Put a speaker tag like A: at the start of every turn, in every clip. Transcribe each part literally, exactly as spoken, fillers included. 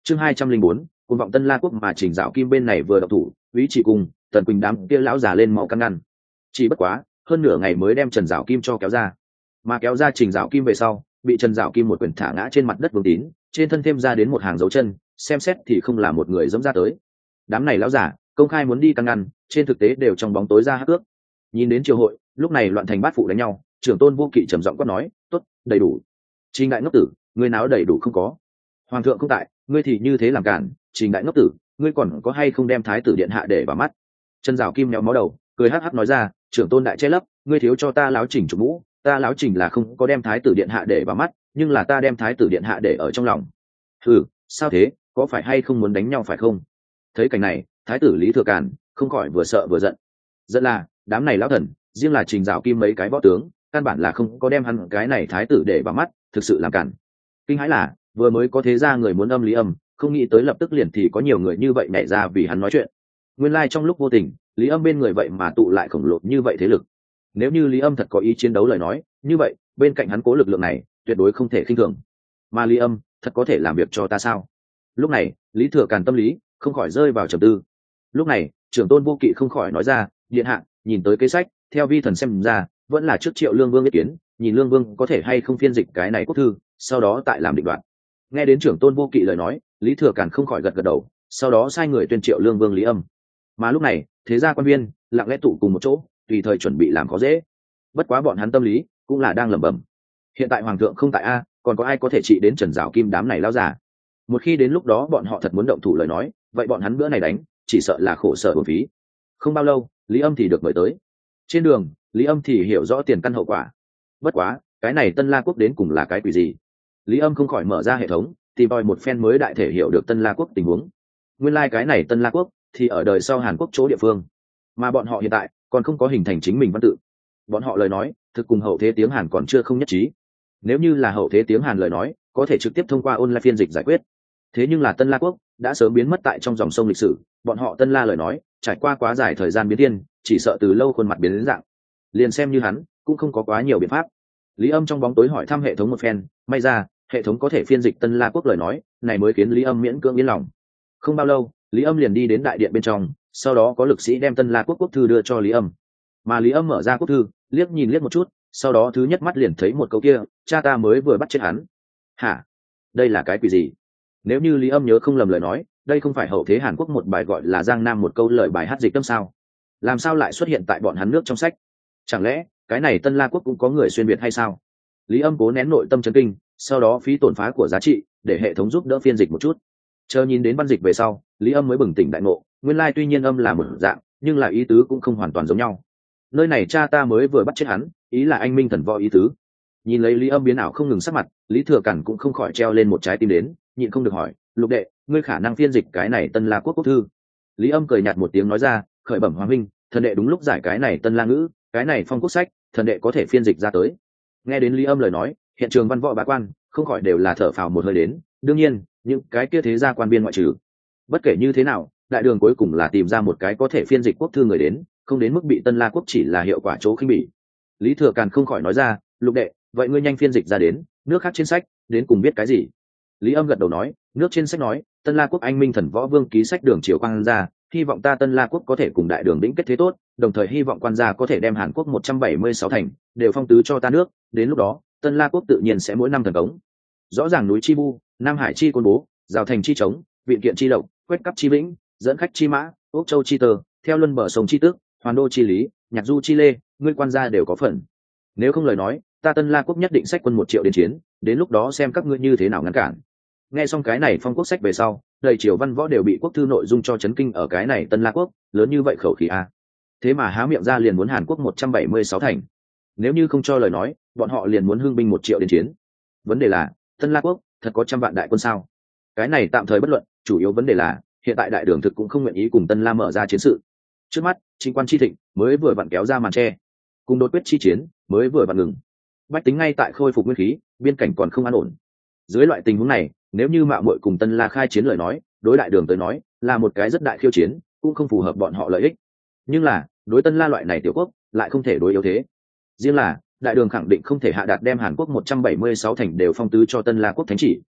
A: chương hai trăm linh bốn cùng vọng Tân La Quốc mà Trình Dạo Kim bên này vừa độc thủ, Úy Chỉ cùng Tần Quỳnh đám kia lão già lên mau căn ngăn. Chỉ bất quá, hơn nửa ngày mới đem Trần Dạo Kim cho kéo ra. Mà kéo ra Trình Dạo Kim về sau, bị Trần Dạo Kim một quyền thả ngã trên mặt đất Vương Tín, trên thân thêm ra đến một hàng dấu chân, xem xét thì không là một người dẫm ra tới. Đám này lão giả, công khai muốn đi căn ngăn, trên thực tế đều trong bóng tối ra hắc cước. Nhìn đến triều hội, lúc này loạn thành bát phụ đánh nhau, trưởng tôn Vô Kỵ trầm giọng quát nói, "Tốt, đầy đủ." Trình đại ngốc tử, ngươi nào đầy đủ không có? Hoàng thượng không tại, ngươi thì như thế làm cản, Trình đại ngốc tử, ngươi còn có hay không đem thái tử điện hạ để vào mắt? Trần Dạo Kim nhéo máu đầu, cười hắc hắc nói ra, trưởng tôn đại che lấp, ngươi thiếu cho ta láo Trình chủ mũ, ta láo Trình là không có đem thái tử điện hạ để vào mắt, nhưng là ta đem thái tử điện hạ để ở trong lòng. Ừ, sao thế, có phải hay không muốn đánh nhau phải không? Thấy cảnh này, thái tử Lý Thừa Càn không khỏi vừa sợ vừa giận. Giận là, đám này lão thần, riêng là Trình Dạo Kim mấy cái võ tướng, căn bản là không có đem hắn cái này thái tử để vào mắt, thực sự làm cản. Kinh hãi là, vừa mới có thế ra người muốn âm Lý Âm, không nghĩ tới lập tức liền thì có nhiều người như vậy nhảy ra vì hắn nói chuyện. Nguyên lai like trong lúc vô tình, Lý Âm bên người vậy mà tụ lại khổng lồ như vậy thế lực. Nếu như Lý Âm thật có ý chiến đấu lời nói, như vậy, bên cạnh hắn cố lực lượng này, tuyệt đối không thể khinh thường. Mà Lý Âm, thật có thể làm việc cho ta sao? Lúc này, Lý Thừa Càn tâm lý không khỏi rơi vào trầm tư. Lúc này, trưởng tôn Vô Kỵ không khỏi nói ra, điện hạ, nhìn tới kế sách, theo vi thần xem ra, vẫn là trước Triệu Lương Vương ý kiến, nhìn Lương Vương có thể hay không phiên dịch cái này quốc thư, sau đó tại làm định đoạt. Nghe đến trưởng tôn Vô Kỵ lời nói, Lý Thừa Càn không khỏi gật gật đầu, sau đó sai người tuyên Triệu Lương Vương Lý Âm. Mà lúc này, thế gia quan viên lặng lẽ tụ cùng một chỗ, tùy thời chuẩn bị làm khó dễ. Bất quá bọn hắn tâm lý cũng là đang lẩm bẩm, hiện tại hoàng thượng không tại a, còn có ai có thể trị đến Trần Dạo Kim đám này lao giả? Một khi đến lúc đó bọn họ thật muốn động thủ lời nói, vậy bọn hắn bữa này đánh, chỉ sợ là khổ sở uổng phí. Không bao lâu, Lý Âm thì được mời tới. Trên đường, Lý Âm thì hiểu rõ tiền căn hậu quả. Bất quá, cái này Tân La Quốc đến cùng là cái quỷ gì? Lý Âm không khỏi mở ra hệ thống, tìm tòi một phen mới đại thể hiểu được Tân La Quốc tình huống. Nguyên lai like cái này Tân La Quốc thì ở đời sau Hàn Quốc chỗ địa phương, mà bọn họ hiện tại còn không có hình thành chính mình văn tự. Bọn họ lời nói, thực cùng hậu thế tiếng Hàn còn chưa không nhất trí. Nếu như là hậu thế tiếng Hàn lời nói, có thể trực tiếp thông qua online phiên dịch giải quyết. Thế nhưng là Tân La Quốc đã sớm biến mất tại trong dòng sông lịch sử, bọn họ Tân La lời nói, trải qua quá dài thời gian biến thiên, chỉ sợ từ lâu khuôn mặt biến đến dạng. Liền xem như hắn, cũng không có quá nhiều biện pháp. Lý Âm trong bóng tối hỏi thăm hệ thống một phen, may ra, hệ thống có thể phiên dịch Tân La Quốc lời nói, này mới khiến Lý Âm miễn cưỡng yên lòng. Không bao lâu, Lý Âm liền đi đến đại điện bên trong, sau đó có lực sĩ đem Tân La Quốc quốc thư đưa cho Lý Âm. Mà Lý Âm mở ra quốc thư, liếc nhìn liếc một chút, sau đó thứ nhất mắt liền thấy một câu kia, cha ta mới vừa bắt chết hắn. Hả? Đây là cái quỷ gì? Nếu như Lý Âm nhớ không lầm lời nói, đây không phải hậu thế Hàn Quốc một bài gọi là Giang Nam một câu lời bài hát dịch tâm sao? Làm sao lại xuất hiện tại bọn hắn nước trong sách? Chẳng lẽ cái này Tân La Quốc cũng có người xuyên việt hay sao? Lý Âm cố nén nội tâm chấn kinh, sau đó phí tổn phá của giá trị để hệ thống giúp đỡ phiên dịch một chút. Chờ nhìn đến văn dịch về sau, Lý Âm mới bừng tỉnh đại ngộ, nguyên lai tuy nhiên âm là một dạng, nhưng là ý tứ cũng không hoàn toàn giống nhau. Nơi này cha ta mới vừa bắt chết hắn, ý là anh minh thần võ ý tứ. Nhìn lấy Lý Âm biến ảo không ngừng sắc mặt, Lý Thừa Càn cũng không khỏi treo lên một trái tim đến, nhịn không được hỏi, Lục đệ, ngươi khả năng phiên dịch cái này Tân La Quốc quốc thư? Lý Âm cười nhạt một tiếng nói ra, khởi bẩm hoàng huynh, thần đệ đúng lúc giải cái này Tân La ngữ, cái này phong quốc sách, thần đệ có thể phiên dịch ra tới. Nghe đến Lý Âm lời nói, hiện trường văn võ bá quan không khỏi đều là thở phào một hơi đến, đương nhiên, những cái kia thế gia quan biên ngoại trừ. Bất kể như thế nào, đại đường cuối cùng là tìm ra một cái có thể phiên dịch quốc thư người đến, không đến mức bị Tân La Quốc chỉ là hiệu quả chỗ khinh bỉ. Lý Thừa Càn không khỏi nói ra, Lục đệ, vậy ngươi nhanh phiên dịch ra đến, nước khác trên sách đến cùng biết cái gì? Lý Âm gật đầu nói, nước trên sách nói, Tân La Quốc anh minh thần võ vương ký sách đường triều quan gia, hy vọng ta Tân La Quốc có thể cùng đại đường đĩnh kết thế tốt, đồng thời hy vọng quan gia có thể đem Hàn Quốc một trăm bảy mươi sáu thành đều phong tứ cho ta nước, đến lúc đó, Tân La Quốc tự nhiên sẽ mỗi năm thần cống. Rõ ràng núi chi bu, Nam Hải chi côn bố, rào thành chi trống, viện kiện chi lộc, quét cắp chi vĩnh, dẫn khách chi mã, ốc châu chi tờ, theo luân bờ sông chi tước, hoàn đô chi lý, nhạc du chi lê, ngươi quan gia đều có phần. Nếu không lời nói, ta Tân La Quốc nhất định sách quân một triệu đến chiến, đến lúc đó xem các ngươi như thế nào ngăn cản. Nghe xong cái này phong quốc sách về sau, đầy triều văn võ đều bị quốc thư nội dung cho chấn kinh ở cái này Tân La Quốc, lớn như vậy khẩu khí a. Thế mà há miệng ra liền muốn Hàn Quốc một trăm bảy mươi sáu thành. Nếu như không cho lời nói, bọn họ liền muốn hưng binh một triệu đến chiến. Vấn đề là, Tân La Quốc thật có trăm vạn đại quân sao? Cái này tạm thời bất luận, chủ yếu vấn đề là hiện tại đại đường thực cũng không nguyện ý cùng Tân La mở ra chiến sự. Trước mắt, chính quan chi thịnh mới vừa vặn kéo ra màn che, cùng đột quyết chi chiến mới vừa vặn ngừng. Bách tính ngay tại khôi phục nguyên khí, biên cảnh còn không an ổn. Dưới loại tình huống này, nếu như mạo muội cùng Tân La khai chiến lời nói, đối đại đường tới nói là một cái rất đại khiêu chiến, cũng không phù hợp bọn họ lợi ích. Nhưng là, đối Tân La loại này tiểu quốc lại không thể đối yếu thế. Riêng là, đại đường khẳng định không thể hạ đạt đem Hàn Quốc một trăm bảy mươi sáu thành đều phong tứ cho Tân La Quốc thánh chỉ.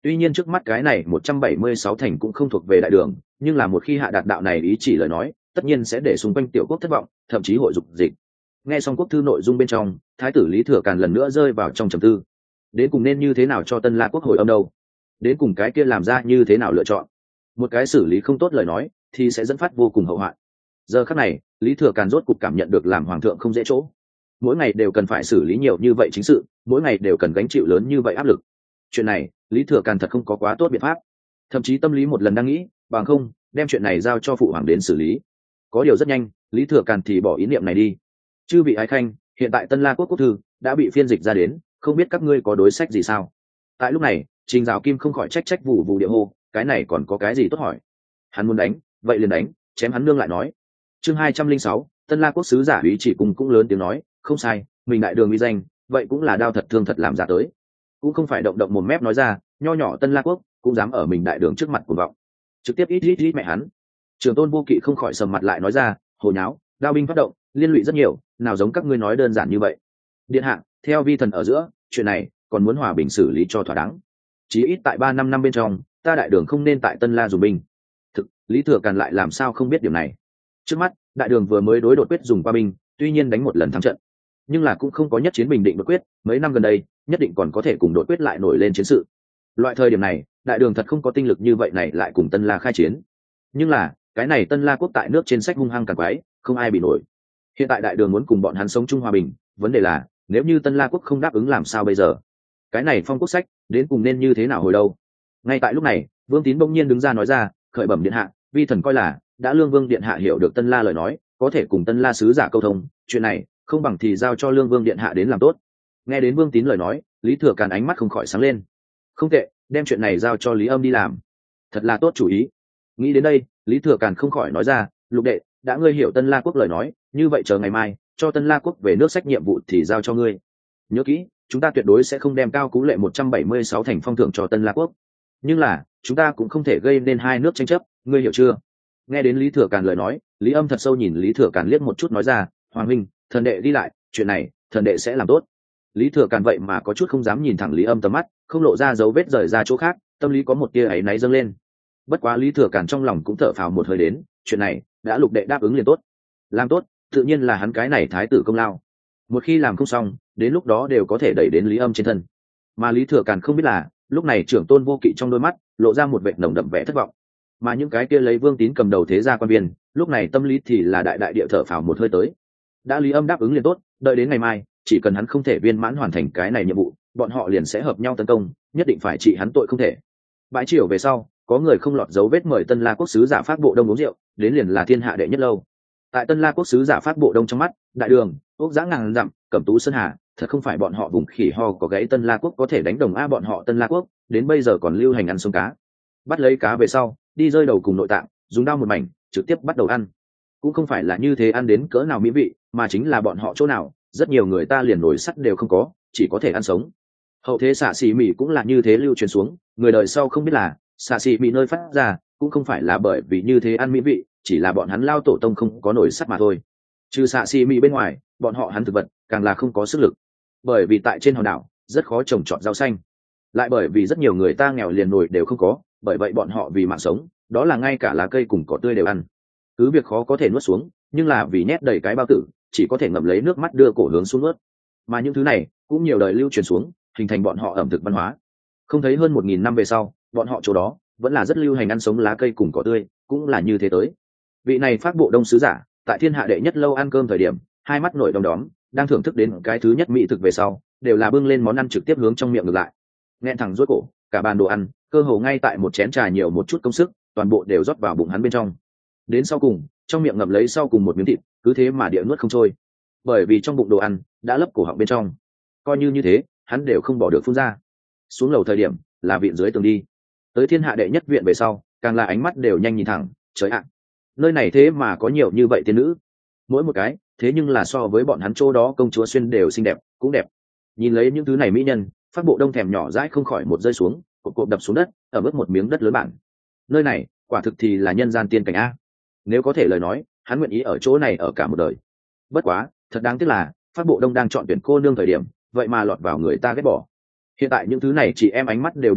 A: Tuy nhiên trước mắt cái này một trăm bảy mươi sáu thành cũng không thuộc về đại đường, nhưng là một khi hạ đạt đạo này ý chỉ lời nói, tất nhiên sẽ để xung quanh tiểu quốc thất vọng, thậm chí hội dục dịch. Nghe xong quốc thư nội dung bên trong, thái tử Lý Thừa Càn lần nữa rơi vào trong trầm tư. Đến cùng nên như thế nào cho Tân La quốc hồi âm đâu? Đến cùng cái kia làm ra như thế nào lựa chọn? Một cái xử lý không tốt lời nói, thì sẽ dẫn phát vô cùng hậu hoạn. Giờ khắc này, Lý Thừa Càn rốt cục cảm nhận được làm hoàng thượng không dễ chỗ. Mỗi ngày đều cần phải xử lý nhiều như vậy chính sự, mỗi ngày đều cần gánh chịu lớn như vậy áp lực. Chuyện này, Lý Thừa Càn thật không có quá tốt biện pháp. Thậm chí tâm lý một lần đang nghĩ, bằng không, đem chuyện này giao cho phụ hoàng đến xử lý. Có điều rất nhanh, Lý Thừa Càn thì bỏ ý niệm này đi. Chư vị ái khanh, hiện tại Tân La quốc quốc thư đã bị phiên dịch ra đến, không biết các ngươi có đối sách gì sao? Tại lúc này, Trình Dạo Kim không khỏi trách trách vụ vụ địa hô, cái này còn có cái gì tốt hỏi? Hắn muốn đánh, vậy liền đánh, chém hắn nương lại nói. Chương hai trăm linh sáu, Tân La quốc sứ giả Úy Chỉ Cùng cũng lớn tiếng nói, không sai, mình đại đường uy danh, vậy cũng là đao thật thương thật làm giả tới, cũng không phải động động một mép nói ra, nho nhỏ Tân La quốc cũng dám ở mình đại đường trước mặt cuồng vọng, trực tiếp ít ít ít mẹ hắn. Trường Tôn Vô Kỵ không khỏi sầm mặt lại nói ra, hồ nháo, đao binh phát động, liên lụy rất nhiều, nào giống các ngươi nói đơn giản như vậy. Điện hạ, theo vi thần ở giữa, chuyện này còn muốn hòa bình xử lý cho thỏa đáng. Chí ít tại ba năm năm bên trong, ta đại đường không nên tại Tân La dùng binh. Thực, Lý Thừa Càn lại làm sao không biết điểm này? Trước mắt, đại đường vừa mới đối đột quyết dùng qua binh, tuy nhiên đánh một lần thắng trận, nhưng là cũng không có nhất chiến bình định đột quyết. Mấy năm gần đây, nhất định còn có thể cùng đột quyết lại nổi lên chiến sự. Loại thời điểm này, đại đường thật không có tinh lực như vậy này lại cùng Tân La khai chiến. Nhưng là, cái này Tân La quốc tại nước trên sách hung hăng càng quái, không ai bị nổi. Hiện tại đại đường muốn cùng bọn hắn sống chung hòa bình, vấn đề là nếu như Tân La quốc không đáp ứng làm sao bây giờ? Cái này phong quốc sách đến cùng nên như thế nào hồi đâu? Ngay tại lúc này, Vương Tín bỗng nhiên đứng ra nói ra, khởi bẩm điện hạ, vi thần coi là đã Lương Vương điện hạ hiểu được Tân La lời nói, có thể cùng Tân La sứ giả câu thông, chuyện này không bằng thì giao cho Lương Vương điện hạ đến làm tốt. Nghe đến Vương Tín lời nói, Lý Thừa Càn ánh mắt không khỏi sáng lên. Không tệ, đem chuyện này giao cho Lý Âm đi làm, thật là tốt chủ ý. Nghĩ đến đây, Lý Thừa Càn không khỏi nói ra, Lục đệ, đã ngươi hiểu Tân La quốc lời nói, như vậy chờ ngày mai cho Tân La quốc về nước sách nhiệm vụ thì giao cho ngươi. Nhớ kỹ, chúng ta tuyệt đối sẽ không đem cao cú lệ một trăm bảy mươi sáu thành phong thưởng cho Tân La quốc, nhưng là chúng ta cũng không thể gây nên hai nước tranh chấp, ngươi hiểu chưa? Nghe đến Lý Thừa Càn lời nói, Lý Âm thật sâu nhìn Lý Thừa Càn liếc một chút nói ra, hoàng huynh, thần đệ đi lại, chuyện này thần đệ sẽ làm tốt. Lý Thừa Càn vậy mà có chút không dám nhìn thẳng Lý Âm tầm mắt, không lộ ra dấu vết rời ra chỗ khác, tâm lý có một tia áy náy dâng lên. Bất quá Lý Thừa Càn trong lòng cũng thở phào một hơi đến, chuyện này đã Lục đệ đáp ứng liền tốt, làm tốt tự nhiên là hắn cái này thái tử công lao, một khi làm không xong đến lúc đó đều có thể đẩy đến Lý Âm trên thân. Mà Lý Thừa Càn không biết là lúc này Trưởng Tôn Vô Kỵ trong đôi mắt lộ ra một vệt nồng đậm vẻ thất vọng, mà những cái kia lấy Vương Tín cầm đầu thế gia quan viên lúc này tâm lý thì là đại đại địa thở phào một hơi tới. Đã Lý Âm đáp ứng liền tốt, đợi đến ngày mai chỉ cần hắn không thể viên mãn hoàn thành cái này nhiệm vụ, bọn họ liền sẽ hợp nhau tấn công, nhất định phải trị hắn tội không thể. Bãi chiều về sau, có người không lọt dấu vết mời Tân La quốc sứ giả Phát Bộ Đông uống rượu, đến liền là thiên hạ đệ nhất lâu. Tại Tân La quốc sứ giả Phát Bộ Đông trong mắt, đại đường, ốc giã ngàn dặm, cẩm tú sơn hà, thật không phải bọn họ vùng khỉ ho có gãy Tân La quốc có thể đánh đồng a. Bọn họ Tân La quốc đến bây giờ còn lưu hành ăn sống cá, bắt lấy cá về sau đi rơi đầu cùng nội tạng, dùng dao một mảnh trực tiếp bắt đầu ăn. Cũng không phải là như thế ăn đến cỡ nào mỹ vị, mà chính là bọn họ chỗ nào rất nhiều người ta liền nổi sắt đều không có, chỉ có thể ăn sống. Hậu thế xạ xì mì cũng là như thế lưu truyền xuống, người đời sau không biết là xạ xì mì nơi phát ra cũng không phải là bởi vì như thế ăn mỹ vị, chỉ là bọn hắn lao tổ tông không có nổi sắt mà thôi. Trừ xạ xì mì bên ngoài, bọn họ hắn thực vật càng là không có sức lực, bởi vì tại trên hòn đảo rất khó trồng trọt rau xanh, lại bởi vì rất nhiều người ta nghèo liền nổi đều không có, bởi vậy bọn họ vì mạng sống đó là ngay cả lá cây cùng cỏ tươi đều ăn. Cứ việc khó có thể nuốt xuống, nhưng là vì nhét đầy cái bao tử chỉ có thể ngậm lấy nước mắt đưa cổ hướng xuống nuốt. Mà những thứ này cũng nhiều đời lưu truyền xuống, hình thành bọn họ ẩm thực văn hóa. Không thấy hơn một nghìn năm về sau, bọn họ chỗ đó vẫn là rất lưu hành ăn sống lá cây cùng cỏ tươi, cũng là như thế tới. Vị này Phát Bộ Đông sứ giả tại thiên hạ đệ nhất lâu ăn cơm thời điểm, hai mắt nổi đom đóm, đang thưởng thức đến cái thứ nhất mỹ thực về sau, đều là bưng lên món ăn trực tiếp hướng trong miệng ngược lại. Nghẹn thẳng rối cổ, cả bàn đồ ăn, cơ hồ ngay tại một chén trà nhiều một chút công sức, toàn bộ đều rót vào bụng hắn bên trong. Đến sau cùng, trong miệng ngậm lấy sau cùng một miếng thịt, cứ thế mà địa nuốt không trôi, bởi vì trong bụng đồ ăn đã lấp cổ họng bên trong. Coi như như thế, hắn đều không bỏ được phun ra. Xuống lầu thời điểm là viện dưới tường đi, tới thiên hạ đệ nhất viện về sau, càng là ánh mắt đều nhanh nhìn thẳng, trời ạ, nơi này thế mà có nhiều như vậy tiên nữ, mỗi một cái thế nhưng là so với bọn hắn chỗ đó công chúa xuyên đều xinh đẹp, cũng đẹp. Nhìn lấy những thứ này mỹ nhân, Phát Bộ Đông thèm nhỏ dãi không khỏi một rơi xuống, cộp cộp đập xuống đất, ở bước một miếng đất lớn bản. Nơi này quả thực thì là nhân gian tiên cảnh a. Nếu có thể lời nói, hắn nguyện ý ở chỗ này ở cả một đời. Bất quá, thật đáng tiếc là Phát Bộ Đông đang chọn tuyển cô nương thời điểm, vậy mà lọt vào người ta ghét bỏ. Hiện tại những thứ này chị em ánh mắt đều biến cao,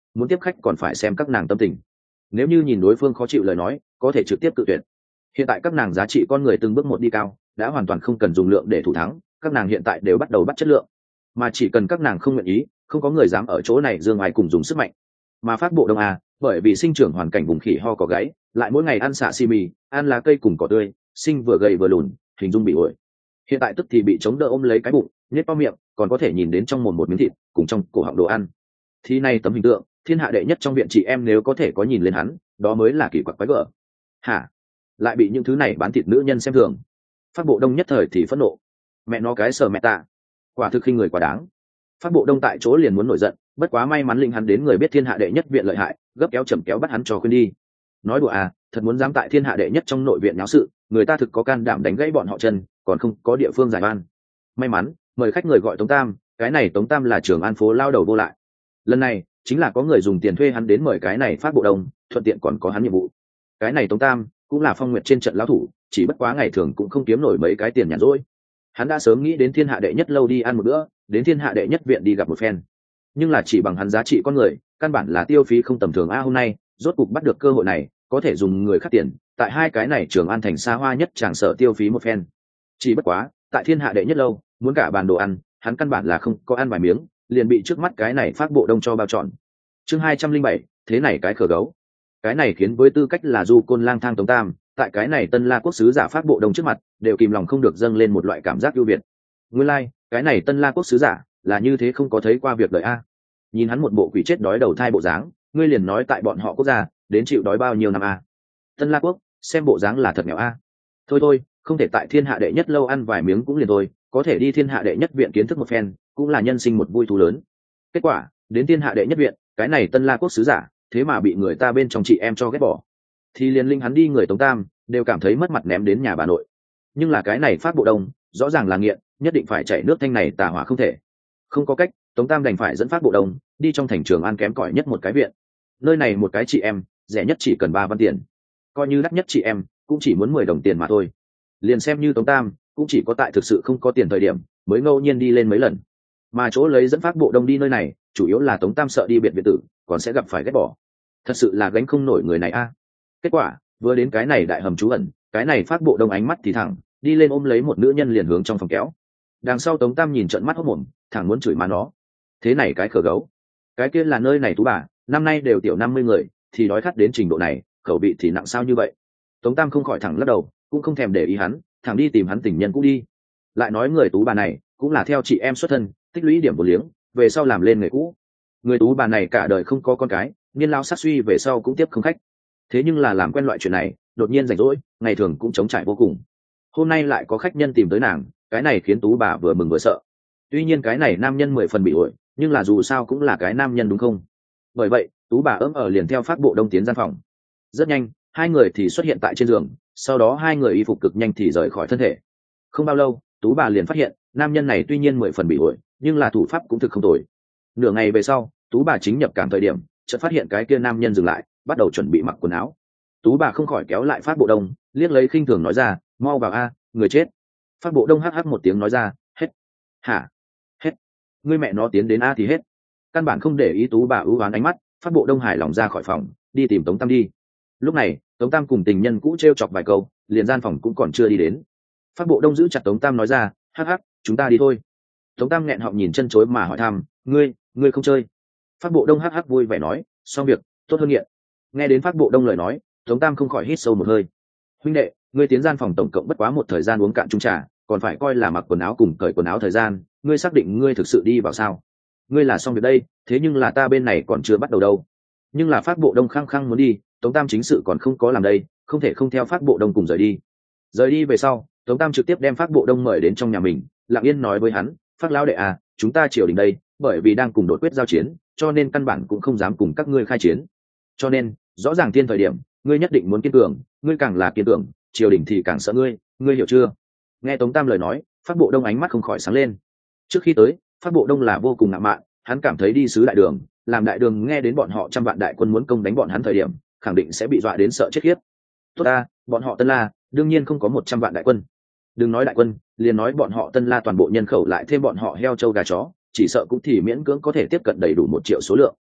A: muốn tiếp khách còn phải xem các nàng tâm tình. Nếu như nhìn đối phương khó chịu lời nói, có thể trực tiếp cự tuyệt. Hiện tại các nàng giá trị con người từng bước một đi cao, đã hoàn toàn không cần dùng lượng để thủ thắng, các nàng hiện tại đều bắt đầu bắt chất lượng, mà chỉ cần các nàng không nguyện ý, không có người dám ở chỗ này dương ai cùng dùng sức mạnh. Mà phát bộ đông a, bởi vì sinh trưởng hoàn cảnh vùng khỉ ho có gáy, lại mỗi ngày ăn xạ xi mì, ăn lá cây cùng cỏ tươi, sinh vừa gầy vừa lùn, hình dung bị ổi. Hiện tại tức thì bị chống đỡ ôm lấy cái bụng, nhét bao miệng, còn có thể nhìn đến trong mồm một miếng thịt, cùng trong cổ họng đồ ăn. Thì này tấm hình tượng, thiên hạ đệ nhất trong viện chị em nếu có thể có nhìn lên hắn, đó mới là kỳ quặc quái gở. Hả? Lại bị những thứ này bán thịt nữ nhân xem thường. Phát bộ đông nhất thời thì phẫn nộ. Mẹ nó cái sờ mẹ tạ, quả thực khinh người quá đáng. Phát bộ đông tại chỗ liền muốn nổi giận, bất quá may mắn linh hắn đến người biết thiên hạ đệ nhất viện lợi hại, gấp kéo chầm kéo bắt hắn cho khuyên đi. Nói đùa à, thật muốn dám tại thiên hạ đệ nhất trong nội viện náo sự, người ta thực có can đảm đánh gãy bọn họ chân, còn không có địa phương giải ban. May mắn mời khách người gọi Tống Tam, cái này Tống Tam là trưởng an phố lao đầu vô lại. Lần này chính là có người dùng tiền thuê hắn đến mời cái này phát bộ đông, thuận tiện còn có hắn nhiệm vụ. Cái này Tống Tam cũng là phong nguyệt trên trận lão thủ, chỉ bất quá ngày thường cũng không kiếm nổi mấy cái tiền nhàn rỗi. Hắn đã sớm nghĩ đến thiên hạ đệ nhất lâu đi ăn một bữa, đến thiên hạ đệ nhất viện đi gặp một phen, nhưng là chỉ bằng hắn giá trị con người, căn bản là tiêu phí không tầm thường. A hôm nay rốt cục bắt được cơ hội này, có thể dùng người khác tiền tại hai cái này Trường An thành xa hoa nhất tràng sở tiêu phí một phen. Chỉ bất quá tại thiên hạ đệ nhất lâu muốn cả bàn đồ ăn, hắn căn bản là không có ăn vài miếng, liền bị trước mắt cái này phát bộ đông cho bao trọn. Chương hai trăm linh bảy, thế này cái khờ gấu. Cái này khiến với tư cách là du côn lang thang Tống Tam, tại cái này Tân La quốc sứ giả phát bộ đông trước mặt, đều kìm lòng không được dâng lên một loại cảm giác ưu việt. Nguyên lai, like, cái này Tân La quốc sứ giả là như thế, không có thấy qua việc đời a. Nhìn hắn một bộ quỷ chết đói đầu thai bộ dáng, ngươi liền nói tại bọn họ quốc gia đến chịu đói bao nhiêu năm a. Tân La quốc xem bộ dáng là thật nghèo a. Thôi thôi, không thể tại thiên hạ đệ nhất lâu ăn vài miếng cũng liền thôi, có thể đi thiên hạ đệ nhất viện kiến thức một phen cũng là nhân sinh một vui thú lớn. Kết quả đến thiên hạ đệ nhất viện, cái này Tân La quốc sứ giả thế mà bị người ta bên trong chị em cho ghét bỏ, thì liền linh hắn đi người Tống Tam đều cảm thấy mất mặt ném đến nhà bà nội. Nhưng là cái này phát bộ đông rõ ràng là nghiện, nhất định phải chạy nước thanh này tà hỏa không thể. Không có cách, Tống Tam đành phải dẫn phát bộ đông đi trong thành Trường An kém cỏi nhất một cái viện. Nơi này một cái chị em rẻ nhất chỉ cần ba văn tiền, coi như đắt nhất chị em cũng chỉ muốn mười đồng tiền mà thôi. Liền xem như Tống Tam cũng chỉ có tại thực sự không có tiền thời điểm mới ngẫu nhiên đi lên mấy lần, mà chỗ lấy dẫn phát bộ đông đi nơi này chủ yếu là Tống Tam sợ đi biệt viện tử còn sẽ gặp phải ghét bỏ, thật sự là gánh không nổi người này a. Kết quả vừa đến cái này đại hầm trú ẩn, cái này phát bộ đông ánh mắt thì thẳng đi lên ôm lấy một nữ nhân liền hướng trong phòng kéo. Đằng sau Tống Tam nhìn trận mắt hốc mồm, thẳng muốn chửi má nó. Thế này cái khờ gấu, cái kia là nơi này tú bà, năm nay đều tiểu năm mươi người, thì đói khát đến trình độ này, khẩu vị thì nặng sao như vậy. Tống Tam không khỏi thẳng lắc đầu, cũng không thèm để ý hắn, thẳng đi tìm hắn tình nhân cũ đi. Lại nói người tú bà này cũng là theo chị em xuất thân, tích lũy điểm một liếng, về sau làm lên người cũ. Người tú bà này cả đời không có con cái, niên lao sát suy, về sau cũng tiếp không khách. Thế nhưng là làm quen loại chuyện này, đột nhiên rảnh rỗi, ngày thường cũng chống trải vô cùng. Hôm nay lại có khách nhân tìm tới nàng, cái này khiến tú bà vừa mừng vừa sợ. Tuy nhiên cái này nam nhân mười phần bị ổi, nhưng là dù sao cũng là cái nam nhân đúng không? Bởi vậy tú bà ấm ở liền theo phát bộ đông tiến gian phòng. Rất nhanh hai người thì xuất hiện tại trên giường, sau đó hai người y phục cực nhanh thì rời khỏi thân thể. Không bao lâu tú bà liền phát hiện nam nhân này tuy nhiên mười phần bị ổi, nhưng là thủ pháp cũng thực không tồi. Nửa ngày về sau tú bà chính nhập cảm thời điểm, chợt phát hiện cái kia nam nhân dừng lại, bắt đầu chuẩn bị mặc quần áo. Tú bà không khỏi kéo lại phát bộ đông, liếc lấy khinh thường nói ra, mau vào a, người chết. Phát bộ đông hắc hắc một tiếng nói ra, hết. Hả? Hết? Ngươi mẹ nó tiến đến a thì hết. Căn bản không để ý tú bà ưu oán ánh mắt, phát bộ đông hài lòng ra khỏi phòng, đi tìm Tống Tam đi. Lúc này Tống Tam cùng tình nhân cũ trêu chọc vài câu, liền gian phòng cũng còn chưa đi đến. Phát bộ đông giữ chặt Tống Tam nói ra, hắc hắc, chúng ta đi thôi. Tống Tam nghẹn họng nhìn chân chối mà hỏi thăm, ngươi ngươi không chơi? Phát bộ đông hắc hắc vui vẻ nói, xong việc tốt hơn nghiện. Nghe đến phát bộ đông lời nói, Tống Tam không khỏi hít sâu một hơi. Huynh đệ, ngươi tiến gian phòng tổng cộng bất quá một thời gian uống cạn chung trà, còn phải coi là mặc quần áo cùng cởi quần áo thời gian, ngươi xác định ngươi thực sự đi vào sao? Ngươi là xong việc đây, thế nhưng là ta bên này còn chưa bắt đầu đâu. Nhưng là phát bộ đông khăng khăng muốn đi, Tống Tam chính sự còn không có làm đây, không thể không theo phát bộ đông cùng rời đi. Rời đi về sau, Tống Tam trực tiếp đem phát bộ đông mời đến trong nhà mình, lặng yên nói với hắn, phát lão đệ à, chúng ta triều đình đây, bởi vì đang cùng đột quyết giao chiến, cho nên căn bản cũng không dám cùng các ngươi khai chiến. Cho nên rõ ràng tiên thời điểm ngươi nhất định muốn kiên cường, ngươi càng là kiên cường, triều đình thì càng sợ ngươi, ngươi hiểu chưa? Nghe Tống Tam lời nói, phát bộ đông ánh mắt không khỏi sáng lên. Trước khi tới, phát bộ đông là vô cùng ngạo mạn, hắn cảm thấy đi sứ đại đường, làm đại đường nghe đến bọn họ trăm vạn đại quân muốn công đánh bọn hắn thời điểm, khẳng định sẽ bị dọa đến sợ chết khiếp. Tốt ta, bọn họ Tân La đương nhiên không có một trăm vạn đại quân. Đừng nói đại quân, liền nói bọn họ Tân La toàn bộ nhân khẩu lại thêm bọn họ heo trâu gà chó, chỉ sợ cũng thì miễn cưỡng có thể tiếp cận đầy đủ một triệu số lượng.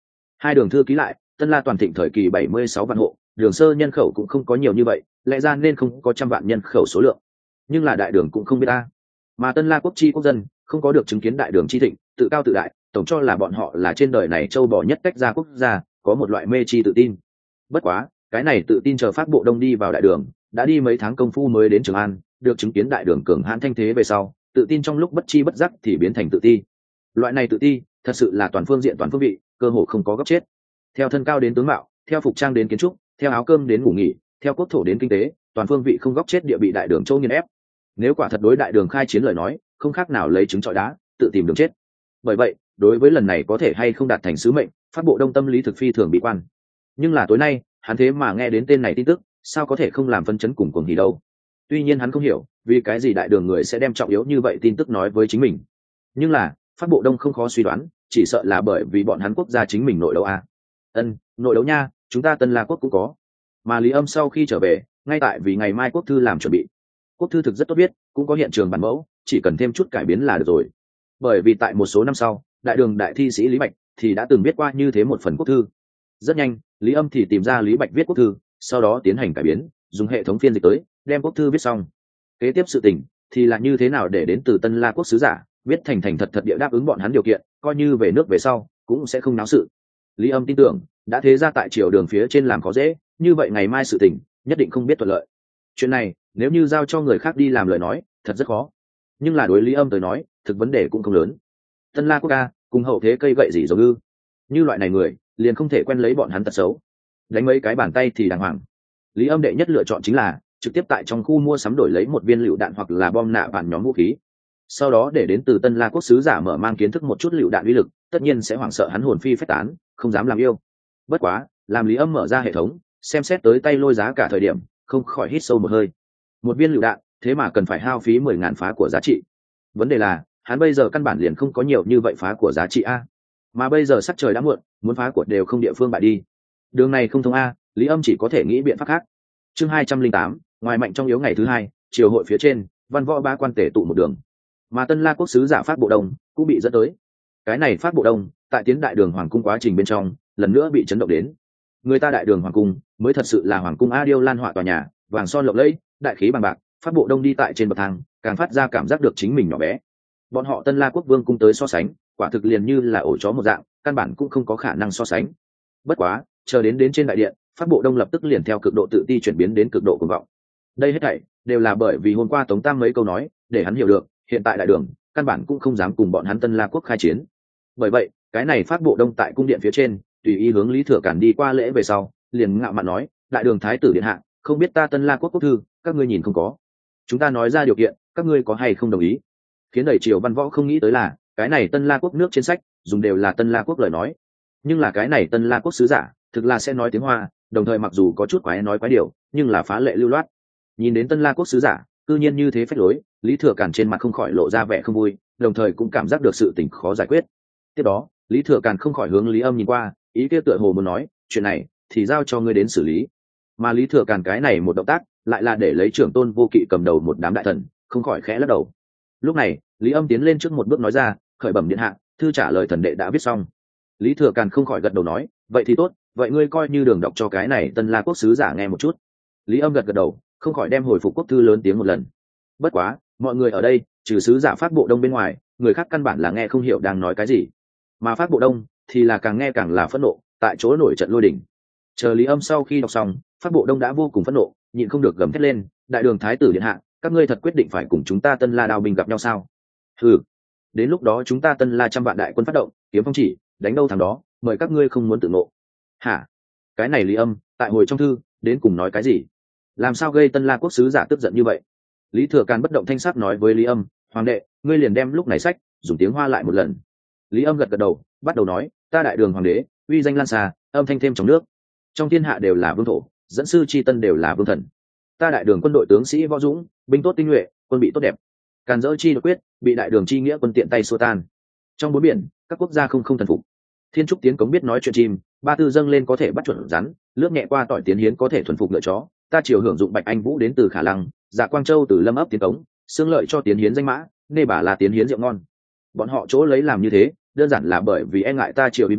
A: hai đường thư ký lại, Tân La toàn thịnh thời kỳ bảy mươi sáu vạn hộ, đường sơ nhân khẩu cũng không có nhiều như vậy, lẽ ra nên không có trăm vạn nhân khẩu số lượng. Nhưng là đại đường cũng không biết ta. Mà Tân La quốc chi quốc dân, không có được chứng kiến đại đường chi thịnh, tự cao tự đại, tổng cho là bọn họ là trên đời này châu bò nhất cách ra quốc gia, có một loại mê chi tự tin. Bất quá, cái này tự tin chờ Pháp Bộ Đông đi vào đại đường, đã đi mấy tháng công phu mới đến Trường An, được chứng kiến đại đường cường hãn thanh thế về sau, tự tin trong lúc bất chi bất giác thì biến thành tự ti. Loại này tự ti, thật sự là toàn phương diện toàn phương vị, cơ hồ không có góc chết. Theo thân cao đến tướng mạo, theo phục trang đến kiến trúc, theo áo cơm đến ngủ nghỉ, theo quốc thổ đến kinh tế, toàn phương vị không góc chết địa bị đại đường châu nghiền ép. Nếu quả thật đối đại đường khai chiến lời nói, không khác nào lấy trứng trọi đá, tự tìm đường chết. Bởi vậy, đối với lần này có thể hay không đạt thành sứ mệnh, Pháp Bộ Đông tâm lý thực phi thường bị quan. Nhưng là tối nay, hắn thế mà nghe đến tên này tin tức, sao có thể không làm phân chấn cùng cuồng hỉ đâu. Tuy nhiên hắn không hiểu, vì cái gì đại đường người sẽ đem trọng yếu như vậy tin tức nói với chính mình. Nhưng là, Pháp Bộ Đông không khó suy đoán, chỉ sợ là bởi vì bọn hắn quốc gia chính mình nội đấu à. Ân, nội đấu nha, chúng ta Tân La quốc cũng có. Mà Lý Âm sau khi trở về, ngay tại vì ngày mai quốc thư làm chuẩn bị. Quốc thư thực rất tốt biết, cũng có hiện trường bản mẫu, chỉ cần thêm chút cải biến là được rồi. Bởi vì tại một số năm sau, đại đường đại thi sĩ Lý Bạch thì đã từng viết qua như thế một phần quốc thư. Rất nhanh, Lý Âm thì tìm ra Lý Bạch viết quốc thư, sau đó tiến hành cải biến, dùng hệ thống phiên dịch tới, đem quốc thư viết xong. Kế tiếp sự tình thì là như thế nào để đến từ Tân La quốc sứ giả, viết thành thành thật thật địa đáp ứng bọn hắn điều kiện, coi như về nước về sau cũng sẽ không náo sự. Lý Âm tin tưởng, đã thế ra tại triều đường phía trên làm có dễ, như vậy ngày mai sự tình nhất định không biết thuận lợi. Chuyện này, nếu như giao cho người khác đi làm lời nói, thật rất khó. Nhưng là đối Lý Âm tới nói, thực vấn đề cũng không lớn. Tân La quốc ca, cùng hậu thế cây gậy gì giống ư? Như loại này người, liền không thể quen lấy bọn hắn tật xấu. Đánh mấy cái bàn tay thì đàng hoàng. Lý Âm đệ nhất lựa chọn chính là trực tiếp tại trong khu mua sắm đổi lấy một viên lựu đạn hoặc là bom nạ bản nhóm vũ khí. Sau đó để đến từ Tân La quốc sứ giả mở mang kiến thức một chút lựu đạn uy lực, tất nhiên sẽ hoảng sợ hắn hồn phi phách tán, không dám làm yêu. Bất quá, làm Lý Âm mở ra hệ thống, xem xét tới tay lôi giá cả thời điểm, không khỏi hít sâu một hơi. Một viên lựu đạn, thế mà cần phải hao phí mười ngàn phá của giá trị. Vấn đề là, hắn bây giờ căn bản liền không có nhiều như vậy phá của giá trị a. Mà bây giờ sắc trời đã muộn, muốn phá của đều không địa phương bại đi. Đường này không thông a, Lý Âm chỉ có thể nghĩ biện pháp khác. Chương hai trăm linh tám, ngoài mạnh trong yếu ngày thứ hai, triều hội phía trên, văn võ ba quan tể tụ một đường. Mà Tân La quốc sứ giả Pháp Bộ Đông cũng bị dẫn tới. Cái này Pháp Bộ Đông, tại tiến đại đường hoàng cung quá trình bên trong, lần nữa bị chấn động đến. Người ta đại đường hoàng cung, mới thật sự là hoàng cung A Điêu Lan họa tòa nhà, vàng son lộng lẫy, đại khí bằng bạc, Pháp Bộ Đông đi tại trên bậc thang, càng phát ra cảm giác được chính mình nhỏ bé. Bọn họ Tân La quốc vương cung tới so sánh, quả thực liền như là ổ chó một dạng, căn bản cũng không có khả năng so sánh. Bất quá, chờ đến đến trên đại điện, Pháp Bộ Đông lập tức liền theo cực độ tự ti chuyển biến đến cực độ cuồng vọng. Đây hết thảy đều là bởi vì hôm qua Tống Tam mấy câu nói, để hắn hiểu được, hiện tại đại đường, căn bản cũng không dám cùng bọn hắn Tân La quốc khai chiến. Bởi vậy, cái này Pháp Bộ Đông tại cung điện phía trên, tùy ý hướng Lý Thừa Cản đi qua lễ về sau, liền ngạo mạn nói, đại đường thái tử điện hạ, không biết ta Tân La quốc quốc thư, các ngươi nhìn không có. Chúng ta nói ra điều kiện, các ngươi có hay không đồng ý? Khiến đầy triều văn võ không nghĩ tới là, cái này Tân La quốc nước trên sách, dùng đều là Tân La quốc lời nói. Nhưng là cái này Tân La quốc sứ giả, thực là sẽ nói tiếng Hoa, đồng thời mặc dù có chút quái nói quái điều, nhưng là phá lệ lưu loát. Nhìn đến Tân La quốc sứ giả, cư nhiên như thế phách lối, Lý Thừa Cản trên mặt không khỏi lộ ra vẻ không vui, đồng thời cũng cảm giác được sự tình khó giải quyết. Tiếp đó, Lý Thừa Cản không khỏi hướng Lý Âm nhìn qua, ý kia tựa hồ muốn nói, chuyện này thì giao cho ngươi đến xử lý. Mà Lý Thừa Cản cái này một động tác, lại là để lấy trưởng tôn vô kỵ cầm đầu một đám đại thần, không khỏi khẽ lắc đầu. Lúc này, Lý Âm tiến lên trước một bước nói ra, khởi bẩm điện hạ, thư trả lời thần đệ đã viết xong. Lý Thừa Cản không khỏi gật đầu nói, vậy thì tốt, vậy ngươi coi như đường đọc cho cái này Tân La quốc sứ giả nghe một chút. Lý Âm gật gật đầu, không khỏi đem hồi phục quốc thư lớn tiếng một lần. Bất quá, mọi người ở đây, trừ sứ giả Pháp Bộ Đông bên ngoài, người khác căn bản là nghe không hiểu đang nói cái gì. Mà Pháp Bộ Đông thì là càng nghe càng là phẫn nộ, tại chỗ nổi trận lôi đình. Chờ Lý Âm sau khi đọc xong, Pháp Bộ Đông đã vô cùng phẫn nộ, nhịn không được gầm thét lên, đại đường thái tử điện hạ, các ngươi thật quyết định phải cùng chúng ta Tân La đao binh gặp nhau sao? Hừ, đến lúc đó chúng ta Tân La trăm vạn đại quân phát động, kiếm phong chỉ, đánh đâu thằng đó, mời các ngươi không muốn tự nộ. Hả? Cái này Lý Âm, tại hồi trong thư, đến cùng nói cái gì? Làm sao gây Tân La quốc sứ giả tức giận như vậy? Lý Thừa Càn bất động thanh sắc nói với Lý Âm, hoàng đệ, ngươi liền đem lúc này sách, dùng tiếng Hoa lại một lần. Lý Âm gật gật đầu, bắt đầu nói, ta đại đường hoàng đế, uy danh lan xa, âm thanh thêm trong nước, trong thiên hạ đều là vương thổ, dẫn sư chi tân đều là vương thần. Ta đại đường quân đội tướng sĩ võ dũng, binh tốt tinh nhuệ, quân bị tốt đẹp, càn dỡ chi đột quyết, bị đại đường chi nghĩa quân tiện tay xua tan. Trong bốn biển, các quốc gia không không thần phục. Thiên trúc tiến cống biết nói chuyện chim, ba tư dâng lên có thể bắt chuẩn rắn, lướt nhẹ qua tỏi tiến hiến có thể thuần phục ngựa chó. Ta chiều hưởng dụng bạch anh vũ đến từ khả lăng, dạ quang châu từ lâm ấp tiến cống, xương lợi cho tiến hiến danh mã, nê bà là tiến hiến rượu ngon. Bọn họ chỗ lấy làm như thế, đơn giản là bởi vì e ngại ta triều vi vũ,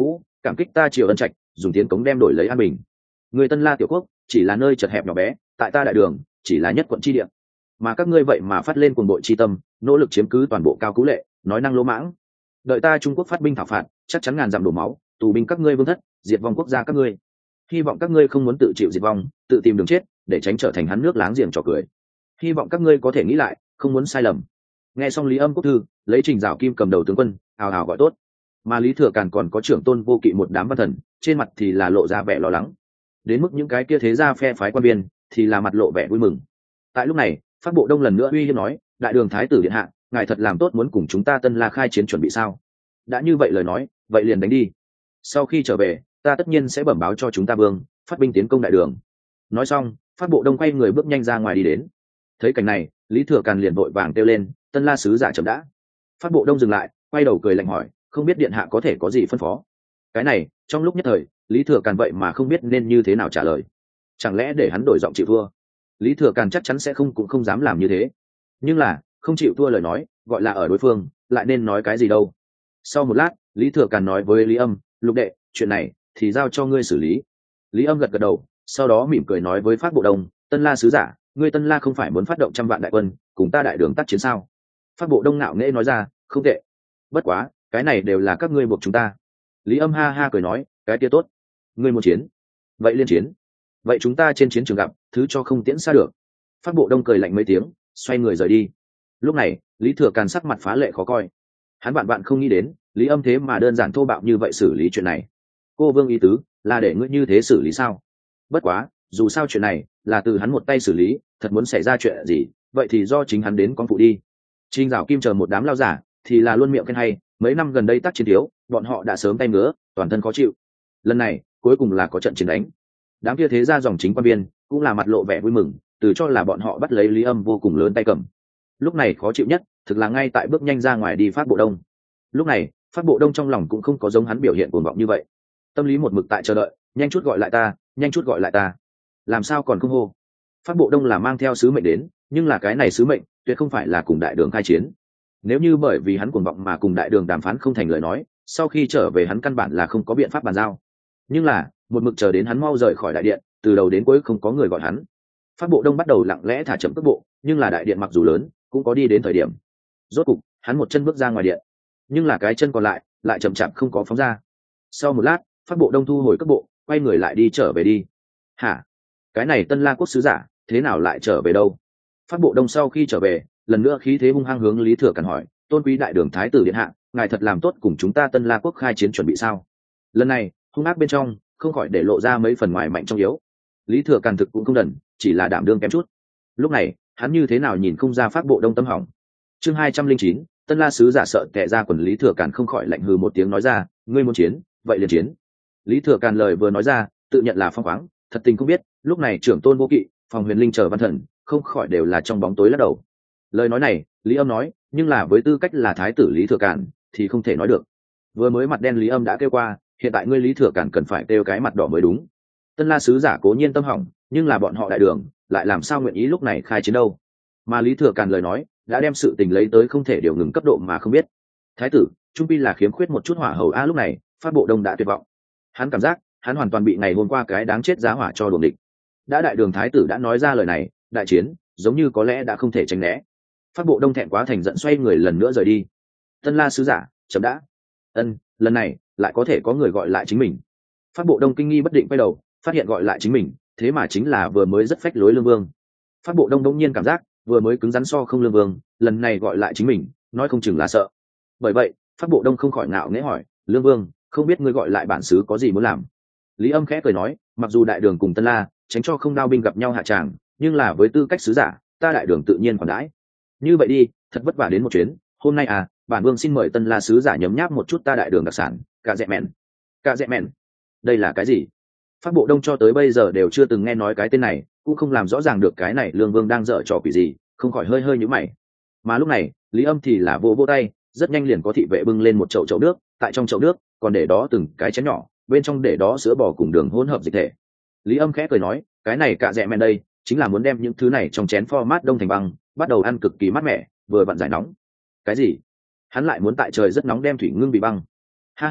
A: cảm kích ta triều ân trạch dùng tiến cống đem đổi lấy an bình. Người Tân La tiểu quốc chỉ là nơi chật hẹp nhỏ bé, tại ta đại đường chỉ là nhất quận chi địa, mà các ngươi vậy mà phát lên cuồng bội chi tâm, nỗ lực chiếm cứ toàn bộ Cao Cú Lệ, nói năng lỗ mãng. Đợi ta Trung Quốc phát binh thảo phạt, chắc chắn ngàn dặm đổ máu, tù binh các ngươi vương thất, diệt vong quốc gia các ngươi. Hy vọng các ngươi không muốn tự chịu diệt vong, tự tìm đường chết, để tránh trở thành hắn nước láng giềng trò cười. Hy vọng các ngươi có thể nghĩ lại, không muốn sai lầm. Nghe xong Lý Âm quốc thư, lấy Trình Giảo Kim cầm đầu tướng quân, hào hào gọi tốt. Mà Lý Thừa Càn còn có trưởng tôn vô kỵ một đám văn thần, trên mặt thì là lộ ra vẻ lo lắng. Đến mức những cái kia thế gia phe phái quan biên, thì là mặt lộ vẻ vui mừng. Tại lúc này, Phát Bộ Đông lần nữa uy hiếp nói, đại đường thái tử điện hạ, ngài thật làm tốt muốn cùng chúng ta Tân La khai chiến chuẩn bị sao? Đã như vậy lời nói, vậy liền đánh đi. Sau khi trở về, ta tất nhiên sẽ bẩm báo cho chúng ta vương, phát binh tiến công đại đường. Nói xong, Phát Bộ Đông quay người bước nhanh ra ngoài đi đến. Thấy cảnh này, Lý Thừa Càn liền vội vàng kêu lên, Tân La sứ giả chậm đã. Phát Bộ Đông dừng lại, quay đầu cười lạnh hỏi, không biết điện hạ có thể có gì phân phó? Cái này, trong lúc nhất thời, Lý Thừa Càn vậy mà không biết nên như thế nào trả lời. Chẳng lẽ để hắn đổi giọng chịu thua? Lý Thừa Càn chắc chắn sẽ không cũng không dám làm như thế. Nhưng là, không chịu thua lời nói, gọi là ở đối phương, lại nên nói cái gì đâu? Sau một lát, Lý Thừa Càn nói với Lý Âm, Lục đệ, chuyện này thì giao cho ngươi xử lý. Lý Âm gật gật đầu, sau đó mỉm cười nói với Phát Bộ Đông, Tân La sứ giả, ngươi Tân La không phải muốn phát động trăm vạn đại quân, cùng ta đại đường tác chiến sao? Phát Bộ Đông ngạo nghễ nói ra, không tệ. Bất quá, cái này đều là các ngươi buộc chúng ta. Lý Âm ha ha cười nói, cái kia tốt. Ngươi muốn chiến, vậy liên chiến. Vậy chúng ta trên chiến trường gặp, thứ cho không tiễn xa được. Phát Bộ Đông cười lạnh mấy tiếng, xoay người rời đi. Lúc này, Lý Thừa Càn sắc mặt phá lệ khó coi. Hắn bạn bạn không nghĩ đến, Lý Âm thế mà đơn giản thô bạo như vậy xử lý chuyện này. Cô vương ý tứ là để ngươi như thế xử lý sao? Bất quá, dù sao chuyện này là từ hắn một tay xử lý, thật muốn xảy ra chuyện gì, vậy thì do chính hắn đến con phụ đi. Trình Giảo Kim chờ một đám lao giả, thì là luôn miệng khen hay, mấy năm gần đây tác chiến thiếu, bọn họ đã sớm tay ngứa, toàn thân khó chịu. Lần này, cuối cùng là có trận chiến đánh. Đám kia thế ra dòng chính quan biên cũng là mặt lộ vẻ vui mừng, từ cho là bọn họ bắt lấy Lý Âm vô cùng lớn tay cầm. Lúc này khó chịu nhất, thực là ngay tại bước nhanh ra ngoài đi Phát Bộ Đông. Lúc này, Phát Bộ Đông trong lòng cũng không có giống hắn biểu hiện cuồng vọng như vậy. Tâm lý một mực tại chờ đợi, nhanh chút gọi lại ta, nhanh chút gọi lại ta. Làm sao còn không hô? Phát Bộ Đông là mang theo sứ mệnh đến, nhưng là cái này sứ mệnh tuyệt không phải là cùng đại đường khai chiến. Nếu như bởi vì hắn cuồng vọng mà cùng đại đường đàm phán không thành lời nói, sau khi trở về hắn căn bản là không có biện pháp bàn giao. Nhưng là, một mực chờ đến hắn mau rời khỏi đại điện, từ đầu đến cuối không có người gọi hắn. Phát Bộ Đông bắt đầu lặng lẽ thả chậm tốc bộ, nhưng là đại điện mặc dù lớn, cũng có đi đến thời điểm. Rốt cục, hắn một chân bước ra ngoài điện, nhưng là cái chân còn lại lại chậm chạp không có phóng ra. Sau một lát, Phát Bộ Đông thu hồi cước bộ, quay người lại đi trở về đi. Hả? Cái này Tân La quốc sứ giả, thế nào lại trở về đâu? Phát Bộ Đông sau khi trở về, lần nữa khí thế hung hăng hướng Lý Thừa Càn hỏi, tôn quý đại đường thái tử điện hạ, ngài thật làm tốt cùng chúng ta Tân La quốc khai chiến chuẩn bị sao? Lần này, hung ác bên trong, không khỏi để lộ ra mấy phần ngoài mạnh trong yếu. Lý Thừa Càn thực cũng không đần, chỉ là đảm đương kém chút. Lúc này, hắn như thế nào nhìn không ra Phát Bộ Đông tâm hỏng. Chương hai trăm linh chín, Tân La sứ giả sợ tệ ra quần. Lý Thừa Càn không khỏi lạnh hừ một tiếng nói ra, ngươi muốn chiến, vậy liền chiến. Lý Thừa Càn lời vừa nói ra, tự nhận là phong khoáng, thật tình không biết, lúc này trưởng tôn vô kỵ, phòng huyền linh chờ văn thần, không khỏi đều là trong bóng tối lắc đầu. Lời nói này, Lý Âm nói, nhưng là với tư cách là thái tử Lý Thừa Càn, thì không thể nói được. Vừa mới mặt đen Lý Âm đã kêu qua, hiện tại ngươi Lý Thừa Càn cần phải kêu cái mặt đỏ mới đúng. Tân La sứ giả cố nhiên tâm hỏng, nhưng là bọn họ đại đường lại làm sao nguyện ý lúc này khai chiến đâu? Mà Lý Thừa Càn lời nói đã đem sự tình lấy tới không thể điều ngừng cấp độ mà không biết. Thái tử trung pi là khiếm khuyết một chút hỏa hầu a. Lúc này Phát Bộ Đông đã tuyệt vọng, hắn cảm giác hắn hoàn toàn bị ngày hôm qua cái đáng chết giá hỏa cho đuổi địch. Đã đại đường thái tử đã nói ra lời này, đại chiến giống như có lẽ đã không thể tránh né. Phát Bộ Đông thẹn quá thành giận xoay người lần nữa rời đi. Tân La sứ giả chậm đã. Ân, lần này lại có thể có người gọi lại chính mình. Phát Bộ Đông kinh nghi bất định quay đầu, phát hiện gọi lại chính mình, thế mà chính là vừa mới rất phách lối Lương Vương. Phát Bộ Đông đống nhiên cảm giác vừa mới cứng rắn so không Lương Vương, lần này gọi lại chính mình, nói không chừng là sợ. Bởi vậy, Phát Bộ Đông không khỏi ngạo nghễ hỏi, Lương Vương, không biết ngươi gọi lại bản xứ có gì muốn làm? Lý Âm khẽ cười nói, mặc dù đại đường cùng Tân La tránh cho không đao binh gặp nhau hạ tràng, nhưng là với tư cách sứ giả, ta đại đường tự nhiên còn đãi. Như vậy đi, thật vất vả đến một chuyến, hôm nay à, bản vương xin mời Tân La sứ giả nhấm nháp một chút ta đại đường đặc sản, cà dẹ mèn. Cà dẹ mèn, đây là cái gì? Phát Bộ Đông cho tới bây giờ đều chưa từng nghe nói cái tên này, cũng không làm rõ ràng được cái này Lương Vương đang dở trò quỷ gì, không khỏi hơi hơi nhíu mày. Mà lúc này, Lý Âm thì là vô vô tay, rất nhanh liền có thị vệ bưng lên một chậu chậu nước, tại trong chậu nước còn để đó từng cái chén nhỏ, bên trong để đó sữa bò cùng đường hỗn hợp dịch thể. Lý Âm khẽ cười nói, cái này cà dẹ mèn đây, chính là muốn đem những thứ này trong chén format đông thành băng, bắt đầu ăn cực kỳ mát mẻ, vừa vặn giải nóng. Cái gì? Hắn lại muốn tại trời rất nóng đem thủy ngưng bị băng? Ha ha,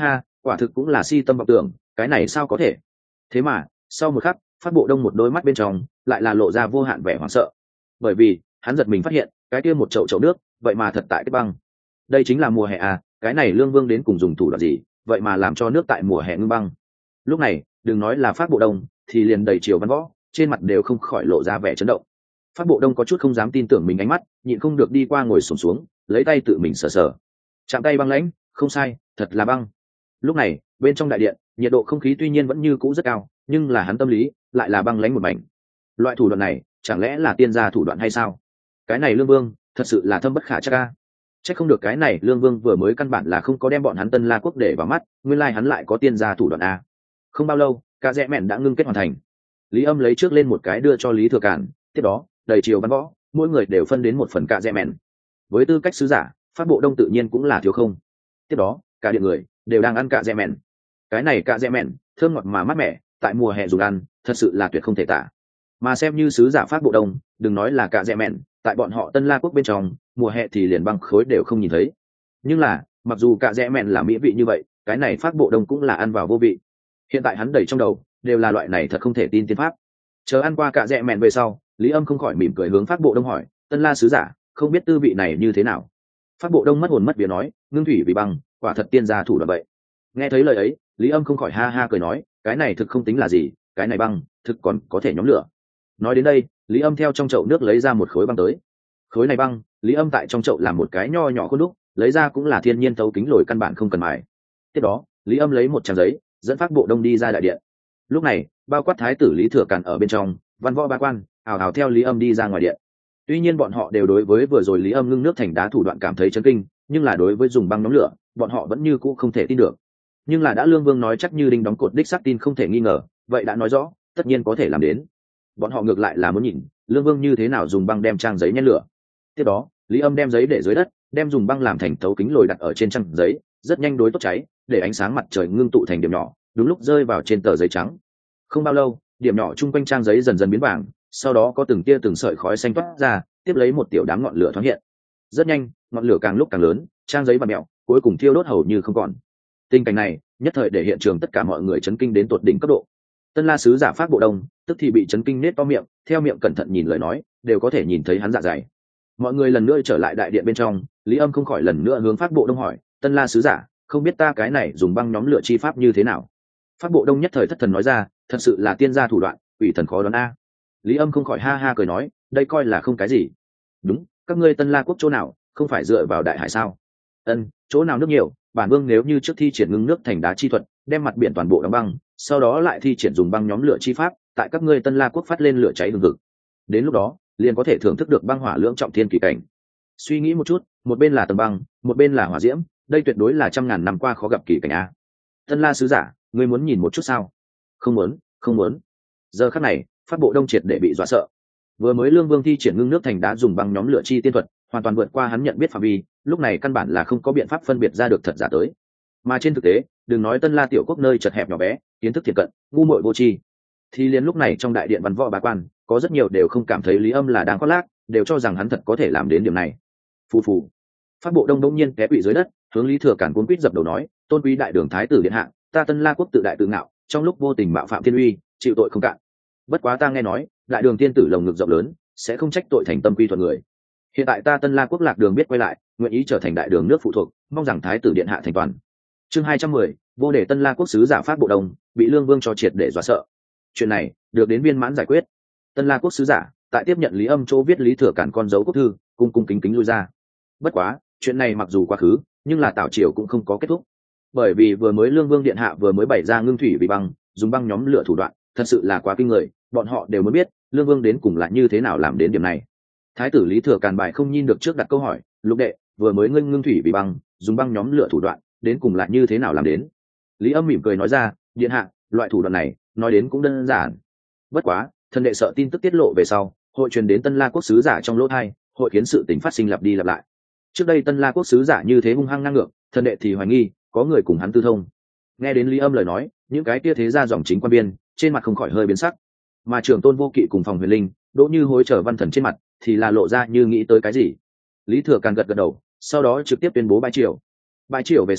A: quả thực cũng là si tâm vọng tưởng, cái này sao có thể. Thế mà sau một khắc, Phát Bộ Đông một đôi mắt bên trong lại là lộ ra vô hạn vẻ hoảng sợ, bởi vì hắn giật mình phát hiện cái kia một chậu chậu nước vậy mà thật tại cái băng. Đây chính là mùa hè à, cái này Lương Vương đến cùng dùng thủ đoạn gì vậy mà làm cho nước tại mùa hè ngưng băng. Lúc này đừng nói là Phát Bộ Đông, thì liền đầy Triều Văn Võ trên mặt đều không khỏi lộ ra vẻ chấn động. Phát Bộ Đông có chút không dám tin tưởng mình ánh mắt, nhịn không được đi qua ngồi xổm xuống, xuống lấy tay tự mình sờ sờ, chạm tay băng lãnh, không sai, thật là băng. Lúc này bên trong đại điện nhiệt độ không khí tuy nhiên vẫn như cũ rất cao, nhưng là hắn tâm lý lại là băng lãnh một mảnh. Loại thủ đoạn này chẳng lẽ là tiên gia thủ đoạn hay sao? Cái này Lương Vương thật sự là thâm bất khả trắc a. Chắc không được cái này Lương Vương vừa mới căn bản là không có đem bọn hắn Tân La Quốc để vào mắt, nguyên lai hắn lại có tiên gia thủ đoạn a. Không bao lâu cả rẽ mẹn đã ngưng kết hoàn thành. Lý Âm lấy trước lên một cái đưa cho Lý Thừa Cản, tiếp đó đầy Triều Văn Võ mỗi người đều phân đến một phần cả rẽ mẹn. Với tư cách sứ giả, Phát Bộ Đông tự nhiên cũng là thiếu không. Tiếp đó cả điện người đều đang ăn cả rẽ mẹn. Cái này cả rẽ mẹn thơm ngọt mà mát mẻ, tại mùa hè dùng ăn thật sự là tuyệt không thể tả. Mà xem như sứ giả Phát Bộ Đông, đừng nói là cả rẽ mẹn, tại bọn họ Tân La Quốc bên trong mùa hè thì liền băng khối đều không nhìn thấy. Nhưng là mặc dù cả rẽ mẹn là mỹ vị như vậy, cái này Phát Bộ Đông cũng là ăn vào vô vị. Hiện tại hắn đầy trong đầu đều là loại này thật không thể tin tiên pháp. Chờ ăn qua cả rẽ mẹn về sau, Lý Âm không khỏi mỉm cười hướng Phát Bộ Đông hỏi, Tân La sứ giả không biết tư vị này như thế nào. Phát Bộ Đông mất hồn mất vía nói, ngưng thủy vì băng, quả thật tiên gia thủ đoạn vậy. Nghe thấy lời ấy, Lý Âm không khỏi ha ha cười nói, cái này thực không tính là gì, cái này băng thực còn có thể nhóm lửa. Nói đến đây, Lý Âm theo trong chậu nước lấy ra một khối băng tới. Khối này băng, Lý Âm tại trong chậu làm một cái nho nhỏ khuôn đúc, lấy ra cũng là thiên nhiên thấu kính lồi căn bản không cần mài. Tiếp đó Lý Âm lấy một trang giấy dẫn Phát Bộ Đông đi ra đại điện. Lúc này bao quát thái tử Lý Thừa Cản ở bên trong, văn võ ba quan ào ào theo Lý Âm đi ra ngoài điện. Tuy nhiên bọn họ đều đối với vừa rồi Lý Âm ngưng nước thành đá thủ đoạn cảm thấy chấn kinh, nhưng là đối với dùng băng nhóm lửa, bọn họ vẫn như cũ không thể tin được. Nhưng là đã Lương Vương nói chắc như đinh đóng cột đích xác tin không thể nghi ngờ, vậy đã nói rõ tất nhiên có thể làm đến. Bọn họ ngược lại là muốn nhìn Lương Vương như thế nào dùng băng đem trang giấy nhét lửa. Tiếp đó Lý Âm đem giấy để dưới đất, đem dùng băng làm thành thấu kính lồi đặt ở trên trang giấy, rất nhanh đối tốt cháy, để ánh sáng mặt trời ngưng tụ thành điểm nhỏ, đúng lúc rơi vào trên tờ giấy trắng. Không bao lâu điểm nhỏ chung quanh trang giấy dần dần biến vàng, sau đó có từng tia từng sợi khói xanh toát ra, tiếp lấy một tiểu đám ngọn lửa thoáng hiện. Rất nhanh ngọn lửa càng lúc càng lớn, trang giấy và mẹo cuối cùng thiêu đốt hầu như không còn. Tình cảnh này nhất thời để hiện trường tất cả mọi người chấn kinh đến tột đỉnh cấp độ. Tân La sứ giả Phát Bộ Đông tức thì bị chấn kinh nết to miệng, theo miệng cẩn thận nhìn lời nói đều có thể nhìn thấy hắn dạ dày. Mọi người lần nữa trở lại đại điện bên trong, Lý Âm không khỏi lần nữa hướng Phát Bộ Đông hỏi, Tân La sứ giả không biết ta cái này dùng băng nhóm lửa chi pháp như thế nào. Phát Bộ Đông nhất thời thất thần nói ra, thật sự là tiên gia thủ đoạn, ủy thần khó đoán a. Lý Âm không khỏi ha ha cười nói, đây coi là không cái gì. Đúng, các ngươi Tân La Quốc chỗ nào không phải dựa vào đại hải sao? Ân, chỗ nào nước nhiều, bản vương nếu như trước thi triển ngưng nước thành đá chi thuật, đem mặt biển toàn bộ đóng băng, sau đó lại thi triển dùng băng nhóm lửa chi pháp, tại các ngươi Tân La Quốc phát lên lửa cháy hừng hực. Đến lúc đó liền có thể thưởng thức được băng hỏa lưỡng trọng thiên kỳ cảnh. Suy nghĩ một chút, một bên là tầng băng, một bên là hỏa diễm, đây tuyệt đối là trăm ngàn năm qua khó gặp kỳ cảnh a. Tân La sứ giả, ngươi muốn nhìn một chút sao? Không muốn, không muốn. Giờ khắc này Phát Bộ Đông triệt để bị dọa sợ. Vừa mới Lương Vương thi triển ngưng nước thành đá dùng băng nhóm lửa chi tiên thuật, hoàn toàn vượt qua hắn nhận biết phạm vi, lúc này căn bản là không có biện pháp phân biệt ra được thật giả tới. Mà trên thực tế đừng nói Tân La tiểu quốc nơi chật hẹp nhỏ bé, kiến thức thiệt cận, ngu muội vô tri, thì liền lúc này trong đại điện văn võ bá quan có rất nhiều đều không cảm thấy Lý Âm là đang khoác lác, đều cho rằng hắn thật có thể làm đến điểm này. Phù phù. Phát Bộ Đông đông nhiên té quỵ dưới đất, hướng Lý Thừa Cản cuốn quýt dập đầu nói, tôn quý đại đường thái tử điện hạ, ta Tân La quốc tự đại tự ngạo, trong lúc vô tình mạo phạm thiên uy, chịu tội không cạn. Bất quá ta nghe nói đại đường tiên tử lồng ngực rộng lớn, sẽ không trách tội thành tâm quy thuận người. Hiện tại ta Tân La quốc lạc đường biết quay lại, nguyện ý trở thành đại đường nước phụ thuộc, mong rằng thái tử điện hạ thành toàn. Chương hai trăm mười, vô đề Tân La quốc sứ giả Phát Bộ Đông bị Lương Vương cho triệt để dọa sợ. Chuyện này được đến viên mãn giải quyết. Tân La quốc sứ giả tại tiếp nhận Lý Âm chỗ viết Lý Thừa Cản con dấu quốc thư, cung cung kính kính lui ra. Bất quá chuyện này mặc dù quá khứ, nhưng là Tào triều cũng không có kết thúc, bởi vì vừa mới Lương Vương điện hạ vừa mới bày ra ngưng thủy vì băng, dùng băng nhóm lửa thủ đoạn thật sự là quá kinh người, bọn họ đều muốn biết Lương Vương đến cùng là như thế nào làm đến điểm này. Thái tử Lý Thừa Cản bài không nhìn được trước đặt câu hỏi, lục đệ, vừa mới ngưng ngưng thủy vì băng, dùng băng nhóm lửa thủ đoạn đến cùng là như thế nào làm đến? Lý Âm mỉm cười nói ra, điện hạ, loại thủ đoạn này nói đến cũng đơn giản. Bất quá thần đệ sợ tin tức tiết lộ về sau hội truyền đến Tân La quốc sứ giả trong lỗ thai, hội khiến sự tình phát sinh lặp đi lặp lại. Trước đây Tân La quốc sứ giả như thế hung hăng ngang ngược, thần đệ thì hoài nghi có người cùng hắn tư thông. Nghe đến Lý Âm lời nói, những cái kia thế ra dòng chính quan biên trên mặt không khỏi hơi biến sắc, mà trưởng tôn Vô Kỵ cùng Phòng Huyền Linh, Đỗ Như Hối trở văn thần trên mặt thì là lộ ra như nghĩ tới cái gì. Lý Thừa Càn gật gật đầu, sau đó trực tiếp tuyên bố bãi triều. Bãi triều về sau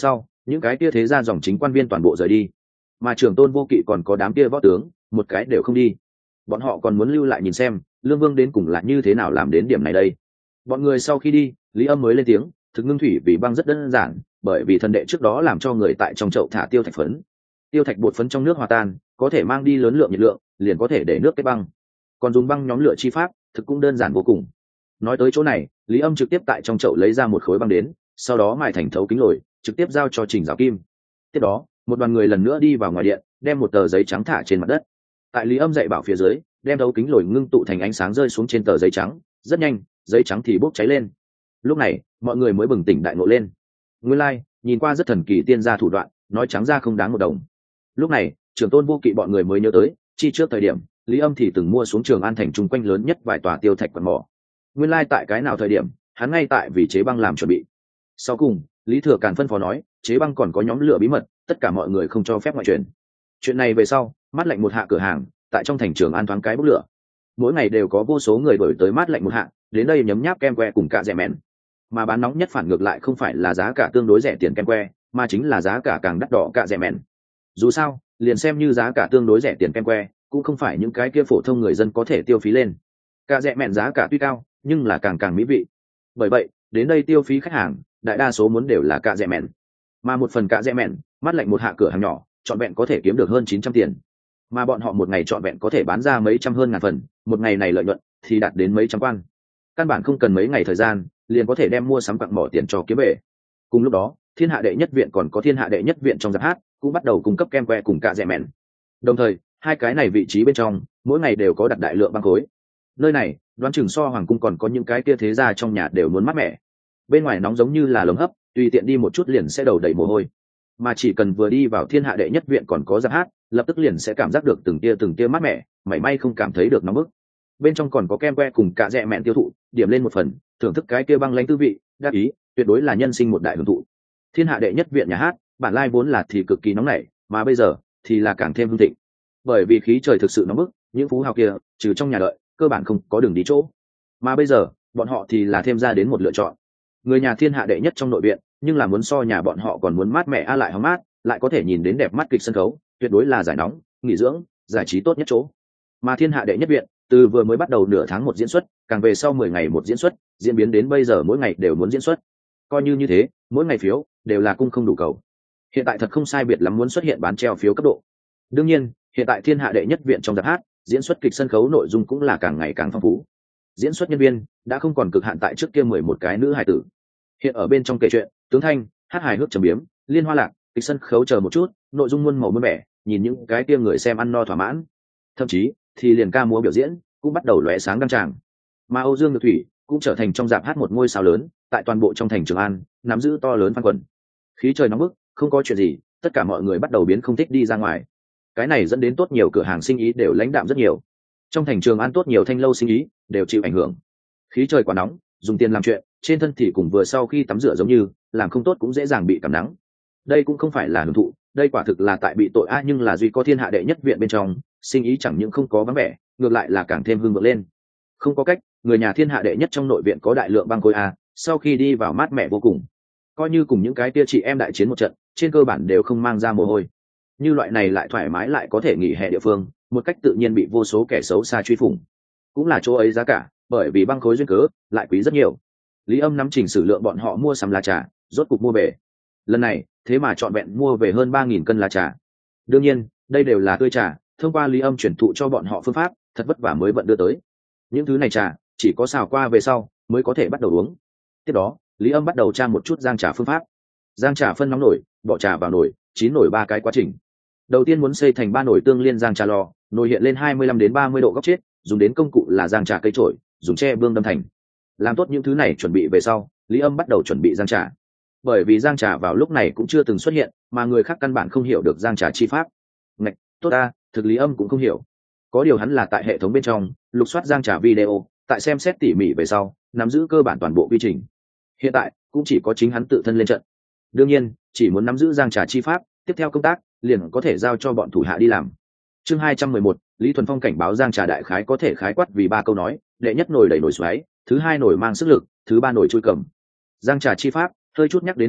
A: những cái kia thế ra dòng chính quan viên toàn bộ rời đi, mà trưởng tôn vô kỵ còn có đám kia võ tướng một cái đều không đi. Bọn họ còn muốn lưu lại nhìn xem lương vương đến cùng là như thế nào làm đến điểm này đây. Bọn người sau khi đi, Lý Âm mới lên tiếng, thực ngưng thủy vì băng rất đơn giản, bởi vì thần đệ trước đó làm cho người tại trong chậu thả tiêu thạch phấn. Tiêu thạch bột phấn trong nước hòa tan, có thể mang đi lớn lượng nhiệt lượng, liền có thể để nước kết băng. Còn dùng băng nhóm lửa chi pháp, thực cũng đơn giản vô cùng. Nói tới chỗ này, Lý Âm trực tiếp tại trong chậu lấy ra một khối băng đến, sau đó mài thành thấu kính lồi, trực tiếp giao cho Trình Giảo Kim. Tiếp đó, một đoàn người lần nữa đi vào ngoài điện, đem một tờ giấy trắng thả trên mặt đất. Tại Lý Âm dạy bảo phía dưới, đem thấu kính lồi ngưng tụ thành ánh sáng rơi xuống trên tờ giấy trắng, rất nhanh, giấy trắng thì bốc cháy lên. Lúc này, mọi người mới bừng tỉnh đại ngộ lên. Nguyên lai, like, nhìn qua rất thần kỳ tiên gia thủ đoạn, nói trắng ra không đáng một đồng. Lúc này, trưởng tôn vô kỵ bọn người mới nhớ tới, chi trước thời điểm, Lý Âm thì từng mua xuống Trường An thành trung quanh lớn nhất vài tòa tiêu thạch quặng mỏ. Nguyên lai like tại cái nào thời điểm, hắn ngay tại vì chế băng làm chuẩn bị. Sau cùng, Lý Thừa Càn phân phó nói, chế băng còn có nhóm lửa bí mật, tất cả mọi người không cho phép ngoại truyền. Chuyện này về sau, mát lạnh một hạ cửa hàng, tại trong thành Trường An thoáng cái bốc lửa. Mỗi ngày đều có vô số người đổi tới mát lạnh một hạ, đến đây nhấm nháp kem que cùng cạ dẻ mèn. Mà bán nóng nhất phản ngược lại không phải là giá cả tương đối rẻ tiền kem que, mà chính là giá cả càng đắt đỏ cạ dẻ mèn. Dù sao, liền xem như giá cả tương đối rẻ tiền kem que, cũng không phải những cái kia phổ thông người dân có thể tiêu phí lên. Cạ dẻ mèn giá cả tuy cao, nhưng là càng càng mỹ vị. Bởi vậy, đến đây tiêu phí khách hàng, đại đa số muốn đều là cạ dẻ mèn. Mà một phần cạ dẻ mèn, mát lạnh một hạ cửa hàng nhỏ, chọn vẹn có thể kiếm được hơn chín trăm tiền. Mà bọn họ một ngày chọn vẹn có thể bán ra mấy trăm hơn ngàn phần, một ngày này lợi nhuận thì đạt đến mấy trăm quan. Căn bản không cần mấy ngày thời gian, liền có thể đem mua sắm quặng mỏ tiền cho kiếm về. Cùng lúc đó, Thiên Hạ đệ nhất viện còn có Thiên Hạ đệ nhất viện trong giáp hát cũng bắt đầu cung cấp kem que cùng cạ dẻ mèn. Đồng thời, hai cái này vị trí bên trong, mỗi ngày đều có đặt đại lượng băng khối. Nơi này, đoán chừng so hoàng cung còn có những cái kia thế gia trong nhà đều muốn mát mẻ. Bên ngoài nóng giống như là lồng hấp, tùy tiện đi một chút liền sẽ đầu đầy mồ hôi. Mà chỉ cần vừa đi vào Thiên Hạ đệ nhất viện còn có giáp hát, lập tức liền sẽ cảm giác được từng tia từng tia mát mẻ, mảy may không cảm thấy được nóng bức. Bên trong còn có kem que cùng cạ dẻ mèn tiêu thụ, điểm lên một phần, thưởng thức cái kia băng lãnh tư vị, đắc ý, tuyệt đối là nhân sinh một đại hưởng thụ. Thiên Hạ đệ nhất viện nhà hát, bản lai vốn là thì cực kỳ nóng nảy, mà bây giờ thì là càng thêm hưng thịnh. Bởi vì khí trời thực sự nóng bức, những phú hào kia, trừ trong nhà đợi, cơ bản không có đường đi chỗ. Mà bây giờ, bọn họ thì là thêm ra đến một lựa chọn. Người nhà Thiên Hạ đệ nhất trong nội viện, nhưng là muốn so nhà bọn họ còn muốn mát mẻ a lại hóng mát, lại có thể nhìn đến đẹp mắt kịch sân khấu, tuyệt đối là giải nóng, nghỉ dưỡng, giải trí tốt nhất chỗ. Mà Thiên Hạ đệ nhất viện, từ vừa mới bắt đầu nửa tháng một diễn xuất, càng về sau mười ngày một diễn xuất, diễn biến đến bây giờ mỗi ngày đều muốn diễn xuất. Coi như như thế, mỗi ngày phiếu đều là cung không đủ cầu. Hiện tại thật không sai biệt lắm muốn xuất hiện bán treo phiếu cấp độ. Đương nhiên, hiện tại Thiên Hạ đệ nhất viện trong giáp hát, diễn xuất kịch sân khấu nội dung cũng là càng ngày càng phong phú. Diễn xuất nhân viên đã không còn cực hạn tại trước kia mười một cái nữ hài tử. Hiện ở bên trong kể chuyện, tướng thanh, hát hài hước trầm biếm, liên hoa lạc, kịch sân khấu chờ một chút, nội dung muôn màu muôn vẻ, nhìn những cái kia người xem ăn no thỏa mãn. Thậm chí, thì liền ca múa biểu diễn cũng bắt đầu lóe sáng đăng tràng. Mà Âu Dương Nhược Thủy cũng trở thành trong dạp hát một ngôi sao lớn, tại toàn bộ trong thành Trường An nắm giữ to lớn fan quần. Khí trời nóng bức, không có chuyện gì, tất cả mọi người bắt đầu biến không thích đi ra ngoài. Cái này dẫn đến tốt nhiều cửa hàng sinh ý đều lãnh đạm rất nhiều. Trong thành Trường An tốt nhiều thanh lâu sinh ý đều chịu ảnh hưởng. Khí trời quá nóng, dùng tiền làm chuyện, trên thân thì cùng vừa sau khi tắm rửa giống như, làm không tốt cũng dễ dàng bị cảm nắng. Đây cũng không phải là hưởng thụ, đây quả thực là tại bị tội a, nhưng là duy có Thiên Hạ đệ nhất viện bên trong, sinh ý chẳng những không có vắng vẻ, ngược lại là càng thêm hưng vượng lên. Không có cách, người nhà Thiên Hạ đệ nhất trong nội viện có đại lượng băng khối a, sau khi đi vào mát mẻ vô cùng. Coi như cùng những cái tia chị em đại chiến một trận, trên cơ bản đều không mang ra mồ hôi. Như loại này lại thoải mái lại có thể nghỉ hè địa phương, một cách tự nhiên bị vô số kẻ xấu xa truy phủng. Cũng là chỗ ấy giá cả, bởi vì băng khối duyên cớ, lại quý rất nhiều. Lý Âm nắm chỉnh sử lượng bọn họ mua sắm lá trà, rốt cục mua về. Lần này, thế mà trọn vẹn mua về hơn ba nghìn cân lá trà. Đương nhiên, đây đều là tươi trà, thông qua Lý Âm chuyển thụ cho bọn họ phương pháp, thật vất vả mới vận đưa tới. Những thứ này trà, chỉ có xào qua về sau mới có thể bắt đầu uống. Tiếp đó, Lý Âm bắt đầu tra một chút rang trà phương pháp. Rang trà phân nóng nồi, bỏ trà vào nồi, chín nồi ba cái quá trình. Đầu tiên muốn xây thành ba nồi tương liên rang trà lò, nồi hiện lên hai mươi lăm đến ba mươi độ góc chết, dùng đến công cụ là rang trà cây chổi, dùng tre bương đâm thành. Làm tốt những thứ này chuẩn bị về sau, Lý Âm bắt đầu chuẩn bị rang trà. Bởi vì rang trà vào lúc này cũng chưa từng xuất hiện, mà người khác căn bản không hiểu được rang trà chi pháp. Ngạch, tốt ta, thực Lý Âm cũng không hiểu. Có điều hắn là tại hệ thống bên trong lục soát rang trà video, tại xem xét tỉ mỉ về sau, nắm giữ cơ bản toàn bộ quy trình. Hiện tại cũng chỉ có chính hắn tự thân lên trận. Đương nhiên, chỉ muốn nắm giữ rang trà chi pháp, tiếp theo công tác liền có thể giao cho bọn thủ hạ đi làm. Chương hai trăm mười một, Lý Thuần Phong cảnh báo rang trà đại khái có thể khái quát vì ba câu nói: đệ nhất nồi đẩy nồi xoáy, thứ hai nồi mang sức lực, thứ ba nồi chui cầm. Rang trà chi pháp hơi chút nhắc đến một chút,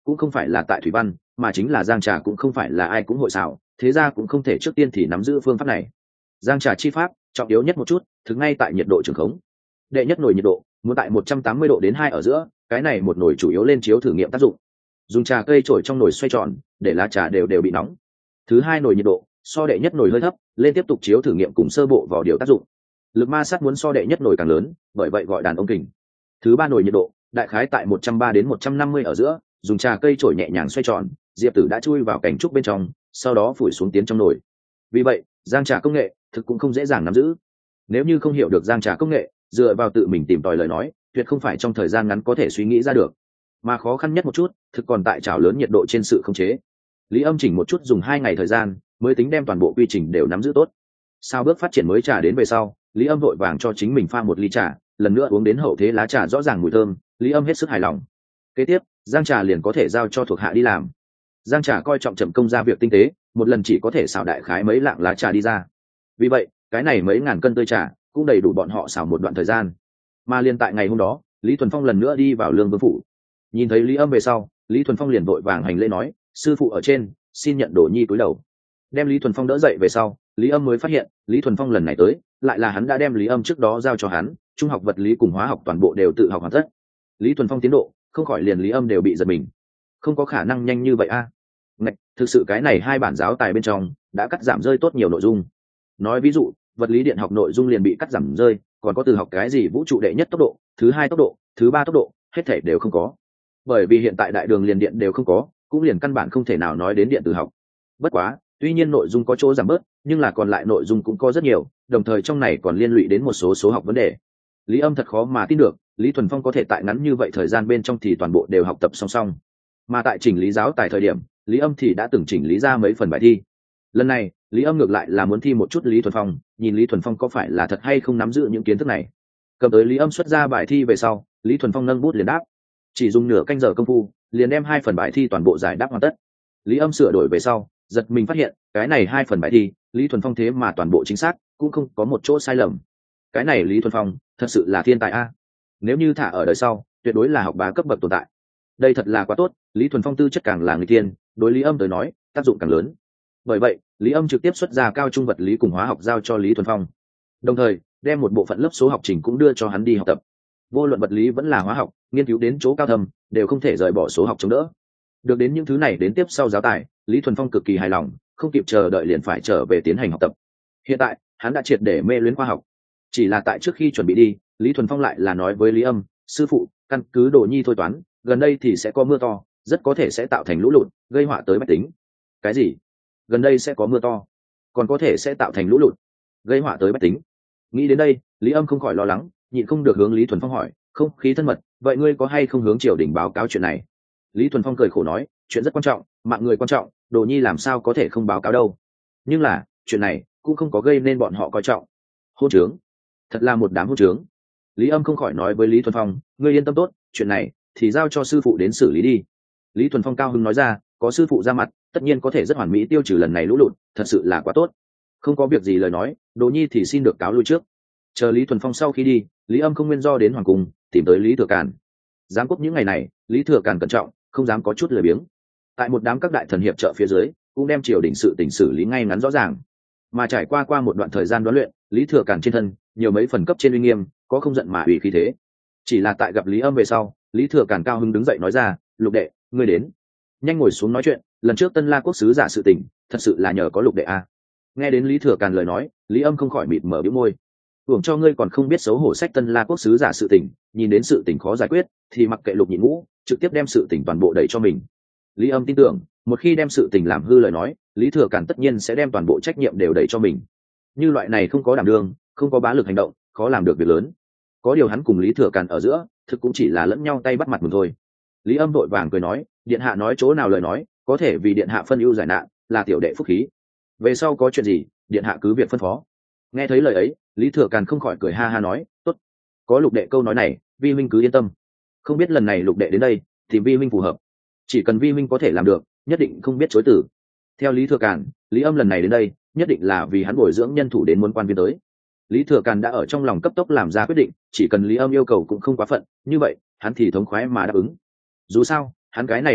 A: cũng không phải là tại thủy văn, mà chính là giang trà cũng không phải là ai cũng hội xảo, thế ra cũng không thể trước tiên thì nắm giữ phương pháp này. Giang trà chi pháp trọng yếu nhất một chút thực ngay tại nhiệt độ trường khống. Đệ nhất nồi nhiệt độ muốn tại một trăm tám mươi độ đến hai ở giữa, cái này một nồi chủ yếu lên chiếu thử nghiệm tác dụng, dùng trà cây trổi trong nồi xoay tròn để lá trà đều đều bị nóng. Thứ hai nồi nhiệt độ so đệ nhất nồi hơi thấp, lên tiếp tục chiếu thử nghiệm cùng sơ bộ vào điều tác dụng, lực ma sát muốn so đệ nhất nồi càng lớn, bởi vậy gọi đàn ông kình. Thứ ba nồi nhiệt độ đại khái tại một trăm ba đến một trăm năm mươi ở giữa, dùng trà cây trổi nhẹ nhàng xoay tròn, diệp tử đã chui vào cảnh trúc bên trong, sau đó phủi xuống tiến trong nồi. Vì vậy giang trà công nghệ thực cũng không dễ dàng nắm giữ. Nếu như không hiểu được giang trà công nghệ, dựa vào tự mình tìm tòi lời nói, tuyệt không phải trong thời gian ngắn có thể suy nghĩ ra được. Mà khó khăn nhất một chút thực còn tại chảo lớn nhiệt độ trên sự khống chế. Lý Âm chỉnh một chút dùng hai ngày thời gian mới tính đem toàn bộ quy trình đều nắm giữ tốt. Sau bước phát triển mới trà đến về sau, Lý Âm vội vàng cho chính mình pha một ly trà, lần nữa uống đến hậu thế lá trà rõ ràng mùi thơm, Lý Âm hết sức hài lòng. Kế tiếp giang trà liền có thể giao cho thuộc hạ đi làm. Giang trà coi trọng chậm công ra việc tinh tế, một lần chỉ có thể xào đại khái mấy lạng lá trà đi ra. Vì vậy cái này mấy ngàn cân tươi trà cũng đầy đủ bọn họ xào một đoạn thời gian. Mà liên tại ngày hôm đó, Lý Thuần Phong lần nữa đi vào Lương Vương phủ. Nhìn thấy Lý Âm về sau, Lý Thuần Phong liền vội vàng hành lễ nói, sư phụ ở trên, xin nhận Đồ Nhi cúi đầu. Đem Lý Thuần Phong đỡ dậy về sau, Lý Âm mới phát hiện Lý Thuần Phong lần này tới lại là hắn đã đem Lý Âm trước đó giao cho hắn, trung học vật lý cùng hóa học toàn bộ đều tự học hoàn tất. Lý Thuần Phong tiến độ không khỏi liền Lý Âm đều bị giật mình, không có khả năng nhanh như vậy a à? Ngạch, thực sự cái này hai bản giáo tài bên trong đã cắt giảm rơi tốt nhiều nội dung. Nói ví dụ vật lý điện học nội dung liền bị cắt giảm rơi, còn có từ học cái gì vũ trụ đệ nhất tốc độ, thứ hai tốc độ, thứ ba tốc độ, hết thể đều không có. Bởi vì hiện tại đại đường liền điện đều không có, cũng liền căn bản không thể nào nói đến điện từ học. Bất quá tuy nhiên nội dung có chỗ giảm bớt, nhưng là còn lại nội dung cũng có rất nhiều, đồng thời trong này còn liên lụy đến một số số học vấn đề. Lý Âm thật khó mà tin được Lý Thuần Phong có thể tại ngắn như vậy thời gian bên trong thì toàn bộ đều học tập song song. Mà tại chỉnh lý giáo tại thời điểm, Lý Âm thì đã từng chỉnh lý ra mấy phần bài thi. Lần này Lý Âm ngược lại là muốn thi một chút Lý Thuần Phong, nhìn Lý Thuần Phong có phải là thật hay không nắm giữ những kiến thức này. Cầm tới Lý Âm xuất ra bài thi về sau, Lý Thuần Phong nâng bút liền đáp, chỉ dùng nửa canh giờ công phu liền đem hai phần bài thi toàn bộ giải đáp hoàn tất. Lý Âm sửa đổi về sau, giật mình phát hiện cái này hai phần bài thi Lý Thuần Phong thế mà toàn bộ chính xác, cũng không có một chỗ sai lầm. Cái này Lý Thuần Phong thật sự là thiên tài a, nếu như thả ở đời sau tuyệt đối là học bá cấp bậc tồn tại. Đây thật là quá tốt, Lý Thuần Phong tư chất càng là người tiên, đối Lý Âm tới nói tác dụng càng lớn. Bởi vậy Lý Âm trực tiếp xuất ra cao trung vật lý cùng hóa học giao cho Lý Thuần Phong, đồng thời đem một bộ phận lớp số học trình cũng đưa cho hắn đi học tập. Vô luận vật lý vẫn là hóa học, nghiên cứu đến chỗ cao thâm đều không thể rời bỏ số học chống đỡ. Được đến những thứ này đến tiếp sau giáo tài, Lý Thuần Phong cực kỳ hài lòng, không kịp chờ đợi liền phải trở về tiến hành học tập. Hiện tại hắn đã triệt để mê luyến khoa học. Chỉ là tại trước khi chuẩn bị đi, Lý Thuần Phong lại là nói với Lý Âm, sư phụ, căn cứ Đồ Nhi thôi toán, gần đây thì sẽ có mưa to, rất có thể sẽ tạo thành lũ lụt, gây họa tới bách tính. Cái gì? Gần đây sẽ có mưa to, còn có thể sẽ tạo thành lũ lụt, gây họa tới bách tính? Nghĩ đến đây, Lý Âm không khỏi lo lắng, nhịn không được hướng Lý Thuần Phong hỏi, không khí thân mật, vậy ngươi có hay không hướng triều đình báo cáo chuyện này? Lý Thuần Phong cười khổ nói, chuyện rất quan trọng, mạng người quan trọng, Đồ Nhi làm sao có thể không báo cáo đâu. Nhưng là chuyện này cũng không có gây nên bọn họ coi trọng. Hôn trướng, thật là một đám hôn trướng. Lý Âm không khỏi nói với Lý Thuần Phong, ngươi yên tâm tốt, chuyện này thì giao cho sư phụ đến xử lý đi. Lý Thuần Phong cao hứng nói ra, có sư phụ ra mặt, tất nhiên có thể rất hoàn mỹ tiêu trừ lần này lũ lụt, thật sự là quá tốt. Không có việc gì lời nói, Đồ Nhi thì xin được cáo lui trước. Chờ Lý Thuần Phong sau khi đi, Lý Âm không nguyên do đến hoàng cung tìm tới Lý Thừa Càn. Giám quốc những ngày này, Lý Thừa Càn cẩn trọng, không dám có chút lười biếng. Tại một đám các đại thần hiệp trợ phía dưới, cũng đem triều đình sự tình xử lý ngay ngắn rõ ràng. Mà trải qua qua một đoạn thời gian đoán luyện, Lý Thừa Càn trên thân nhiều mấy phần cấp trên uy nghiêm, có không giận mà ủy khí thế. Chỉ là tại gặp Lý Âm về sau, Lý Thừa Càn cao hứng đứng dậy nói ra, Lục đệ, ngươi đến, nhanh ngồi xuống nói chuyện. Lần trước Tân La quốc sứ giả sự tình, thật sự là nhờ có Lục đệ a. Nghe đến Lý Thừa Càn lời nói, Lý Âm không khỏi mịt mở bĩu môi. Hưởng cho ngươi còn không biết xấu hổ sách Tân La quốc sứ giả sự tình, nhìn đến sự tình khó giải quyết thì mặc kệ Lục Nhị Ngũ, trực tiếp đem sự tình toàn bộ đẩy cho mình. Lý Âm tin tưởng, một khi đem sự tình làm hư lời nói, Lý Thừa Càn tất nhiên sẽ đem toàn bộ trách nhiệm đều đẩy cho mình. Như loại này không có đảm đương, không có bá lực hành động, khó làm được việc lớn. Có điều hắn cùng Lý Thừa Càn ở giữa, thực cũng chỉ là lẫn nhau tay bắt mặt mừng thôi. Lý Âm vội vàng cười nói, điện hạ nói chỗ nào lời nói, có thể vì điện hạ phân ưu giải nạn, là tiểu đệ phúc khí. Về sau có chuyện gì, điện hạ cứ việc phân phó. Nghe thấy lời ấy, Lý Thừa Càn không khỏi cười ha ha nói, tốt, có Lục đệ câu nói này, vi huynh cứ yên tâm. Không biết lần này Lục đệ đến đây thì vi huynh phù hợp, chỉ cần vi huynh có thể làm được, nhất định không biết chối từ. Theo Lý Thừa Càn, Lý Âm lần này đến đây nhất định là vì hắn bồi dưỡng nhân thủ đến muốn quan viên tới. Lý Thừa Càn đã ở trong lòng cấp tốc làm ra quyết định, chỉ cần Lý Âm yêu cầu cũng không quá phận, như vậy hắn thì thống khoái mà đáp ứng. Dù sao hắn cái này Lục đệ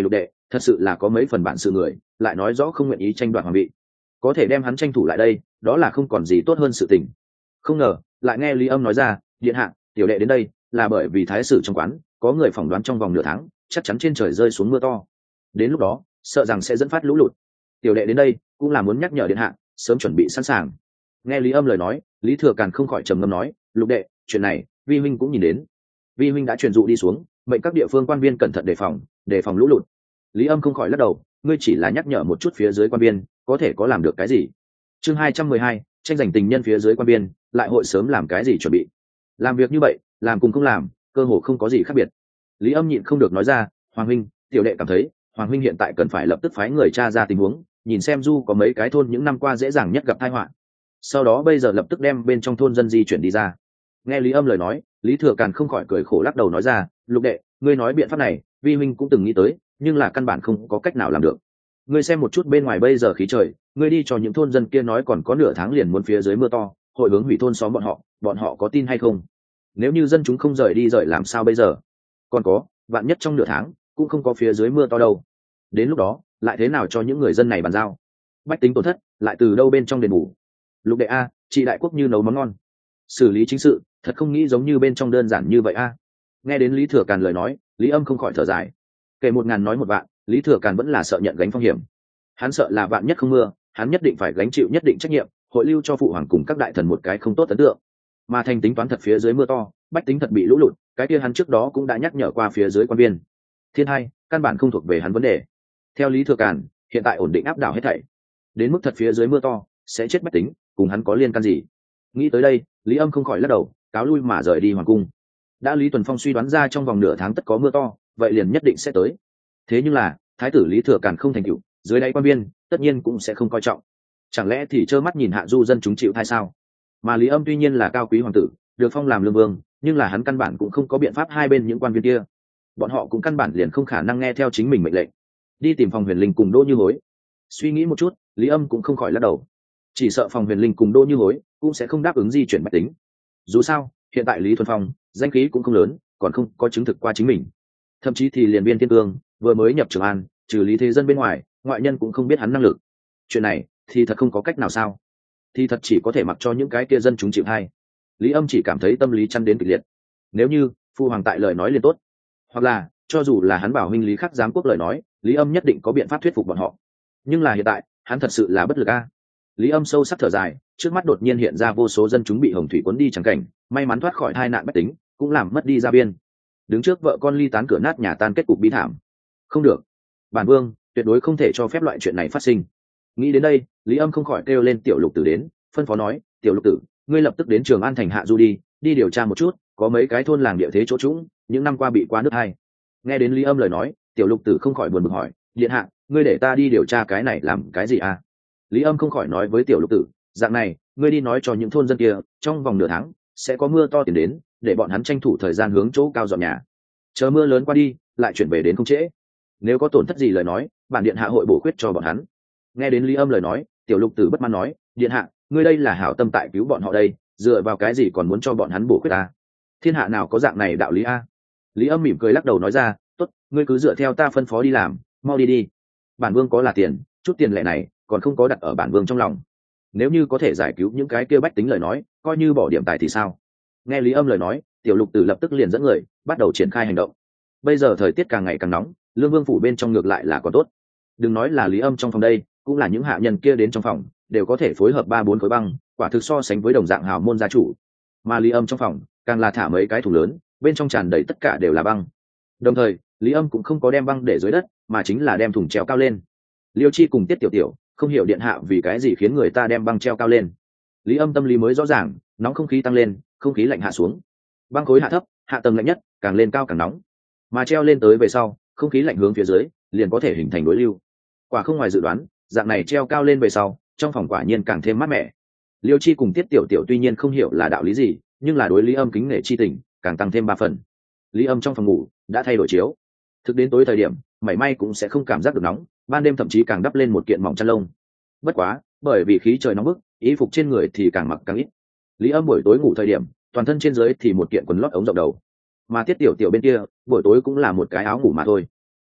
A: thật sự là có mấy phần bản sự người, lại nói rõ không nguyện ý tranh đoạt hoàng vị, có thể đem hắn tranh thủ lại đây, đó là không còn gì tốt hơn sự tình. Không ngờ lại nghe Lý Âm nói ra, điện hạ, tiểu đệ đến đây là bởi vì thái sử trong quán có người phỏng đoán trong vòng nửa tháng chắc chắn trên trời rơi xuống mưa to, đến lúc đó sợ rằng sẽ dẫn phát lũ lụt. Tiểu đệ đến đây cũng là muốn nhắc nhở điện hạ sớm chuẩn bị sẵn sàng. Nghe Lý Âm lời nói, Lý Thừa Càn không khỏi trầm ngâm nói, lục đệ, chuyện này vi huynh cũng nhìn đến, vi huynh đã truyền dụ đi xuống, mệnh các địa phương quan viên cẩn thận đề phòng, đề phòng lũ lụt. Lý Âm không khỏi lắc đầu, ngươi chỉ là nhắc nhở một chút phía dưới quan viên, có thể có làm được cái gì? Chương hai trăm mười hai, tranh giành tình nhân phía dưới quan viên, lại hội sớm làm cái gì chuẩn bị? Làm việc như vậy, làm cùng không làm, cơ hồ không có gì khác biệt. Lý Âm nhịn không được nói ra, hoàng huynh, tiểu đệ cảm thấy hoàng huynh hiện tại cần phải lập tức phái người tra ra tình huống, nhìn xem du có mấy cái thôn những năm qua dễ dàng nhất gặp tai họa, sau đó bây giờ lập tức đem bên trong thôn dân di chuyển đi ra. Nghe Lý Âm lời nói, Lý Thừa Càn không khỏi cười khổ lắc đầu nói ra, lục đệ, ngươi nói biện pháp này vi huynh cũng từng nghĩ tới, nhưng là căn bản không có cách nào làm được. Ngươi xem một chút bên ngoài bây giờ khí trời, ngươi đi cho những thôn dân kia nói còn có nửa tháng liền muốn phía dưới mưa to, hội hướng hủy thôn xóm bọn họ, bọn họ có tin hay không? Nếu như dân chúng không rời đi rời làm sao bây giờ? Còn có, vạn nhất trong nửa tháng cũng không có phía dưới mưa to đâu, đến lúc đó lại thế nào cho những người dân này bàn giao? Bách tính tổn thất lại từ đâu bên trong đền bù? Lục đệ a, chị đại quốc như nấu món ngon, xử lý chính sự thật không nghĩ giống như bên trong đơn giản như vậy a. Nghe đến Lý Thừa Càn lời nói, Lý Âm không khỏi thở dài. Kể một ngàn nói một vạn, Lý Thừa Càn vẫn là sợ nhận gánh phong hiểm. Hắn sợ là vạn nhất không mưa, hắn nhất định phải gánh chịu nhất định trách nhiệm, hội lưu cho phụ hoàng cùng các đại thần một cái không tốt ấn tượng. Mà thành tính toán thật phía dưới mưa to, bách tính thật bị lũ lụt, cái kia hắn trước đó cũng đã nhắc nhở qua phía dưới quan viên. Thiên hai, căn bản không thuộc về hắn vấn đề. Theo Lý Thừa Càn, hiện tại ổn định áp đảo hết thảy. Đến mức thật phía dưới mưa to, sẽ chết bách tính, cùng hắn có liên can gì? Nghĩ tới đây, Lý Âm không khỏi lắc đầu, cáo lui mà rời đi hoàng cung. Đã Lý Tuần Phong suy đoán ra trong vòng nửa tháng tất có mưa to, vậy liền nhất định sẽ tới. Thế nhưng là thái tử Lý Thừa Càn không thành tựu, dưới đáy quan viên tất nhiên cũng sẽ không coi trọng. Chẳng lẽ thì trơ mắt nhìn hạ du dân chúng chịu thay sao? Mà Lý Âm tuy nhiên là cao quý hoàng tử, được phong làm lương vương, nhưng là hắn căn bản cũng không có biện pháp hai bên những quan viên kia. Bọn họ cũng căn bản liền không khả năng nghe theo chính mình mệnh lệnh. Đi tìm Phòng Huyền Linh cùng Đỗ Như Hối. Suy nghĩ một chút, Lý Âm cũng không khỏi lắc đầu. Chỉ sợ Phòng Huyền Linh cùng Đỗ Như Hối cũng sẽ không đáp ứng di chuyển bách tính. Dù sao, hiện tại Lý Thuần Phong danh khí cũng không lớn, còn không có chứng thực qua chính mình. Thậm chí thì liền Biên Thiên Cương vừa mới nhập Trường An, trừ Lý Thế Dân bên ngoài, ngoại nhân cũng không biết hắn năng lực. Chuyện này thì thật không có cách nào sao? Thì thật chỉ có thể mặc cho những cái kia dân chúng chịu hay. Lý Âm chỉ cảm thấy tâm lý chăn đến kịch liệt. Nếu như phu hoàng tại lời nói liền tốt, hoặc là cho dù là hắn bảo huynh Lý Khắc giám quốc lời nói, Lý Âm nhất định có biện pháp thuyết phục bọn họ. Nhưng là hiện tại hắn thật sự là bất lực a. Lý Âm sâu sắc thở dài, trước mắt đột nhiên hiện ra vô số dân chúng bị hồng thủy cuốn đi chẳng cảnh, may mắn thoát khỏi tai nạn bách tính, cũng làm mất đi gia biên. Đứng trước vợ con ly tán cửa nát nhà tan kết cục bi thảm. Không được, bản vương tuyệt đối không thể cho phép loại chuyện này phát sinh. Nghĩ đến đây, Lý Âm không khỏi kêu lên Tiểu Lục Tử đến, phân phó nói, Tiểu Lục Tử, ngươi lập tức đến Trường An thành hạ du đi, đi điều tra một chút, có mấy cái thôn làng địa thế chỗ trũng, những năm qua bị quá nước hai. Nghe đến Lý Âm lời nói, Tiểu Lục Tử không khỏi buồn bực hỏi, điện hạ, ngươi để ta đi điều tra cái này làm cái gì à? Lý Âm không khỏi nói với Tiểu Lục Tử, dạng này, ngươi đi nói cho những thôn dân kia, trong vòng nửa tháng sẽ có mưa to tiền đến, để bọn hắn tranh thủ thời gian hướng chỗ cao dọn nhà, chờ mưa lớn qua đi lại chuyển về đến không trễ. Nếu có tổn thất gì lời nói, bản điện hạ hội bổ khuyết cho bọn hắn. Nghe đến Lý Âm lời nói, Tiểu Lục Tử bất mãn nói, điện hạ, ngươi đây là hảo tâm tại cứu bọn họ đây, dựa vào cái gì còn muốn cho bọn hắn bổ khuyết ta? Thiên hạ nào có dạng này đạo lý a? Lý Âm mỉm cười lắc đầu nói ra, tốt, ngươi cứ dựa theo ta phân phó đi làm, mau đi đi. Bản vương có là tiền, chút tiền lệ này còn không có đặt ở bản vương trong lòng. Nếu như có thể giải cứu những cái kia bách tính lời nói, coi như bỏ điểm tài thì sao? Nghe Lý Âm lời nói, Tiểu Lục Tử lập tức liền dẫn người bắt đầu triển khai hành động. Bây giờ thời tiết càng ngày càng nóng, Lương Vương phủ bên trong ngược lại là còn tốt. Đừng nói là Lý Âm trong phòng đây, cũng là những hạ nhân kia đến trong phòng đều có thể phối hợp ba bốn khối băng, quả thực so sánh với đồng dạng hào môn gia chủ. Mà Lý Âm trong phòng càng là thả mấy cái thùng lớn, bên trong tràn đầy tất cả đều là băng. Đồng thời, Lý Âm cũng không có đem băng để dưới đất, mà chính là đem thùng treo cao lên. Liêu Chi cùng Tiết Tiểu Tiểu không hiểu điện hạ vì cái gì khiến người ta đem băng treo cao lên. Lý Âm tâm lý mới rõ ràng, nóng không khí tăng lên, không khí lạnh hạ xuống. Băng khối hạ thấp, hạ tầng lạnh nhất, càng lên cao càng nóng. Mà treo lên tới về sau, không khí lạnh hướng phía dưới, liền có thể hình thành đối lưu. Quả không ngoài dự đoán, dạng này treo cao lên về sau, trong phòng quả nhiên càng thêm mát mẻ. Liêu Chi cùng Tiết Tiểu Tiểu tuy nhiên không hiểu là đạo lý gì, nhưng là đối Lý Âm kính nể chi tình, càng tăng thêm ba phần. Lý Âm trong phòng ngủ đã thay đổi chiếu, thực đến tối thời điểm, mảy may cũng sẽ không cảm giác được nóng, ban đêm thậm chí càng đắp lên một kiện mỏng chăn lông. Bất quá, bởi vì khí trời nóng bức, y phục trên người thì càng mặc càng ít. Lý Âm buổi tối ngủ thời điểm, toàn thân trên dưới thì một kiện quần lót ống rộng đầu, mà Tiết Tiểu Tiểu bên kia, buổi tối cũng là một cái áo ngủ mà thôi.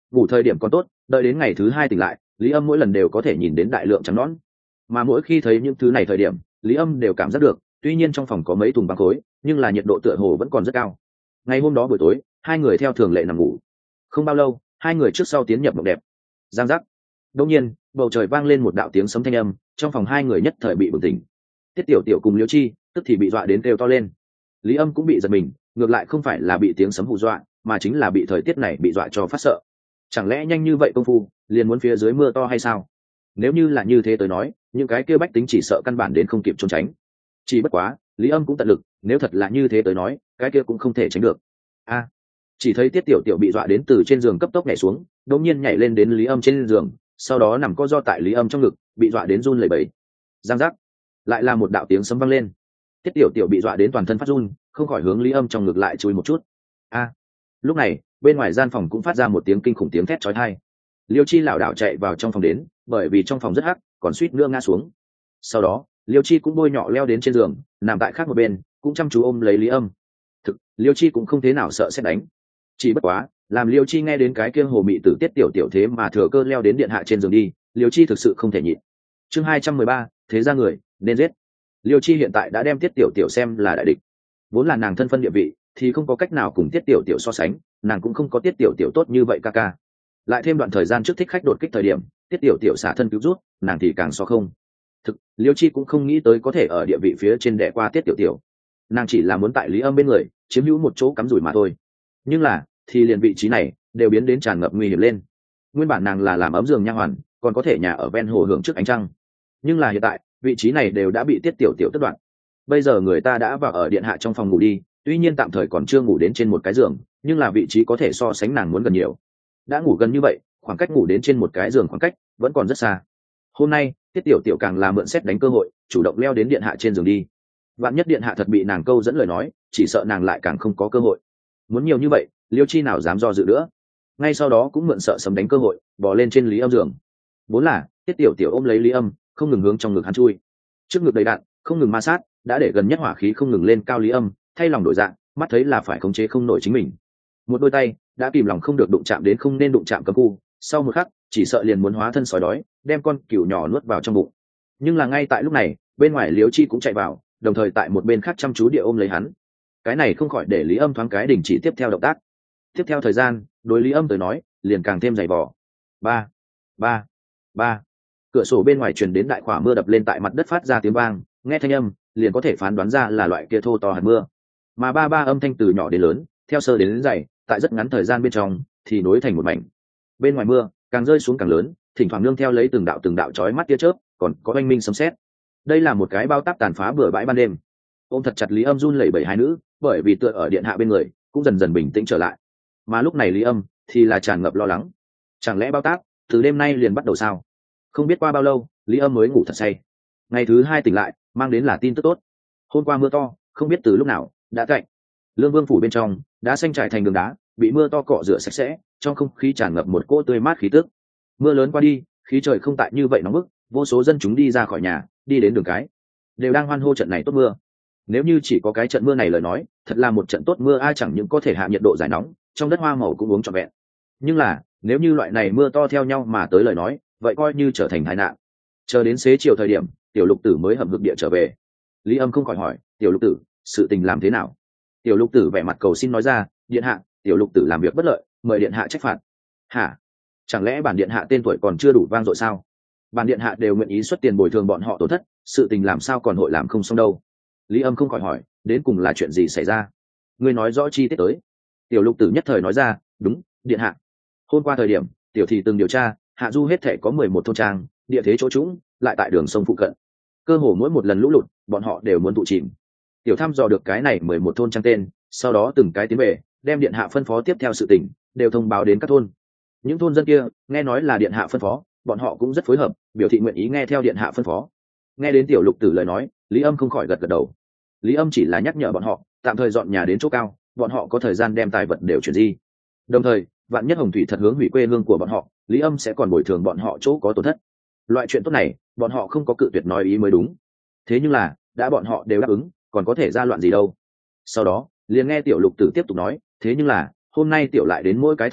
A: Ngủ thời điểm còn tốt, đợi đến ngày thứ hai tỉnh lại, Lý Âm mỗi lần đều có thể nhìn đến đại lượng trắng nõn. Mà mỗi khi thấy những thứ này thời điểm, Lý Âm đều cảm giác được, tuy nhiên trong phòng có mấy thùng băng khối, nhưng là nhiệt độ tựa hồ vẫn còn rất cao. Ngày hôm đó buổi tối, hai người theo thường lệ nằm ngủ. Không bao lâu, hai người trước sau tiến nhập mộng đẹp. Giang giác. Đột nhiên, bầu trời vang lên một đạo tiếng sấm thanh âm, trong phòng hai người nhất thời bị bừng tỉnh. Tiết Tiểu Tiểu cùng Liễu Chi, tức thì bị dọa đến kêu to lên. Lý Âm cũng bị giật mình, ngược lại không phải là bị tiếng sấm hù dọa, mà chính là bị thời tiết này bị dọa cho phát sợ. Chẳng lẽ nhanh như vậy công phu, liền muốn phía dưới mưa to hay sao? Nếu như là như thế tới nói, những cái kia bách tính chỉ sợ căn bản đến không kịp trốn tránh. Chỉ bất quá, Lý Âm cũng tận lực, nếu thật là như thế tới nói, cái kia cũng không thể tránh được. A, chỉ thấy Tiết Tiểu Tiểu bị dọa đến từ trên giường cấp tốc nhảy xuống, đột nhiên nhảy lên đến Lý Âm trên giường, sau đó nằm co ro tại Lý Âm trong ngực, bị dọa đến run lẩy bẩy. Giang giác, lại là một đạo tiếng sấm vang lên. Tiết Tiểu Tiểu bị dọa đến toàn thân phát run, không khỏi hướng Lý Âm trong ngực lại chui một chút. A, lúc này, bên ngoài gian phòng cũng phát ra một tiếng kinh khủng tiếng thét chói tai. Liêu Chi lảo đảo chạy vào trong phòng đến, bởi vì trong phòng rất hắc, còn suýt nữa ngã xuống. Sau đó, Liêu Chi cũng bôi nhọ leo đến trên giường, nằm tại khác một bên, cũng chăm chú ôm lấy Lý Âm. Thực, Liêu Chi cũng không thế nào sợ sét đánh. Chỉ bất quá, làm Liêu Chi nghe đến cái kia hồ mị tử Tiết Tiểu Tiểu thế mà thừa cơ leo đến điện hạ trên giường đi, Liêu Chi thực sự không thể nhịn. Chương hai trăm mười ba, thế ra người, nên giết. Liêu Chi hiện tại đã đem Tiết Tiểu Tiểu xem là đại địch. Vốn là nàng thân phân địa vị, thì không có cách nào cùng Tiết Tiểu Tiểu so sánh, nàng cũng không có Tiết Tiểu Tiểu tốt như vậy ca ca. Lại thêm đoạn thời gian trước thích khách đột kích thời điểm, Tiết Tiểu Tiểu xả thân cứu rút, nàng thì càng so không. Thực, Liêu Chi cũng không nghĩ tới có thể ở địa vị phía trên đè qua Tiết Tiểu Tiểu. Nàng chỉ là muốn tại Lý Âm bên người, chiếm hữu một chỗ cắm rủi mà thôi. Nhưng là, thì liền vị trí này đều biến đến tràn ngập nguy hiểm lên. Nguyên bản nàng là làm ấm giường nha hoàn, còn có thể nhà ở ven hồ hưởng trước ánh trăng. Nhưng là hiện tại, vị trí này đều đã bị Tiết Tiểu Tiểu tất đoạn. Bây giờ người ta đã vào ở điện hạ trong phòng ngủ đi, tuy nhiên tạm thời còn chưa ngủ đến trên một cái giường, nhưng là vị trí có thể so sánh nàng muốn gần nhiều. Đã ngủ gần như vậy, khoảng cách ngủ đến trên một cái giường khoảng cách vẫn còn rất xa. Hôm nay, Tiết Tiểu Tiểu càng là mượn xét đánh cơ hội, chủ động leo đến điện hạ trên giường đi. Vạn nhất điện hạ thật bị nàng câu dẫn lời nói, chỉ sợ nàng lại càng không có cơ hội. Muốn nhiều như vậy, Liêu Chi nào dám do dự nữa. Ngay sau đó cũng mượn sợ sấm đánh cơ hội, bò lên trên Lý Âm giường. Vốn là, Tiết Tiểu Tiểu ôm lấy Lý Âm, không ngừng hướng trong ngực hắn chui. Trước ngực đầy đạn, không ngừng ma sát, đã để gần nhất hỏa khí không ngừng lên cao Lý Âm, thay lòng đổi dạng, mắt thấy là phải khống chế không nổi chính mình. Một đôi tay đã kìm lòng không được đụng chạm đến không nên đụng chạm cấm khu, sau một khắc, chỉ sợ liền muốn hóa thân sói đói, đem con cừu nhỏ nuốt vào trong bụng. Nhưng là ngay tại lúc này, bên ngoài Liêu Chi cũng chạy vào, đồng thời tại một bên khác chăm chú địa ôm lấy hắn. Cái này không khỏi để Lý Âm thoáng cái đình chỉ tiếp theo động tác. Tiếp theo thời gian, đối Lý Âm tới nói, liền càng thêm dày vò. Ba, ba, ba. Cửa sổ bên ngoài truyền đến đại khỏa mưa đập lên tại mặt đất phát ra tiếng vang, nghe thanh âm, liền có thể phán đoán ra là loại kia thô to hạt mưa. Mà ba ba âm thanh từ nhỏ đến lớn, theo sơ đến, đến dày, tại rất ngắn thời gian bên trong thì nối thành một mảnh. Bên ngoài mưa càng rơi xuống càng lớn, thỉnh thoảng nương theo lấy từng đạo từng đạo chói mắt tia chớp, còn có oanh minh sấm sét. Đây là một cái bao táp tàn phá bừa bãi ban đêm. Ôm thật chặt Lý Âm run lẩy bẩy hai nữ, bởi vì tựa ở điện hạ bên người, cũng dần dần bình tĩnh trở lại. Mà lúc này Lý Âm thì là tràn ngập lo lắng. Chẳng lẽ bao táp từ đêm nay liền bắt đầu sao? Không biết qua bao lâu, Lý Âm mới ngủ thật say. Ngày thứ hai tỉnh lại, mang đến là tin tức tốt. Hôm qua mưa to, không biết từ lúc nào đã cạnh. Lương Vương phủ bên trong, đá xanh trải thành đường đá, bị mưa to cọ rửa sạch sẽ, trong không khí tràn ngập một cỗ tươi mát khí tức. Mưa lớn qua đi, khí trời không tại như vậy nóng bức, vô số dân chúng đi ra khỏi nhà, đi đến đường cái, đều đang hoan hô trận này tốt mưa. Nếu như chỉ có cái trận mưa này lời nói, thật là một trận tốt mưa, ai chẳng những có thể hạ nhiệt độ giải nóng, trong đất hoa màu cũng uống trọn vẹn. Nhưng là, nếu như loại này mưa to theo nhau mà tới lời nói, vậy coi như trở thành tai nạn. Chờ đến xế chiều thời điểm, Tiểu Lục Tử mới hầm hực địa trở về. Lý Âm không khỏi hỏi, Tiểu Lục Tử, sự tình làm thế nào? Tiểu Lục Tử vẻ mặt cầu xin nói ra, điện hạ, Tiểu Lục Tử làm việc bất lợi, mời điện hạ trách phạt. Hả? Chẳng lẽ bản điện hạ tên tuổi còn chưa đủ vang dội sao? Bản điện hạ đều nguyện ý xuất tiền bồi thường bọn họ tổn thất, sự tình làm sao còn hội làm không xong đâu? Lý Âm không khỏi hỏi, đến cùng là chuyện gì xảy ra? Ngươi nói rõ chi tiết tới. Tiểu Lục Tử nhất thời nói ra, đúng, điện hạ. Hôm qua thời điểm, tiểu thị từng điều tra, hạ du hết thể có mười một thôn trang, địa thế chỗ trũng, lại tại đường sông phụ cận. Cơ hồ mỗi một lần lũ lụt, bọn họ đều muốn tụ chìm. Tiểu thăm dò được cái này mười một thôn trang tên, sau đó từng cái tiến về, đem điện hạ phân phó tiếp theo sự tình, đều thông báo đến các thôn. Những thôn dân kia, nghe nói là điện hạ phân phó, bọn họ cũng rất phối hợp, biểu thị nguyện ý nghe theo điện hạ phân phó. Nghe đến Tiểu Lục Tử lời nói, Lý Âm không khỏi gật gật đầu. Lý Âm chỉ là nhắc nhở bọn họ, tạm thời dọn nhà đến chỗ cao, bọn họ có thời gian đem tài vật đều chuyển di. Đồng thời, vạn nhất Hồng Thủy thật hướng hủy quê hương của bọn họ, Lý Âm sẽ còn bồi thường bọn họ chỗ có tổn thất. Loại chuyện tốt này, bọn họ không có cự tuyệt nói ý mới đúng. Thế nhưng là, đã bọn họ đều đáp ứng, còn có thể ra loạn gì đâu. Sau đó, liền nghe Tiểu Lục Tử tiếp tục nói, thế nhưng là, hôm nay tiểu lại đến mỗi cái thôn thượng,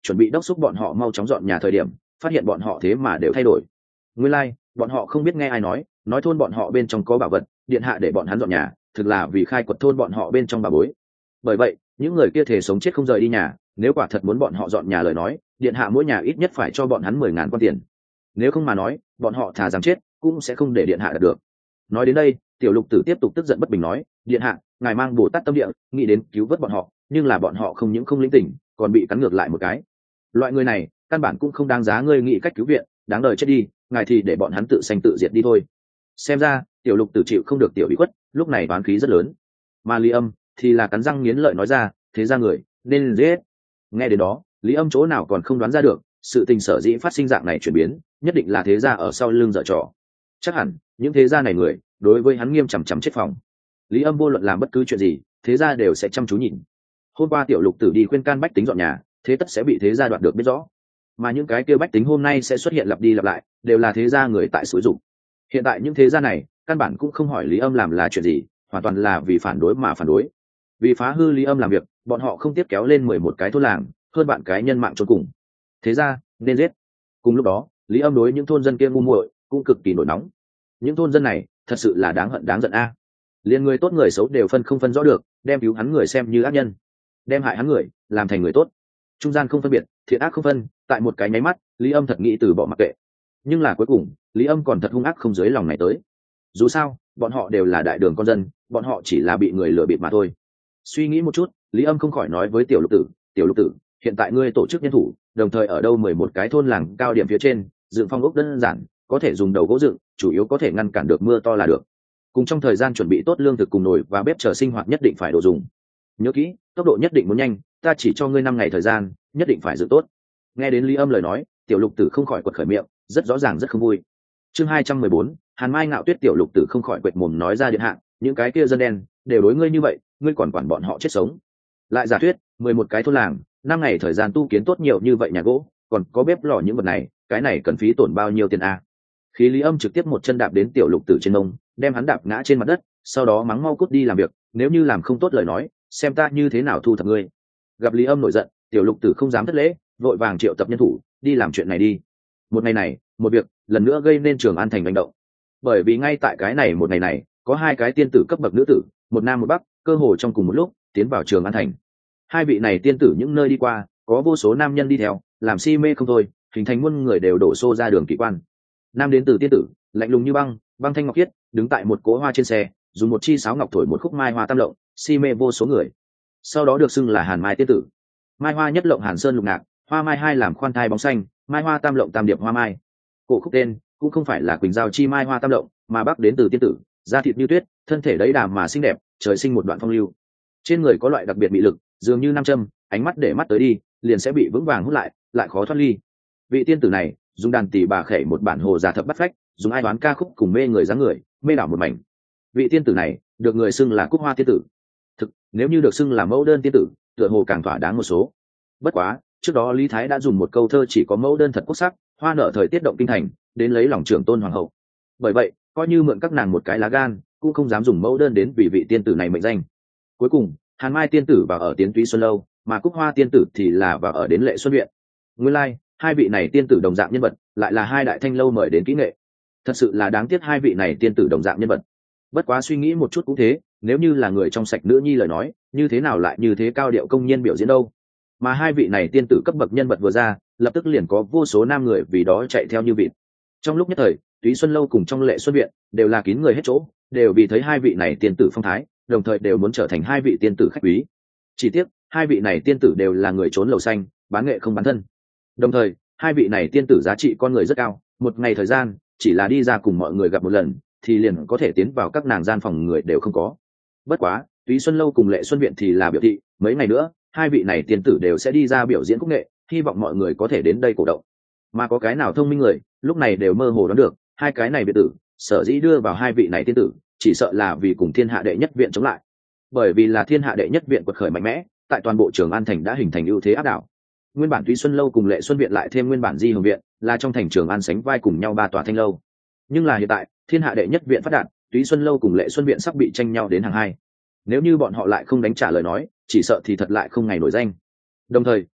A: chuẩn bị đốc thúc bọn họ mau chóng dọn nhà thời điểm phát hiện bọn họ thế mà đều thay đổi. Nguyên lai bọn họ không biết nghe ai nói nói thôn bọn họ bên trong có bảo vật, điện hạ để bọn hắn dọn nhà thực là vì khai quật thôn bọn họ bên trong bà bối. Bởi vậy những người kia thề sống chết không rời đi nhà, nếu quả thật muốn bọn họ dọn nhà lời nói, điện hạ mỗi nhà ít nhất phải cho bọn hắn mười ngàn quan tiền, nếu không mà nói bọn họ thà rằng chết cũng sẽ không để điện hạ đạt được. Nói đến đây tiểu lục tử tiếp tục tức giận bất bình nói, điện hạ ngài mang bồ tát tâm địa nghĩ đến cứu vớt bọn họ, nhưng là bọn họ không những không lĩnh tỉnh còn bị cắn ngược lại một cái. Loại người này căn bản cũng không đáng giá ngươi nghĩ cách cứu viện, đáng đời chết đi, ngài thì để bọn hắn tự sanh tự diệt đi thôi. Xem ra tiểu lục tử chịu không được tiểu bị quất, lúc này đoán khí rất lớn. Mà Lý Âm thì là cắn răng nghiến lợi nói ra, thế ra người nên giết. Nghe đến đó Lý Âm chỗ nào còn không đoán ra được sự tình sở dĩ phát sinh dạng này chuyển biến nhất định là thế gia ở sau lưng dở trò. Chắc hẳn những thế gia này người đối với hắn nghiêm chằm chằm chết phòng. Lý Âm vô luận làm bất cứ chuyện gì thế gia đều sẽ chăm chú nhìn. Hôm qua tiểu lục tử đi khuyên can bách tính dọn nhà, thế tất sẽ bị thế gia đoạt được biết rõ, mà những cái kia bách tính hôm nay sẽ xuất hiện lặp đi lặp lại đều là thế gia người tại xúi dục. Hiện tại những thế gia này căn bản cũng không hỏi Lý Âm làm là chuyện gì, hoàn toàn là vì phản đối mà phản đối, vì phá hư Lý Âm làm việc bọn họ không tiếp kéo lên mười một cái thôn làng, hơn bạn cái nhân mạng trốn cùng. Thế ra nên giết. Cùng lúc đó Lý Âm đối những thôn dân kia ngu muội cũng cực kỳ nổi nóng. Những thôn dân này thật sự là đáng hận đáng giận a à. Liên người tốt người xấu đều phân không phân rõ được, đem cứu hắn người xem như ác nhân, đem hại hắn người làm thành người tốt, trung gian không phân biệt thiện ác không phân. Tại một cái nháy mắt Lý Âm thật nghĩ từ bỏ mặc kệ, nhưng là cuối cùng Lý Âm còn thật hung ác không dưới lòng này tới. Dù sao bọn họ đều là đại đường con dân, bọn họ chỉ là bị người lừa bịp mà thôi. Suy nghĩ một chút Lý Âm không khỏi nói với tiểu lục tử, tiểu lục tử hiện tại ngươi tổ chức nhân thủ đồng thời ở đâu mười một cái thôn làng cao điểm phía trên dựng phong ốc đơn giản, có thể dùng đầu gỗ dựng, chủ yếu có thể ngăn cản được mưa to là được. Cùng trong thời gian chuẩn bị tốt lương thực cùng nồi và bếp chờ sinh hoạt nhất định phải đồ dùng. Nhớ kỹ tốc độ nhất định muốn nhanh, ta chỉ cho ngươi năm ngày thời gian, nhất định phải dựng tốt. Nghe đến Lý Âm lời nói tiểu lục tử không khỏi quật khởi miệng, rất rõ ràng rất không vui. Chương hai trăm mười bốn, Hàn Mai ngạo tuyết. Tiểu lục tử không khỏi quệt mồm nói ra, điện hạ những cái kia dân đen đều đối ngươi như vậy, ngươi còn quản bọn họ chết sống. Lại giả thuyết mười một cái thôn làng năm ngày thời gian tu kiến tốt nhiều như vậy nhà gỗ, còn có bếp lò những vật này, cái này cần phí tổn bao nhiêu tiền a? Khí Lý Âm trực tiếp một chân đạp đến tiểu lục tử trên mông, đem hắn đạp ngã trên mặt đất, sau đó mắng mau cút đi làm việc, nếu như làm không tốt lời nói xem ta như thế nào thu thập ngươi. Gặp Lý Âm nổi giận tiểu lục tử không dám thất lễ, vội vàng triệu tập nhân thủ đi làm chuyện này đi. Một ngày này một việc lần nữa gây nên Trường An thành hành động, bởi vì ngay tại cái này một ngày này có hai cái tiên tử cấp bậc nữ tử, một nam một bắc, cơ hồ trong cùng một lúc tiến vào Trường An thành. Hai vị này tiên tử những nơi đi qua có vô số nam nhân đi theo, làm si mê không thôi, hình thành muôn người đều đổ xô ra đường kỳ quan. Nam đến từ tiên tử lạnh lùng như băng, băng thanh ngọc khiết, đứng tại một cỗ hoa trên xe, dùng một chi sáo ngọc thổi một khúc mai hoa tam lộng, si mê vô số người. Sau đó được xưng là Hàn Mai tiên tử. Mai hoa nhất lộng Hàn Sơn lục ngạc, hoa mai hai làm khoan thai bóng xanh, mai hoa tam lộng tam điệp hoa mai. Cổ khúc tên cũng không phải là Quỳnh Giao chi mai hoa tam lộng, mà bắc đến từ tiên tử, da thịt như tuyết, thân thể đấy đàm mà xinh đẹp, trời sinh một đoạn phong lưu. Trên người có loại đặc biệt mị lực, dường như nam châm, ánh mắt để mắt tới đi liền sẽ bị vững vàng hút lại, lại khó thoát ly. Vị tiên tử này dùng đàn tỳ bà khẩy một bản hồ già thập bắt phách, dùng ai đoán ca khúc cùng mê người dáng người, mê đảo một mảnh. Vị tiên tử này được người xưng là Cúc Hoa tiên tử. Thực nếu như được xưng là mẫu đơn tiên tử tựa hồ càng thỏa đáng một số. Bất quá trước đó Lý Thái đã dùng một câu thơ chỉ có mẫu đơn thật quốc sắc, hoa nở thời tiết động kinh thành, đến lấy lòng trưởng tôn hoàng hậu. Bởi vậy coi như mượn các nàng một cái lá gan cũng không dám dùng mẫu đơn đến vì vị tiên tử này mệnh danh. Cuối cùng Hàn Mai tiên tử vào ở Tiến Túy Xuân lâu, mà Cúc Hoa tiên tử thì là vào ở đến Lệ Xuân viện. Nguyên lai like, hai vị này tiên tử đồng dạng nhân vật, lại là hai đại thanh lâu mời đến kỹ nghệ. Thật sự là đáng tiếc hai vị này tiên tử đồng dạng nhân vật. Bất quá suy nghĩ một chút cũng thế, nếu như là người trong sạch nữ nhi lời nói, như thế nào lại như thế cao điệu công nhiên biểu diễn đâu. Mà hai vị này tiên tử cấp bậc nhân vật vừa ra, lập tức liền có vô số nam người vì đó chạy theo như vịt. Trong lúc nhất thời Túy Xuân lâu cùng trong Lệ Xuân viện đều là kín người hết chỗ, đều vì thấy hai vị này tiên tử phong thái, đồng thời đều muốn trở thành hai vị tiên tử khách quý. Chỉ tiếc hai vị này tiên tử đều là người trốn lầu xanh, bán nghệ không bán thân. Đồng thời hai vị này tiên tử giá trị con người rất cao, một ngày thời gian chỉ là đi ra cùng mọi người gặp một lần thì liền có thể tiến vào các nàng gian phòng người đều không có. Bất quá Túy Xuân lâu cùng Lệ Xuân viện thì là biểu thị mấy ngày nữa hai vị này tiên tử đều sẽ đi ra biểu diễn cúc nghệ, hy vọng mọi người có thể đến đây cổ động. Mà có cái nào thông minh người lúc này đều mơ hồ đoán được hai cái này biệt tử sở dĩ đưa vào hai vị này tiên tử chỉ sợ là vì cùng thiên hạ đệ nhất viện chống lại. Bởi vì là thiên hạ đệ nhất viện quật khởi mạnh mẽ, tại toàn bộ Trường An thành đã hình thành ưu thế áp đảo. Nguyên bản Túy Xuân lâu cùng Lệ Xuân viện lại thêm nguyên bản Di Hồng viện, là trong thành Trường An sánh vai cùng nhau ba tòa thanh lâu. Nhưng là hiện tại thiên hạ đệ nhất viện phát đạt, Túy Xuân lâu cùng Lệ Xuân viện sắp bị tranh nhau đến hàng hai. Nếu như bọn họ lại không đánh trả lời nói, chỉ sợ thì thật lại không ngày nổi danh. Đồng thời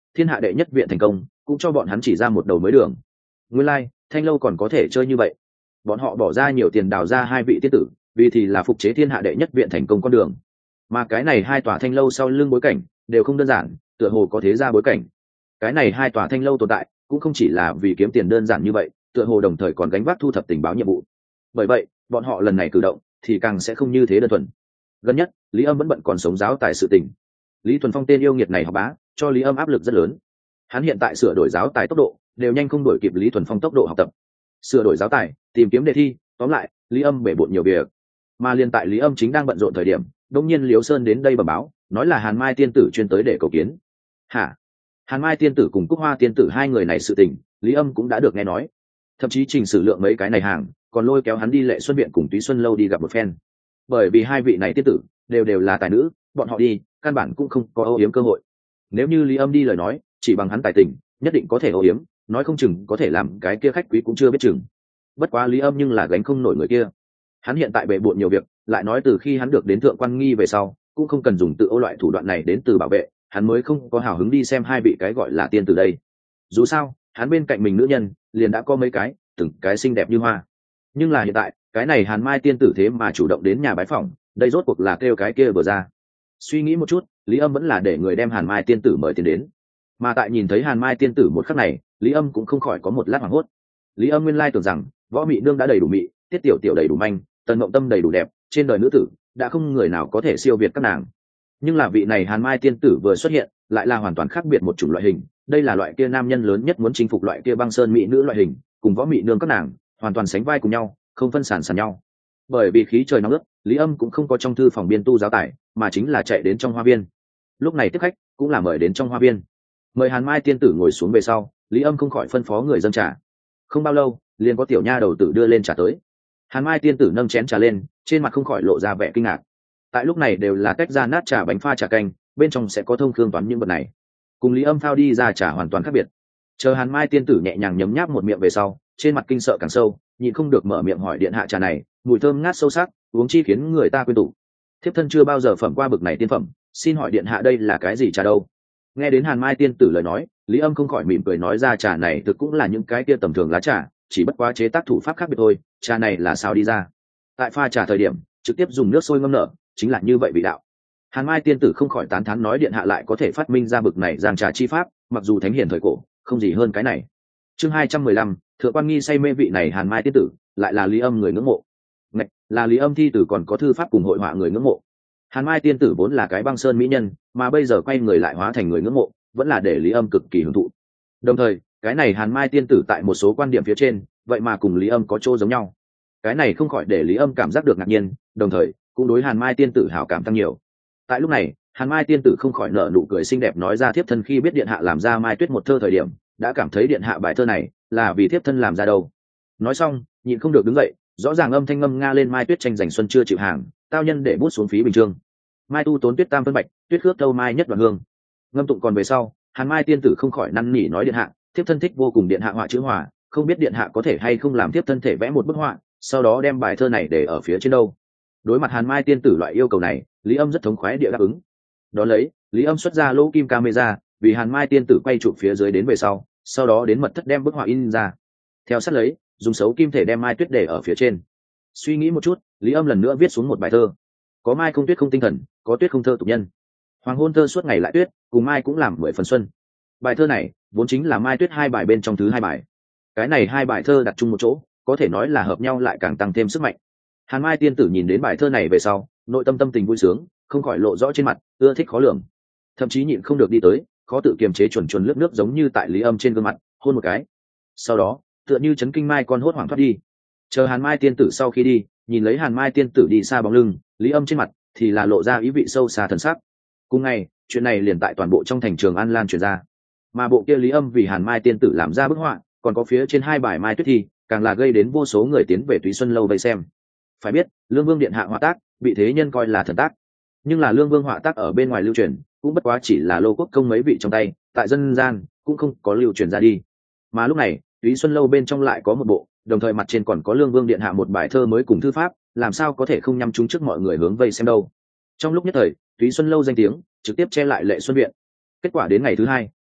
A: thiên hạ đệ nhất viện thành công cũng cho bọn hắn chỉ ra một đầu mới đường. Nguyên lai like, thanh lâu còn có thể chơi như vậy. Bọn họ bỏ ra nhiều tiền đào ra hai vị tiên tử, vì thì là phục chế thiên hạ đệ nhất viện thành công con đường. Mà cái này hai tòa thanh lâu sau lưng bối cảnh đều không đơn giản, tựa hồ có thế gia bối cảnh. Cái này hai tòa thanh lâu tồn tại cũng không chỉ là vì kiếm tiền đơn giản như vậy, tựa hồ đồng thời còn gánh vác thu thập tình báo nhiệm vụ. Bởi vậy bọn họ lần này cử động thì càng sẽ không như thế đơn thuần. Gần nhất Lý Âm vẫn bận còn sống giáo tài sự tình. Lý Thuần Phong tên yêu nghiệt này học bá cho Lý Âm áp lực rất lớn. Hắn hiện tại sửa đổi giáo tài tốc độ đều nhanh không đổi kịp Lý Thuần Phong tốc độ học tập. Sửa đổi giáo tài, tìm kiếm đề thi, tóm lại Lý Âm bể bộn nhiều việc. Mà liên tại Lý Âm chính đang bận rộn thời điểm, đột nhiên Liễu Sơn đến đây bẩm báo, nói là Hàn Mai tiên tử chuyên tới để cầu kiến. Hả? Hàn Mai tiên tử cùng Cúc Hoa tiên tử hai người này sự tình, Lý Âm cũng đã được nghe nói. Thậm chí Trình Sử Lượng mấy cái này hàng, còn lôi kéo hắn đi Lệ Xuân viện cùng Túy Xuân lâu đi gặp một phen. Bởi vì hai vị này tiên tử đều đều là tài nữ, bọn họ đi, căn bản cũng không có âu yếm cơ hội. Nếu như Lý Âm đi lời nói, chỉ bằng hắn tài tình, nhất định có thể âu yếm, nói không chừng có thể làm cái kia khách quý cũng chưa biết chừng. Bất quá Lý Âm nhưng là gánh không nổi người kia. Hắn hiện tại bệ bội nhiều việc, lại nói từ khi hắn được đến thượng quan nghi về sau, cũng không cần dùng tự ô loại thủ đoạn này đến từ bảo vệ, hắn mới không có hào hứng đi xem hai vị cái gọi là tiên tử đây. Dù sao, hắn bên cạnh mình nữ nhân liền đã có mấy cái, từng cái xinh đẹp như hoa. Nhưng là hiện tại, cái này Hàn Mai tiên tử thế mà chủ động đến nhà bái phỏng, đây rốt cuộc là kêu cái kia vừa ra. Suy nghĩ một chút, Lý Âm vẫn là để người đem Hàn Mai tiên tử mời tiền đến. Mà tại nhìn thấy Hàn Mai tiên tử một khắc này, Lý Âm cũng không khỏi có một lát hoảng hốt. Lý Âm nguyên lai tưởng rằng võ mị nương đã đầy đủ mị, tiết tiểu tiểu đầy đủ manh, tần mộng tâm đầy đủ đẹp, trên đời nữ tử đã không người nào có thể siêu việt các nàng. Nhưng là vị này Hàn Mai tiên tử vừa xuất hiện, lại là hoàn toàn khác biệt một chủng loại hình. Đây là loại kia nam nhân lớn nhất muốn chinh phục loại kia băng sơn mỹ nữ loại hình, cùng võ mị nương các nàng hoàn toàn sánh vai cùng nhau, không phân sản sàn nhau. Bởi vì khí trời nóng ướt, Lý Âm cũng không có trong thư phòng biên tu giáo tải, mà chính là chạy đến trong hoa viên. Lúc này tiếp khách cũng là mời đến trong hoa viên. Mời Hàn Mai tiên tử ngồi xuống về sau, Lý Âm không khỏi phân phó người dâng trà. Không bao lâu, liền có tiểu nha đầu tử đưa lên trà tới. Hàn Mai tiên tử nâng chén trà lên, trên mặt không khỏi lộ ra vẻ kinh ngạc. Tại lúc này đều là tách ra nát trà bánh pha trà canh, bên trong sẽ có thông khương toán những vật này. Cùng Lý Âm phao đi ra trà hoàn toàn khác biệt. Chờ Hàn Mai tiên tử nhẹ nhàng nhấm nháp một miệng về sau, trên mặt kinh sợ càng sâu, nhịn không được mở miệng hỏi điện hạ trà này, mùi thơm ngát sâu sắc, uống chi khiến người ta quên tủ. Thiếp thân chưa bao giờ phẩm qua bực này tiên phẩm, xin hỏi điện hạ đây là cái gì trà đâu? Nghe đến Hàn Mai tiên tử lời nói, Lý Âm không khỏi mỉm cười nói ra trà này thực cũng là những cái kia tầm thường lá trà, chỉ bất quá chế tác thủ pháp khác biệt thôi. Trà này là sao đi ra? Tại pha trà thời điểm, trực tiếp dùng nước sôi ngâm nở, chính là như vậy vị đạo. Hàn Mai tiên tử không khỏi tán thán nói điện hạ lại có thể phát minh ra bực này giang trà chi pháp, mặc dù thánh hiển thời cổ, không gì hơn cái này. Chương hai trăm mười lăm, thượng quan nghi say mê vị này Hàn Mai tiên tử, lại là Lý Âm người ngưỡng mộ. Ngạch, là Lý Âm thi tử còn có thư pháp cùng hội họa người ngưỡng mộ. Hàn Mai tiên tử vốn là cái băng sơn mỹ nhân, mà bây giờ quay người lại hóa thành người ngưỡng mộ, vẫn là để Lý Âm cực kỳ hưởng thụ. Đồng thời, cái này Hàn Mai tiên tử tại một số quan điểm phía trên, vậy mà cùng Lý Âm có chỗ giống nhau. Cái này không khỏi để Lý Âm cảm giác được ngạc nhiên, đồng thời cũng đối Hàn Mai tiên tử hảo cảm tăng nhiều. Tại lúc này, Hàn Mai tiên tử không khỏi nở nụ cười xinh đẹp nói ra thiếp thân khi biết điện hạ làm ra Mai Tuyết một thơ thời điểm, đã cảm thấy điện hạ bài thơ này là vì thiếp thân làm ra đâu. Nói xong, nhịn không được đứng dậy, rõ ràng âm thanh ngâm nga lên Mai Tuyết tranh giành xuân chưa chịu hàng, tao nhân để bút xuống phí bình chương. Mai tu tốn tuyết tam phân bạch, tuyết khước thâu mai nhất đoạn hương. Ngâm tụng còn về sau, Hàn Mai tiên tử không khỏi năn nỉ nói điện hạ, thiếp thân thích vô cùng điện hạ họa chữ hòa, không biết điện hạ có thể hay không làm thiếp thân thể vẽ một bức họa, sau đó đem bài thơ này để ở phía trên đâu. Đối mặt Hàn Mai tiên tử loại yêu cầu này, Lý Âm rất thống khoái địa đáp ứng. Đó lấy, Lý Âm xuất ra lỗ kim camera, vì Hàn Mai tiên tử quay chụp phía dưới đến về sau, sau đó đến mật thất đem bức họa in ra. Theo sát lấy, dùng xấu kim thể đem Mai Tuyết để ở phía trên. Suy nghĩ một chút, Lý Âm lần nữa viết xuống một bài thơ. Có mai không tuyết không tinh thần, có tuyết không thơ tục nhân. Hoàng hôn thơ suốt ngày lại tuyết, cùng mai cũng làm mười phần xuân. Bài thơ này vốn chính là Mai Tuyết hai bài bên trong thứ hai bài. Cái này hai bài thơ đặt chung một chỗ, có thể nói là hợp nhau lại càng tăng thêm sức mạnh. Hàn Mai tiên tử nhìn đến bài thơ này về sau, nội tâm tâm tình vui sướng, không khỏi lộ rõ trên mặt, ưa thích khó lường. Thậm chí nhịn không được đi tới, khó tự kiềm chế chuẩn chuẩn lướt nước giống như tại Lý Âm trên gương mặt, hôn một cái. Sau đó, tựa như chấn kinh mai con hốt hoảng thoát đi. Chờ Hàn Mai tiên tử sau khi đi, nhìn lấy Hàn Mai tiên tử đi xa bóng lưng, Lý Âm trên mặt thì là lộ ra ý vị sâu xa thần sắc. Cùng ngày, chuyện này liền tại toàn bộ trong thành Trường An lan truyền ra. Mà bộ kia Lý Âm vì Hàn Mai tiên tử làm ra bức họa, còn có phía trên hai bài Mai Tuyết thi, càng là gây đến vô số người tiến về Túy Xuân lâu vây xem. Phải biết, Lương Vương điện hạ họa tác, bị thế nhân coi là thần tác. Nhưng là Lương Vương họa tác ở bên ngoài lưu truyền, cũng bất quá chỉ là lô quốc công mấy vị trong tay, tại dân gian cũng không có lưu truyền ra đi. Mà lúc này, Túy Xuân lâu bên trong lại có một bộ, đồng thời mặt trên còn có Lương Vương điện hạ một bài thơ mới cùng thư pháp, làm sao có thể không nhắm chúng trước mọi người hướng vây xem đâu. Trong lúc nhất thời, Túy Xuân lâu danh tiếng trực tiếp che lại Lệ Xuân viện. Kết quả đến ngày thứ hai,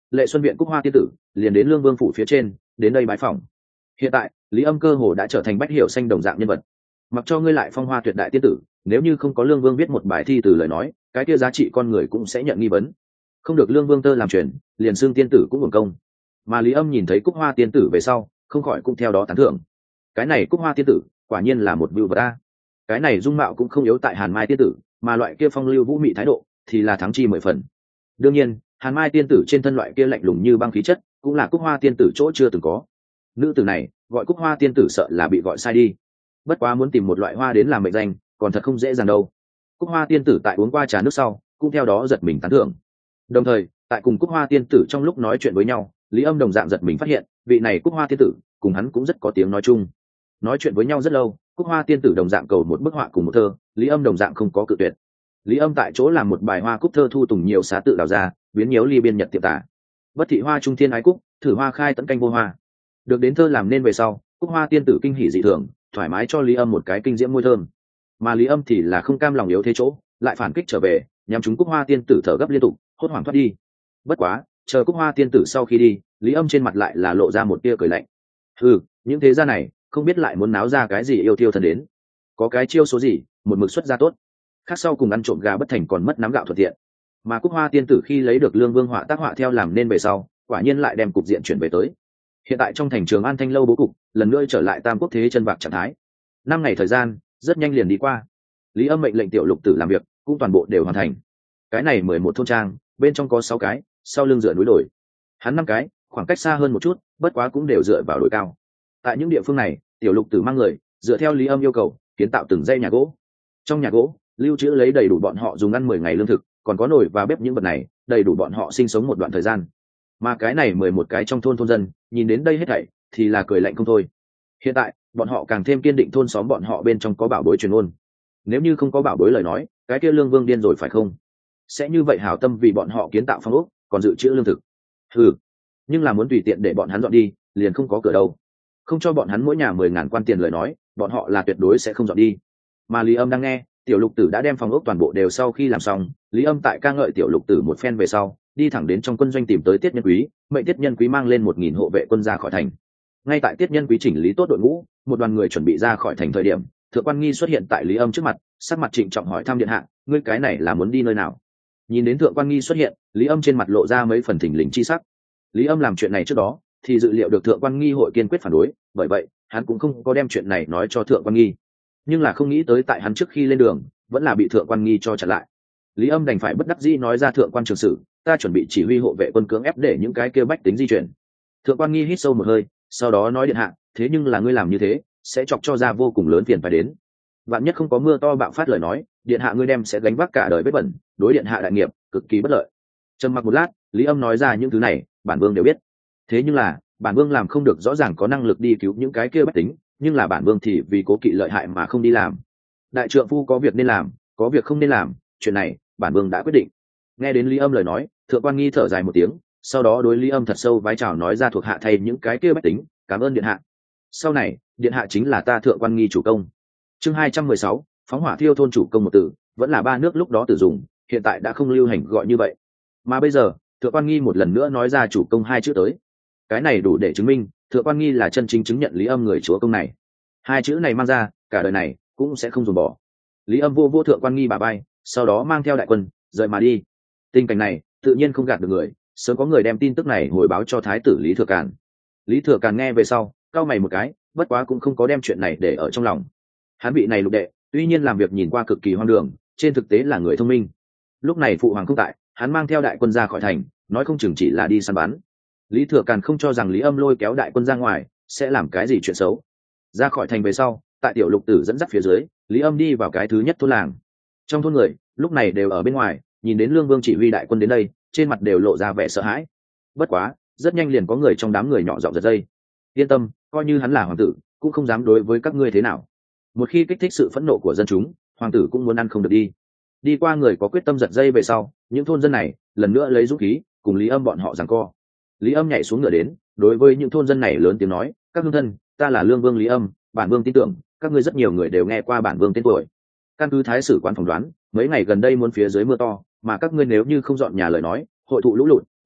A: lệ xuân viện cúc hoa tiên tử liền đến lương vương phủ phía trên đến đây bái phỏng. Hiện tại lý âm cơ hồ đã trở thành bách hiểu xanh đồng dạng nhân vật. Mặc cho ngươi lại phong hoa tuyệt đại tiên tử, nếu như không có lương vương viết một bài thi từ lời nói, cái kia giá trị con người cũng sẽ nhận nghi vấn. Không được lương vương tơ làm truyền, liền xương tiên tử cũng hưởng công. Mà lý âm nhìn thấy cúc hoa tiên tử về sau, không khỏi cũng theo đó tán thưởng. Cái này cúc hoa tiên tử quả nhiên là một vưu vật ta. Cái này dung mạo cũng không yếu tại hàn mai tiên tử, mà loại kia phong lưu vũ mị thái độ thì là thắng chi mười phần. Đương nhiên hàn mai tiên tử trên thân loại kia lạnh lùng như băng khí chất cũng là cúc hoa tiên tử chỗ chưa từng có. Nữ tử này gọi cúc hoa tiên tử sợ là bị gọi sai đi. Bất quá muốn tìm một loại hoa đến làm mệnh danh còn thật không dễ dàng đâu. Cúc hoa tiên tử tại uống qua trà nước sau cũng theo đó giật mình tán thưởng. Đồng thời tại cùng cúc hoa tiên tử trong lúc nói chuyện với nhau, lý âm đồng dạng giật mình phát hiện vị này cúc hoa tiên tử cùng hắn cũng rất có tiếng nói chung. Nói chuyện với nhau rất lâu, cúc hoa tiên tử đồng dạng cầu một bức họa cùng một thơ, lý âm đồng dạng không có cự tuyệt. Lý âm tại chỗ làm một bài hoa cúc thơ thu tùng nhiều xá tự đào ra, biến nhiễu ly biên nhật tiệm tả. Bất thị hoa trung thiên ái cúc, thử hoa khai tận canh vô hoa. Được đến thơ làm nên về sau, cúc hoa tiên tử kinh hỉ dị thường, thoải mái cho lý âm một cái kinh diễm môi thơm. Mà lý âm thì là không cam lòng yếu thế chỗ, lại phản kích trở về, nhắm chúng cúc hoa tiên tử thở gấp liên tục, hốt hoảng thoát đi. Bất quá chờ cúc hoa tiên tử sau khi đi, lý âm trên mặt lại là lộ ra một tia cười lạnh. Ừ, những thế gia này không biết lại muốn náo ra cái gì yêu tiêu thần đến, có cái chiêu số gì một mực xuất ra tốt, khác sau cùng ăn trộm gà bất thành còn mất nắm gạo thuận tiện. Mà cúc hoa tiên tử khi lấy được lương vương họa tác họa theo làm nên về sau, quả nhiên lại đem cục diện chuyển về tới. Hiện tại trong thành Trường An Thanh lâu bố cục lần nữa trở lại tam quốc thế chân bạc trạng thái. Năm ngày thời gian rất nhanh liền đi qua, lý âm mệnh lệnh tiểu lục tử làm việc cũng toàn bộ đều hoàn thành. Cái này mười một thôn trang bên trong có sáu cái sau lưng dựa núi đồi, hắn năm cái khoảng cách xa hơn một chút, bất quá cũng đều dựa vào đồi cao. Tại những địa phương này tiểu lục tử mang người dựa theo lý âm yêu cầu kiến tạo từng dãy nhà gỗ. Trong nhà gỗ lưu trữ lấy đầy đủ bọn họ dùng ăn mười ngày lương thực, còn có nồi và bếp những vật này đầy đủ bọn họ sinh sống một đoạn thời gian. Mà cái này mười một cái trong thôn thôn dân nhìn đến đây hết thảy thì là cười lạnh không thôi. Hiện tại bọn họ càng thêm kiên định thôn xóm bọn họ bên trong có bảo bối truyền ôn. Nếu như không có bảo bối lời nói, cái kia lương vương điên rồi phải không? Sẽ như vậy hảo tâm vì bọn họ kiến tạo phong ốc, còn dự trữ lương thực. Ừ, nhưng là muốn tùy tiện để bọn hắn dọn đi liền không có cửa đâu. Không cho bọn hắn mỗi nhà mười ngàn quan tiền lời nói, bọn họ là tuyệt đối sẽ không dọn đi. Mà lý âm đang nghe tiểu lục tử đã đem phòng ốc toàn bộ đều sau khi làm xong, lý âm tại ca ngợi tiểu lục tử một phen về sau, đi thẳng đến trong quân doanh tìm tới Tiết Nhân Quý, mệnh Tiết Nhân Quý mang lên một nghìn hộ vệ quân ra khỏi thành. Ngay tại Tiết Nhân Quý chỉnh lý tốt đội ngũ, một đoàn người chuẩn bị ra khỏi thành thời điểm, Thượng Quan Nghi xuất hiện tại lý âm trước mặt, sắc mặt trịnh trọng hỏi thăm điện hạ, ngươi cái này là muốn đi nơi nào? Nhìn đến Thượng Quan Nghi xuất hiện, lý âm trên mặt lộ ra mấy phần thình lình chi sắc. Lý âm làm chuyện này trước đó thì dự liệu được Thượng Quan Nghi hội kiên quyết phản đối, bởi vậy hắn cũng không có đem chuyện này nói cho Thượng Quan Nghi. Nhưng là không nghĩ tới tại hắn trước khi lên đường vẫn là bị Thượng Quan Nghi cho chặn lại. Lý âm đành phải bất đắc dĩ nói ra, Thượng Quan trường sử, ta chuẩn bị chỉ huy hộ vệ quân cưỡng ép để những cái kia bách tính di chuyển. Thượng Quan Nghi hít sâu một hơi, sau đó nói, điện hạ, thế nhưng là ngươi làm như thế sẽ chọc cho ra vô cùng lớn phiền phải đến. Vạn nhất không có mưa to bạo phát lời nói, điện hạ ngươi đem sẽ gánh vác cả đời vết bẩn, đối điện hạ đại nghiệp cực kỳ bất lợi. Trầm mặc một lát, Lý âm nói ra, những thứ này bản vương đều biết, thế nhưng là bản vương làm không được, rõ ràng có năng lực đi cứu những cái kia bách tính, nhưng là bản vương thì vì cố kỵ lợi hại mà không đi làm. Đại trượng phu có việc nên làm, có việc không nên làm, chuyện này bản vương đã quyết định. Nghe đến Lý âm lời nói, Thượng Quan Nghi thở dài một tiếng, sau đó đối Lý âm thật sâu vái chào nói ra, thuộc hạ thay những cái kia bách tính cảm ơn điện hạ. Sau này điện hạ chính là ta Thượng Quan Nghi chủ công. Chương hai trăm mười sáu, phóng hỏa thiêu thôn chủ công một từ, vẫn là ba nước lúc đó tự dùng, hiện tại đã không lưu hành gọi như vậy. Mà bây giờ Thượng Quan Nghi một lần nữa nói ra chủ công hai chữ tới, cái này đủ để chứng minh Thượng Quan Nghi là chân chính chứng nhận Lý âm người chúa công này. Hai chữ này mang ra, cả đời này cũng sẽ không dùng bỏ. Lý âm vô vô Thượng Quan Nghi bà bay, sau đó mang theo đại quân rời mà đi. Tình cảnh này tự nhiên không gạt được người, sớm có người đem tin tức này hồi báo cho thái tử Lý Thừa Càn. Lý Thừa Càn nghe về sau cau mày một cái, bất quá cũng không có đem chuyện này để ở trong lòng. Hắn vị này lục đệ tuy nhiên làm việc nhìn qua cực kỳ hoang đường, trên thực tế là người thông minh. Lúc này phụ hoàng không tại, hắn mang theo đại quân ra khỏi thành, nói không chừng chỉ là đi săn bắn. Lý Thừa Càn không cho rằng Lý âm lôi kéo đại quân ra ngoài sẽ làm cái gì chuyện xấu. Ra khỏi thành về sau, tại tiểu lục tử dẫn dắt phía dưới, Lý âm đi vào cái thứ nhất thôn làng. Trong thôn người lúc này đều ở bên ngoài, nhìn đến lương vương chỉ huy đại quân đến đây, trên mặt đều lộ ra vẻ sợ hãi. Bất quá rất nhanh liền có người trong đám người nhỏ giọng giật dây, yên tâm, coi như hắn là hoàng tử cũng không dám đối với các ngươi thế nào. Một khi kích thích sự phẫn nộ của dân chúng, hoàng tử cũng muốn ăn không được đi. Đi qua người có quyết tâm giật dây về sau, những thôn dân này lần nữa lấy dũng khí cùng Lý âm bọn họ giằng co. Lý âm nhảy xuống ngựa đến, đối với những thôn dân này lớn tiếng nói, các hương thân, ta là lương vương Lý âm, bản vương tin tưởng các ngươi rất nhiều người đều nghe qua bản vương tên tuổi. Căn cứ thái sử quán phỏng đoán, mấy ngày gần đây muốn phía dưới mưa to, mà các ngươi nếu như không dọn nhà lời nói, hội thụ lũ lụt,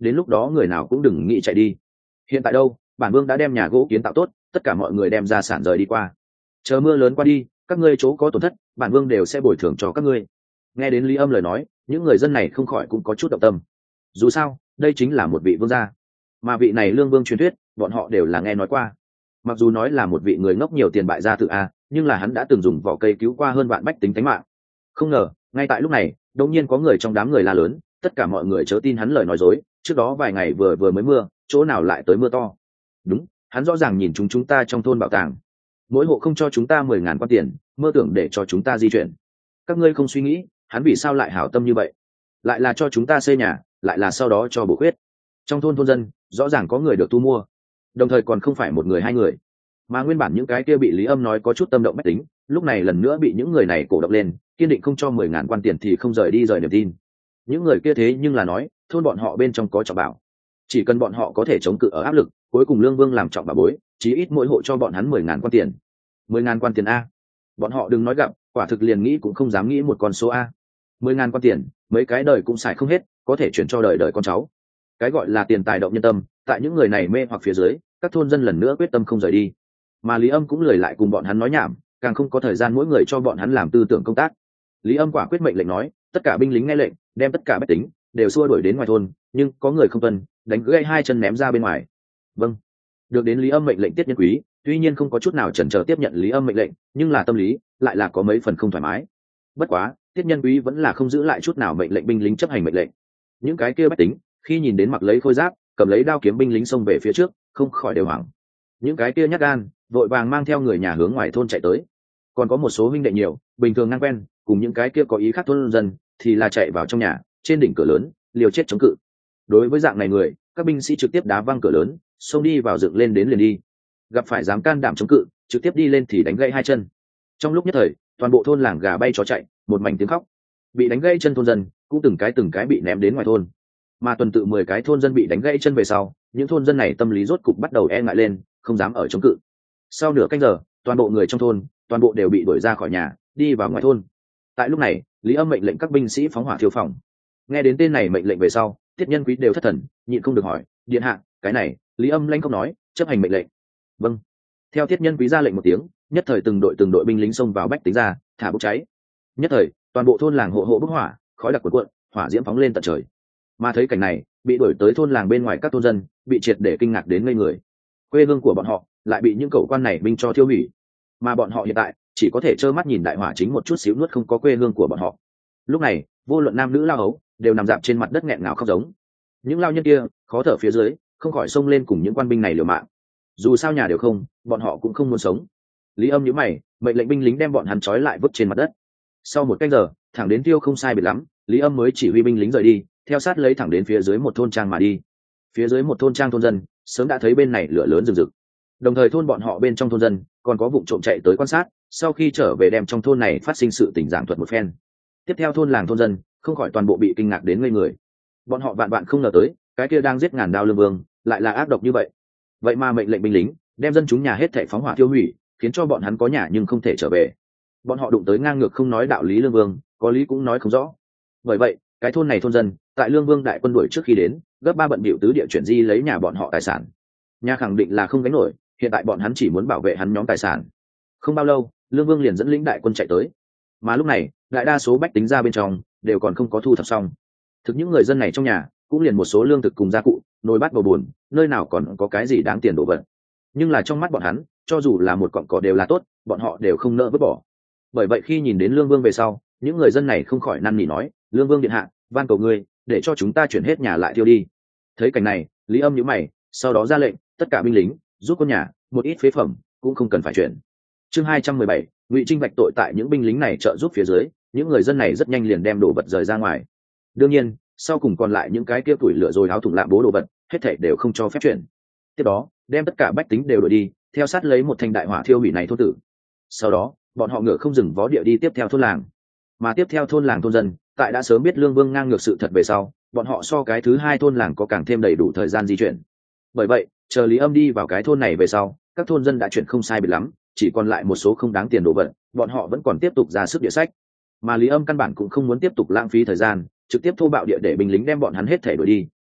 A: đến lúc đó người nào cũng đừng nghĩ chạy đi. Hiện tại đâu, bản vương đã đem nhà gỗ kiến tạo tốt, tất cả mọi người đem ra sản rời đi qua. Chờ mưa lớn qua đi, các ngươi chỗ có tổn thất, bản vương đều sẽ bồi thường cho các ngươi. Nghe đến Lý Âm lời nói, những người dân này không khỏi cũng có chút động tâm. Dù sao, đây chính là một vị vương gia, mà vị này lương vương truyền thuyết, bọn họ đều là nghe nói qua. Mặc dù nói là một vị người ngốc nhiều tiền bại gia tự a, nhưng là hắn đã từng dùng vỏ cây cứu qua hơn vạn bách tính tánh mạng. Không ngờ, ngay tại lúc này, đột nhiên có người trong đám người la lớn, tất cả mọi người chớ tin hắn lời nói dối, trước đó vài ngày vừa vừa mới mưa, chỗ nào lại tới mưa to. Đúng, hắn rõ ràng nhìn chúng chúng ta trong thôn bảo tàng, mỗi hộ không cho chúng ta mười ngàn quan tiền, mơ tưởng để cho chúng ta di chuyển. Các ngươi không suy nghĩ, hắn vì sao lại hảo tâm như vậy, lại là cho chúng ta xây nhà, lại là sau đó cho bổ khuyết. Trong thôn thôn dân rõ ràng có người được thu mua, đồng thời còn không phải một người hai người, mà nguyên bản những cái kia bị Lý Âm nói có chút tâm động bách tính, lúc này lần nữa bị những người này cổ động lên, kiên định không cho mười ngàn quan tiền thì không rời đi rời niềm tin. Những người kia thế nhưng là nói thôn bọn họ bên trong có trọng bảo, chỉ cần bọn họ có thể chống cự ở áp lực, cuối cùng lương vương làm trọng bảo bối, chí ít mỗi hộ cho bọn hắn mười ngàn quan tiền. Mười ngàn quan tiền a, bọn họ đừng nói gặp, quả thực liền nghĩ cũng không dám nghĩ một con số a. Mười ngàn quan tiền, mấy cái đời cũng xài không hết, có thể chuyển cho đời đời con cháu. Cái gọi là tiền tài động nhân tâm, tại những người này mê hoặc phía dưới, các thôn dân lần nữa quyết tâm không rời đi. Mà Lý Âm cũng lười lại cùng bọn hắn nói nhảm, càng không có thời gian mỗi người cho bọn hắn làm tư tưởng công tác. Lý Âm quả quyết mệnh lệnh nói, tất cả binh lính nghe lệnh, đem tất cả bách tính đều xua đuổi đến ngoài thôn, nhưng có người không tuân, đánh gãy hai chân ném ra bên ngoài. Vâng. Được đến Lý Âm mệnh lệnh Tiết Nhân Quý, tuy nhiên không có chút nào chần chờ tiếp nhận Lý Âm mệnh lệnh, nhưng là tâm lý lại là có mấy phần không thoải mái. Bất quá, Tiết Nhân Quý vẫn là không giữ lại chút nào mệnh lệnh binh lính chấp hành mệnh lệnh. Những cái kia bách tính, khi nhìn đến mặc lấy khôi giáp, cầm lấy đao kiếm binh lính xông về phía trước, không khỏi đều hoảng. Những cái kia nhát gan, vội vàng mang theo người nhà hướng ngoài thôn chạy tới. Còn có một số huynh đệ nhiều, bình thường ngang quen, cùng những cái kia có ý khác thôn dân, thì là chạy vào trong nhà, trên đỉnh cửa lớn, liều chết chống cự. Đối với dạng này người, các binh sĩ trực tiếp đá văng cửa lớn, xông đi vào dựng lên đến liền đi. Gặp phải dám can đảm chống cự, trực tiếp đi lên thì đánh gãy hai chân. Trong lúc nhất thời, toàn bộ thôn làng gà bay chó chạy, một mảnh tiếng khóc. Bị đánh gãy chân thôn dân, cũng từng cái từng cái bị ném đến ngoài thôn. Mà tuần tự mười cái thôn dân bị đánh gãy chân về sau, những thôn dân này tâm lý rốt cục bắt đầu e ngại lên, không dám ở chống cự. Sau nửa canh giờ, toàn bộ người trong thôn, toàn bộ đều bị đuổi ra khỏi nhà, đi vào ngoài thôn. Tại lúc này, Lý Âm mệnh lệnh các binh sĩ phóng hỏa thiêu phòng. Nghe đến tên này mệnh lệnh về sau, Tiết Nhân Quý đều thất thần, nhịn không được hỏi, điện hạ, cái này, Lý Âm lanh không nói, chấp hành mệnh lệnh. Vâng. Theo Tiết Nhân Quý ra lệnh một tiếng, nhất thời từng đội từng đội binh lính xông vào bách tính ra, thả bốc cháy. Nhất thời, toàn bộ thôn làng hộ hộ bốc hỏa, khói đặc cuồn cuộn, hỏa diễm phóng lên tận trời. Mà thấy cảnh này, bị đuổi tới thôn làng bên ngoài các thôn dân, bị triệt để kinh ngạc đến ngây người. Quê hương của bọn họ lại bị những cẩu quan này binh cho thiêu hủy, mà bọn họ hiện tại chỉ có thể trơ mắt nhìn đại hỏa chính một chút xíu nuốt không có quê hương của bọn họ. Lúc này, vô luận nam nữ lao hấu đều nằm dạp trên mặt đất nghẹn ngào khóc giống. Những lao nhân kia khó thở phía dưới, không khỏi xông lên cùng những quan binh này liều mạng. Dù sao nhà đều không, bọn họ cũng không muốn sống. Lý Âm nhíu mày, mệnh lệnh binh lính đem bọn hắn trói lại vứt trên mặt đất. Sau một canh giờ, thẳng đến tiêu không sai biệt lắm, Lý Âm mới chỉ huy binh lính rời đi, theo sát lấy thẳng đến phía dưới một thôn trang mà đi. Phía dưới một thôn trang thôn dân sớm đã thấy bên này lửa lớn rừng rực, đồng thời thôn bọn họ bên trong thôn dân còn có vụ trộm chạy tới quan sát, sau khi trở về đem trong thôn này phát sinh sự tình giảng thuật một phen. Tiếp theo thôn làng thôn dân không khỏi toàn bộ bị kinh ngạc đến ngây người. Bọn họ vạn vạn không ngờ tới, cái kia đang giết ngàn đao lương vương lại là ác độc như vậy. Vậy mà mệnh lệnh binh lính đem dân chúng nhà hết thảy phóng hỏa tiêu hủy, khiến cho bọn hắn có nhà nhưng không thể trở về. Bọn họ đụng tới ngang ngược không nói đạo lý lương vương, có lý cũng nói không rõ. Bởi vậy, cái thôn này thôn dân tại lương vương đại quân đuổi trước khi đến, gấp ba bận bịu tứ địa chuyển di lấy nhà bọn họ tài sản. Nhà khẳng định là không gánh nổi, hiện tại bọn hắn chỉ muốn bảo vệ hắn nhóm tài sản. Không bao lâu, lương vương liền dẫn lĩnh đại quân chạy tới. Mà lúc này, đại đa số bách tính ra bên trong đều còn không có thu thập xong. Thực những người dân này trong nhà cũng liền một số lương thực cùng gia cụ, nồi bát bầu buồn, nơi nào còn có cái gì đáng tiền đồ vật. Nhưng là trong mắt bọn hắn, cho dù là một cọng cỏ đều là tốt, bọn họ đều không nỡ vứt bỏ. Bởi vậy khi nhìn đến lương vương về sau, những người dân này không khỏi năn nỉ nói, lương vương điện hạ, van cầu ngươi để cho chúng ta chuyển hết nhà lại tiêu đi. Thấy cảnh này, Lý Âm nhíu mày, sau đó ra lệnh tất cả binh lính giúp con nhà, một ít phế phẩm cũng không cần phải chuyển. Chương hai trăm mười bảy, Ngụy Trinh vạch tội. Tại những binh lính này trợ giúp phía dưới, những người dân này rất nhanh liền đem đồ vật rời ra ngoài. Đương nhiên, sau cùng còn lại những cái kia tuổi lửa rồi áo thủng lạm bố đồ vật, hết thảy đều không cho phép chuyển. Tiếp đó, đem tất cả bách tính đều đuổi đi, theo sát lấy một thanh đại hỏa thiêu hủy này thôn tử. Sau đó, bọn họ ngựa không dừng vó địa đi tiếp theo thôn làng. Mà tiếp theo thôn làng thôn dân, tại đã sớm biết lương vương ngang ngược sự thật về sau, bọn họ so cái thứ hai thôn làng có càng thêm đầy đủ thời gian di chuyển. Bởi vậy, chờ Lý Âm đi vào cái thôn này về sau, các thôn dân đã chuyển không sai biệt lắm, chỉ còn lại một số không đáng tiền đồ vật, bọn họ vẫn còn tiếp tục ra sức địa sách. Mà Lý Âm căn bản cũng không muốn tiếp tục lãng phí thời gian, trực tiếp thô bạo địa để binh lính đem bọn hắn hết thể đuổi đi,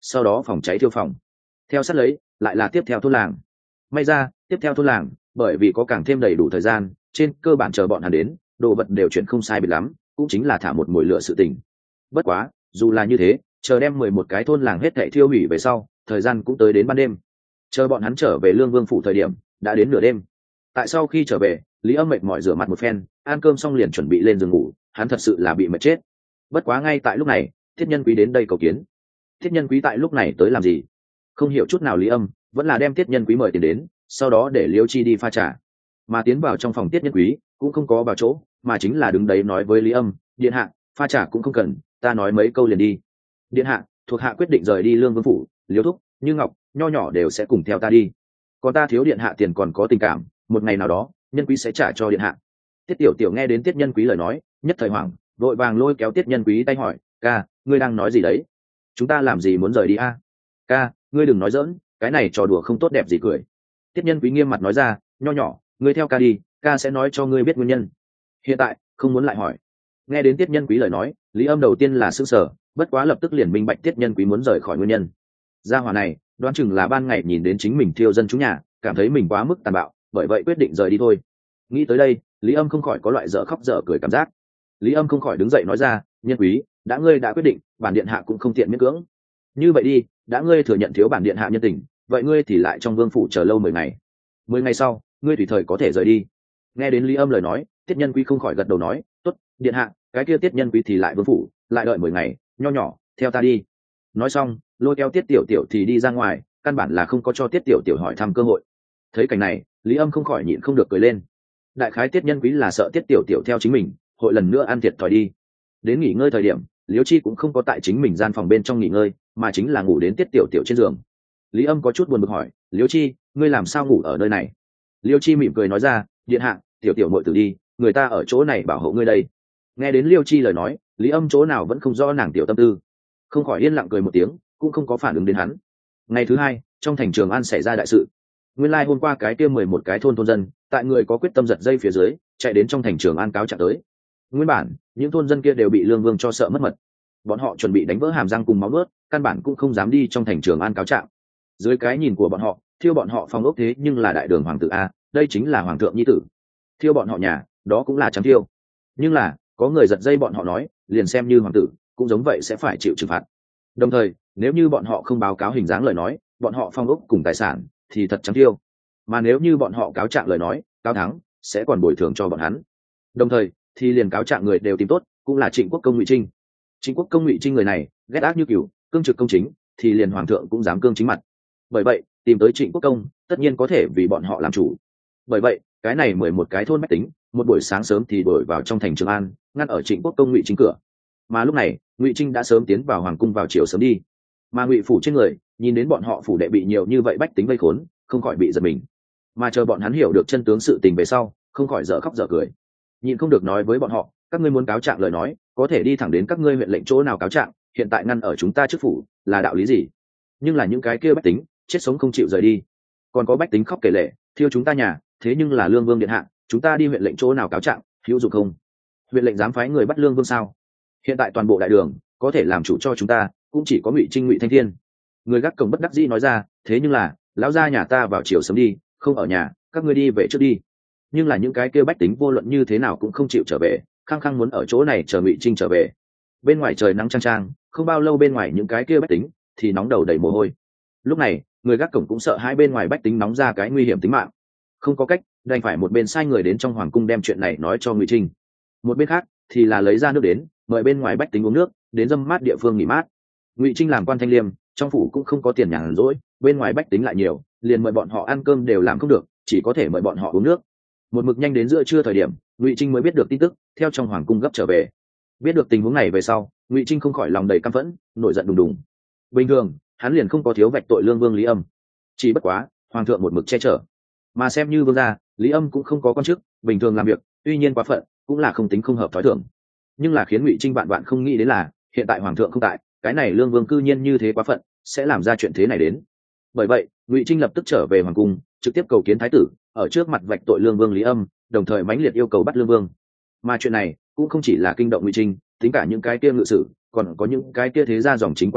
A: sau đó phòng cháy thiêu phòng. Theo sát lấy lại là tiếp theo thôn làng. May ra tiếp theo thôn làng, bởi vì có càng thêm đầy đủ thời gian, trên cơ bản chờ bọn hắn đến, đồ vật đều chuyển không sai biệt lắm, cũng chính là thả một mồi lửa sự tình. Bất quá dù là như thế, chờ đem mười một cái thôn làng hết thảy thiêu hủy về sau, thời gian cũng tới đến ban đêm. Chờ bọn hắn trở về Lương Vương phủ thời điểm đã đến nửa đêm. Tại sau khi trở về, Lý Âm mệt mỏi rửa mặt một phen, ăn cơm xong liền chuẩn bị lên giường ngủ, hắn thật sự là bị mệt chết. Bất quá ngay tại lúc này, Thiết Nhân Quý đến đây cầu kiến. Thiết Nhân Quý tại lúc này tới làm gì? Không hiểu chút nào Lý Âm vẫn là đem Thiết Nhân Quý mời tiền đến, sau đó để Liêu Chi đi pha trà. Mà tiến vào trong phòng Thiết Nhân Quý cũng không có vào chỗ, mà chính là đứng đấy nói với Lý Âm, điện hạ, pha trà cũng không cần, ta nói mấy câu liền đi. Điện hạ, thuộc hạ quyết định rời đi Lương Vương phủ, Liêu thúc, Như Ngọc, Nho nhỏ đều sẽ cùng theo ta đi. Còn ta thiếu điện hạ tiền còn có tình cảm, một ngày nào đó Nhân Quý sẽ trả cho điện hạ. Tiết Tiểu Tiểu nghe đến Tiết Nhân Quý lời nói, nhất thời hoảng, vội vàng lôi kéo Tiết Nhân Quý tay hỏi, ca, ngươi đang nói gì đấy? Chúng ta làm gì muốn rời đi a? Ca, ngươi đừng nói dỡn, cái này trò đùa không tốt đẹp gì cười. Tiết Nhân Quý nghiêm mặt nói ra, Nho nhỏ, ngươi theo ca đi, ca sẽ nói cho ngươi biết nguyên nhân. Hiện tại không muốn lại hỏi. Nghe đến Tiết Nhân Quý lời nói, Lý Âm đầu tiên là sững sờ, bất quá lập tức liền minh bạch Tiết Nhân Quý muốn rời khỏi nguyên nhân. Gia hỏa này đoán chừng là ban ngày nhìn đến chính mình thiêu dân chúng nhà, cảm thấy mình quá mức tàn bạo, bởi vậy quyết định rời đi thôi. Nghĩ tới đây, Lý Âm không khỏi có loại dở khóc dở cười cảm giác. Lý Âm không khỏi đứng dậy nói ra, Nhân Quý, đã ngươi đã quyết định, bản điện hạ cũng không tiện miễn cưỡng. Như vậy đi, đã ngươi thừa nhận thiếu bản điện hạ nhân tình, vậy ngươi thì lại trong vương phủ chờ lâu mười ngày. Mười ngày sau, ngươi tùy thời có thể rời đi. Nghe đến Lý Âm lời nói, Tiết Nhân Quý không khỏi gật đầu nói, tốt, điện hạ, cái kia Tiết Nhân Quý thì lại vương phủ, lại đợi mười ngày, Nho nhỏ, theo ta đi. Nói xong, lôi kéo Tiết Tiểu Tiểu thì đi ra ngoài, căn bản là không có cho Tiết Tiểu Tiểu hỏi thăm cơ hội. Thấy cảnh này, Lý Âm không khỏi nhịn không được cười lên. Đại khái Tiết Nhân Quý là sợ Tiết Tiểu Tiểu theo chính mình, hội lần nữa ăn thiệt thòi đi. Đến nghỉ ngơi thời điểm, Liễu Chi cũng không có tại chính mình gian phòng bên trong nghỉ ngơi, mà chính là ngủ đến Tiết Tiểu Tiểu trên giường. Lý Âm có chút buồn bực hỏi, Liễu Chi, ngươi làm sao ngủ ở nơi này? Liễu Chi mỉm cười nói ra, điện hạ, Tiểu Tiểu muội tử đi, người ta ở chỗ này bảo hộ ngươi đây. Nghe đến Liễu Chi lời nói, Lý Âm chỗ nào vẫn không rõ nàng tiểu tâm tư, không khỏi yên lặng cười một tiếng, cũng không có phản ứng đến hắn. Ngày thứ hai, trong thành Trường An xảy ra đại sự. Nguyên lai like hôm qua cái kia mười một cái thôn thôn dân, tại người có quyết tâm giật dây phía dưới, chạy đến trong thành Trường An cáo trạng tới. Nguyên bản, những thôn dân kia đều bị Lương Vương cho sợ mất mật. Bọn họ chuẩn bị đánh vỡ hàm răng cùng máu nuốt, căn bản cũng không dám đi trong thành Trường An cáo trạng. Dưới cái nhìn của bọn họ, thiêu bọn họ phòng ốc thế nhưng là đại đường hoàng tử a, đây chính là hoàng thượng nhi tử. Thiêu bọn họ nhà, đó cũng là trắng thiêu. Nhưng là, có người giật dây bọn họ nói, liền xem như hoàng tử, cũng giống vậy sẽ phải chịu trừng phạt. Đồng thời, nếu như bọn họ không báo cáo hình dáng lời nói, bọn họ phong ốc cùng tài sản thì thật trắng tiêu. Mà nếu như bọn họ cáo trạng lời nói, cáo thắng sẽ còn bồi thường cho bọn hắn. Đồng thời, thì liền cáo trạng người đều tìm tốt, cũng là Trịnh Quốc Công Ngụy Trinh. Trịnh Quốc Công Ngụy Trinh người này, ghét ác như cừu, cương trực công chính, thì liền hoàng thượng cũng dám cương chính mặt. Bởi vậy, tìm tới Trịnh Quốc Công, tất nhiên có thể vì bọn họ làm chủ. Bởi vậy, cái này mười một cái thôn bách tính, một buổi sáng sớm thì đuổi vào trong thành Trường An, ngăn ở Trịnh Quốc Công Ngụy Trinh cửa. Mà lúc này, Ngụy Trinh đã sớm tiến vào hoàng cung vào chiều sớm đi. Mà Ngụy phủ trên người, nhìn đến bọn họ phủ đệ bị nhiều như vậy bách tính vây khốn, không khỏi bị giật mình. Mà chờ bọn hắn hiểu được chân tướng sự tình về sau, không khỏi dở khóc dở cười. Nhìn không được nói với bọn họ, các ngươi muốn cáo trạng lời nói, có thể đi thẳng đến các ngươi huyện lệnh chỗ nào cáo trạng, hiện tại ngăn ở chúng ta trước phủ, là đạo lý gì? Nhưng là những cái kia bách tính, chết sống không chịu rời đi. Còn có bách tính khóc kể lể, thiêu chúng ta nhà, thế nhưng là Lương Vương điện hạ, chúng ta đi huyện lệnh chỗ nào cáo trạng, hữu dụng không? Huyện lệnh dám phái người bắt Lương Vương sao? Hiện tại toàn bộ đại đường có thể làm chủ cho chúng ta cũng chỉ có Ngụy Trinh Ngụy Thanh Thiên. Người gác cổng bất đắc dĩ nói ra, thế nhưng là lão gia nhà ta vào chiều sớm đi, không ở nhà, các ngươi đi về trước đi. Nhưng là những cái kêu bách tính vô luận như thế nào cũng không chịu trở về, khăng khăng muốn ở chỗ này chờ Ngụy Trinh trở về. Bên ngoài trời nắng chang chang, không bao lâu bên ngoài những cái kia bách tính thì nóng đầu đầy mồ hôi. Lúc này người gác cổng cũng sợ hai bên ngoài bách tính nóng ra cái nguy hiểm tính mạng, không có cách, đành phải một bên sai người đến trong hoàng cung đem chuyện này nói cho Ngụy Trinh. Một bên khác thì là lấy ra nước đến mời bên ngoài bách tính uống nước, đến dâm mát địa phương nghỉ mát. Ngụy Trinh làm quan thanh liêm, trong phủ cũng không có tiền nhàn rỗi, bên ngoài bách tính lại nhiều, liền mời bọn họ ăn cơm đều làm không được, chỉ có thể mời bọn họ uống nước. Một mực nhanh đến giữa trưa thời điểm, Ngụy Trinh mới biết được tin tức, theo trong hoàng cung gấp trở về. Biết được tình huống này về sau, Ngụy Trinh không khỏi lòng đầy căm phẫn, nổi giận đùng đùng. Bình thường, hắn liền không có thiếu vạch tội Lương Vương Lý Âm, chỉ bất quá hoàng thượng một mực che chở, mà xem như vương gia, Lý Âm cũng không có quan chức, bình thường làm việc, tuy nhiên quá phận, cũng là không tính không hợp thói thường. Nhưng là khiến Ngụy Trinh bạn bạn không nghĩ đến là, hiện tại hoàng thượng không tại, cái này Lương Vương cư nhiên như thế quá phận, sẽ làm ra chuyện thế này đến. Bởi vậy, Ngụy Trinh lập tức trở về hoàng cung, trực tiếp cầu kiến thái tử, ở trước mặt vạch tội Lương Vương Lý Âm, đồng thời mãnh liệt yêu cầu bắt Lương Vương. Mà chuyện này cũng không chỉ là kinh động Ngụy Trinh, tính cả những cái kia ngự sử, còn có những cái kia thế gia dòng chính quan biên,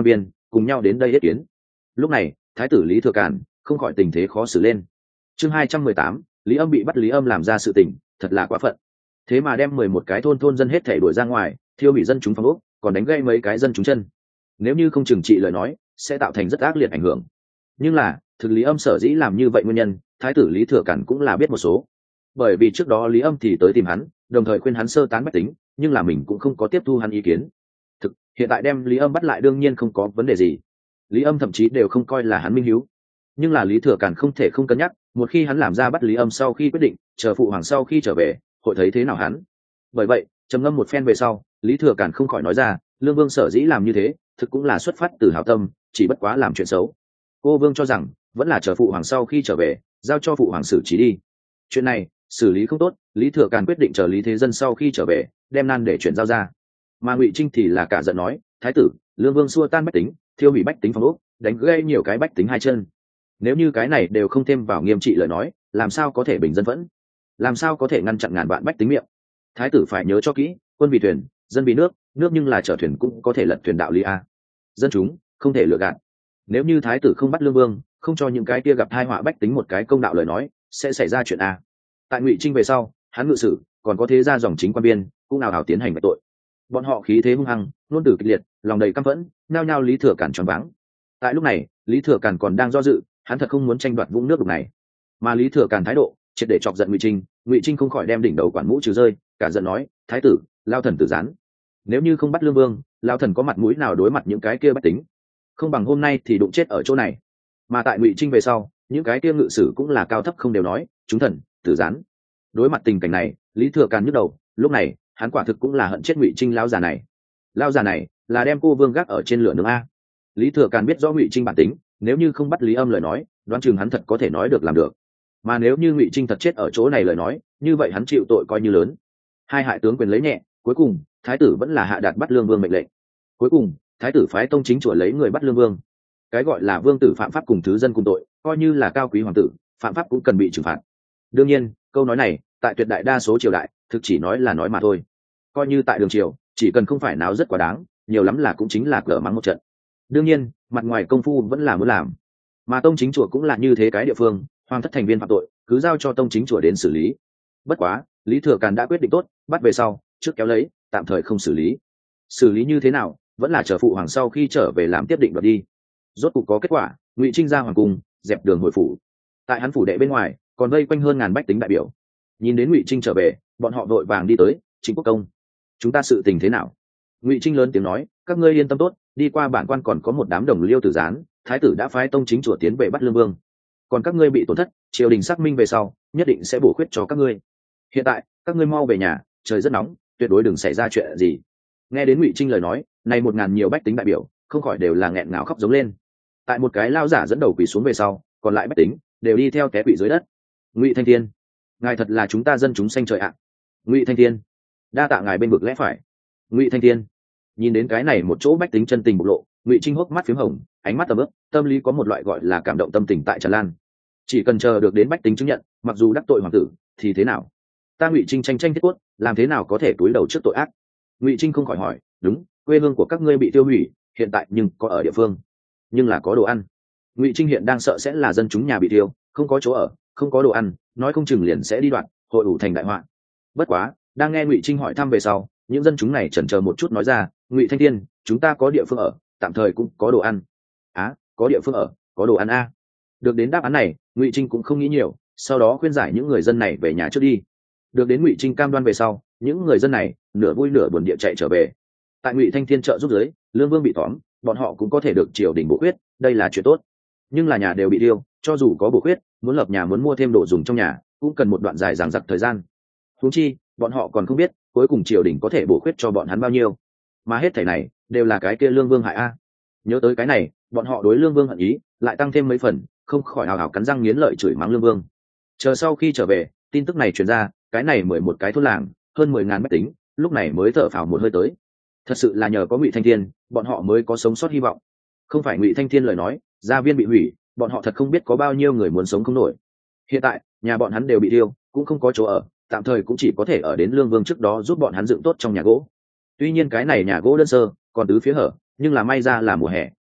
A: cùng nhau đến đây yết kiến. Lúc này thái tử Lý Thừa Càn không khỏi tình thế khó xử lên. Chương hai trăm mười tám, Lý Âm bị bắt. Lý Âm làm ra sự tình thật là quá phận, thế mà đem mười một cái thôn thôn dân hết thảy đuổi ra ngoài, thiêu hủy dân chúng phòng ốc, còn đánh gãy mấy cái dân chúng chân. Nếu như không trừng trị lời nói sẽ tạo thành rất ác liệt ảnh hưởng. Nhưng là thực Lý Âm sở dĩ làm như vậy nguyên nhân, thái tử Lý Thừa Càn cũng là biết một số. Bởi vì trước đó Lý Âm thì tới tìm hắn, đồng thời khuyên hắn sơ tán bách tính, nhưng là mình cũng không có tiếp thu hắn ý kiến. Thực hiện tại đem Lý Âm bắt lại đương nhiên không có vấn đề gì, Lý Âm thậm chí đều không coi là hắn minh hiếu. Nhưng là Lý Thừa Càn không thể không cân nhắc, một khi hắn làm ra bắt Lý Âm sau khi quyết định, chờ phụ hoàng sau khi trở về hội thấy thế nào hắn. Bởi vậy trầm ngâm một phen về sau, Lý Thừa Càn không khỏi nói ra, Lương Vương sở dĩ làm như thế thực cũng là xuất phát từ hảo tâm, chỉ bất quá làm chuyện xấu. Cô Vương cho rằng vẫn là chờ phụ hoàng sau khi trở về giao cho phụ hoàng xử trí đi. Chuyện này xử lý không tốt, Lý Thừa Càn quyết định chờ Lý Thế Dân sau khi trở về đem nan để chuyện giao ra. Mà Ngụy Trinh thì là cả giận nói, thái tử Lương Vương xua tan bách tính, thiêu hủy bách tính phòng ốc, đánh gãy nhiều cái bách tính hai chân. Nếu như cái này đều không thêm vào nghiêm trị lời nói, làm sao có thể bình dân vẫn, làm sao có thể ngăn chặn ngàn vạn bách tính miệng. Thái tử phải nhớ cho kỹ, quân vì thuyền, dân vì nước, nước nhưng là chở thuyền cũng có thể lật thuyền đạo lý a. Dân chúng không thể lừa gạt. Nếu như thái tử không bắt Lương Vương, không cho những cái kia gặp tai họa bách tính một cái công đạo lời nói, sẽ xảy ra chuyện a. Tại Ngụy Trinh về sau, hắn ngự sử còn có thế gia dòng chính quan biên cũng nào hào tiến hành vạch tội. Bọn họ khí thế hung hăng, luôn từ kịch liệt, lòng đầy căm phẫn, nao nhao Lý Thừa Càn choáng váng. Tại lúc này Lý Thừa Càn còn đang do dự, hắn thật không muốn tranh đoạt vũng nước đục này. Mà Lý Thừa Càn thái độ triệt để chọc giận Ngụy Trinh, Ngụy Trinh không khỏi đem đỉnh đầu quản mũ trừ rơi, cả giận nói, thái tử lao thần tử gián, nếu như không bắt Lương Vương, lao thần có mặt mũi nào đối mặt những cái kia bách tính, không bằng hôm nay thì đụng chết ở chỗ này. Mà tại Ngụy Trinh về sau, những cái kia ngự sử cũng là cao thấp không đều nói, chúng thần tử gián. Đối mặt tình cảnh này, Lý Thừa Càn nhức đầu, lúc này hắn quả thực cũng là hận chết Ngụy Trinh lao già này. Lao già này là đem cô Vương gác ở trên lửa nướng a. Lý Thừa Càn biết rõ Ngụy Trinh bản tính, nếu như không bắt Lý Âm lời nói, đoán chừng hắn thật có thể nói được làm được. Mà nếu như Ngụy Trinh thật chết ở chỗ này lời nói, như vậy hắn chịu tội coi như lớn. Hai hại tướng quyền lấy nhẹ, cuối cùng thái tử vẫn là hạ đạt bắt Lương Vương mệnh lệnh. Cuối cùng thái tử phái tông chính chùa lấy người bắt Lương Vương. Cái gọi là vương tử phạm pháp cùng thứ dân cùng tội, coi như là cao quý hoàng tử, phạm pháp cũng cần bị trừng phạt. Đương nhiên câu nói này tại tuyệt đại đa số triều đại thực chỉ nói là nói mà thôi. Coi như tại đường triều, chỉ cần không phải náo rất quá đáng, nhiều lắm là cũng chính là cỡ mắng một trận. Đương nhiên mặt ngoài công phu vẫn là muốn làm. Mà tông chính chùa cũng là như thế cái địa phương, hoàng thất thành viên phạm tội cứ giao cho tông chính chùa đến xử lý. Bất quá Lý Thừa Càn đã quyết định tốt, bắt về sau trước kéo lấy, tạm thời không xử lý. Xử lý như thế nào vẫn là chờ phụ hoàng sau khi trở về làm tiếp định đoạt đi. Rốt cuộc có kết quả, Ngụy Trinh ra hoàng cung, dẹp đường hồi phủ. Tại hắn phủ đệ bên ngoài còn vây quanh hơn ngàn bách tính đại biểu. Nhìn đến Ngụy Trinh trở về, bọn họ vội vàng đi tới, Trịnh Quốc công, chúng ta sự tình thế nào? Ngụy Trinh lớn tiếng nói, các ngươi yên tâm tốt, đi qua bản quan còn có một đám đồng liêu tử gián, thái tử đã phái tông chính chùa tiến về bắt Lương Vương. Còn các ngươi bị tổn thất, triều đình xác minh về sau nhất định sẽ bổ khuyết cho các ngươi. Hiện tại các ngươi mau về nhà, trời rất nóng, tuyệt đối đừng xảy ra chuyện gì. Nghe đến Ngụy Trinh lời nói này, một ngàn nhiều bách tính đại biểu không khỏi đều là nghẹn ngào khóc giống lên. Tại một cái lao giả dẫn đầu quỳ xuống về sau, còn lại bách tính đều đi theo té quỵ dưới đất. Ngụy Thanh Thiên, ngài thật là chúng ta dân chúng xanh trời ạ. Ngụy Thanh Thiên, đa tạ ngài bên vực lẽ phải. Ngụy Thanh Thiên. Nhìn đến cái này một chỗ bách tính chân tình bộc lộ, Ngụy Trinh hốc mắt phím hồng, ánh mắt tầm ướp, tâm lý có một loại gọi là cảm động tâm tình tại tràn lan. Chỉ cần chờ được đến bách tính chứng nhận, mặc dù đắc tội hoàng tử thì thế nào, ta Ngụy Trinh tranh tranh thiết quất, làm thế nào có thể túi đầu trước tội ác. Ngụy Trinh không khỏi hỏi, đúng, quê hương của các ngươi bị tiêu hủy, hiện tại nhưng có ở địa phương, nhưng là có đồ ăn. Ngụy Trinh hiện đang sợ sẽ là dân chúng nhà bị tiêu, không có chỗ ở, không có đồ ăn, nói không chừng liền sẽ đi đoạn, hội ủ thành đại họa. Bất quá đang nghe Ngụy Trinh hỏi thăm về sau, những dân chúng này chần chờ một chút nói ra, Ngụy Thanh Thiên, chúng ta có địa phương ở, tạm thời cũng có đồ ăn. Á, à, có địa phương ở, có đồ ăn a. À. Được đến đáp án này, Ngụy Trinh cũng không nghĩ nhiều, sau đó khuyên giải những người dân này về nhà trước đi. Được đến Ngụy Trinh cam đoan về sau, những người dân này nửa vui nửa buồn địa chạy trở về. Tại Ngụy Thanh Thiên trợ giúp giới, Lương Vương bị tóm, bọn họ cũng có thể được triều đình bổ khuyết, đây là chuyện tốt. Nhưng là nhà đều bị điêu, cho dù có bổ khuyết, muốn lập nhà muốn mua thêm đồ dùng trong nhà, cũng cần một đoạn dài dằng dặc thời gian. Huống chi, bọn họ còn không biết cuối cùng triều đình có thể bổ khuyết cho bọn hắn bao nhiêu. Mà hết thảy này đều là cái kia Lương Vương hại a. Nhớ tới cái này, bọn họ đối Lương Vương hận ý lại tăng thêm mấy phần, không khỏi hào hào cắn răng nghiến lợi chửi mắng Lương Vương. Chờ sau khi trở về, tin tức này truyền ra, cái này mười một cái thôn làng, hơn mười ngàn bách tính, lúc này mới thở phào một hơi tới. Thật sự là nhờ có Ngụy Thanh Thiên, bọn họ mới có sống sót hy vọng. Không phải Ngụy Thanh Thiên lời nói, gia viên bị hủy, bọn họ thật không biết có bao nhiêu người muốn sống không nổi. Hiện tại nhà bọn hắn đều bị tiêu, cũng không có chỗ ở, tạm thời cũng chỉ có thể ở đến Lương Vương trước đó giúp bọn hắn dựng tốt trong nhà gỗ. Tuy nhiên cái này nhà gỗ đơn sơ, còn tứ phía hở, nhưng là may ra là mùa hè,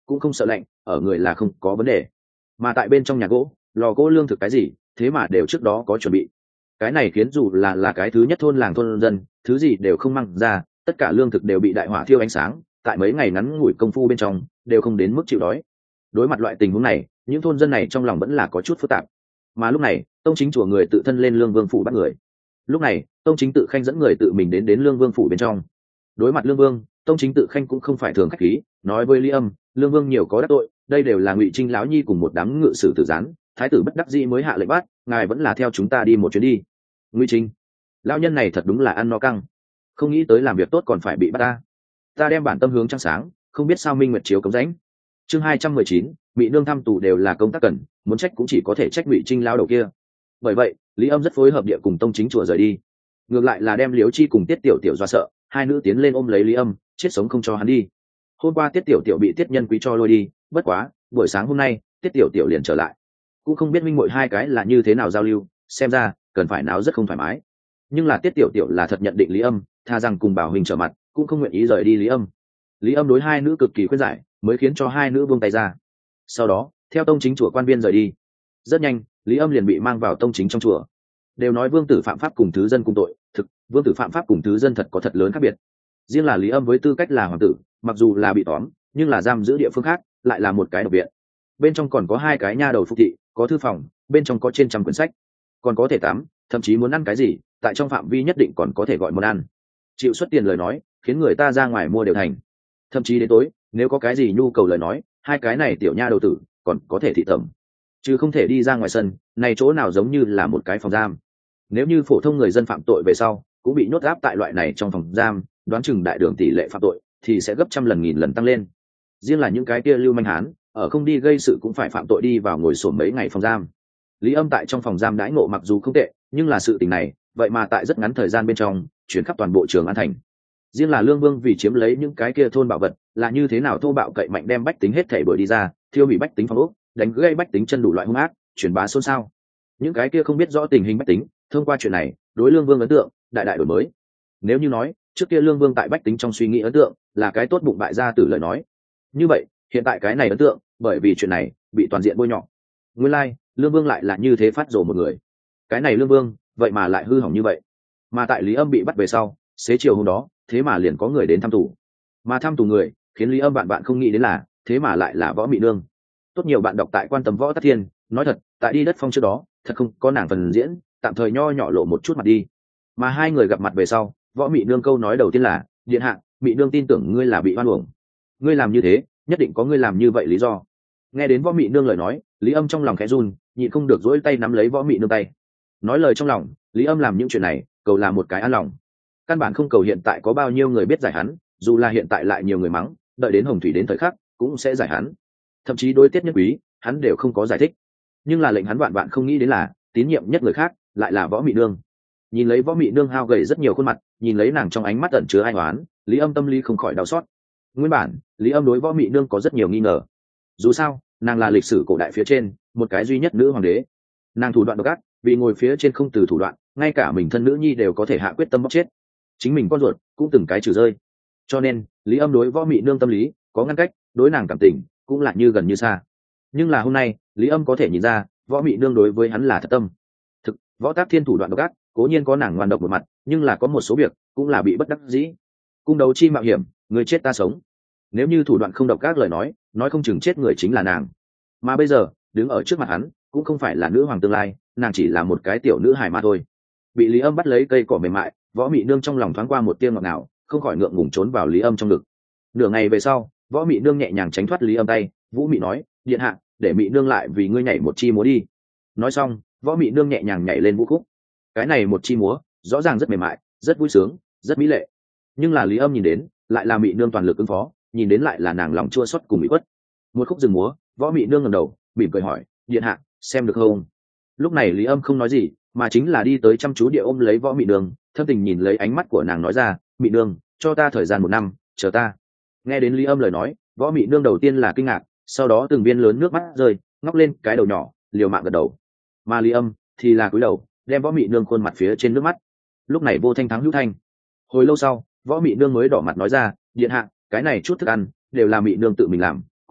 A: cũng không sợ lạnh, ở người là không có vấn đề. Mà tại bên trong nhà gỗ, lò gỗ lương thực cái gì thế mà đều trước đó có chuẩn bị. Cái này khiến dù là là cái thứ nhất thôn làng thôn dân, thứ gì đều không mang ra, tất cả lương thực đều bị đại hỏa thiêu ánh sáng, tại mấy ngày ngắn ngủi công phu bên trong đều không đến mức chịu đói. Đối mặt loại tình huống này, những thôn dân này trong lòng vẫn là có chút phức tạp. Mà lúc này tông chính chùa người tự thân lên lương vương phủ bắt người. Lúc này tông chính tự khanh dẫn người tự mình đến đến lương vương phủ bên trong. Đối mặt lương vương, tông chính tự khanh cũng không phải thường khách khí, nói với Lý Âm, lương vương nhiều có đắc tội, đây đều là Ngụy Trinh lão nhi cùng một đám ngự sử tử gián, thái tử bất đắc dĩ mới hạ lệnh bắt, ngài vẫn là theo chúng ta đi một chuyến đi. Ngụy Trinh, lão nhân này thật đúng là ăn no căng, không nghĩ tới làm việc tốt còn phải bị bắt ta. Ta đem bản tâm hướng trăng sáng, không biết sao minh nguyệt chiếu cống rãnh. Chương hai trăm mười chín, bị nương thăm tù đều là công tác cần, muốn trách cũng chỉ có thể trách Ngụy Trinh lão đầu kia. Bởi vậy Lý Âm rất phối hợp địa cùng tông chính chùa rời đi, ngược lại là đem Liễu Chi cùng Tiết Tiểu Tiểu do sợ, hai nữ tiến lên ôm lấy Lý Âm, chết sống không cho hắn đi. Hôm qua Tiết Tiểu Tiểu bị Tiết Nhân Quý cho lôi đi, bất quá buổi sáng hôm nay Tiết Tiểu Tiểu liền trở lại, cũng không biết minh muội hai cái là như thế nào giao lưu, xem ra cần phải náo rất không thoải mái. Nhưng là Tiết Tiểu Tiểu là thật nhận định Lý Âm, tha rằng cùng Bảo Huynh trở mặt, cũng không nguyện ý rời đi Lý Âm. Lý Âm đối hai nữ cực kỳ khuyên giải, mới khiến cho hai nữ buông tay ra. Sau đó theo tông chính chùa quan viên rời đi. Rất nhanh Lý Âm liền bị mang vào tông chính trong chùa. Đều nói vương tử phạm pháp cùng thứ dân cùng tội, thực vương tử phạm pháp cùng thứ dân thật có thật lớn khác biệt. Riêng là Lý Âm với tư cách là hoàng tử, mặc dù là bị tóm, nhưng là giam giữ địa phương khác, lại là một cái độc viện. Bên trong còn có hai cái nha đầu phục thị, có thư phòng, bên trong có trên trăm quyển sách, còn có thể tắm, thậm chí muốn ăn cái gì, tại trong phạm vi nhất định còn có thể gọi món ăn. Chịu xuất tiền lời nói, khiến người ta ra ngoài mua đều thành. Thậm chí đến tối, nếu có cái gì nhu cầu lời nói, hai cái này tiểu nha đầu tử còn có thể thị tẩm, chứ không thể đi ra ngoài sân. Này chỗ nào giống như là một cái phòng giam. Nếu như phổ thông người dân phạm tội về sau cũng bị nhốt áp tại loại này trong phòng giam, đoán chừng đại đường tỷ lệ phạm tội thì sẽ gấp trăm lần nghìn lần tăng lên. Riêng là những cái kia lưu manh hán, ở không đi gây sự cũng phải phạm tội đi vào ngồi sổm mấy ngày phòng giam. Lý Âm tại trong phòng giam đãi ngộ mặc dù không tệ, nhưng là sự tình này vậy mà tại rất ngắn thời gian bên trong chuyển khắp toàn bộ Trường An thành. Riêng là Lương Vương vì chiếm lấy những cái kia thôn bảo vật, là như thế nào thô bạo cậy mạnh đem bách tính hết thảy bồi đi ra, thiêu hủy bách tính phòng ốc, đánh gãy bách tính chân đủ loại hung ác, truyền bá xôn xao. Những cái kia không biết rõ tình hình bách tính, thông qua chuyện này đối Lương Vương ấn tượng đại đại đổi mới. Nếu như nói trước kia Lương Vương tại bách tính trong suy nghĩ ấn tượng là cái tốt bụng bại gia tử lời nói, như vậy hiện tại cái này ấn tượng bởi vì chuyện này bị toàn diện bôi nhọ. Nguyên lai like, Lương Vương lại là như thế phát rồ một người. Cái này Lương Vương vậy mà lại hư hỏng như vậy. Mà tại Lý Âm bị bắt về sau, xế chiều hôm đó thế mà liền có người đến thăm tù. Mà thăm tù người khiến Lý Âm bạn bạn không nghĩ đến là thế mà lại là Võ Mị Nương. Tốt nhiều bạn đọc tại quan tâm Võ Tắc Thiên, nói thật tại đi đất phong trước đó thật không có nàng phần diễn, tạm thời nho nhỏ lộ một chút mặt đi. Mà hai người gặp mặt về sau, Võ Mị Nương câu nói đầu tiên là: điện hạ, Mị Nương tin tưởng ngươi là bị oan uổng, ngươi làm như thế nhất định có ngươi làm như vậy lý do. Nghe đến Võ Mị Nương lời nói, Lý Âm trong lòng khẽ run, nhịn không được dỗi tay nắm lấy Võ Mị Nương tay. Nói lời trong lòng, Lý Âm làm những chuyện này cầu là một cái an lòng, căn bản không cầu hiện tại có bao nhiêu người biết giải hắn, dù là hiện tại lại nhiều người mắng, đợi đến hồng thủy đến thời khắc cũng sẽ giải hắn. Thậm chí đối Tiết Nhất Quý hắn đều không có giải thích. Nhưng là lệnh hắn vạn vạn không nghĩ đến là tín nhiệm nhất người khác lại là Võ Mị Nương. Nhìn lấy Võ Mị Nương hao gầy rất nhiều khuôn mặt, nhìn lấy nàng trong ánh mắt ẩn chứa ai oán, Lý Âm tâm lý không khỏi đau xót. Nguyên bản Lý Âm đối Võ Mị Nương có rất nhiều nghi ngờ. Dù sao nàng là lịch sử cổ đại phía trên một cái duy nhất nữ hoàng đế, nàng thủ đoạn độc ác, vì ngồi phía trên không từ thủ đoạn, ngay cả mình thân nữ nhi đều có thể hạ quyết tâm bóc chết, chính mình con ruột cũng từng cái trừ rơi. Cho nên Lý Âm đối Võ Mị Nương tâm lý có ngăn cách, đối nàng cảm tình cũng là như gần như xa. Nhưng là hôm nay Lý Âm có thể nhìn ra Võ Mị Nương đối với hắn là thật tâm. Thực Võ Tắc Thiên thủ đoạn độc ác, cố nhiên có nàng ngoan độc một mặt, nhưng là có một số việc cũng là bị bất đắc dĩ. Cung đấu chi mạo hiểm, người chết ta sống. Nếu như thủ đoạn không độc ác lời nói, nói không chừng chết người chính là nàng. Mà bây giờ đứng ở trước mặt hắn cũng không phải là nữ hoàng tương lai, nàng chỉ là một cái tiểu nữ hài mà thôi. Bị Lý Âm bắt lấy cây cỏ mềm mại, Võ Mị Nương trong lòng thoáng qua một tia ngọt ngào, không khỏi ngượng ngùng trốn vào Lý Âm trong ngực. Nửa ngày về sau, Võ Mị Nương nhẹ nhàng tránh thoát Lý Âm tay, Vũ Mị nói: điện hạ, để Mị Nương lại vì ngươi nhảy một chi múa đi. Nói xong, Võ Mị Nương nhẹ nhàng nhảy lên vũ khúc. Cái này một chi múa rõ ràng rất mềm mại, rất vui sướng, rất mỹ lệ. Nhưng là Lý Âm nhìn đến lại là Mị Nương toàn lực ứng phó, nhìn đến lại là nàng lòng chua xót cùng bị khuất. Một khúc dừng múa, Võ Mị Nương ngẩng đầu mỉm cười hỏi: điện hạ, xem được không? Lúc này Lý Âm không nói gì, mà chính là đi tới chăm chú địa ôm lấy Võ Mị Nương, thâm tình nhìn lấy ánh mắt của nàng nói ra: Mị Nương, cho ta thời gian một năm, chờ ta. Nghe đến Lý Âm lời nói, Võ Mị Nương đầu tiên là kinh ngạc, sau đó từng viên lớn nước mắt rơi, ngóc lên cái đầu nhỏ, liều mạng gật đầu. Mà Lý Âm thì là cúi đầu, đem Võ Mị Nương khuôn mặt phía trên nước mắt. Lúc này vô thanh thắng hữu thanh. Hồi lâu sau, Võ Mị Nương mới đỏ mặt nói ra: điện hạ, cái này chút thức ăn đều là Mị Nương tự mình làm,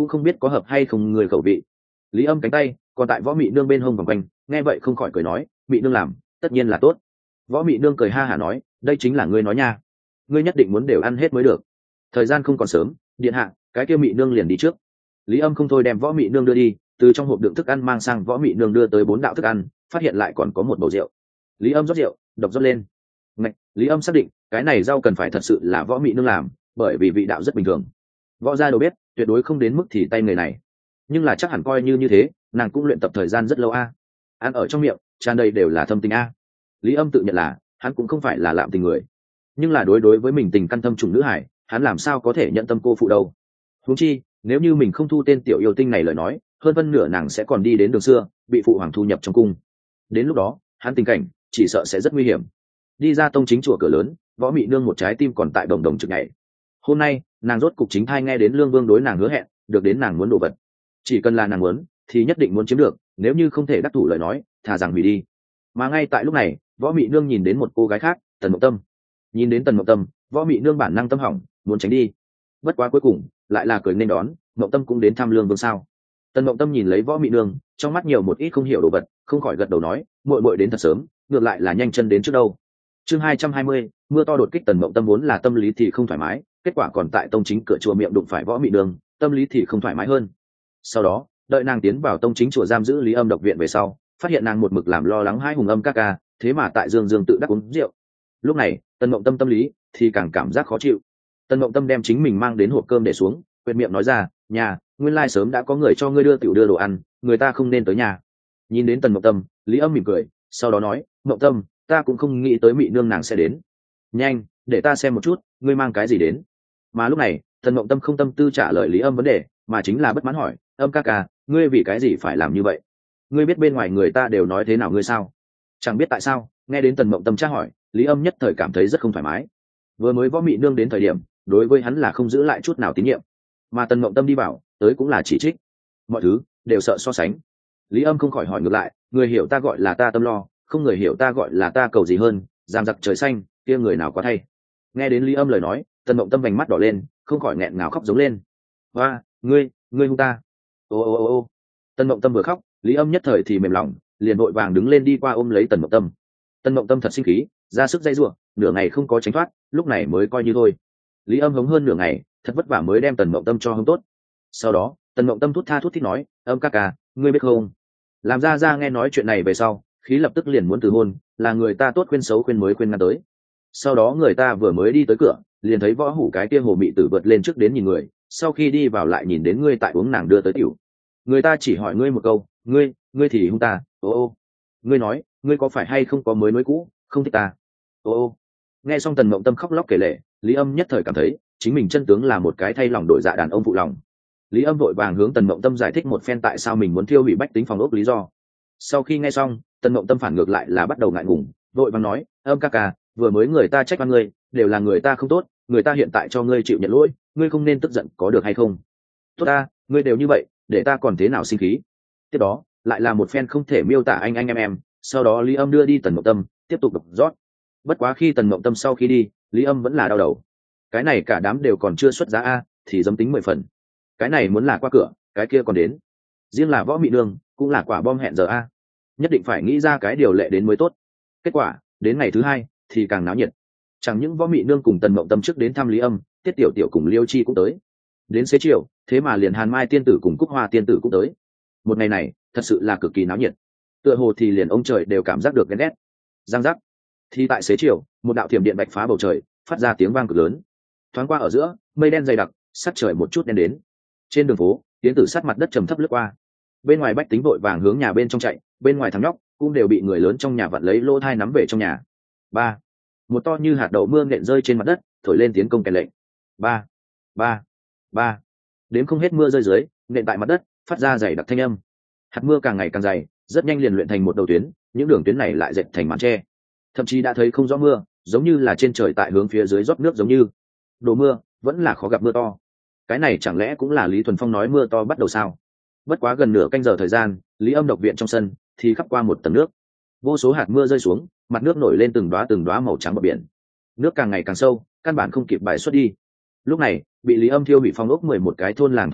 A: cũng không biết có hợp hay không người khẩu vị. Lý Âm cánh tay còn tại võ mị nương bên hông vòng quanh, nghe vậy không khỏi cười nói, mị nương làm tất nhiên là tốt. Võ mị nương cười ha hả nói, đây chính là ngươi nói nha, ngươi nhất định muốn đều ăn hết mới được. Thời gian không còn sớm, điện hạ, cái kia mị nương liền đi trước. Lý Âm không thôi đem võ mị nương đưa đi, từ trong hộp đựng thức ăn mang sang võ mị nương đưa tới bốn đạo thức ăn, phát hiện lại còn có một bầu rượu. Lý Âm rót rượu, độc rót lên. Ngạch, Lý Âm xác định cái này rau cần phải thật sự là võ mị nương làm, bởi vì vị đạo rất bình thường. Võ gia đầu bếp tuyệt đối không đến mức thì tay người này, nhưng là chắc hẳn coi như như thế, nàng cũng luyện tập thời gian rất lâu a. Ăn ở trong miệng tràn đầy đều là thâm tình a. Lý Âm tự nhận là hắn cũng không phải là lạm tình người, nhưng là đối đối với mình tình căn thâm trùng nữ hải, hắn làm sao có thể nhận tâm cô phụ đâu. Huống chi nếu như mình không thu tên tiểu yêu tinh này lời nói, hơn phân nửa nàng sẽ còn đi đến đường xưa, bị phụ hoàng thu nhập trong cung. Đến lúc đó hắn tình cảnh chỉ sợ sẽ rất nguy hiểm. Đi ra tông chính chùa cửa lớn, võ mị nương một trái tim còn tại đồng đồng trực nhảy. Hôm nay nàng rốt cục chính thai nghe đến lương vương đối nàng hứa hẹn, được đến nàng muốn đồ vật. Chỉ cần là nàng muốn thì nhất định muốn chiếm được, nếu như không thể đắc thủ lời nói, thà rằng hủy đi. Mà ngay tại lúc này, võ mị nương nhìn đến một cô gái khác, Tần Mộng Tâm. Nhìn đến Tần Mộng Tâm, võ mị nương bản năng tâm hỏng, muốn tránh đi. Bất quá cuối cùng lại là cười nên đón, Mộng Tâm cũng đến thăm lương vương sao. Tần Mộng Tâm nhìn lấy võ mị nương, trong mắt nhiều một ít không hiểu đồ vật, không khỏi gật đầu nói, muội muội đến thật sớm, ngược lại là nhanh chân đến trước đâu. Chương hai trăm hai mươi, mưa to đột kích. Tần Mộng Tâm vốn là tâm lý thì không thoải mái, kết quả còn tại tông chính cửa chùa miệng đụng phải võ mị nương, tâm lý thì không thoải mái hơn. Sau đó đợi nàng tiến vào tông chính chùa giam giữ Lý Âm độc viện về sau, phát hiện nàng một mực làm lo lắng hai hùng âm ca ca, thế mà tại dương dương tự đắc uống rượu. Lúc này Tần Mộng Tâm tâm lý thì càng cảm giác khó chịu. Tần Mộng Tâm đem chính mình mang đến hộp cơm để xuống, quệt miệng nói ra, nhà nguyên lai sớm đã có người cho ngươi đưa tiểu đưa đồ ăn, người ta không nên tới nhà. Nhìn đến Tần Mộng Tâm, Lý Âm mỉm cười, sau đó nói, Mộng Tâm, ta cũng không nghĩ tới mị nương nàng sẽ đến. Nhanh để ta xem một chút ngươi mang cái gì đến. Mà lúc này Tần Mộng Tâm không tâm tư trả lời Lý Âm vấn đề, mà chính là bất mãn hỏi, Âm ca ca, ngươi vì cái gì phải làm như vậy? Ngươi biết bên ngoài người ta đều nói thế nào ngươi sao? Chẳng biết tại sao nghe đến Tần Mộng Tâm tra hỏi, Lý Âm nhất thời cảm thấy rất không thoải mái. Vừa mới võ mị nương đến thời điểm, đối với hắn là không giữ lại chút nào tín nhiệm, mà Tần Mộng Tâm đi vào tới cũng là chỉ trích, mọi thứ đều sợ so sánh. Lý Âm không khỏi hỏi ngược lại, người hiểu ta gọi là ta tâm lo, không người hiểu ta gọi là ta cầu gì hơn, giang giặc trời xanh kia người nào có thay. Nghe đến Lý Âm lời nói, Tần Mộng Tâm vành mắt đỏ lên, không khỏi nghẹn ngào khóc giống lên. Hoa, ngươi ngươi hung ta. Ô ô ô ô. Tần Mộng Tâm vừa khóc, Lý Âm nhất thời thì mềm lòng, liền vội vàng đứng lên đi qua ôm lấy Tần Mộng Tâm. Tần Mộng Tâm thật sinh khí, ra sức dây giụa, nửa ngày không có tránh thoát, lúc này mới coi như thôi. Lý Âm hống hơn nửa ngày, thật vất vả mới đem Tần Mộng Tâm cho hống tốt. Sau đó Tần Mộng Tâm thút tha thút thít nói, Âm ca ca, ngươi biết không, làm ra ra nghe nói chuyện này về sau, khí lập tức liền muốn từ hôn, là người ta tốt khuyên xấu khuyên mới khuyên ngăn tới. Sau đó người ta vừa mới đi tới cửa, liền thấy võ hủ cái kia hồ mị tử vượt lên trước đến nhìn người, sau khi đi vào lại nhìn đến ngươi tại uống nàng đưa tới tiểu. Người ta chỉ hỏi ngươi một câu, ngươi ngươi thì hung ta. Ô ô. Ngươi nói, ngươi có phải hay không có mới nối cũ, không thích ta. Ô ô. Nghe xong Tần Mộng Tâm khóc lóc kể lể, Lý Âm nhất thời cảm thấy chính mình chân tướng là một cái thay lòng đổi dạ đàn ông phụ lòng. Lý Âm vội vàng hướng Tần Mộng Tâm giải thích một phen tại sao mình muốn thiêu hủy bách tính phòng ốc lý do. Sau khi nghe xong, Tần Mộng Tâm phản ngược lại là bắt đầu ngại ngùng, vội vàng nói, Âm ca ca, vừa mới người ta trách oan ngươi, đều là người ta không tốt, người ta hiện tại cho ngươi chịu nhận lỗi, ngươi không nên tức giận có được hay không? Tốt ta, ngươi đều như vậy, để ta còn thế nào sinh khí? Tiếp đó lại là một phen không thể miêu tả anh anh em em, sau đó Lý Âm đưa đi Tần Mộng Tâm, tiếp tục đập rót. Bất quá khi Tần Mộng Tâm sau khi đi, Lý Âm vẫn là đau đầu. Cái này cả đám đều còn chưa xuất giá a, thì dâm tính mười phần. Cái này muốn là qua cửa, cái kia còn đến. Riêng là võ mị nương, cũng là quả bom hẹn giờ a. Nhất định phải nghĩ ra cái điều lệ đến mới tốt. Kết quả đến ngày thứ hai thì càng náo nhiệt. Chẳng những võ mị nương cùng Tần Mộng Tâm trước đến thăm Lý Âm, Tiết Tiểu Tiểu cùng Liêu Chi cũng tới. Đến xế chiều, thế mà liền Hàn Mai tiên tử cùng Cúc Hoa tiên tử cũng tới. Một ngày này thật sự là cực kỳ náo nhiệt, tựa hồ thì liền ông trời đều cảm giác được ghen ghét. Giang giác. Thì tại xế chiều, một đạo thiểm điện bạch phá bầu trời, phát ra tiếng vang cực lớn. Thoáng qua ở giữa, mây đen dày đặc, sát trời một chút đen đến. Trên đường phố, tiến tử sát mặt đất trầm thấp lướt qua. Bên ngoài bách tính vội vàng hướng nhà bên trong chạy, bên ngoài thằng nhóc cũng đều bị người lớn trong nhà vặn lấy lô thai nắm về trong nhà. Ba. Một to như hạt đậu mưa nện rơi trên mặt đất, thổi lên tiến công kèn lệnh. Ba, ba, ba. Đếm không hết mưa rơi dưới, nện tại mặt đất, phát ra dày đặc thanh âm. Hạt mưa càng ngày càng dày, rất nhanh liền luyện thành một đầu tuyến, những đường tuyến này lại dệt thành màn tre. Thậm chí đã thấy không rõ mưa, giống như là trên trời tại hướng phía dưới rót nước giống như. Đồ mưa, vẫn là khó gặp mưa to. Cái này chẳng lẽ cũng là Lý Thuần Phong nói mưa to bắt đầu sao? Bất quá gần nửa canh giờ thời gian, Lý Âm độc viện trong sân thì khắp qua một tầng nước. Vô số hạt mưa rơi xuống, mặt nước nổi lên từng đóa từng đóa màu trắng bờ biển. Nước càng ngày càng sâu, căn bản không kịp bài xuất đi. Lúc này, bị Lý Âm thiêu hủy phong ốc mười một cái thôn làng thôn dân,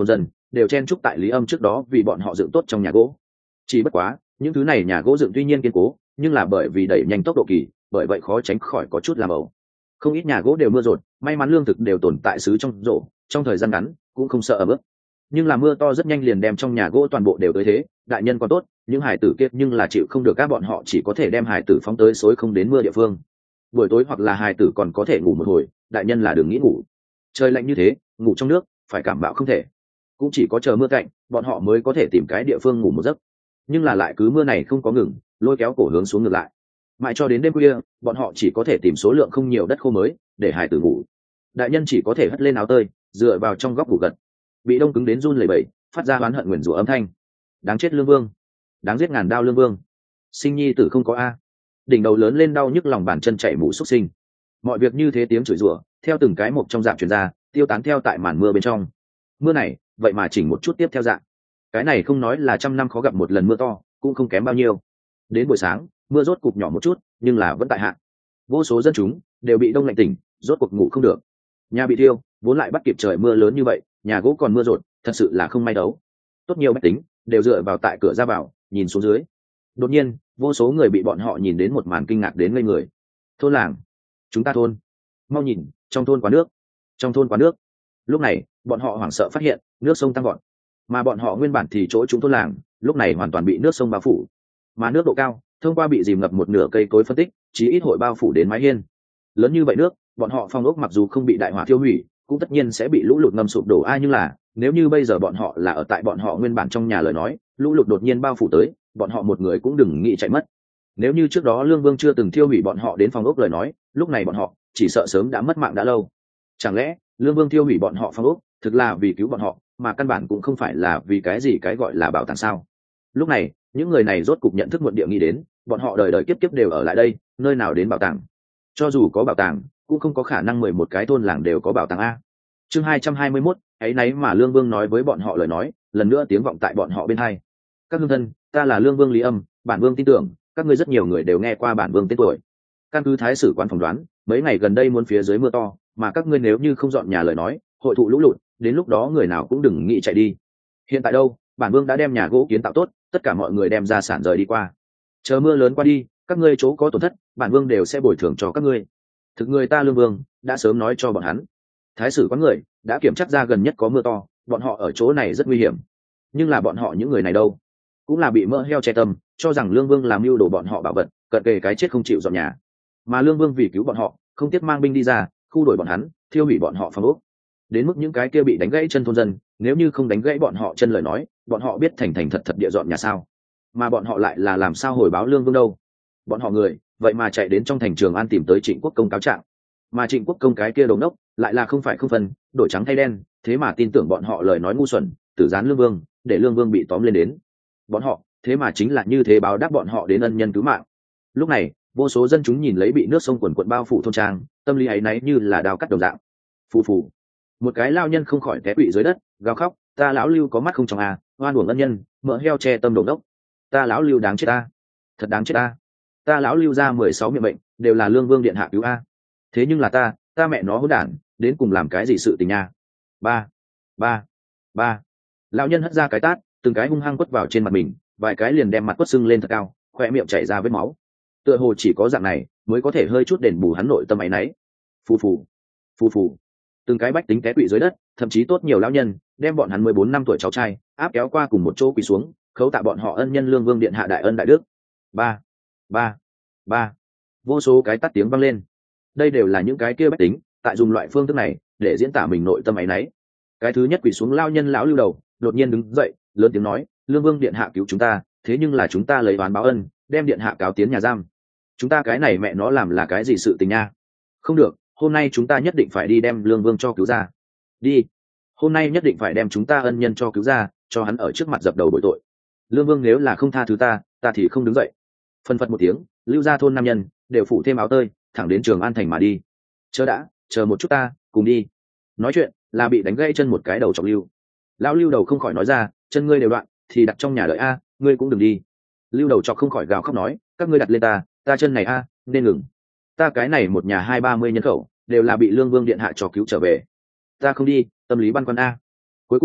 A: đều chen chúc tại Lý Âm trước đó vì bọn họ dựng tốt trong nhà gỗ. Chỉ bất quá những thứ này nhà gỗ dựng tuy nhiên kiên cố, nhưng là bởi vì đẩy nhanh tốc độ kỳ, bởi vậy khó tránh khỏi có chút làm ẩu. Không ít nhà gỗ đều mưa rột, may mắn lương thực đều tồn tại xứ trong rổ, trong thời gian ngắn cũng không sợ ẩm ướt. Nhưng là mưa to rất nhanh liền đem trong nhà gỗ toàn bộ đều tới thế, đại nhân còn tốt, những hải tử kia nhưng là chịu không được, các bọn họ chỉ có thể đem hải tử phóng tới xối không đến mưa địa phương. Buổi tối hoặc là hải tử còn có thể ngủ một hồi, đại nhân là đừng nghĩ ngủ. Trời lạnh như thế, ngủ trong nước phải cảm bạo không thể, cũng chỉ có chờ mưa cạnh bọn họ mới có thể tìm cái địa phương ngủ một giấc. Nhưng là lại cứ mưa này không có ngừng, lôi kéo cổ hướng xuống ngược lại, mãi cho đến đêm khuya bọn họ chỉ có thể tìm số lượng không nhiều đất khô mới để hải tử ngủ. Đại nhân chỉ có thể hất lên áo tơi dựa vào trong góc ngủ gật, bị đông cứng đến run lẩy bẩy, phát ra oán hận nguyền rủa âm thanh. Đáng chết lương vương, đáng giết ngàn đao lương vương, sinh nhi tử không có a. Đỉnh đầu lớn lên đau nhức lòng bàn chân chảy mũ xuất sinh. Mọi việc như thế tiếng chửi rủa theo từng cái một trong dạng truyền ra, tiêu tán theo tại màn mưa bên trong. Mưa này vậy mà chỉnh một chút tiếp theo dạng, cái này không nói là trăm năm khó gặp một lần mưa to, cũng không kém bao nhiêu. Đến buổi sáng mưa rốt cục nhỏ một chút, nhưng là vẫn tại hạn. Vô số dân chúng đều bị đông lạnh tỉnh, rốt cuộc ngủ không được. Nhà bị thiêu vốn lại bắt kịp trời mưa lớn như vậy, nhà gỗ còn mưa rột, thật sự là không may đấu. Tốt nhiều bách tính đều dựa vào tại cửa ra vào nhìn xuống dưới. Đột nhiên vô số người bị bọn họ nhìn đến một màn kinh ngạc đến ngây người. Thôn làng, chúng ta thôn, mau nhìn, trong thôn quá nước, trong thôn quá nước. Lúc này bọn họ hoảng sợ phát hiện nước sông tăng gọn, mà bọn họ nguyên bản thì chỗ chúng thôn làng lúc này hoàn toàn bị nước sông bao phủ. Mà nước độ cao thông qua bị dìm ngập một nửa cây cối phân tích, chí ít hội bao phủ đến mái hiên. Lớn như vậy nước, bọn họ phong ốc mặc dù không bị đại hỏa thiêu hủy, cũng tất nhiên sẽ bị lũ lụt ngâm sụp đổ. Ai nhưng là nếu như bây giờ bọn họ là ở tại bọn họ nguyên bản trong nhà lời nói, lũ lụt đột nhiên bao phủ tới, bọn họ một người cũng đừng nghĩ chạy mất. Nếu như trước đó lương vương chưa từng thiêu hủy bọn họ đến phong ốc lời nói, lúc này bọn họ chỉ sợ sớm đã mất mạng đã lâu. Chẳng lẽ lương vương thiêu hủy bọn họ phong ốc thực là vì cứu bọn họ, mà căn bản cũng không phải là vì cái gì cái gọi là bảo tàng sao? Lúc này những người này rốt cục nhận thức muộn địa nghĩ đến, bọn họ đời đời kiếp kiếp đều ở lại đây, nơi nào đến bảo tàng? Cho dù có bảo tàng cũng không có khả năng mười một cái thôn làng đều có bảo tàng a. Chương hai trăm hai mươi mốt, ấy nấy mà lương vương nói với bọn họ lời nói lần nữa tiếng vọng tại bọn họ bên hai. Các hương thân, ta là lương vương Lý Âm, bản vương tin tưởng các ngươi rất nhiều người đều nghe qua bản vương tên tuổi. Căn cứ thái sử quán phỏng đoán, mấy ngày gần đây muốn phía dưới mưa to, mà các ngươi nếu như không dọn nhà lời nói, hội thụ lũ lụt, đến lúc đó người nào cũng đừng nghĩ chạy đi. Hiện tại đâu, bản vương đã đem nhà gỗ kiến tạo tốt, tất cả mọi người đem gia sản rời đi qua. Chờ mưa lớn qua đi, các ngươi chỗ có tổn thất, bản vương đều sẽ bồi thường cho các ngươi. Thực người ta lương vương đã sớm nói cho bọn hắn, thái sử quán người đã kiểm chắc ra gần nhất có mưa to, bọn họ ở chỗ này rất nguy hiểm. Nhưng là bọn họ những người này đâu, cũng là bị mỡ heo che tâm, cho rằng lương vương làm mưu đồ bọn họ bảo vật, cận kề cái chết không chịu dọn nhà. Mà lương vương vì cứu bọn họ, không tiếc mang binh đi ra, khu đuổi bọn hắn, thiêu hủy bọn họ phong ốc. Đến mức những cái kia bị đánh gãy chân thôn dân, nếu như không đánh gãy bọn họ chân lời nói, bọn họ biết thành thành thật thật địa dọn nhà sao? Mà bọn họ lại là làm sao hồi báo lương vương đâu? Bọn họ người vậy mà chạy đến trong thành Trường An tìm tới Trịnh Quốc Công cáo trạng, mà Trịnh Quốc Công cái kia đống đốc lại là không phải không phân, đổi trắng thay đen, thế mà tin tưởng bọn họ lời nói ngu xuẩn, tử gián lương vương, để lương vương bị tóm lên đến. Bọn họ thế mà chính là như thế báo đáp bọn họ đến ân nhân cứu mạng. Lúc này vô số dân chúng nhìn lấy bị nước sông quần quận bao phủ thôn trang, tâm lý ấy náy như là đao cắt đồng dạng. Phù phù, một cái lao nhân không khỏi té quỵ dưới đất, gào khóc, ta lão Lưu có mắt không trong à, oan uổng ân nhân, mỡ heo che tâm đống đốc, ta lão Lưu đáng chết ta, thật đáng chết ta, ta lão Lưu ra mười sáu miệng bệnh đều là lương vương điện hạ cứu a. Thế nhưng là ta ta mẹ nó hỗn đản, đến cùng làm cái gì sự tình nha. Ba ba ba, lão nhân hất ra cái tát, từng cái hung hăng quất vào trên mặt mình, vài cái liền đem mặt quất sưng lên thật cao, khoe miệng chảy ra vết máu. Tựa hồ chỉ có dạng này mới có thể hơi chút đền bù hắn nội tâm áy náy. Phù phù phù phù, từng cái bách tính té quỵ dưới đất, thậm chí tốt nhiều lão nhân đem bọn hắn mười bốn năm tuổi cháu trai áp kéo qua cùng một chỗ quỳ xuống, khấu tạ bọn họ ân nhân lương vương điện hạ đại ân đại đức. Ba ba ba, vô số cái tắt tiếng vang lên. Đây đều là những cái kia bách tính tại dùng loại phương thức này để diễn tả mình nội tâm áy náy. Cái thứ nhất quỳ xuống lao nhân lão Lưu đầu đột nhiên đứng dậy, lớn tiếng nói, lương vương điện hạ cứu chúng ta, thế nhưng là chúng ta lấy oán báo ân, đem điện hạ cáo tiến nhà giam. Chúng ta cái này mẹ nó làm là cái gì sự tình nha? Không được, hôm nay chúng ta nhất định phải đi đem lương vương cho cứu ra. Đi, hôm nay nhất định phải đem chúng ta ân nhân cho cứu ra, cho hắn ở trước mặt dập đầu bội tội. Lương vương nếu là không tha thứ ta, ta thì không đứng dậy. Phân phật một tiếng, Lưu gia thôn nam nhân đều phủ thêm áo tơi, thẳng đến Trường An thành mà đi. Chờ đã, chờ một chút ta, cùng đi. Nói chuyện là bị đánh gãy chân một cái đầu chọc Lưu. Lão Lưu đầu không khỏi nói ra, chân ngươi đều đoạn, thì đặt trong nhà đợi a, ngươi cũng đừng đi. Lưu đầu chọc không khỏi gào khóc nói, các ngươi đặt lên ta, ta chân này a, nên ngừng. Ta cái này một nhà hai ba mươi nhân khẩu đều là bị lương vương điện hạ cho cứu trở về, ta không đi, tâm lý băn khoăn a. Cuối cùng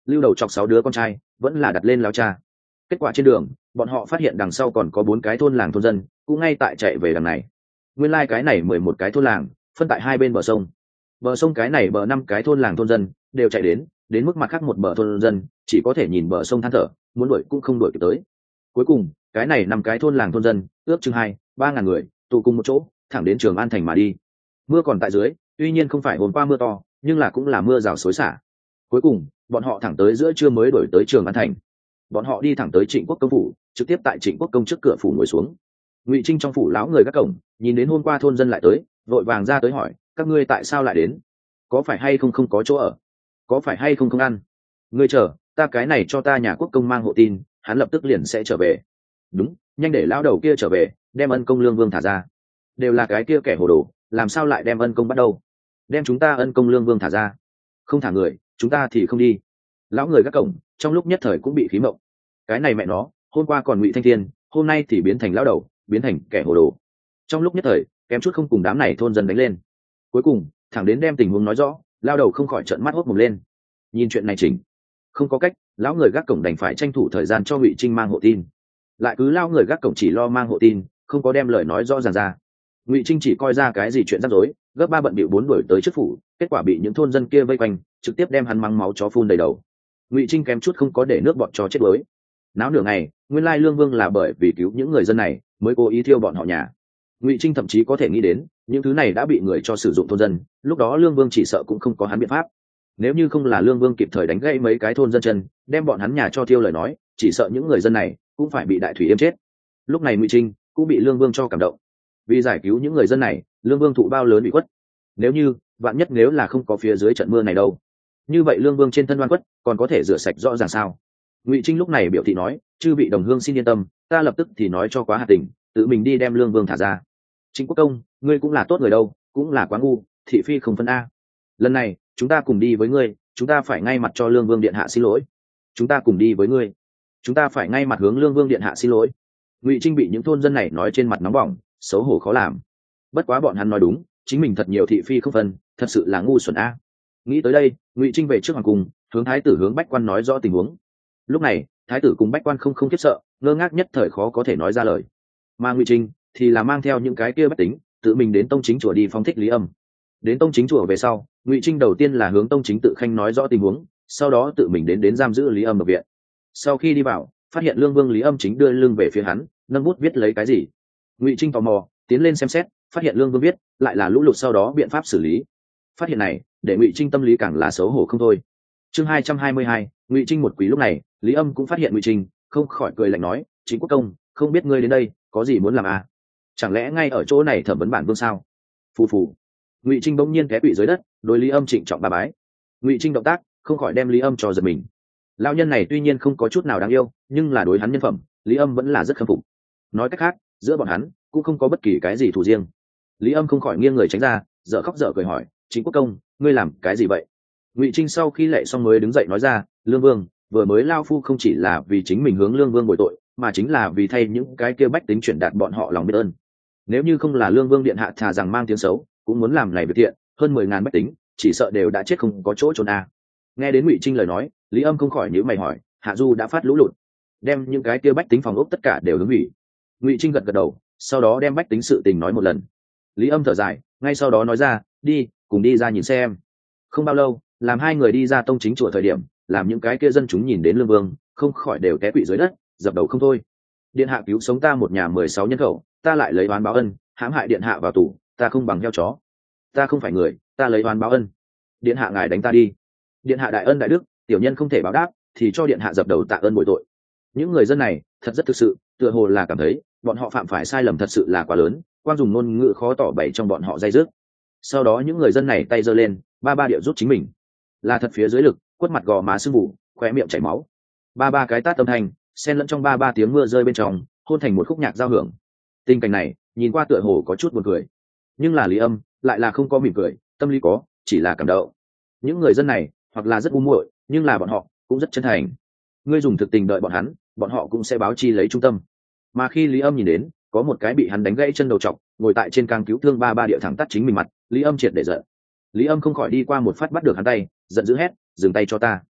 A: lưu đầu chọc sáu đứa con trai vẫn là đặt lên lao cha. Kết quả trên đường bọn họ phát hiện đằng sau còn có bốn cái thôn làng thôn dân cũng ngay tại chạy về đằng này. Nguyên lai cái này mười một cái thôn làng phân tại hai bên bờ sông. Bờ sông cái này bờ năm cái thôn làng thôn dân đều chạy đến, đến mức mặt khác một bờ thôn dân chỉ có thể nhìn bờ sông than thở, muốn đuổi cũng không đuổi kịp tới. Cuối cùng cái này năm cái thôn làng thôn dân ước chừng hai ba ngàn người tụ cùng một chỗ thẳng đến Trường An thành mà đi. Mưa còn tại dưới, tuy nhiên không phải hôm qua mưa to, nhưng là cũng là mưa rào xối xả. Cuối cùng bọn họ thẳng tới giữa trưa mới đuổi tới Trường An thành. Bọn họ đi thẳng tới Trịnh Quốc công phủ, trực tiếp tại Trịnh Quốc công trước cửa phủ ngồi xuống. Ngụy Trinh trong phủ lão người gác cổng nhìn đến hôm qua thôn dân lại tới, vội vàng ra tới hỏi, các ngươi tại sao lại đến? Có phải hay không không có chỗ ở? Có phải hay không không ăn? Ngươi chờ, ta cái này cho ta nhà quốc công mang hộ tin, hắn lập tức liền sẽ trở về. Đúng, nhanh để lão đầu kia trở về, đem ân công lương vương thả ra. Đều là cái kia kẻ hồ đồ, làm sao lại đem ân công bắt đầu? Đem chúng ta ân công lương vương thả ra. Không thả người, chúng ta thì không đi. Lão người gác cổng trong lúc nhất thời cũng bị khí mộng. Cái này mẹ nó, hôm qua còn Ngụy Thanh Thiên, hôm nay thì biến thành lão đầu, biến thành kẻ hồ đồ. Trong lúc nhất thời kém chút không cùng đám này thôn dân đánh lên. Cuối cùng thẳng đến đem tình huống nói rõ, lao đầu không khỏi trợn mắt hốt mồm lên. Nhìn chuyện này chỉnh, không có cách, lão người gác cổng đành phải tranh thủ thời gian cho Ngụy Trinh mang hộ tin. Lại cứ lao người gác cổng chỉ lo mang hộ tin, không có đem lời nói rõ ràng ra. Ngụy Trinh chỉ coi ra cái gì chuyện rắc rối, gấp ba bận bịu bốn đuổi tới trước phủ, kết quả bị những thôn dân kia vây quanh, trực tiếp đem hắn mắng máu chó phun đầy đầu. Ngụy Trinh kém chút không có để nước bọn cho chết đuối. Náo nửa ngày, nguyên lai lương vương là bởi vì cứu những người dân này mới cố ý thiêu bọn họ nhà. Ngụy Trinh thậm chí có thể nghĩ đến những thứ này đã bị người cho sử dụng thôn dân, lúc đó lương vương chỉ sợ cũng không có hắn biện pháp. Nếu như không là lương vương kịp thời đánh gãy mấy cái thôn dân chân, đem bọn hắn nhà cho thiêu lời nói, chỉ sợ những người dân này cũng phải bị đại thủy yêm chết. Lúc này Ngụy Trinh cũng bị lương vương cho cảm động. Vì giải cứu những người dân này, lương vương thụ bao lớn bị khuất. Nếu như vạn nhất nếu là không có phía dưới trận mưa này đâu, như vậy lương vương trên thân oan khuất còn có thể rửa sạch rõ ràng sao? Ngụy Trinh lúc này biểu thị nói, chư vị đồng hương xin yên tâm, ta lập tức thì nói cho Quá Hà Tỉnh, tự mình đi đem lương vương thả ra. Trịnh Quốc công, ngươi cũng là tốt người đâu, cũng là quá ngu, thị phi không phân a. Lần này chúng ta cùng đi với ngươi, chúng ta phải ngay mặt cho lương vương điện hạ xin lỗi. Chúng ta cùng đi với ngươi, chúng ta phải ngay mặt hướng lương vương điện hạ xin lỗi. Ngụy Trinh bị những thôn dân này nói trên mặt nóng bỏng, xấu hổ khó làm. Bất quá bọn hắn nói đúng, chính mình thật nhiều thị phi không phân, thật sự là ngu xuẩn a. Nghĩ tới đây, Ngụy Trinh về trước hoàng cung, hướng thái tử hướng bách quan nói rõ tình huống. Lúc này thái tử cùng bách quan không không khiếp sợ, ngơ ngác nhất thời khó có thể nói ra lời. Mà Ngụy Trinh thì là mang theo những cái kia bách tính tự mình đến tông chính chùa đi phóng thích Lý Âm. Đến tông chính chùa về sau, Ngụy Trinh đầu tiên là hướng tông chính tự khanh nói rõ tình huống, sau đó tự mình đến đến giam giữ Lý Âm ở viện. Sau khi đi vào, phát hiện lương vương Lý Âm chính đưa lưng về phía hắn, nâng bút viết lấy cái gì. Ngụy Trinh tò mò tiến lên xem xét, phát hiện lương vương viết lại là lũ lụt sau đó biện pháp xử lý. Phát hiện này để Ngụy Trinh tâm lý càng là xấu hổ không thôi. Chương hai trăm hai mươi hai, Ngụy Trinh một quý. Lúc này Lý Âm cũng phát hiện Ngụy Trinh, không khỏi cười lạnh nói, Trịnh Quốc công, không biết ngươi đến đây có gì muốn làm à? Chẳng lẽ ngay ở chỗ này thẩm vấn bản vương sao? Phù phù. Ngụy Trinh bỗng nhiên té quỵ dưới đất, đối Lý Âm trịnh trọng ba bái. Ngụy Trinh động tác không khỏi đem Lý Âm cho giật mình. Lão nhân này tuy nhiên không có chút nào đáng yêu, nhưng là đối hắn nhân phẩm, Lý Âm vẫn là rất khâm phục. Nói cách khác, giữa bọn hắn cũng không có bất kỳ cái gì thù riêng. Lý Âm không khỏi nghiêng người tránh ra, dở khóc dở cười hỏi, Trịnh Quốc công, ngươi làm cái gì vậy? Ngụy Trinh sau khi lệ xong mới đứng dậy nói ra, lương vương vừa mới lao phu không chỉ là vì chính mình hướng lương vương bồi tội, mà chính là vì thay những cái kia bách tính chuyển đạt bọn họ lòng biết ơn. Nếu như không là lương vương điện hạ thà rằng mang tiếng xấu, cũng muốn làm này việc thiện, hơn mười ngàn bách tính chỉ sợ đều đã chết không có chỗ trốn à. Nghe đến Ngụy Trinh lời nói, Lý Âm không khỏi nhíu mày hỏi, hạ du đã phát lũ lụt, đem những cái kia bách tính phòng ốc tất cả đều hướng hủy. Ngụy Trinh gật gật đầu, sau đó đem bách tính sự tình nói một lần. Lý Âm thở dài, ngay sau đó nói ra, đi cùng đi ra nhìn xem. Không bao lâu, làm hai người đi ra tông chính chùa thời điểm, làm những cái kia dân chúng nhìn đến lương vương, không khỏi đều té quỵ dưới đất, dập đầu không thôi. Điện hạ cứu sống ta một nhà mười sáu nhân khẩu, ta lại lấy oán báo ân, hãm hại điện hạ vào tù, ta không bằng heo chó. Ta không phải người, ta lấy oán báo ân. Điện hạ ngài đánh ta đi. Điện hạ đại ân đại đức, tiểu nhân không thể báo đáp, thì cho điện hạ dập đầu tạ ơn bồi tội. Những người dân này thật rất thực sự, tựa hồ là cảm thấy bọn họ phạm phải sai lầm thật sự là quá lớn, quan dùng ngôn ngữ khó tỏ bày trong bọn họ dây dứt. Sau đó những người dân này tay giơ lên, ba ba điệu rút chính mình, là thật phía dưới lực, quất mặt gò má sưng mù, khóe miệng chảy máu. Ba ba cái tát âm thanh, xen lẫn trong ba ba tiếng mưa rơi bên trong, hôn thành một khúc nhạc giao hưởng. Tình cảnh này nhìn qua tựa hồ có chút buồn cười, nhưng là Lý Âm lại là không có mỉm cười, tâm lý có chỉ là cảm động. Những người dân này hoặc là rất ngu muội, nhưng là bọn họ cũng rất chân thành. Ngươi dùng thực tình đợi bọn hắn, bọn họ cũng sẽ báo chi lấy trung tâm. Mà khi Lý Âm nhìn đến có một cái bị hắn đánh gãy chân đầu trọc, ngồi tại trên càng cứu thương ba ba địa thẳng tắt chính mình mặt, Lý Âm triệt để giận. Lý Âm không khỏi đi qua một phát bắt được hắn tay, giận dữ hét, dừng tay cho ta.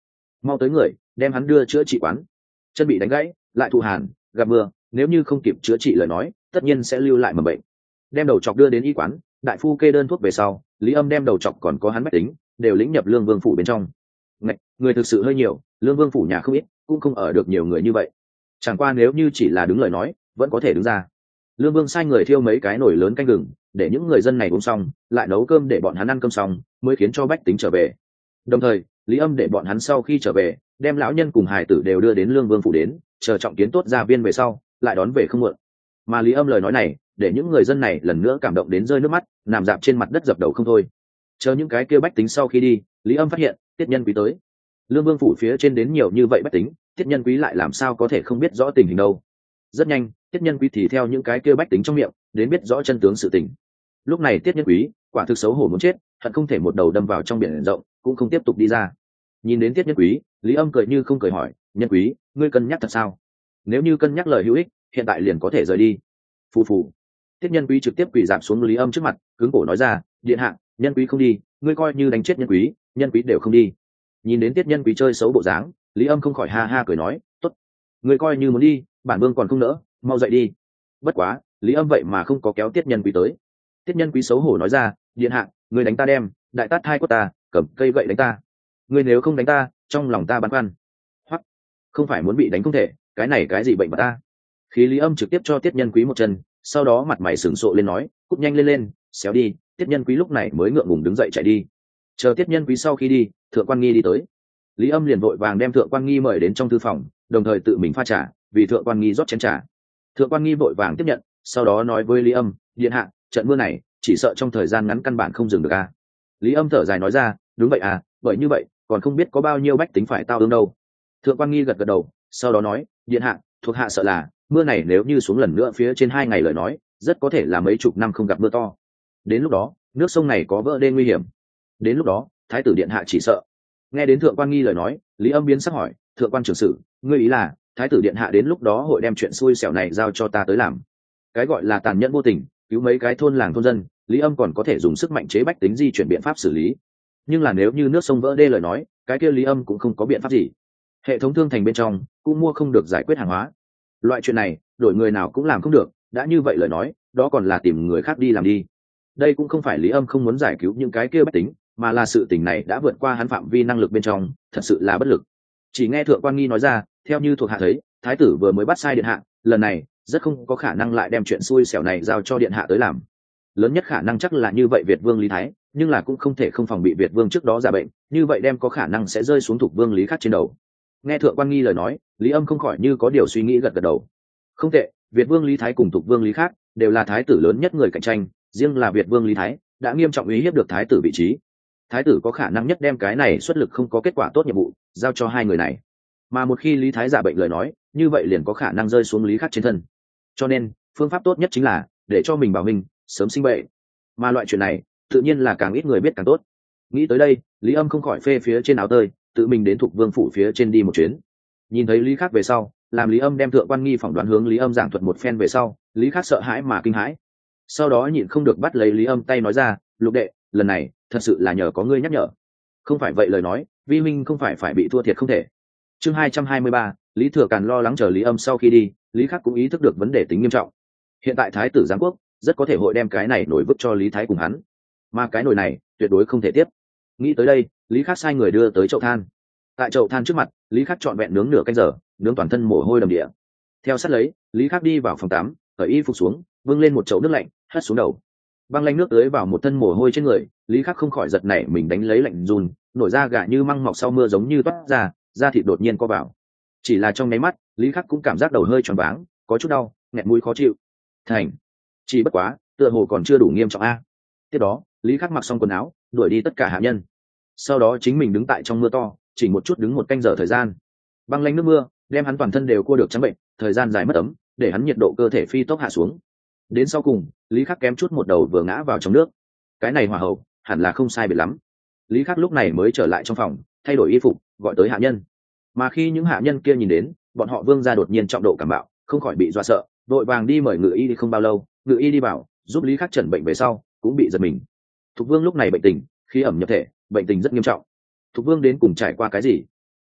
A: mau tới người đem hắn đưa chữa trị quán. Chân bị đánh gãy lại thụ hàn gặp mưa, nếu như không kịp chữa trị lời nói tất nhiên sẽ lưu lại mầm bệnh. Đem đầu chọc đưa đến y quán, đại phu kê đơn thuốc về sau, Lý Âm đem đầu chọc còn có hắn bách tính đều lĩnh nhập Lương Vương phủ bên trong. Ngạch, người thực sự hơi nhiều, Lương Vương phủ nhà không ít, cũng không ở được nhiều người như vậy. Chẳng qua nếu như chỉ là đứng lời nói vẫn có thể đứng ra. Lương Vương sai người thiêu mấy cái nồi lớn canh gừng để những người dân này uống xong, lại nấu cơm để bọn hắn ăn cơm xong mới khiến cho bách tính trở về. Đồng thời Lý Âm để bọn hắn sau khi trở về đem lão nhân cùng hài tử đều đưa đến Lương Vương phủ đến, chờ trọng kiến tốt gia viên về sau lại đón về không muộn. Mà Lý Âm lời nói này để những người dân này lần nữa cảm động đến rơi nước mắt, nằm dạp trên mặt đất dập đầu không thôi. Chờ những cái kia bách tính sau khi đi, Lý Âm phát hiện Tiết Nhân Quý tới. Lương Vương phủ phía trên đến nhiều như vậy bách tính, Tiết Nhân Quý lại làm sao có thể không biết rõ tình hình đâu. Rất nhanh Tiết Nhân Quý thì theo những cái kia bách tính trong miệng đến biết rõ chân tướng sự tình. Lúc này Tiết Nhân Quý quả thực xấu hổ muốn chết, hận không thể một đầu đâm vào trong biển rộng cũng không tiếp tục đi ra. Nhìn đến Tiết Nhân Quý, Lý Âm cười như không cười hỏi: Nhân Quý, ngươi cân nhắc thật sao? Nếu như cân nhắc lời hữu ích, hiện tại liền có thể rời đi. Phù phù. Tiết Nhân Quý trực tiếp quỳ dạp xuống Lý Âm trước mặt, cứng cổ nói ra: điện hạ, Nhân Quý không đi, ngươi coi như đánh chết Nhân Quý, Nhân Quý đều không đi. Nhìn đến Tiết Nhân Quý chơi xấu bộ dáng, Lý Âm không khỏi ha ha cười nói: tốt, ngươi coi như muốn đi, bản vương còn không nỡ, mau dậy đi. Bất quá Lý Âm vậy mà không có kéo Tiết Nhân Quý tới. Tiết Nhân Quý xấu hổ nói ra: điện hạ, ngươi đánh ta đem đại tát hai của ta, cầm cây gậy đánh ta. Ngươi nếu không đánh ta, trong lòng ta băn khoăn. Hoặc không phải muốn bị đánh không thể, cái này cái gì bệnh mà ta. Khí Lý Âm trực tiếp cho Tiết Nhân Quý một chân, sau đó mặt mày sửng sộ lên nói: cút nhanh lên lên, xéo đi. Tiết Nhân Quý lúc này mới ngượng ngùng đứng dậy chạy đi. Chờ Tiết Nhân Quý sau khi đi, Thượng Quan Nghi đi tới. Lý Âm liền vội vàng đem Thượng Quan Nghi mời đến trong thư phòng, đồng thời tự mình pha trà, vì Thượng Quan Nghi rót chén trà. Thượng Quan Nghi vội vàng tiếp nhận, sau đó nói với Lý Âm: điện hạ, trận mưa này chỉ sợ trong thời gian ngắn căn bản không dừng được à. Lý Âm thở dài nói ra: đúng vậy à, bởi như vậy còn không biết có bao nhiêu bách tính phải tao ương đâu. Thượng Quan Nghi gật gật đầu, sau đó nói: điện hạ, thuộc hạ sợ là mưa này nếu như xuống lần nữa phía trên hai ngày lời nói, rất có thể là mấy chục năm không gặp mưa to. Đến lúc đó nước sông này có vỡ đê nguy hiểm. Đến lúc đó thái tử điện hạ chỉ sợ. Nghe đến Thượng Quan Nghi lời nói, Lý Âm biến sắc hỏi: Thượng Quan trưởng sử, ngươi ý là thái tử điện hạ đến lúc đó hội đem chuyện xui xẻo này giao cho ta tới làm? Cái gọi là tàn nhẫn vô tình, cứu mấy cái thôn làng thôn dân, Lý Âm còn có thể dùng sức mạnh chế bách tính di chuyển biện pháp xử lý. Nhưng là nếu như nước sông vỡ đê lời nói, cái kia Lý Âm cũng không có biện pháp gì. Hệ thống thương thành bên trong cũng mua không được giải quyết hàng hóa. Loại chuyện này đổi người nào cũng làm không được, đã như vậy lời nói, đó còn là tìm người khác đi làm đi. Đây cũng không phải Lý Âm không muốn giải cứu những cái kia bách tính, mà là sự tình này đã vượt qua hắn phạm vi năng lực bên trong, thật sự là bất lực. Chỉ nghe Thượng Quan Nghi nói ra: theo như thuộc hạ thấy, thái tử vừa mới bắt sai điện hạ, lần này rất không có khả năng lại đem chuyện xui xẻo này giao cho điện hạ tới làm. Lớn nhất khả năng chắc là như vậy Việt Vương Lý Thái, nhưng là cũng không thể không phòng bị Việt Vương trước đó giả bệnh, như vậy đem có khả năng sẽ rơi xuống Thục Vương Lý khác trên đầu. Nghe Thượng Quan Nghi lời nói, Lý Âm không khỏi như có điều suy nghĩ gật gật đầu. Không tệ, Việt Vương Lý Thái cùng Thục Vương Lý khác đều là thái tử lớn nhất người cạnh tranh, riêng là Việt Vương Lý Thái đã nghiêm trọng uy hiếp được thái tử vị trí. Thái tử có khả năng nhất đem cái này xuất lực không có kết quả tốt nhiệm vụ giao cho hai người này, mà một khi Lý Thái giả bệnh lời nói, như vậy liền có khả năng rơi xuống Lý khác trên thân. Cho nên phương pháp tốt nhất chính là để cho mình bảo mình sớm sinh bệnh, mà loại chuyện này tự nhiên là càng ít người biết càng tốt. Nghĩ tới đây, Lý Âm không khỏi phê phía trên áo tơi, tự mình đến Thục Vương phủ phía trên đi một chuyến. Nhìn thấy Lý khác về sau, làm Lý Âm đem Thượng Quan Nghi phỏng đoán hướng Lý Âm giảng thuật một phen về sau, Lý khác sợ hãi mà kinh hãi, sau đó nhịn không được bắt lấy Lý Âm tay nói ra: Lục đệ, lần này thật sự là nhờ có ngươi nhắc nhở, không phải vậy lời nói vi minh không phải phải bị thua thiệt không thể. Chương hai trăm hai mươi ba, Lý Thừa Càn lo lắng chờ Lý Âm sau khi đi, Lý Khắc cũng ý thức được vấn đề tính nghiêm trọng. Hiện tại thái tử giáng quốc rất có thể hội đem cái này nổi vứt cho Lý Thái cùng hắn, mà cái nồi này tuyệt đối không thể tiếp. Nghĩ tới đây, Lý Khắc sai người đưa tới chậu than. Tại chậu than trước mặt, Lý Khắc trọn vẹn nướng nửa canh giờ, nướng toàn thân mồ hôi đầm địa. Theo sát lấy, Lý Khắc đi vào phòng tắm, cởi y phục xuống, vâng lên một chậu nước lạnh hất xuống đầu. Băng lanh nước tưới vào một thân mồ hôi trên người, Lý Khắc không khỏi giật nảy mình đánh lấy lạnh run, nổi da gà như măng mọc sau mưa giống như toát ra, da thịt đột nhiên co vào. Chỉ là trong nháy mắt, Lý Khắc cũng cảm giác đầu hơi tròn váng, có chút đau, nghẹt mũi khó chịu. Thành, chỉ bất quá, tựa hồ còn chưa đủ nghiêm trọng a. Tiếp đó, Lý Khắc mặc xong quần áo, đuổi đi tất cả hạ nhân. Sau đó chính mình đứng tại trong mưa to, chỉ một chút đứng một canh giờ thời gian. Băng lanh nước mưa, đem hắn toàn thân đều cua được trắng bệnh, thời gian dài mất ấm, để hắn nhiệt độ cơ thể phi tốc hạ xuống. Đến sau cùng, Lý Khắc kém chút một đầu vừa ngã vào trong nước. Cái này hỏa hậu, hẳn là không sai biệt lắm. Lý Khắc lúc này mới trở lại trong phòng, thay đổi y phục, gọi tới hạ nhân. Mà khi những hạ nhân kia nhìn đến, bọn họ Vương gia đột nhiên trọng độ cảm bạo, không khỏi bị dọa sợ, vội vàng đi mời ngự y đi. Không bao lâu, ngự y đi vào, giúp Lý Khắc chẩn bệnh về sau, cũng bị giật mình. Thục Vương lúc này bệnh tình, khí ẩm nhập thể, bệnh tình rất nghiêm trọng. Thục Vương đến cùng trải qua cái gì?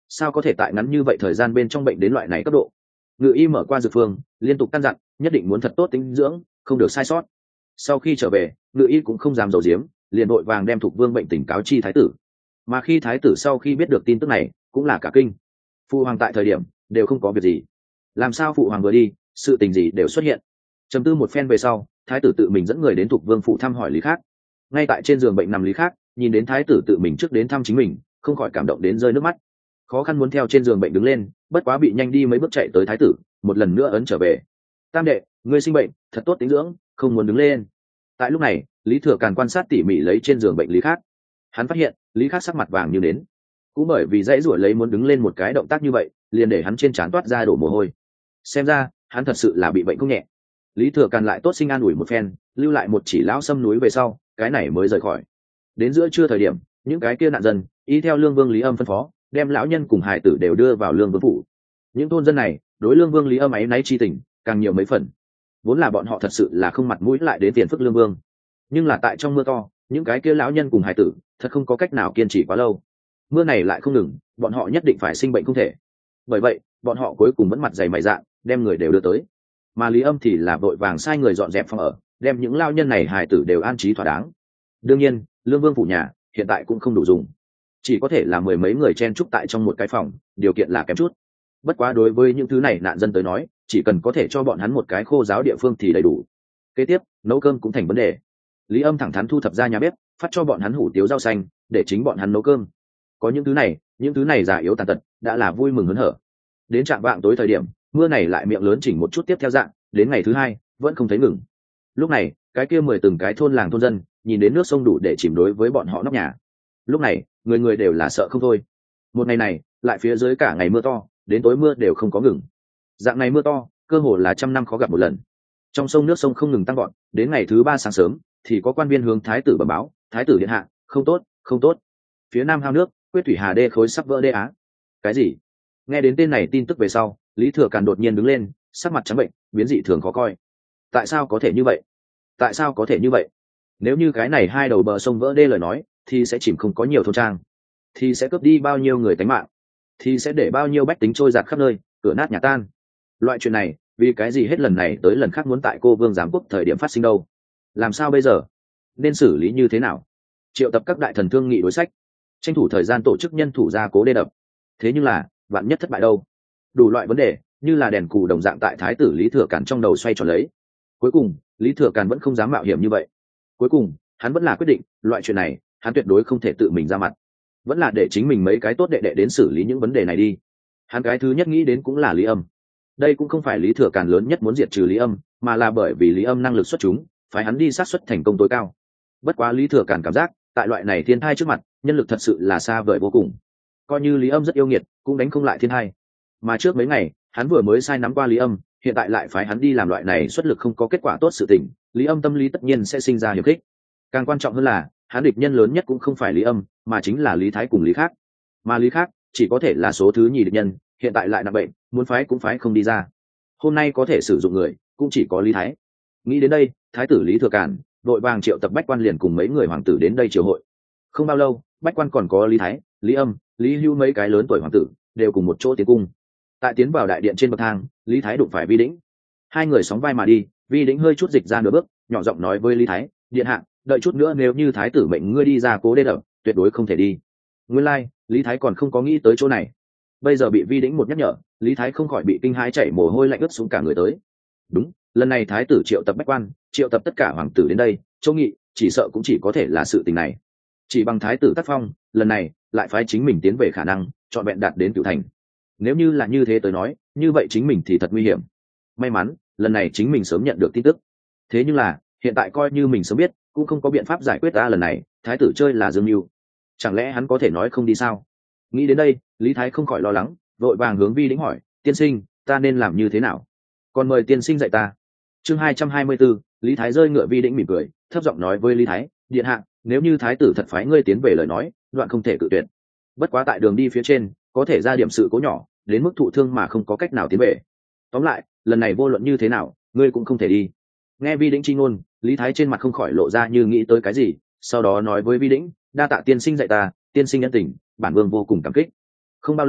A: sao có thể tại ngắn như vậy thời gian bên trong bệnh đến loại này cấp độ. Ngự y mở qua dược phương, liên tục căn dặn nhất định muốn thật tốt tính dưỡng, không được sai sót. Sau khi trở về, ngự y cũng không dám giấu giếm, liền vội vàng đem Thục Vương bệnh tình cáo chi thái tử. Mà khi thái tử sau khi biết được tin tức này, cũng là cả kinh. Phụ hoàng tại thời điểm đều không có việc gì, làm sao phụ hoàng vừa đi, sự tình gì đều xuất hiện. Trầm tư một phen về sau, thái tử tự mình dẫn người đến Thục Vương phủ thăm hỏi Lý Khác. Ngay tại trên giường bệnh nằm Lý Khác, nhìn đến thái tử tự mình trước đến thăm chính mình, không khỏi cảm động đến rơi nước mắt. Khó khăn muốn theo trên giường bệnh đứng lên, bất quá bị nhanh đi mấy bước chạy tới thái tử, một lần nữa ấn trở về. Tam đệ, ngươi sinh bệnh, thật tốt tính dưỡng, không muốn đứng lên. Tại lúc này, Lý Thừa Càn quan sát tỉ mỉ lấy trên giường bệnh Lý Khác. Hắn phát hiện Lý Khác sắc mặt vàng như nến, cũng bởi vì dãy ruổi lấy muốn đứng lên một cái động tác như vậy, liền để hắn trên trán toát ra đổ mồ hôi. Xem ra hắn thật sự là bị bệnh không nhẹ. Lý Thừa Càn lại tốt sinh an ủi một phen, lưu lại một chỉ lão xâm núi về sau, cái này mới rời khỏi. Đến giữa trưa thời điểm, những cái kia nạn dân y theo Lương Vương Lý Âm phân phó, đem lão nhân cùng hài tử đều đưa vào Lương Vương phủ. Những thôn dân này đối Lương Vương Lý Âm áy náy chi tình càng nhiều mấy phần. Vốn là bọn họ thật sự là không mặt mũi lại đến tiền phức Lương Vương, nhưng là tại trong mưa to, những cái kia lão nhân cùng hài tử thật không có cách nào kiên trì quá lâu. Mưa này lại không ngừng, bọn họ nhất định phải sinh bệnh không thể. Bởi vậy, bọn họ cuối cùng vẫn mặt dày mày dạn, đem người đều đưa tới. Mà Lý Âm thì là vội vàng sai người dọn dẹp phòng ở, đem những lao nhân này hài tử đều an trí thỏa đáng. Đương nhiên, Lương Vương phủ nhà hiện tại cũng không đủ dùng, chỉ có thể là mười mấy người chen chúc tại trong một cái phòng, điều kiện là kém chút. Bất quá đối với những thứ này nạn dân tới nói, chỉ cần có thể cho bọn hắn một cái khô giáo địa phương thì đầy đủ. Kế tiếp, nấu cơm cũng thành vấn đề. Lý Âm thẳng thắn thu thập ra nhà bếp, phát cho bọn hắn hủ tiếu rau xanh, để chính bọn hắn nấu cơm. Có những thứ này, những thứ này già yếu tàn tật, đã là vui mừng hớn hở. Đến trạm vạng tối thời điểm, mưa này lại miệng lớn chỉnh một chút tiếp theo dạng, đến ngày thứ hai vẫn không thấy ngừng. Lúc này, cái kia mười từng cái thôn làng thôn dân nhìn đến nước sông đủ để chìm đối với bọn họ nóc nhà. Lúc này, người người đều là sợ không thôi. Một ngày này, lại phía dưới cả ngày mưa to, đến tối mưa đều không có ngừng. Dạng này mưa to, cơ hồ là trăm năm khó gặp một lần. Trong sông nước sông không ngừng tăng gọn, đến ngày thứ ba sáng sớm thì có quan viên hướng thái tử bẩm báo, thái tử điện hạ, không tốt, không tốt. Phía nam hao nước, quyết thủy hà đê khối sắp vỡ đê á. Cái gì? Nghe đến tên này tin tức về sau, Lý Thừa Càn đột nhiên đứng lên, sắc mặt trắng bệnh, biến dị thường khó coi. Tại sao có thể như vậy? Tại sao có thể như vậy? Nếu như cái này hai đầu bờ sông vỡ đê lời nói, thì sẽ chìm không có nhiều thôn trang, thì sẽ cướp đi bao nhiêu người tánh mạng, thì sẽ để bao nhiêu bách tính trôi giạt khắp nơi, cửa nát nhà tan. Loại chuyện này, vì cái gì hết lần này tới lần khác muốn tại cô vương giám quốc thời điểm phát sinh đâu? Làm sao bây giờ? Nên xử lý như thế nào? Triệu tập các đại thần thương nghị đối sách, tranh thủ thời gian tổ chức nhân thủ ra cố đê đập. Thế nhưng là, vạn nhất thất bại đâu? Đủ loại vấn đề, như là đèn cù đồng dạng tại thái tử Lý Thừa Càn trong đầu xoay tròn lấy. Cuối cùng, Lý Thừa Càn vẫn không dám mạo hiểm như vậy. Cuối cùng, hắn vẫn là quyết định, loại chuyện này, hắn tuyệt đối không thể tự mình ra mặt, vẫn là để chính mình mấy cái tốt đệ đệ đến xử lý những vấn đề này đi. Hắn cái thứ nhất nghĩ đến cũng là Lý Âm. Đây cũng không phải Lý Thừa Càn lớn nhất muốn diệt trừ Lý Âm, mà là bởi vì Lý Âm năng lực xuất chúng, phải hắn đi sát xuất thành công tối cao. Bất quá Lý Thừa Càn cảm giác, tại loại này thiên thai trước mặt, nhân lực thật sự là xa vời vô cùng. Coi như Lý Âm rất yêu nghiệt, cũng đánh không lại thiên thai. Mà trước mấy ngày, hắn vừa mới sai nắm qua Lý Âm, hiện tại lại phái hắn đi làm loại này xuất lực không có kết quả tốt sự tình, Lý Âm tâm lý tất nhiên sẽ sinh ra hiểm khích. Càng quan trọng hơn là, hắn địch nhân lớn nhất cũng không phải Lý Âm, mà chính là Lý Thái cùng Lý Khác. Mà Lý Khác chỉ có thể là số thứ nhì địch nhân, hiện tại lại nặng bệnh, muốn phái cũng phái không đi ra. Hôm nay có thể sử dụng người, cũng chỉ có Lý Thái. Nghĩ đến đây, Thái tử Lý Thừa Càn đội vàng triệu tập bách quan liền cùng mấy người hoàng tử đến đây triều hội. Không bao lâu, bách quan còn có Lý Thái, Lý Âm, Lý Hưu mấy cái lớn tuổi hoàng tử đều cùng một chỗ tiến cung. Tại tiến vào đại điện trên bậc thang, Lý Thái đụng phải Vi Đĩnh. Hai người sóng vai mà đi, Vi Đĩnh hơi chút dịch ra nửa bước, nhỏ giọng nói với Lý Thái, điện hạ, đợi chút nữa nếu như thái tử mệnh ngươi đi ra cố đê đập, tuyệt đối không thể đi. Nguyên lai, like, Lý Thái còn không có nghĩ tới chỗ này. Bây giờ bị Vi Đĩnh một nhắc nhở, Lý Thái không khỏi bị kinh hãi chảy mồ hôi lạnh ướt xuống cả người tới. Đúng, lần này thái tử triệu tập bách quan, triệu tập tất cả hoàng tử đến đây, châu nghị, chỉ sợ cũng chỉ có thể là sự tình này. Chỉ bằng thái tử tác phong, lần này lại phái chính mình tiến về khả năng chọn vẹn đạt đến cửu thành. Nếu như là như thế tới nói, như vậy chính mình thì thật nguy hiểm. May mắn, lần này chính mình sớm nhận được tin tức. Thế nhưng là, hiện tại coi như mình sớm biết, cũng không có biện pháp giải quyết ta lần này, thái tử chơi là Dương Mưu. Chẳng lẽ hắn có thể nói không đi sao? Nghĩ đến đây, Lý Thái không khỏi lo lắng, vội vàng hướng Vi Đĩnh hỏi, tiên sinh, ta nên làm như thế nào? Còn mời tiên sinh dạy ta. Chương hai trăm hai mươi 224, Lý Thái rơi ngựa. Vi Đĩnh mỉm cười, thấp giọng nói với Lý Thái, điện hạ, nếu như thái tử thật phái ngươi tiến về lời nói, đoạn không thể cự tuyệt. Bất quá tại đường đi phía trên, có thể ra điểm sự cố nhỏ, đến mức thụ thương mà không có cách nào tiến về. Tóm lại, lần này vô luận như thế nào, ngươi cũng không thể đi. Nghe Vi Đĩnh chi ngôn, Lý Thái trên mặt không khỏi lộ ra như nghĩ tới cái gì, sau đó nói với Vi Đĩnh, đa tạ tiên sinh dạy ta, tiên sinh nhân tình, bản vương vô cùng cảm kích. Không bao lâu,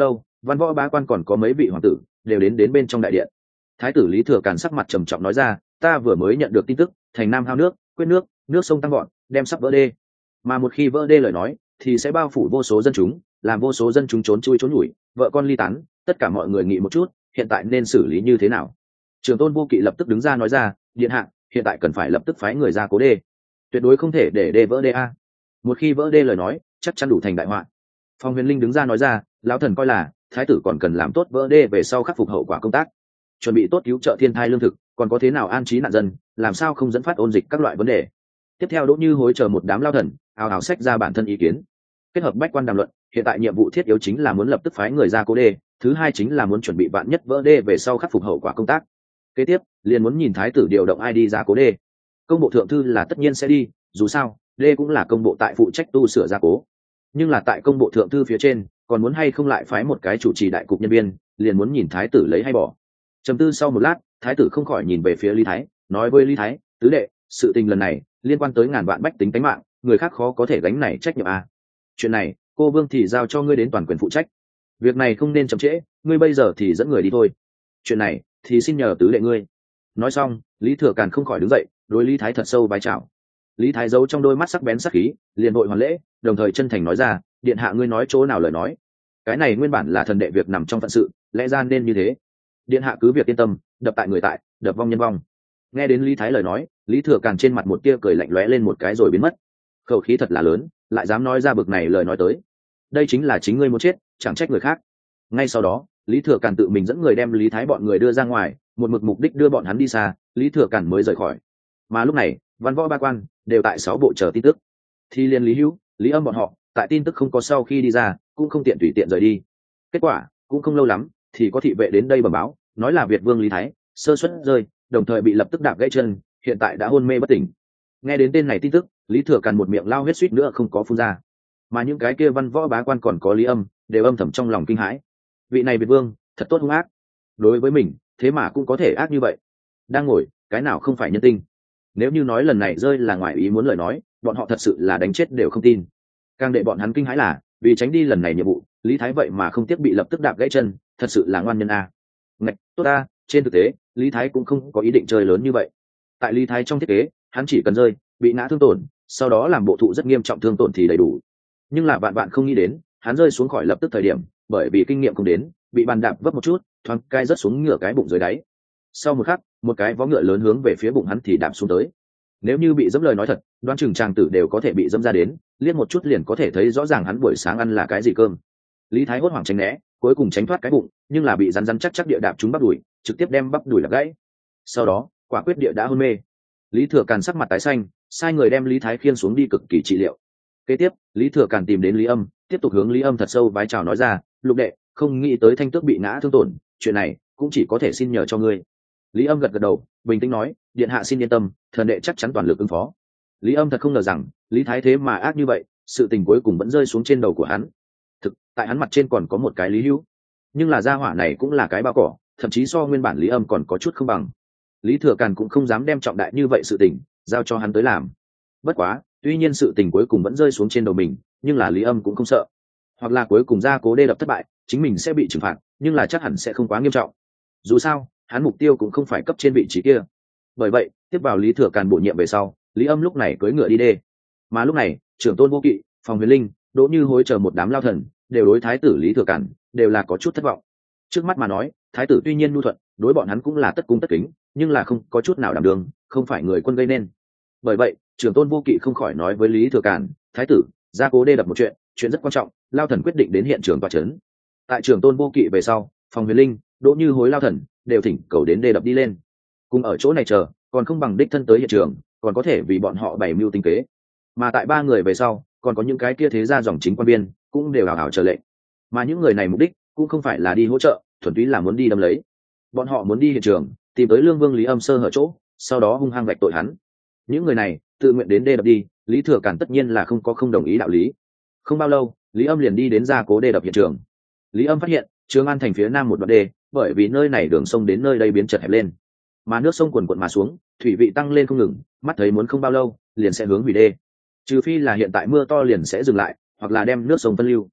A: Văn võ bá quan còn có mấy vị hoàng tử đều đến đến bên trong đại điện. Thái tử Lý Thừa Càn sắc mặt trầm trọng nói ra, ta vừa mới nhận được tin tức, thành Nam hao nước, quyết nước, nước sông tăng gọn, đem sắp vỡ đê. Mà một khi vỡ đê lời nói, thì sẽ bao phủ vô số dân chúng, làm vô số dân chúng trốn chui trốn nhủi, vợ con ly tán, tất cả mọi người nghĩ một chút, hiện tại nên xử lý như thế nào? Trường Tôn Vô Kỵ lập tức đứng ra nói ra, điện hạ, hiện tại cần phải lập tức phái người ra cố đê, tuyệt đối không thể để đê vỡ đê a. Một khi vỡ đê lời nói, chắc chắn đủ thành đại họa. Phong Huyền Linh đứng ra nói ra, lão thần coi là thái tử còn cần làm tốt vỡ đê về sau khắc phục hậu quả công tác, chuẩn bị tốt cứu trợ thiên thai lương thực, còn có thế nào an trí nạn dân, làm sao không dẫn phát ôn dịch các loại vấn đề. Tiếp theo Đỗ Như Hối chờ một đám lao thần ào ào xách ra bản thân ý kiến, kết hợp bách quan đàm luận. Hiện tại nhiệm vụ thiết yếu chính là muốn lập tức phái người ra cố đê, thứ hai chính là muốn chuẩn bị vạn nhất vỡ đê về sau khắc phục hậu quả công tác. Kế tiếp liền muốn nhìn thái tử điều động ai đi ra cố đê. Công bộ thượng thư là tất nhiên sẽ đi, dù sao đê cũng là công bộ tại phụ trách tu sửa gia cố, nhưng là tại công bộ thượng thư phía trên còn muốn hay không lại phái một cái chủ trì đại cục nhân viên, liền muốn nhìn thái tử lấy hay bỏ. Trầm tư sau một lát, thái tử không khỏi nhìn về phía Lý Thái, nói với Lý Thái, tứ đệ, sự tình lần này liên quan tới ngàn vạn bách tính tính mạng, người khác khó có thể gánh này trách nhiệm a. Chuyện này cô vương thì giao cho ngươi đến toàn quyền phụ trách, việc này không nên chậm trễ, ngươi bây giờ thì dẫn người đi thôi, chuyện này thì xin nhờ tứ đệ ngươi. Nói xong, Lý Thừa Càn không khỏi đứng dậy, đối Lý Thái thật sâu vái chào. Lý Thái giấu trong đôi mắt sắc bén sắc khí, liền vội hoàn lễ, đồng thời chân thành nói ra, điện hạ ngươi nói chỗ nào lời nói, cái này nguyên bản là thần đệ việc nằm trong phận sự, lẽ ra nên như thế. Điện hạ cứ việc yên tâm, đập tại người tại, đập vong nhân vong. Nghe đến Lý Thái lời nói, Lý Thừa Càn trên mặt một tia cười lạnh lóe lên một cái rồi biến mất. Khẩu khí thật là lớn, lại dám nói ra bực này lời nói tới. Đây chính là chính ngươi muốn chết, chẳng trách người khác. Ngay sau đó, Lý Thừa Càn tự mình dẫn người đem Lý Thái bọn người đưa ra ngoài, một mực mục đích đưa bọn hắn đi xa, Lý Thừa Càn mới rời khỏi. Mà lúc này, văn võ ba quan đều tại sáu bộ chờ tin tức. Thì liên Lý Hữu, Lý Âm bọn họ, tại tin tức không có sau khi đi ra, cũng không tiện tùy tiện rời đi. Kết quả, cũng không lâu lắm, thì có thị vệ đến đây bẩm báo, nói là Việt Vương Lý Thái sơ suất rơi, đồng thời bị lập tức đạp gãy chân, hiện tại đã hôn mê bất tỉnh. Nghe đến tên này tin tức, Lý Thừa Càn một miệng lao huyết suýt nữa không có phun ra. Mà những cái kia văn võ bá quan còn có Lý Âm, đều âm thầm trong lòng kinh hãi. Vị này Việt Vương, thật tốt hung ác. Đối với mình, thế mà cũng có thể ác như vậy. Đang ngồi, cái nào không phải nhân tinh. Nếu như nói lần này rơi là ngoài ý muốn lời nói, bọn họ thật sự là đánh chết đều không tin. Càng để bọn hắn kinh hãi là, vì tránh đi lần này nhiệm vụ, Lý Thái vậy mà không tiếc bị lập tức đạp gãy chân, thật sự là ngoan nhân a. Ngạch, tốt a, trên thực tế, Lý Thái cũng không có ý định chơi lớn như vậy. Tại Lý Thái trong thiết kế, hắn chỉ cần rơi, bị ngã thương tổn, sau đó làm bộ thụ rất nghiêm trọng thương tổn thì đầy đủ. Nhưng là vạn vạn không nghĩ đến, hắn rơi xuống khỏi lập tức thời điểm, bởi vì kinh nghiệm không đến, bị bàn đạp vấp một chút, thoáng cai rớt xuống ngửa cái bụng dưới đáy. Sau một khắc, một cái vó ngựa lớn hướng về phía bụng hắn thì đạp xuống tới. Nếu như bị dẫm lời nói thật, đoán chừng chàng tử đều có thể bị dẫm ra đến, liếc một chút liền có thể thấy rõ ràng hắn buổi sáng ăn là cái gì cơm. Lý Thái hốt hoảng tránh né, cuối cùng tránh thoát cái bụng, nhưng là bị rắn rắn chắc chắc địa đạp trúng bắp đùi, trực tiếp đem bắp đùi lật gãy. Sau đó, quả quyết địa đã hôn mê. Lý Thừa Càn sắc mặt tái xanh, sai người đem Lý Thái khiêng xuống đi cực kỳ trị liệu. Kế tiếp, Lý Thừa Càn tìm đến Lý Âm, tiếp tục hướng Lý Âm thật sâu vái chào nói ra, lục đệ, không nghĩ tới Thanh Tước bị ngã thương tổn, chuyện này cũng chỉ có thể xin nhờ cho ngươi. Lý Âm gật gật đầu, bình tĩnh nói, điện hạ xin yên tâm, thần đệ chắc chắn toàn lực ứng phó. Lý Âm thật không ngờ rằng Lý Thái thế mà ác như vậy, sự tình cuối cùng vẫn rơi xuống trên đầu của hắn. Thực, tại hắn mặt trên còn có một cái Lý Hữu, nhưng là gia hỏa này cũng là cái bao cỏ, thậm chí so nguyên bản Lý Âm còn có chút không bằng. Lý Thừa Càn cũng không dám đem trọng đại như vậy sự tình giao cho hắn tới làm. Bất quá, tuy nhiên sự tình cuối cùng vẫn rơi xuống trên đầu mình, nhưng là Lý Âm cũng không sợ. Hoặc là cuối cùng ra cố đê đập thất bại, chính mình sẽ bị trừng phạt, nhưng là chắc hẳn sẽ không quá nghiêm trọng. Dù sao, hắn mục tiêu cũng không phải cấp trên vị trí kia. Bởi vậy, tiếp vào Lý Thừa Càn bổ nhiệm về sau, Lý Âm lúc này cưỡi ngựa đi đê. Mà lúc này, trưởng tôn Vô Kỵ, Phòng Huyền Linh, Đỗ Như Hối chờ một đám lao thần, đều đối thái tử Lý Thừa Càn đều là có chút thất vọng. Trước mắt mà nói, thái tử tuy nhiên nhu thuận, đối bọn hắn cũng là tất cung tất kính, nhưng là không có chút nào đảm đường, không phải người quân gây nên. Bởi vậy, trưởng tôn Vô Kỵ không khỏi nói với Lý Thừa Càn, thái tử, gia cố đê đập một chuyện, chuyện rất quan trọng, lao thần quyết định đến hiện trường tòa trấn. Tại trưởng tôn Vô Kỵ về sau, Phòng Huyền Linh, Đỗ Như Hối lao thần đều thỉnh cầu đến đê đập đi lên. Cùng ở chỗ này chờ, còn không bằng đích thân tới hiện trường, còn có thể vì bọn họ bày mưu tinh kế. Mà tại ba người về sau, còn có những cái kia thế gia dòng chính quan viên, cũng đều hào hào chờ lệnh. Mà những người này mục đích cũng không phải là đi hỗ trợ, thuần túy là muốn đi đâm lấy. Bọn họ muốn đi hiện trường, tìm tới Lương Vương Lý Âm sơ hở chỗ, sau đó hung hăng vạch tội hắn. Những người này tự nguyện đến đê đập đi, Lý Thừa Càn tất nhiên là không có không đồng ý đạo lý. Không bao lâu, Lý Âm liền đi đến gia cố đê đập hiện trường. Lý Âm phát hiện, Trường An thành phía nam một đoạn đê, bởi vì nơi này đường sông đến nơi đây biến chật hẹp lên, mà nước sông quần quận mà xuống, thủy vị tăng lên không ngừng, mắt thấy muốn không bao lâu liền sẽ hướng hủy đê. Trừ phi là hiện tại mưa to liền sẽ dừng lại, hoặc là đem nước sông phân lưu.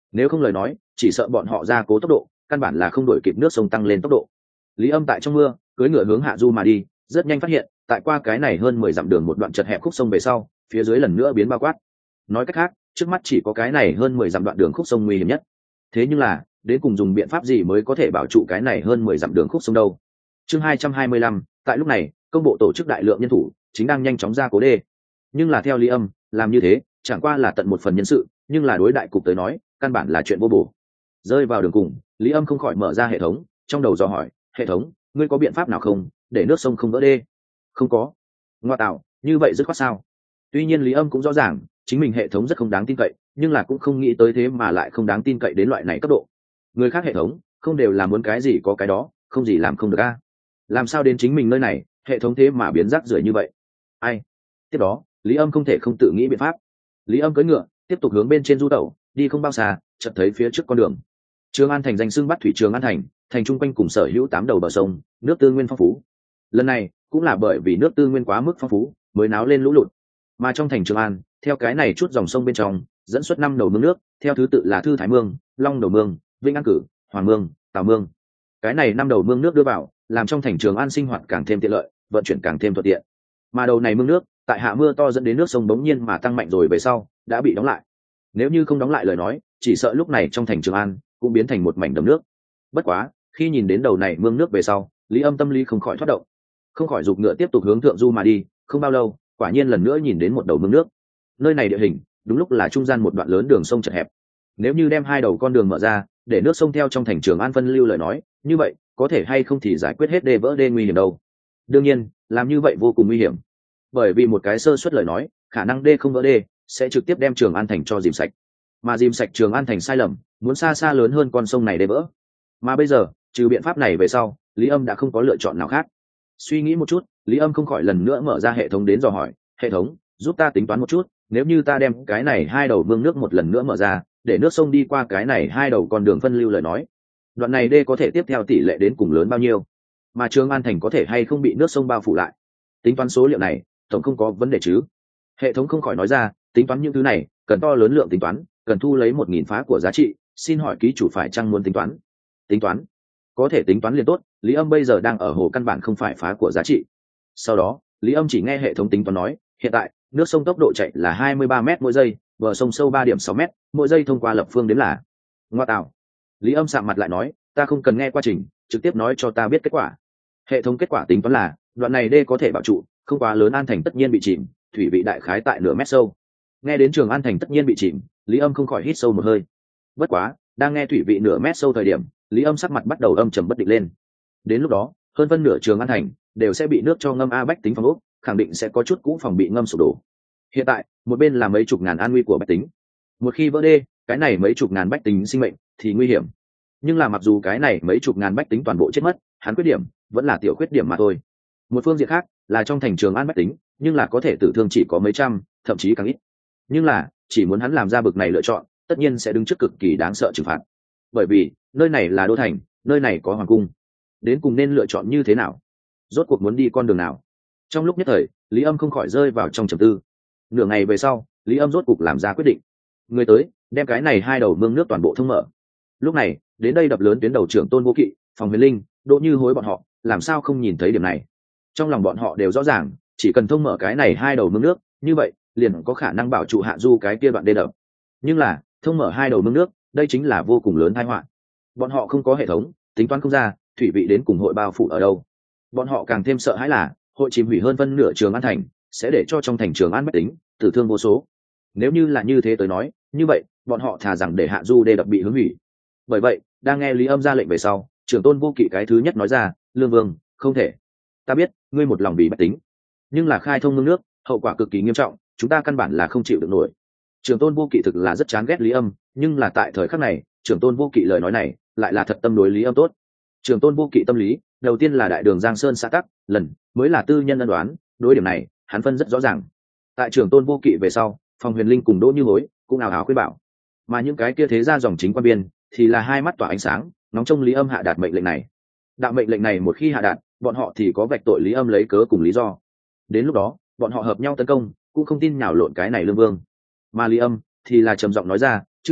A: nếu không lời nói chỉ sợ bọn họ ra cố tốc độ căn bản là không đổi kịp nước sông tăng lên tốc độ. Lý Âm tại trong mưa cưỡi ngựa hướng hạ du mà đi, rất nhanh phát hiện tại qua cái này hơn mười dặm đường một đoạn chật hẹp khúc sông về sau, phía dưới lần nữa biến bao quát. Nói cách khác, trước mắt chỉ có cái này hơn mười dặm đoạn đường khúc sông nguy hiểm nhất. Thế nhưng là đến cùng dùng biện pháp gì mới có thể bảo trụ cái này hơn mười dặm đường khúc sông đâu? Chương hai trăm hai mươi lăm, tại lúc này công bộ tổ chức đại lượng nhân thủ chính đang nhanh chóng ra cố đê. Nhưng là theo Lý Âm, làm như thế chẳng qua là tận một phần nhân sự, nhưng là đối đại cục tới nói căn bản là chuyện vô bổ. Rơi vào đường cùng, Lý Âm không khỏi mở ra hệ thống, trong đầu dò hỏi, hệ thống, ngươi có biện pháp nào không để nước sông không vỡ đê? Không có. Ngoa tạo, như vậy dứt khoát sao? Tuy nhiên Lý Âm cũng rõ ràng chính mình hệ thống rất không đáng tin cậy, nhưng là cũng không nghĩ tới thế mà lại không đáng tin cậy đến loại này cấp độ. Người khác hệ thống không đều là muốn cái gì có cái đó, không gì làm không được a? Làm sao đến chính mình nơi này hệ thống thế mà biến rác rưởi như vậy? Ai? Tiếp đó Lý Âm không thể không tự nghĩ biện pháp. Lý Âm cưỡi ngựa tiếp tục hướng bên trên du tẩu, đi không bao xa chợt thấy phía trước con đường. Trường An thành danh xưng Bắt thủy Trường An thành, thành trung quanh cùng sở hữu tám đầu bờ sông, nước tư nguyên phong phú. Lần này cũng là bởi vì nước tư nguyên quá mức phong phú mới náo lên lũ lụt. Mà trong thành Trường An, theo cái này chút dòng sông bên trong dẫn xuất năm đầu mương nước, theo thứ tự là Thư Thái Mương, Long Đầu Mương, Vĩnh An Cử, Hoàng Mương, Tào Mương. Cái này năm đầu mương nước đưa vào, làm trong thành Trường An sinh hoạt càng thêm tiện lợi, vận chuyển càng thêm thuận tiện. Mà đầu này mương nước, tại hạ mưa to dẫn đến nước sông bỗng nhiên mà tăng mạnh rồi về sau, đã bị đóng lại. Nếu như không đóng lại lời nói, chỉ sợ lúc này trong thành Trường An cũng biến thành một mảnh đầm nước. Bất quá, khi nhìn đến đầu này mương nước về sau, Lý Âm tâm lý không khỏi thoát động, không khỏi giục ngựa tiếp tục hướng thượng du mà đi. Không bao lâu, quả nhiên lần nữa nhìn đến một đầu mương nước. Nơi này địa hình đúng lúc là trung gian một đoạn lớn đường sông chật hẹp. Nếu như đem hai đầu con đường mở ra, để nước sông theo trong thành Trường An phân lưu lời nói, như vậy có thể hay không thì giải quyết hết đê vỡ đê nguy hiểm đâu. Đương nhiên, làm như vậy vô cùng nguy hiểm, bởi vì một cái sơ suất lời nói, khả năng đê không vỡ đê sẽ trực tiếp đem Trường An thành cho dìm sạch, mà dìm sạch Trường An thành sai lầm muốn xa xa lớn hơn con sông này đê vỡ. Mà bây giờ trừ biện pháp này về sau, Lý Âm đã không có lựa chọn nào khác. Suy nghĩ một chút, Lý Âm không khỏi lần nữa mở ra hệ thống đến dò hỏi, hệ thống giúp ta tính toán một chút, nếu như ta đem cái này hai đầu mương nước một lần nữa mở ra, để nước sông đi qua cái này hai đầu con đường phân lưu lời nói, đoạn này đê có thể tiếp theo tỷ lệ đến cùng lớn bao nhiêu, mà Trường An thành có thể hay không bị nước sông bao phủ lại. Tính toán số liệu này tổng không có vấn đề chứ? Hệ thống không khỏi nói ra, tính toán những thứ này cần to lớn lượng tính toán, cần thu lấy một nghìn phá của giá trị, xin hỏi ký chủ phải chăng muốn tính toán? Tính toán có thể tính toán liền tốt. Lý Âm bây giờ đang ở hồ căn bản không phải phá của giá trị. Sau đó Lý Âm chỉ nghe hệ thống tính toán nói, hiện tại nước sông tốc độ chạy là hai mươi ba mét mỗi giây, bờ sông sâu ba điểm sáu mét mỗi giây, thông qua lập phương đến là. Ngoa tạo. Lý Âm sạm mặt lại nói, ta không cần nghe quá trình, trực tiếp nói cho ta biết kết quả. Hệ thống kết quả tính toán là đoạn này đê có thể bảo trụ, không quá lớn, An thành tất nhiên bị chìm, thủy vị đại khái tại nửa mét sâu. Nghe đến Trường An thành tất nhiên bị chìm, Lý Âm không khỏi hít sâu một hơi. Bất quá đang nghe thủy vị nửa mét sâu thời điểm, Lý Âm sắc mặt bắt đầu âm trầm bất định lên. Đến lúc đó hơn phân nửa Trường An thành đều sẽ bị nước cho ngâm, a bách tính phòng ốc khẳng định sẽ có chút cũ phòng bị ngâm sụp đổ. Hiện tại một bên là mấy chục ngàn an nguy của bách tính, một khi vỡ đê, cái này mấy chục ngàn bách tính sinh mệnh thì nguy hiểm. Nhưng là mặc dù cái này mấy chục ngàn bách tính toàn bộ chết mất, hắn khuyết điểm vẫn là tiểu khuyết điểm mà thôi. Một phương diện khác là trong thành Trường An bách tính, nhưng là có thể tử thương chỉ có mấy trăm, thậm chí càng ít. Nhưng là chỉ muốn hắn làm ra bực này lựa chọn, tất nhiên sẽ đứng trước cực kỳ đáng sợ trừng phạt. Bởi vì nơi này là đô thành, nơi này có hoàng cung, đến cùng nên lựa chọn như thế nào, rốt cuộc muốn đi con đường nào? Trong lúc nhất thời, Lý Âm không khỏi rơi vào trong trầm tư. Nửa ngày về sau, Lý Âm rốt cuộc làm ra quyết định. Người tới đem cái này hai đầu mương nước toàn bộ thông mở. Lúc này đến đây đập lớn tuyến đầu trưởng Tôn Vô Kỵ, Phòng Huyền Linh, Đỗ Như Hối bọn họ làm sao không nhìn thấy điểm này? Trong lòng bọn họ đều rõ ràng, chỉ cần thông mở cái này hai đầu mương nước, như vậy liền có khả năng bảo trụ hạ du cái kia đoạn đê đập. Nhưng là thông mở hai đầu mương nước, đây chính là vô cùng lớn tai họa. Bọn họ không có hệ thống, tính toán không ra thủy vị đến cùng hội bao phủ ở đâu. Bọn họ càng thêm sợ hãi là hội chìm hủy hơn phân nửa Trường An thành, sẽ để cho trong thành Trường An bách tính tử thương vô số. Nếu như là như thế tới nói, như vậy bọn họ thà rằng để hạ du đê đập bị hướng hủy. Bởi vậy đang nghe Lý Âm ra lệnh về sau, trưởng Tôn Vô Kỵ cái thứ nhất nói ra, Lương Vương, không thể. Ta biết ngươi một lòng vì bách tính, nhưng là khai thông mương nước hậu quả cực kỳ nghiêm trọng, chúng ta căn bản là không chịu được nổi. Trưởng Tôn Vô Kỵ thực là rất chán ghét Lý Âm, nhưng là tại thời khắc này, trưởng Tôn Vô Kỵ lời nói này lại là thật tâm đối Lý Âm tốt. Trưởng Tôn Vô Kỵ tâm lý đầu tiên là đại đường Giang Sơn xã tắc, lần mới là tư nhân ân đoán, đối điểm này hắn phân rất rõ ràng. Tại trưởng Tôn Vô Kỵ về sau, Phòng Huyền Linh cùng Đỗ Như Hối cũng ào ào khuyên bảo, mà những cái kia thế gia dòng chính quan biên thì là hai mắt tỏa ánh sáng, nóng trông Lý Âm hạ đạt mệnh lệnh này. Đạo mệnh lệnh này một khi hạ đạt, bọn họ thì có vạch tội Lý Âm lấy cớ cùng lý do. Đến lúc đó bọn họ hợp nhau tấn công, cũng không tin nhào lộn cái này Lương Vương. Mà Lý Âm thì là trầm giọng nói ra, chư vị,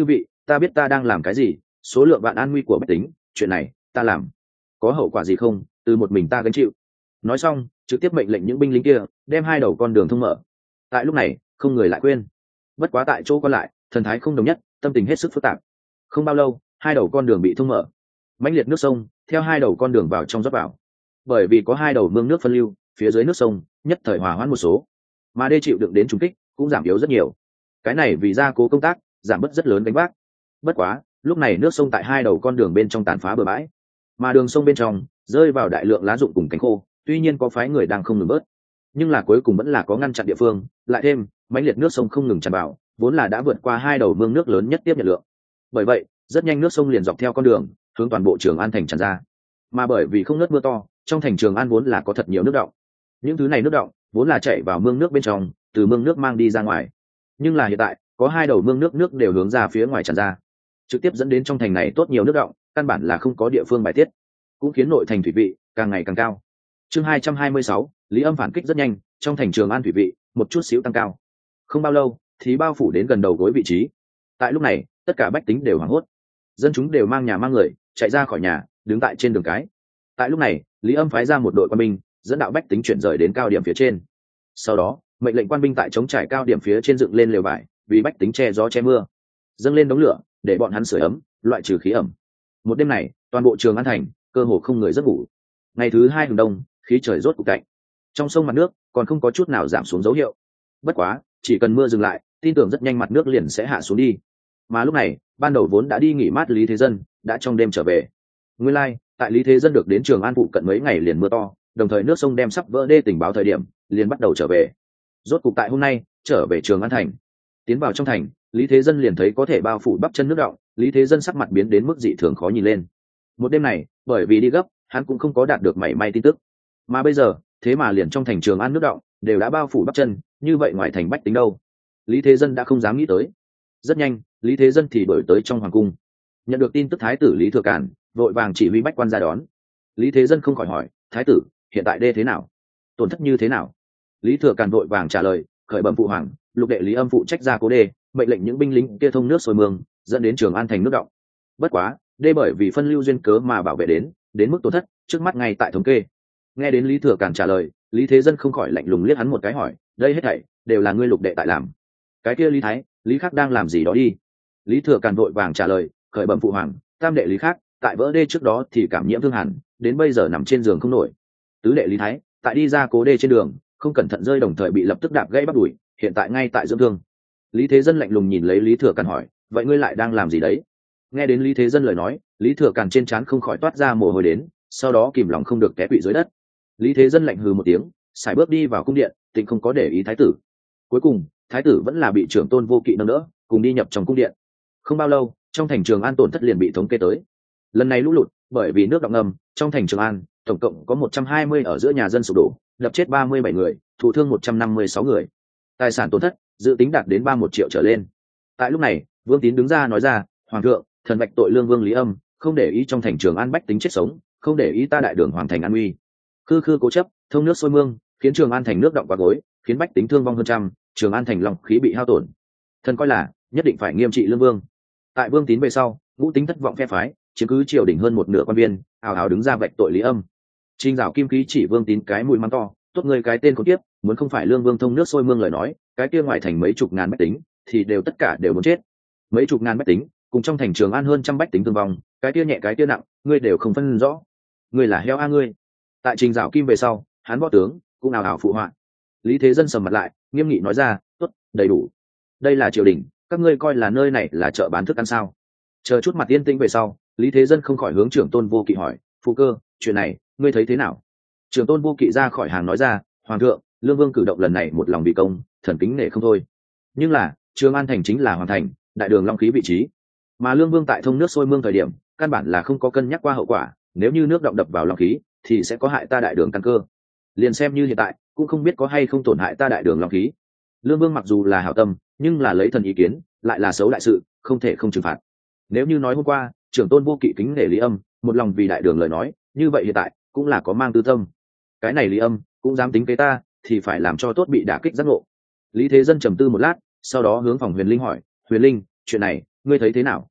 A: ta biết ta đang làm cái gì, số lượng vạn an nguy của bách tính, chuyện này ta làm có hậu quả gì không, từ một mình ta gánh chịu. Nói xong trực tiếp mệnh lệnh những binh lính kia đem hai đầu con đường thông mở. Tại lúc này không người lại quên. Bất quá tại chỗ còn lại thần thái không đồng nhất, tâm tình hết sức phức tạp. Không bao lâu hai đầu con đường bị thông mở, mãnh liệt nước sông theo hai đầu con đường vào trong rót vào. Bởi vì có hai đầu mương nước phân lưu, phía dưới nước sông nhất thời hòa hoãn một số, mà đê chịu đựng đến trùng kích cũng giảm yếu rất nhiều. Cái này vì gia cố công tác giảm bớt rất lớn gánh vác. Bất quá lúc này nước sông tại hai đầu con đường bên trong tàn phá bừa bãi, mà đường sông bên trong rơi vào đại lượng lá rụng cùng cánh khô. Tuy nhiên có phái người đang không ngừng bớt, nhưng là cuối cùng vẫn là có ngăn chặn địa phương. Lại thêm mãnh liệt nước sông không ngừng tràn vào, vốn là đã vượt qua hai đầu mương nước lớn nhất tiếp nhận lượng. Bởi vậy rất nhanh nước sông liền dọc theo con đường hướng toàn bộ Trường An thành tràn ra. Mà bởi vì không ngớt mưa to, trong thành Trường An vốn là có thật nhiều nước đọng. Những thứ này nước đọng vốn là chảy vào mương nước bên trong, từ mương nước mang đi ra ngoài. Nhưng là hiện tại có hai đầu mương nước nước đều hướng ra phía ngoài tràn ra, trực tiếp dẫn đến trong thành này tốt nhiều nước đọng, căn bản là không có địa phương bài tiết, cũng khiến nội thành thủy vị càng ngày càng cao. Chương hai trăm hai mươi sáu, Lý Âm phản kích rất nhanh, trong thành Trường An thủy vị một chút xíu tăng cao. Không bao lâu thì bao phủ đến gần đầu gối vị trí. Tại lúc này tất cả bách tính đều hoảng hốt, dân chúng đều mang nhà mang người chạy ra khỏi nhà, đứng tại trên đường cái. Tại lúc này Lý Âm phái ra một đội quân binh dẫn đạo bách tính chuyển rời đến cao điểm phía trên. Sau đó mệnh lệnh quan binh tại chống trải cao điểm phía trên dựng lên lều vải, vì bách tính che gió che mưa, dâng lên đống lửa để bọn hắn sưởi ấm, loại trừ khí ẩm. Một đêm này toàn bộ Trường An thành cơ hồ không người giấc ngủ. Ngày thứ hai hừng đông, khí trời rốt cục cạnh, trong sông mặt nước còn không có chút nào giảm xuống dấu hiệu. Bất quá chỉ cần mưa dừng lại, tin tưởng rất nhanh mặt nước liền sẽ hạ xuống đi. Mà lúc này ban đầu vốn đã đi nghỉ mát Lý Thế Dân đã trong đêm trở về. Nguyên lai like, tại Lý Thế Dân được đến Trường An phụ cận mấy ngày liền mưa to, đồng thời nước sông đem sắp vỡ đê tình báo thời điểm liền bắt đầu trở về. Rốt cục tại hôm nay trở về Trường An thành. Tiến vào trong thành, Lý Thế Dân liền thấy có thể bao phủ bắp chân nước động. Lý Thế Dân sắc mặt biến đến mức dị thường khó nhìn lên. Một đêm này bởi vì đi gấp, hắn cũng không có đạt được mảy may tin tức. Mà bây giờ thế mà liền trong thành Trường An nước động đều đã bao phủ bắp chân, như vậy ngoài thành bách tính đâu? Lý Thế Dân đã không dám nghĩ tới. Rất nhanh Lý Thế Dân thì đổi tới trong hoàng cung, nhận được tin tức thái tử Lý Thừa Càn vội vàng chỉ huy bách quan ra đón. Lý Thế Dân không khỏi hỏi, thái tử hiện tại đê thế nào, tổn thất như thế nào? Lý Thừa Càn vội vàng trả lời, khởi bẩm phụ hoàng, lục đệ Lý Âm phụ trách ra cố đê, mệnh lệnh những binh lính kia thông nước xuôi mương, dẫn đến Trường An thành nước động. Bất quá đê bởi vì phân lưu duyên cớ mà bảo vệ đến đến mức tổn thất trước mắt ngay tại thống kê. Nghe đến Lý Thừa Càn trả lời, Lý Thế Dân không khỏi lạnh lùng liếc hắn một cái, hỏi, đây hết thảy đều là ngươi lục đệ tại làm? Cái kia Lý Thái, Lý Khắc đang làm gì đó đi? Lý Thừa Càn vội vàng trả lời, khởi bẩm phụ hoàng, tam đệ Lý Khắc tại vỡ đê trước đó thì cảm nhiễm thương hàn, đến bây giờ nằm trên giường không nổi. Tứ đệ Lý Thái tại đi ra cố đê trên đường không cẩn thận rơi, đồng thời bị lập tức đạp gãy bắp đùi, hiện tại ngay tại dưỡng thương. Lý Thế Dân lạnh lùng nhìn lấy Lý Thừa Càn hỏi, vậy ngươi lại đang làm gì đấy? Nghe đến Lý Thế Dân lời nói, Lý Thừa Càn trên trán không khỏi toát ra mồ hôi đến, sau đó kìm lòng không được té quỵ dưới đất. Lý Thế Dân lạnh hừ một tiếng, sải bước đi vào cung điện, tịnh không có để ý thái tử. Cuối cùng thái tử vẫn là bị trưởng tôn Vô Kỵ nâng đỡ cùng đi nhập trong cung điện. Không bao lâu trong thành Trường An tổn thất liền bị thống kê tới. Lần này lũ lụt bởi vì nước đọng ngầm, trong thành Trường An tổng cộng có một trăm hai mươi ở giữa nhà dân sụp đổ, đập chết ba mươi bảy người, thụ thương một trăm năm mươi sáu người. Tài sản tổn thất dự tính đạt đến ba mươi mốt triệu trở lên. Tại lúc này Vương Tín đứng ra nói ra, hoàng thượng, thần bạch tội lương vương Lý Âm không để ý trong thành Trường An bách tính chết sống, không để ý ta đại đường hoàng thành an uy, khư khư cố chấp thông nước xuôi mương, khiến Trường An thành nước động quá gối, khiến bách tính thương vong hơn trăm, Trường An thành lòng khí bị hao tổn. Thần coi là nhất định phải nghiêm trị lương vương. Tại Vương Tín về sau, ngũ tính thất vọng phe phái chiếm cứ triều đình hơn một nửa quan viên ào ào đứng ra vạch tội Lý Âm. Trình Dạo Kim khí chỉ Vương Tín cái mũi mắng to, tốt người cái tên con tiếp, muốn không phải lương vương thông nước xuôi mương lời nói, cái kia ngoại thành mấy chục ngàn bách tính thì đều tất cả đều muốn chết. Mấy chục ngàn bách tính cùng trong thành Trường An hơn trăm bách tính thương vong, cái kia nhẹ cái kia nặng, ngươi đều không phân rõ. Ngươi là heo a ngươi. Tại Trình Dạo Kim về sau, hắn võ tướng cũng ào ào phụ họa. Lý Thế Dân sầm mặt lại, nghiêm nghị nói ra, tốt, đầy đủ. Đây là triều đình, các ngươi coi là nơi này là chợ bán thức ăn sao? Chờ chút mặt yên tĩnh về sau, Lý Thế Dân không khỏi hướng trưởng tôn Vô Kỵ hỏi, phụ cơ, chuyện này ngươi thấy thế nào? Trưởng tôn Vô Kỵ ra khỏi hàng nói ra, hoàng thượng, lương vương cử động lần này một lòng vì công, thần kính nể không thôi. Nhưng là Trường An thành chính là hoàng thành, đại đường long khí vị trí, mà lương vương tại thông nước xuôi mương thời điểm căn bản là không có cân nhắc qua hậu quả, nếu như nước động đập vào long khí thì sẽ có hại ta đại đường căn cơ. Liền xem như hiện tại cũng không biết có hay không tổn hại ta đại đường long khí. Lương vương mặc dù là hảo tâm, nhưng là lấy thần ý kiến lại là xấu đại sự, không thể không trừng phạt. Nếu như nói hôm qua trưởng tôn Vô Kỵ kính nể Lý Âm một lòng vì đại đường lời nói, như vậy hiện tại cũng là có mang tư tâm. Cái này Lý Âm cũng dám tính kế ta, thì phải làm cho tốt bị đả kích giác ngộ. Lý Thế Dân trầm tư một lát, sau đó hướng phòng Huyền Linh hỏi, Huyền Linh, chuyện này ngươi thấy thế nào?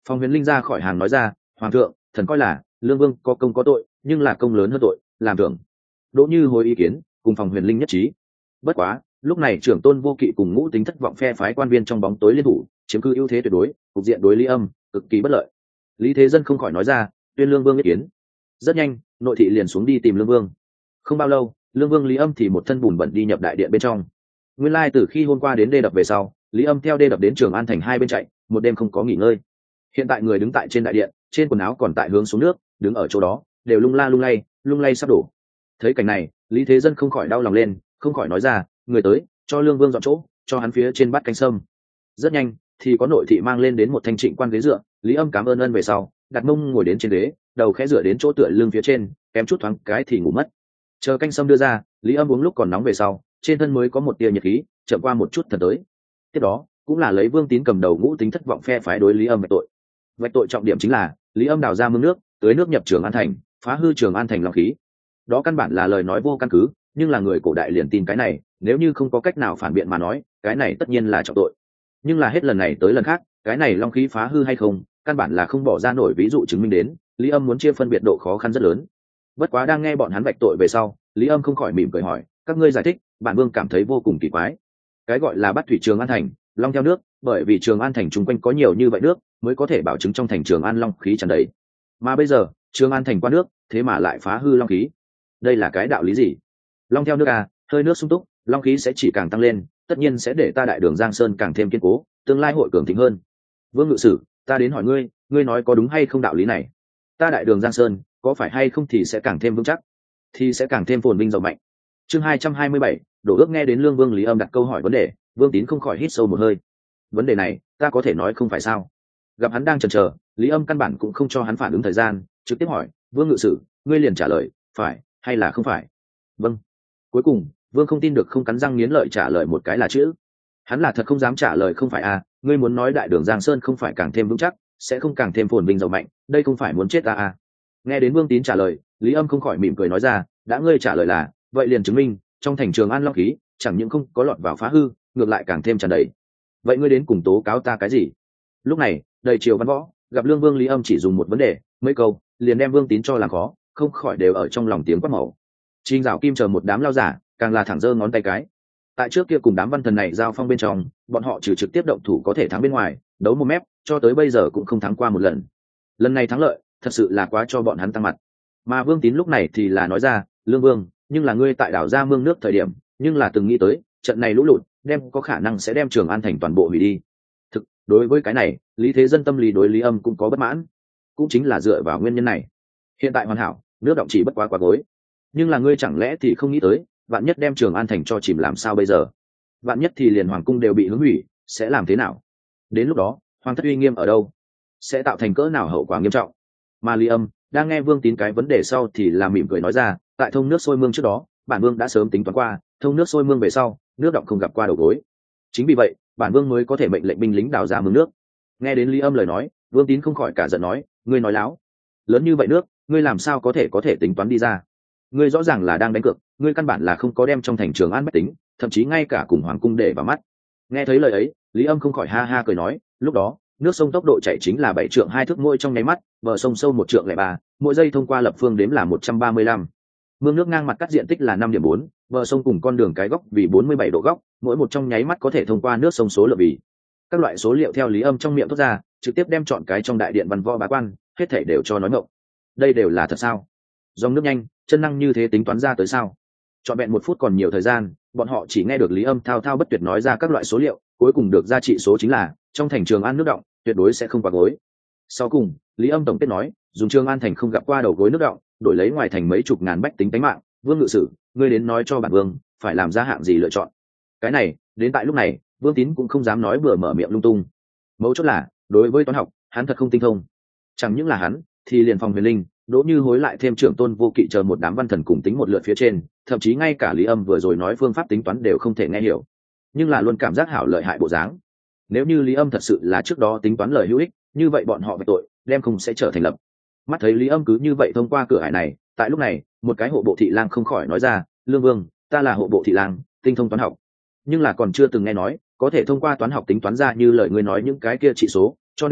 A: Phong Huyền Linh ra khỏi hàng nói ra, hoàng thượng, thần coi là lương vương có công có tội, nhưng là công lớn hơn tội, làm thưởng. Đỗ Như Hối ý kiến cùng Phong Huyền Linh nhất trí. Bất quá lúc này trưởng tôn vô kỵ cùng ngũ tính thất vọng phe phái quan viên trong bóng tối liên thủ, chiếm cứ ưu thế tuyệt đối, cục diện đối Lý Âm cực kỳ bất lợi. Lý Thế Dân không khỏi nói ra, tuyên lương vương ý kiến. Rất nhanh nội thị liền xuống đi tìm lương vương. Không bao lâu lương vương Lý Âm thì một thân bùn bẩn đi nhập đại điện bên trong. Nguyên lai từ khi hôm qua đến đê đập về sau, Lý Âm theo đê đập đến Trường An thành hai bên chạy, một đêm không có nghỉ ngơi. Hiện tại người đứng tại trên đại điện, trên quần áo còn tại hướng xuống nước, đứng ở chỗ đó đều lung la lung lay, lung lay sắp đổ. Thấy cảnh này Lý Thế Dân không khỏi đau lòng lên, không khỏi nói ra, người tới cho lương vương dọn chỗ, cho hắn phía trên bát canh sâm. Rất nhanh thì có nội thị mang lên đến một thanh trịnh quan ghế dựa. Lý Âm cảm ơn ân về sau đặt mông ngồi đến trên ghế, đầu khẽ dựa đến chỗ tựa lưng phía trên, kém chút thoáng cái thì ngủ mất. Chờ canh sâm đưa ra, Lý Âm uống lúc còn nóng về sau, trên thân mới có một tia nhiệt khí, chậm qua một chút thần tới. Tiếp đó cũng là lấy Vương Tín cầm đầu ngũ tính thất vọng phe phái đối Lý Âm vạch tội. Vạch tội trọng điểm chính là Lý Âm đào ra mương nước, tưới nước nhập Trường An thành, phá hư Trường An thành long khí. Đó căn bản là lời nói vô căn cứ, nhưng là người cổ đại liền tin cái này, nếu như không có cách nào phản biện mà nói, cái này tất nhiên là trọng tội. Nhưng là hết lần này tới lần khác, cái này long khí phá hư hay không, căn bản là không bỏ ra nổi ví dụ chứng minh đến, Lý Âm muốn chia phân biệt độ khó khăn rất lớn. Bất quá đang nghe bọn hắn vạch tội về sau, Lý Âm không khỏi mỉm cười hỏi, các ngươi giải thích, bản vương cảm thấy vô cùng kỳ quái. Cái gọi là bắt thủy Trường An thành, long theo nước, bởi vì Trường An thành chung quanh có nhiều như vậy nước, mới có thể bảo chứng trong thành Trường An long khí tràn đầy. Mà bây giờ Trường An thành qua nước, thế mà lại phá hư long khí, đây là cái đạo lý gì? Long theo nước à, hơi nước sung túc, long khí sẽ chỉ càng tăng lên, tất nhiên sẽ để ta đại đường Giang Sơn càng thêm kiên cố, tương lai hội cường thịnh hơn. Vương ngự sử, ta đến hỏi ngươi, ngươi nói có đúng hay không đạo lý này? Ta đại đường Giang Sơn có phải hay không thì sẽ càng thêm vững chắc, thì sẽ càng thêm phồn vinh giàu mạnh. Chương hai trăm hai mươi bảy, đổ ước. Nghe đến lương vương Lý Âm đặt câu hỏi vấn đề, Vương Tín không khỏi hít sâu một hơi. Vấn đề này ta có thể nói không phải sao? Gặp hắn đang chần chờ, Lý Âm căn bản cũng không cho hắn phản ứng thời gian, trực tiếp hỏi, Vương ngự sử, ngươi liền trả lời, phải hay là không phải? Vâng. Cuối cùng Vương không tin được không cắn răng nghiến lợi trả lời một cái là chữ. Hắn là thật không dám trả lời không phải à, ngươi muốn nói đại đường Giang Sơn không phải càng thêm vững chắc, sẽ không càng thêm phồn vinh giàu mạnh, đây không phải muốn chết ta à? Nghe đến Vương Tín trả lời, Lý Âm không khỏi mỉm cười nói ra, đã ngươi trả lời là vậy liền chứng minh trong thành Trường An long khí chẳng những không có lọt vào phá hư, ngược lại càng thêm tràn đầy. Vậy ngươi đến cùng tố cáo ta cái gì? Lúc này đầy triều văn võ gặp lương vương Lý Âm chỉ dùng một vấn đề mấy câu liền đem Vương Tín cho làm khó, không khỏi đều ở trong lòng tiếng quát màu. Trình Dạo Kim chờ một đám lao giả càng là thẳng giơ ngón tay cái. Tại trước kia cùng đám văn thần này giao phong bên trong, bọn họ trừ trực tiếp động thủ có thể thắng bên ngoài, đấu một mép cho tới bây giờ cũng không thắng qua một lần. Lần này thắng lợi thật sự là quá cho bọn hắn tăng mặt. Mà Vương Tín lúc này thì là nói ra, lương vương, nhưng là ngươi tại đảo ra mương nước thời điểm, nhưng là từng nghĩ tới trận này lũ lụt đem có khả năng sẽ đem Trường An thành toàn bộ hủy đi. Thực đối với cái này, Lý Thế Dân tâm lý đối Lý Âm cũng có bất mãn, cũng chính là dựa vào nguyên nhân này. Hiện tại hoàn hảo, nước động chỉ bất quá quá gối, nhưng là ngươi chẳng lẽ thì không nghĩ tới, vạn nhất đem Trường An thành cho chìm làm sao bây giờ? Vạn nhất thì liền hoàng cung đều bị hướng hủy, sẽ làm thế nào? Đến lúc đó hoàng thất uy nghiêm ở đâu, sẽ tạo thành cỡ nào hậu quả nghiêm trọng? Mà Lý Âm đang nghe Vương Tín cái vấn đề sau thì là mỉm cười nói ra, tại thông nước sôi mương trước đó, bản vương đã sớm tính toán qua, thông nước sôi mương về sau, nước động không gặp qua đầu gối. Chính vì vậy, bản vương mới có thể mệnh lệnh binh lính đào ra mương nước. Nghe đến Lý Âm lời nói, Vương Tín không khỏi cả giận nói, ngươi nói láo, lớn như vậy nước, ngươi làm sao có thể có thể tính toán đi ra? Ngươi rõ ràng là đang đánh cược, ngươi căn bản là không có đem trong thành Trường An bách tính, thậm chí ngay cả cùng hoàng cung để vào mắt. Nghe thấy lời ấy, Lý Âm không khỏi ha ha cười nói, lúc đó nước sông tốc độ chảy chính là bảy trượng hai thước mỗi trong nháy mắt, bờ sông sâu một trượng lẻ ba, mỗi giây thông qua lập phương đếm là một trăm ba mươi lăm. Mương nước ngang mặt cắt diện tích là năm điểm bốn, bờ sông cùng con đường cái góc vì bốn mươi bảy độ góc, mỗi một trong nháy mắt có thể thông qua nước sông số lượng vì. Các loại số liệu theo Lý Âm trong miệng thốt ra, trực tiếp đem chọn cái trong đại điện văn võ bá quan, hết thảy đều cho nói ngọng. Đây đều là thật sao? Dòng nước nhanh, chân năng như thế tính toán ra tới sao? Chọn vẹn một phút còn nhiều thời gian, bọn họ chỉ nghe được Lý Âm thao thao bất tuyệt nói ra các loại số liệu, cuối cùng được ra trị số chính là trong thành Trường An nước động tuyệt đối sẽ không quá gối. Sau cùng, Lý Âm tổng kết nói, dùng Trường An thành không gặp qua đầu gối nước động, đổi lấy ngoài thành mấy chục ngàn bách tính tánh mạng, Vương ngự sử, ngươi đến nói cho bản vương, phải làm ra hạng gì lựa chọn? Cái này, đến tại lúc này, Vương Tín cũng không dám nói bừa mở miệng lung tung. Mấu chốt là, đối với toán học, hắn thật không tinh thông. Chẳng những là hắn, thì liền Phòng Huyền Linh, Đỗ Như Hối lại thêm trưởng tôn vô kỵ chờ một đám văn thần cùng tính một lượt phía trên, thậm chí ngay cả Lý Âm vừa rồi nói phương pháp tính toán đều không thể nghe hiểu, nhưng là luôn cảm giác hảo lợi hại bộ dáng. Nếu như Lý Âm thật sự là trước đó tính toán lời hữu ích, như vậy bọn họ về tội đem không sẽ trở thành lập. Mắt thấy Lý Âm cứ như vậy thông qua cửa ải này, tại lúc này, một cái hộ bộ thị lang không khỏi nói ra, lương vương, ta là hộ bộ thị lang, tinh thông toán học, nhưng là còn chưa từng nghe nói có thể thông qua toán học tính toán ra như lời ngươi nói những cái kia trị số, cho nên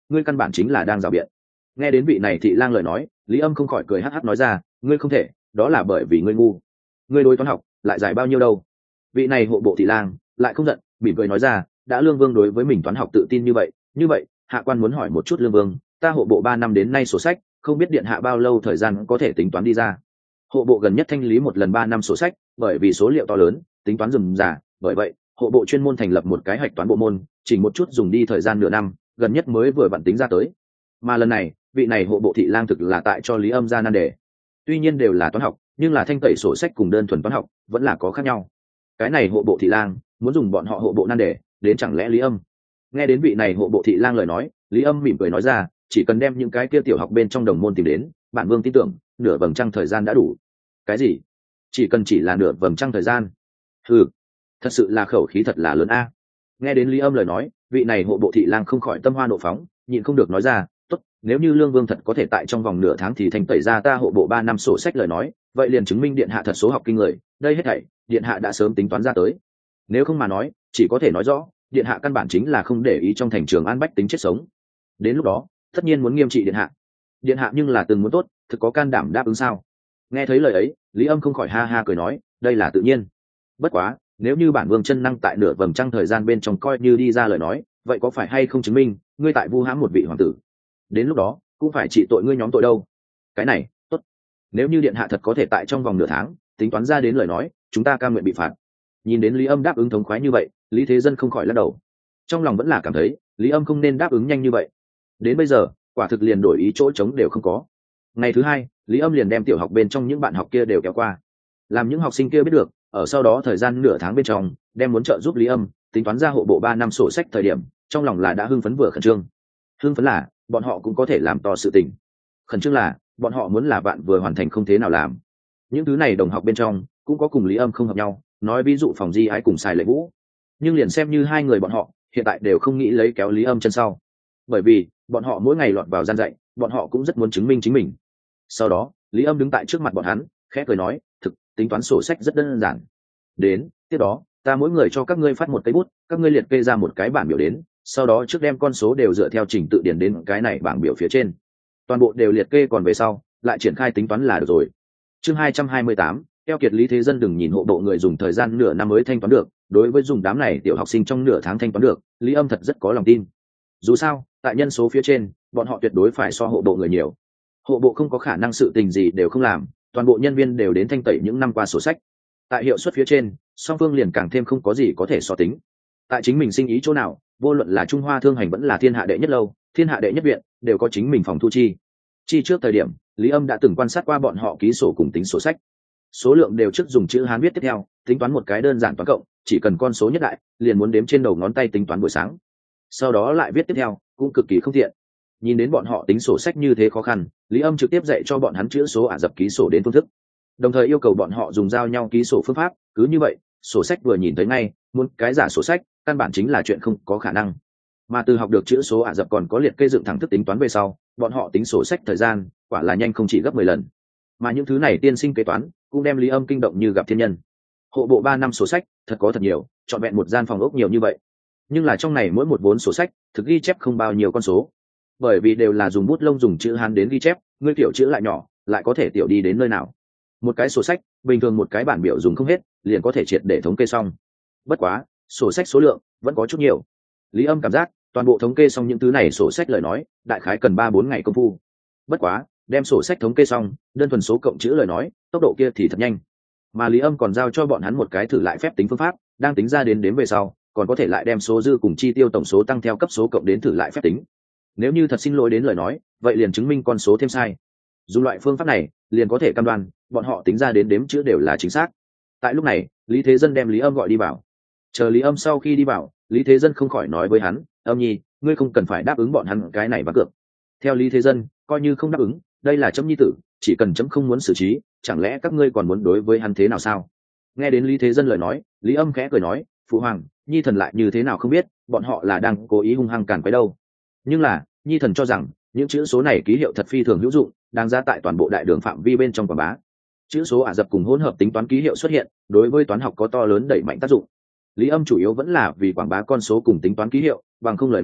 A: ngươi căn bản chính là đang rào biện. Nghe đến vị này thị lang lời nói, Lý Âm không khỏi cười hắc hắc nói ra, ngươi không thể, đó là bởi vì ngươi ngu. Ngươi đối toán học lại giải bao nhiêu đâu? Vị này hộ bộ thị lang lại không giận, mỉm cười nói ra, đã Lương Vương đối với mình toán học tự tin như vậy, như vậy hạ quan muốn hỏi một chút Lương Vương, ta hộ bộ ba năm đến nay sổ sách, không biết điện hạ bao lâu thời gian có thể tính toán đi ra. Hộ bộ gần nhất thanh lý một lần ba năm sổ sách, bởi vì số liệu to lớn, tính toán rườm rà, bởi vậy hộ bộ chuyên môn thành lập một cái hạch toán bộ môn, chỉ một chút dùng đi thời gian nửa năm, gần nhất mới vừa vặn tính ra tới. Mà lần này vị này hộ bộ thị lang thực là tại cho Lý Âm ra nan đề. Tuy nhiên đều là toán học, nhưng là thanh tẩy sổ sách cùng đơn thuần toán học vẫn là có khác nhau. Cái này hộ bộ thị lang muốn dùng bọn họ hộ bộ nan đề đến chẳng lẽ Lý Âm. Nghe đến vị này hộ bộ thị lang lời nói, Lý Âm mỉm cười nói ra, chỉ cần đem những cái kia tiểu học bên trong đồng môn tìm đến, bản vương tin tưởng nửa vầng trăng thời gian đã đủ. Cái gì? Chỉ cần chỉ là nửa vầng trăng thời gian? Ừ, thật sự là khẩu khí thật là lớn a. Nghe đến Lý Âm lời nói, vị này hộ bộ thị lang không khỏi tâm hoa nộ phóng, nhịn không được nói ra, tốt, nếu như Lương Vương thật có thể tại trong vòng nửa tháng thì thành tẩy ra ta hộ bộ ba năm sổ sách lời nói, vậy liền chứng minh điện hạ thật số học kinh người, đây hết thảy điện hạ đã sớm tính toán ra tới. Nếu không mà nói, chỉ có thể nói rõ điện hạ căn bản chính là không để ý trong thành trường an bách tính chết sống. Đến lúc đó tất nhiên muốn nghiêm trị điện hạ. Điện hạ nhưng là từng muốn tốt, thực có can đảm đáp ứng sao? Nghe thấy lời ấy, Lý Âm không khỏi ha ha cười nói, đây là tự nhiên. Bất quá nếu như bản vương chân năng tại nửa vầng trăng thời gian bên trong coi như đi ra lời nói, vậy có phải hay không chứng minh ngươi tại vu hãm một vị hoàng tử? Đến lúc đó cũng phải trị tội ngươi nhóm tội đâu. Cái này tốt, nếu như điện hạ thật có thể tại trong vòng nửa tháng tính toán ra đến lời nói, chúng ta cam nguyện bị phạt. Nhìn đến Lý Âm đáp ứng thống khoái như vậy, Lý Thế Dân không khỏi lắc đầu. Trong lòng vẫn là cảm thấy Lý Âm không nên đáp ứng nhanh như vậy. Đến bây giờ quả thực liền đổi ý chỗ trống đều không có. Ngày thứ hai, Lý Âm liền đem tiểu học bên trong những bạn học kia đều kéo qua, làm những học sinh kia biết được ở sau đó thời gian nửa tháng bên trong đem muốn trợ giúp Lý Âm tính toán ra hộ bộ ba năm sổ sách thời điểm, trong lòng là đã hưng phấn vừa khẩn trương. Hưng phấn là bọn họ cũng có thể làm to sự tình, khẩn trương là bọn họ muốn là bạn vừa hoàn thành không thế nào làm. Những thứ này đồng học bên trong cũng có cùng Lý Âm không hợp nhau, nói ví dụ Phòng Di Ái cùng Xài Lệ Vũ, nhưng liền xem như hai người bọn họ hiện tại đều không nghĩ lấy kéo Lý Âm chân sau, bởi vì bọn họ mỗi ngày lọt vào gian dạy, bọn họ cũng rất muốn chứng minh chính mình. Sau đó Lý Âm đứng tại trước mặt bọn hắn khẽ cười nói, thực tính toán sổ sách rất đơn giản. Đến tiếp đó ta mỗi người cho các ngươi phát một cây bút, các ngươi liệt kê ra một cái bảng biểu đến, sau đó trước đem con số đều dựa theo trình tự điền đến cái này bảng biểu phía trên, toàn bộ đều liệt kê, còn về sau lại triển khai tính toán là được rồi. Chương hai trăm hai mươi tám, keo kiệt Lý Thế Dân đừng nhìn hộ bộ người dùng thời gian nửa năm mới thanh toán được, đối với dùng đám này tiểu học sinh trong nửa tháng thanh toán được, Lý Âm thật rất có lòng tin. Dù sao tại nhân số phía trên bọn họ tuyệt đối phải so hộ bộ người nhiều. Hộ bộ không có khả năng sự tình gì đều không làm, toàn bộ nhân viên đều đến thanh tẩy những năm qua sổ sách. Tại hiệu suất phía trên song phương liền càng thêm không có gì có thể so tính. Tại chính mình sinh ý chỗ nào, vô luận là Trung Hoa Thương Hành vẫn là Thiên Hạ Đệ Nhất Lâu, Thiên Hạ Đệ Nhất Viện, đều có chính mình phòng thu chi. Chi trước thời điểm Lý Âm đã từng quan sát qua bọn họ ký sổ cùng tính sổ sách, số lượng đều trước dùng chữ Hán viết tiếp theo, tính toán một cái đơn giản toán cộng, chỉ cần con số nhất đại liền muốn đếm trên đầu ngón tay tính toán buổi sáng, sau đó lại viết tiếp theo, cũng cực kỳ không tiện. Nhìn đến bọn họ tính sổ sách như thế khó khăn, Lý Âm trực tiếp dạy cho bọn hắn chữ số Ả Rập ký sổ đến phương thức, đồng thời yêu cầu bọn họ dùng giao nhau ký sổ phương pháp. Cứ như vậy sổ sách vừa nhìn thấy ngay, muốn cái giả sổ sách căn bản chính là chuyện không có khả năng. Mà từ học được chữ số Ả Rập còn có liệt kê dựng thẳng thức tính toán về sau, bọn họ tính sổ sách thời gian quả là nhanh không chỉ gấp mười lần. Mà những thứ này tiên sinh kế toán cũng đem Lý Âm kinh động như gặp thiên nhân. Hộ bộ ba năm sổ sách thật có thật nhiều, trọn vẹn một gian phòng ốc nhiều như vậy, nhưng là trong này mỗi một vốn sổ sách thực ghi chép không bao nhiêu con số, bởi vì đều là dùng bút lông dùng chữ Hán đến ghi chép, ngươi tiểu chữ lại nhỏ lại có thể tiểu đi đến nơi nào. Một cái sổ sách bình thường một cái bản biểu dùng không hết liền có thể triệt để thống kê xong. Bất quá sổ sách số lượng vẫn có chút nhiều. Lý Âm cảm giác toàn bộ thống kê xong những thứ này sổ sách lời nói đại khái cần ba bốn ngày công phu. Bất quá đem sổ sách thống kê xong, đơn thuần số cộng chữ lời nói tốc độ kia thì thật nhanh. Mà Lý Âm còn giao cho bọn hắn một cái thử lại phép tính phương pháp, đang tính ra đến đếm về sau còn có thể lại đem số dư cùng chi tiêu tổng số tăng theo cấp số cộng đến thử lại phép tính. Nếu như thật xin lỗi đến lời nói, vậy liền chứng minh con số thêm sai. Dùng loại phương pháp này liền có thể cam đoan bọn họ tính ra đến đếm chữ đều là chính xác. Tại lúc này Lý Thế Dân đem Lý Âm gọi đi vào. Chờ Lý Âm sau khi đi vào, Lý Thế Dân không khỏi nói với hắn, Âm nhi, ngươi không cần phải đáp ứng bọn hắn cái này ván cược. Theo Lý Thế Dân, coi như không đáp ứng, đây là chấm nhi tử, chỉ cần chấm không muốn xử trí, chẳng lẽ các ngươi còn muốn đối với hắn thế nào sao? Nghe đến Lý Thế Dân lời nói, Lý Âm khẽ cười nói, phụ hoàng, nhi thần lại như thế nào không biết, bọn họ là đang cố ý hung hăng càn quấy đâu. Nhưng là nhi thần cho rằng những chữ số này ký hiệu thật phi thường hữu dụng, đang ra tại toàn bộ đại đường phạm vi bên trong quảng bá. Chữ số Ả Rập cùng hỗn hợp tính toán ký hiệu xuất hiện, đối với toán học có to lớn đẩy mạnh tác dụng. Lý Âm chủ yếu vẫn là vì quảng bá con số cùng tính toán ký hiệu, bằng không lời nói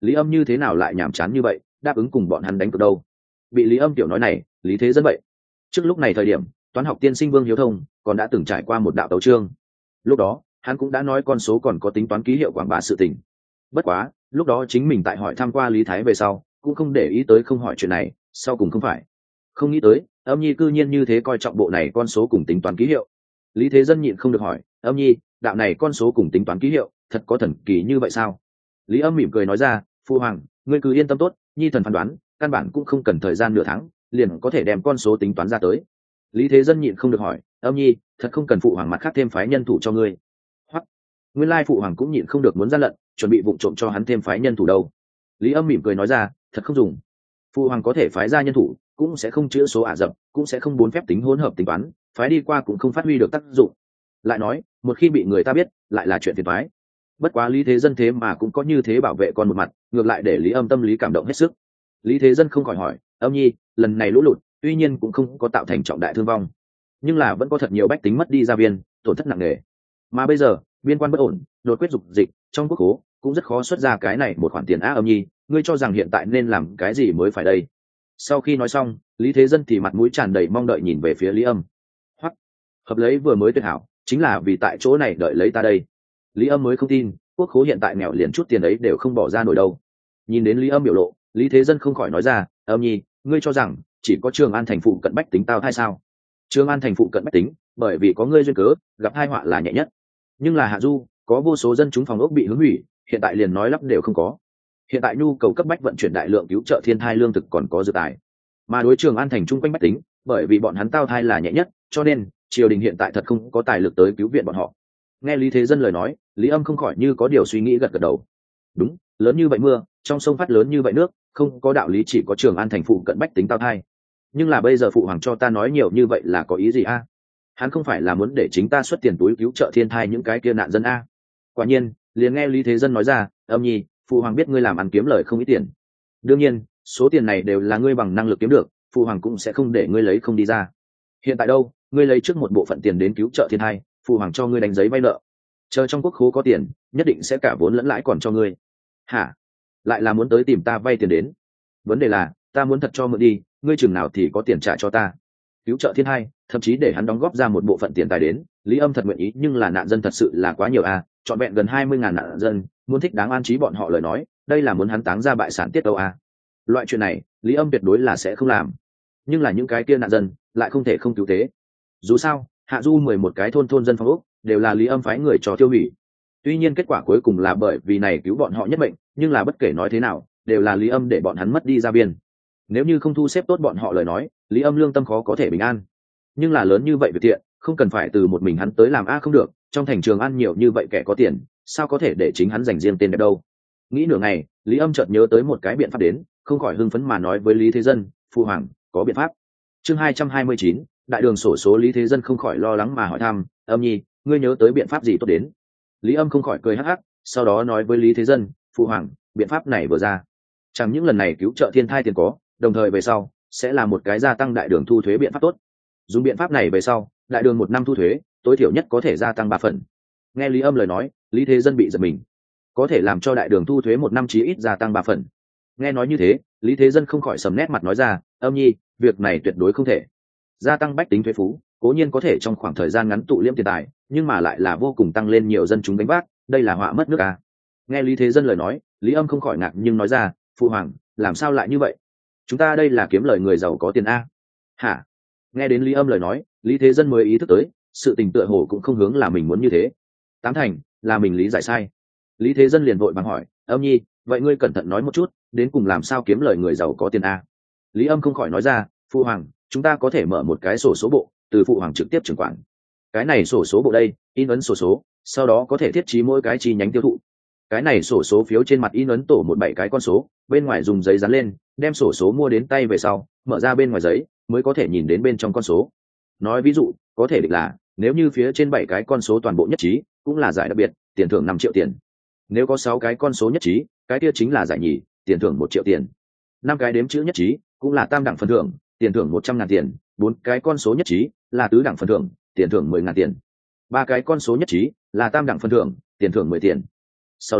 A: lý âm như thế nào lại nhàm chán như vậy đáp ứng cùng bọn hắn đánh cược đâu. Bị lý âm tiểu nói này lý thế dân vậy. Trước lúc này thời điểm toán học tiên sinh Vương Hiếu Thông còn đã từng trải qua một đạo tấu chương, lúc đó hắn cũng đã nói con số còn có tính toán ký hiệu quảng bá sự tình. Bất quá lúc đó chính mình tại hỏi tham qua Lý Thái về sau cũng không để ý tới không hỏi chuyện này, sau cùng không phải không nghĩ tới âm nhi cư nhiên như thế coi trọng bộ này con số cùng tính toán ký hiệu. Lý thế dân nhịn không được hỏi, âm nhi đạo này con số cùng tính toán ký hiệu thật có thần kỳ như vậy sao? Lý âm mỉm cười nói ra, phu hoàng ngươi cứ yên tâm tốt, nhi thần phán đoán căn bản cũng không cần thời gian nửa tháng liền có thể đem con số tính toán ra tới. Lý thế dân nhịn không được hỏi, âm nhi thật không cần phụ hoàng mặt khác thêm phái nhân thủ cho ngươi? Hoặc nguyên lai phụ hoàng cũng nhịn không được muốn gian lận, chuẩn bị vụng trộm cho hắn thêm phái nhân thủ đâu. Lý âm mỉm cười nói ra, thật không dùng, phụ hoàng có thể phái ra nhân thủ cũng sẽ không chữa số ả rập, cũng sẽ không bốn phép tính hỗn hợp tính toán, phái đi qua cũng không phát huy được tác dụng. Lại nói một khi bị người ta biết lại là chuyện phiền toái. Bất quá Lý thế dân thế mà cũng có như thế bảo vệ con một mặt, ngược lại để Lý âm tâm lý cảm động hết sức. Lý thế dân không khỏi hỏi, âm nhi lần này lũ lụt tuy nhiên cũng không có tạo thành trọng đại thương vong, nhưng là vẫn có thật nhiều bách tính mất đi gia viên, tổn thất nặng nề. Mà bây giờ biên quan bất ổn, đột quyết dục dịch, trong quốc khố cũng rất khó xuất ra cái này một khoản tiền á, âm nhi ngươi cho rằng hiện tại nên làm cái gì mới phải đây? Sau khi nói xong Lý thế dân thì mặt mũi tràn đầy mong đợi nhìn về phía Lý âm. Hoặc hợp lấy vừa mới tuyệt hảo chính là vì tại chỗ này đợi lấy ta đây. Lý âm mới không tin quốc khố hiện tại nghèo liền chút tiền ấy đều không bỏ ra nổi đâu. Nhìn đến Lý âm biểu lộ, Lý thế dân không khỏi nói ra, âm nhi ngươi cho rằng chỉ có Trường An thành phụ cận bách tính tao hay sao? Trường An thành phụ cận bách tính bởi vì có ngươi duyên cớ gặp hai họa là nhẹ nhất, nhưng là hạ du có vô số dân chúng phòng ốc bị hướng hủy, hiện tại liền nói lắp đều không có. Hiện tại nhu cầu cấp bách vận chuyển đại lượng cứu trợ thiên thai lương thực còn có dự tài, mà đối Trường An thành chung quanh bách tính bởi vì bọn hắn tao thai là nhẹ nhất, cho nên triều đình hiện tại thật không có tài lực tới cứu viện bọn họ. Nghe Lý thế dân lời nói, Lý âm không khỏi như có điều suy nghĩ gật gật đầu. Đúng, lớn như vậy mưa, trong sông phát lớn như vậy nước, không có đạo lý chỉ có Trường An thành phụ cận bách tính tao thai. Nhưng là bây giờ phụ hoàng cho ta nói nhiều như vậy là có ý gì a? Hắn không phải là muốn để chính ta xuất tiền túi cứu trợ thiên thai những cái kia nạn dân a? Quả nhiên liền nghe Lý thế dân nói ra, âm nhi phụ hoàng biết ngươi làm ăn kiếm lời không ít tiền, đương nhiên số tiền này đều là ngươi bằng năng lực kiếm được, phụ hoàng cũng sẽ không để ngươi lấy không đi ra. Hiện tại đâu ngươi lấy trước một bộ phận tiền đến cứu trợ thiên thai, phụ hoàng cho ngươi đánh giấy vay nợ, chờ trong quốc khố có tiền nhất định sẽ cả vốn lẫn lãi còn cho ngươi. Hả? Lại là muốn tới tìm ta vay tiền đến? Vấn đề là ta muốn thật cho mượn đi, ngươi chừng nào thì có tiền trả cho ta? Cứu trợ thiên hai thậm chí để hắn đóng góp ra một bộ phận tiền tài đến, Lý âm thật nguyện ý, nhưng là nạn dân thật sự là quá nhiều à, trọn vẹn gần hai mươi ngàn nạn dân, muốn thích đáng an trí bọn họ lời nói, đây là muốn hắn táng ra bại sản tiết đâu à. Loại chuyện này Lý âm tuyệt đối là sẽ không làm. Nhưng là những cái kia nạn dân lại không thể không cứu tế. Dù sao hạ du mười một cái thôn thôn dân phong ốc đều là Lý âm phái người cho tiêu hủy. Tuy nhiên kết quả cuối cùng là bởi vì này cứu bọn họ nhất mệnh, nhưng là bất kể nói thế nào đều là Lý âm để bọn hắn mất đi gia viên. Nếu như không thu xếp tốt bọn họ lời nói, Lý âm lương tâm khó có thể bình an. Nhưng là lớn như vậy việc tiện không cần phải từ một mình hắn tới làm a không được, trong thành Trường An nhiều như vậy kẻ có tiền, sao có thể để chính hắn dành riêng tên đẹp đâu. Nghĩ nửa ngày Lý âm chợt nhớ tới một cái biện pháp đến, không khỏi hưng phấn mà nói với Lý thế dân, phụ hoàng có biện pháp. Chương hai trăm hai mươi chín, đại đường sổ số. Lý thế dân không khỏi lo lắng mà hỏi thăm, âm nhi ngươi nhớ tới biện pháp gì tốt đến? Lý âm không khỏi cười hắc hắc, sau đó nói với Lý thế dân, phụ hoàng biện pháp này vừa ra chẳng những lần này cứu trợ thiên thai tiền có, đồng thời về sau sẽ là một cái gia tăng đại đường thu thuế biện pháp tốt. Dùng biện pháp này về sau đại đường một năm thu thuế tối thiểu nhất có thể gia tăng ba phần. Nghe Lý âm lời nói, Lý thế dân bị giật mình, có thể làm cho đại đường thu thuế một năm chí ít gia tăng ba phần. Nghe nói như thế Lý thế dân không khỏi sầm nét mặt nói ra, âm nhi việc này tuyệt đối không thể. Gia tăng bách tính thuế phú cố nhiên có thể trong khoảng thời gian ngắn tụ liễm tiền tài, nhưng mà lại là vô cùng tăng lên nhiều dân chúng đánh vác, đây là họa mất nước à. Nghe Lý thế dân lời nói, Lý âm không khỏi ngạc nhưng nói ra, phụ hoàng làm sao lại như vậy? Chúng ta đây là kiếm lời người giàu có tiền a. Hả? Nghe đến Lý âm lời nói, Lý thế dân mới ý thức tới sự tình tựa hồ cũng không hướng là mình muốn như thế, tám thành là mình lý giải sai. Lý thế dân liền vội vàng hỏi, âm nhi vậy ngươi cẩn thận nói một chút, đến cùng làm sao kiếm lời người giàu có tiền a? Lý âm không khỏi nói ra, phụ hoàng chúng ta có thể mở một cái sổ số bộ, từ phụ hoàng trực tiếp trưởng quản. Cái này sổ số bộ đây in ấn sổ số, sau đó có thể thiết trí mỗi cái chi nhánh tiêu thụ. Cái này sổ số phiếu trên mặt in ấn tổ một bảy cái con số, bên ngoài dùng giấy dán lên, đem sổ số mua đến tay về sau mở ra bên ngoài giấy mới có thể nhìn đến bên trong con số. Nói ví dụ có thể định là nếu như phía trên bảy cái con số toàn bộ nhất trí cũng là giải đặc biệt, tiền thưởng năm triệu tiền. Nếu có sáu cái con số nhất trí, cái kia chính là giải nhì, tiền thưởng một triệu tiền. Năm cái đếm chữ nhất trí cũng là tam đẳng phần thưởng, tiền thưởng một trăm ngàn tiền. Bốn cái con số nhất trí là tứ đẳng phần thưởng, tiền thưởng mười ngàn tiền. Ba cái con số nhất trí là tam đẳng phần thưởng, tiền thưởng mười tiền. Sau đó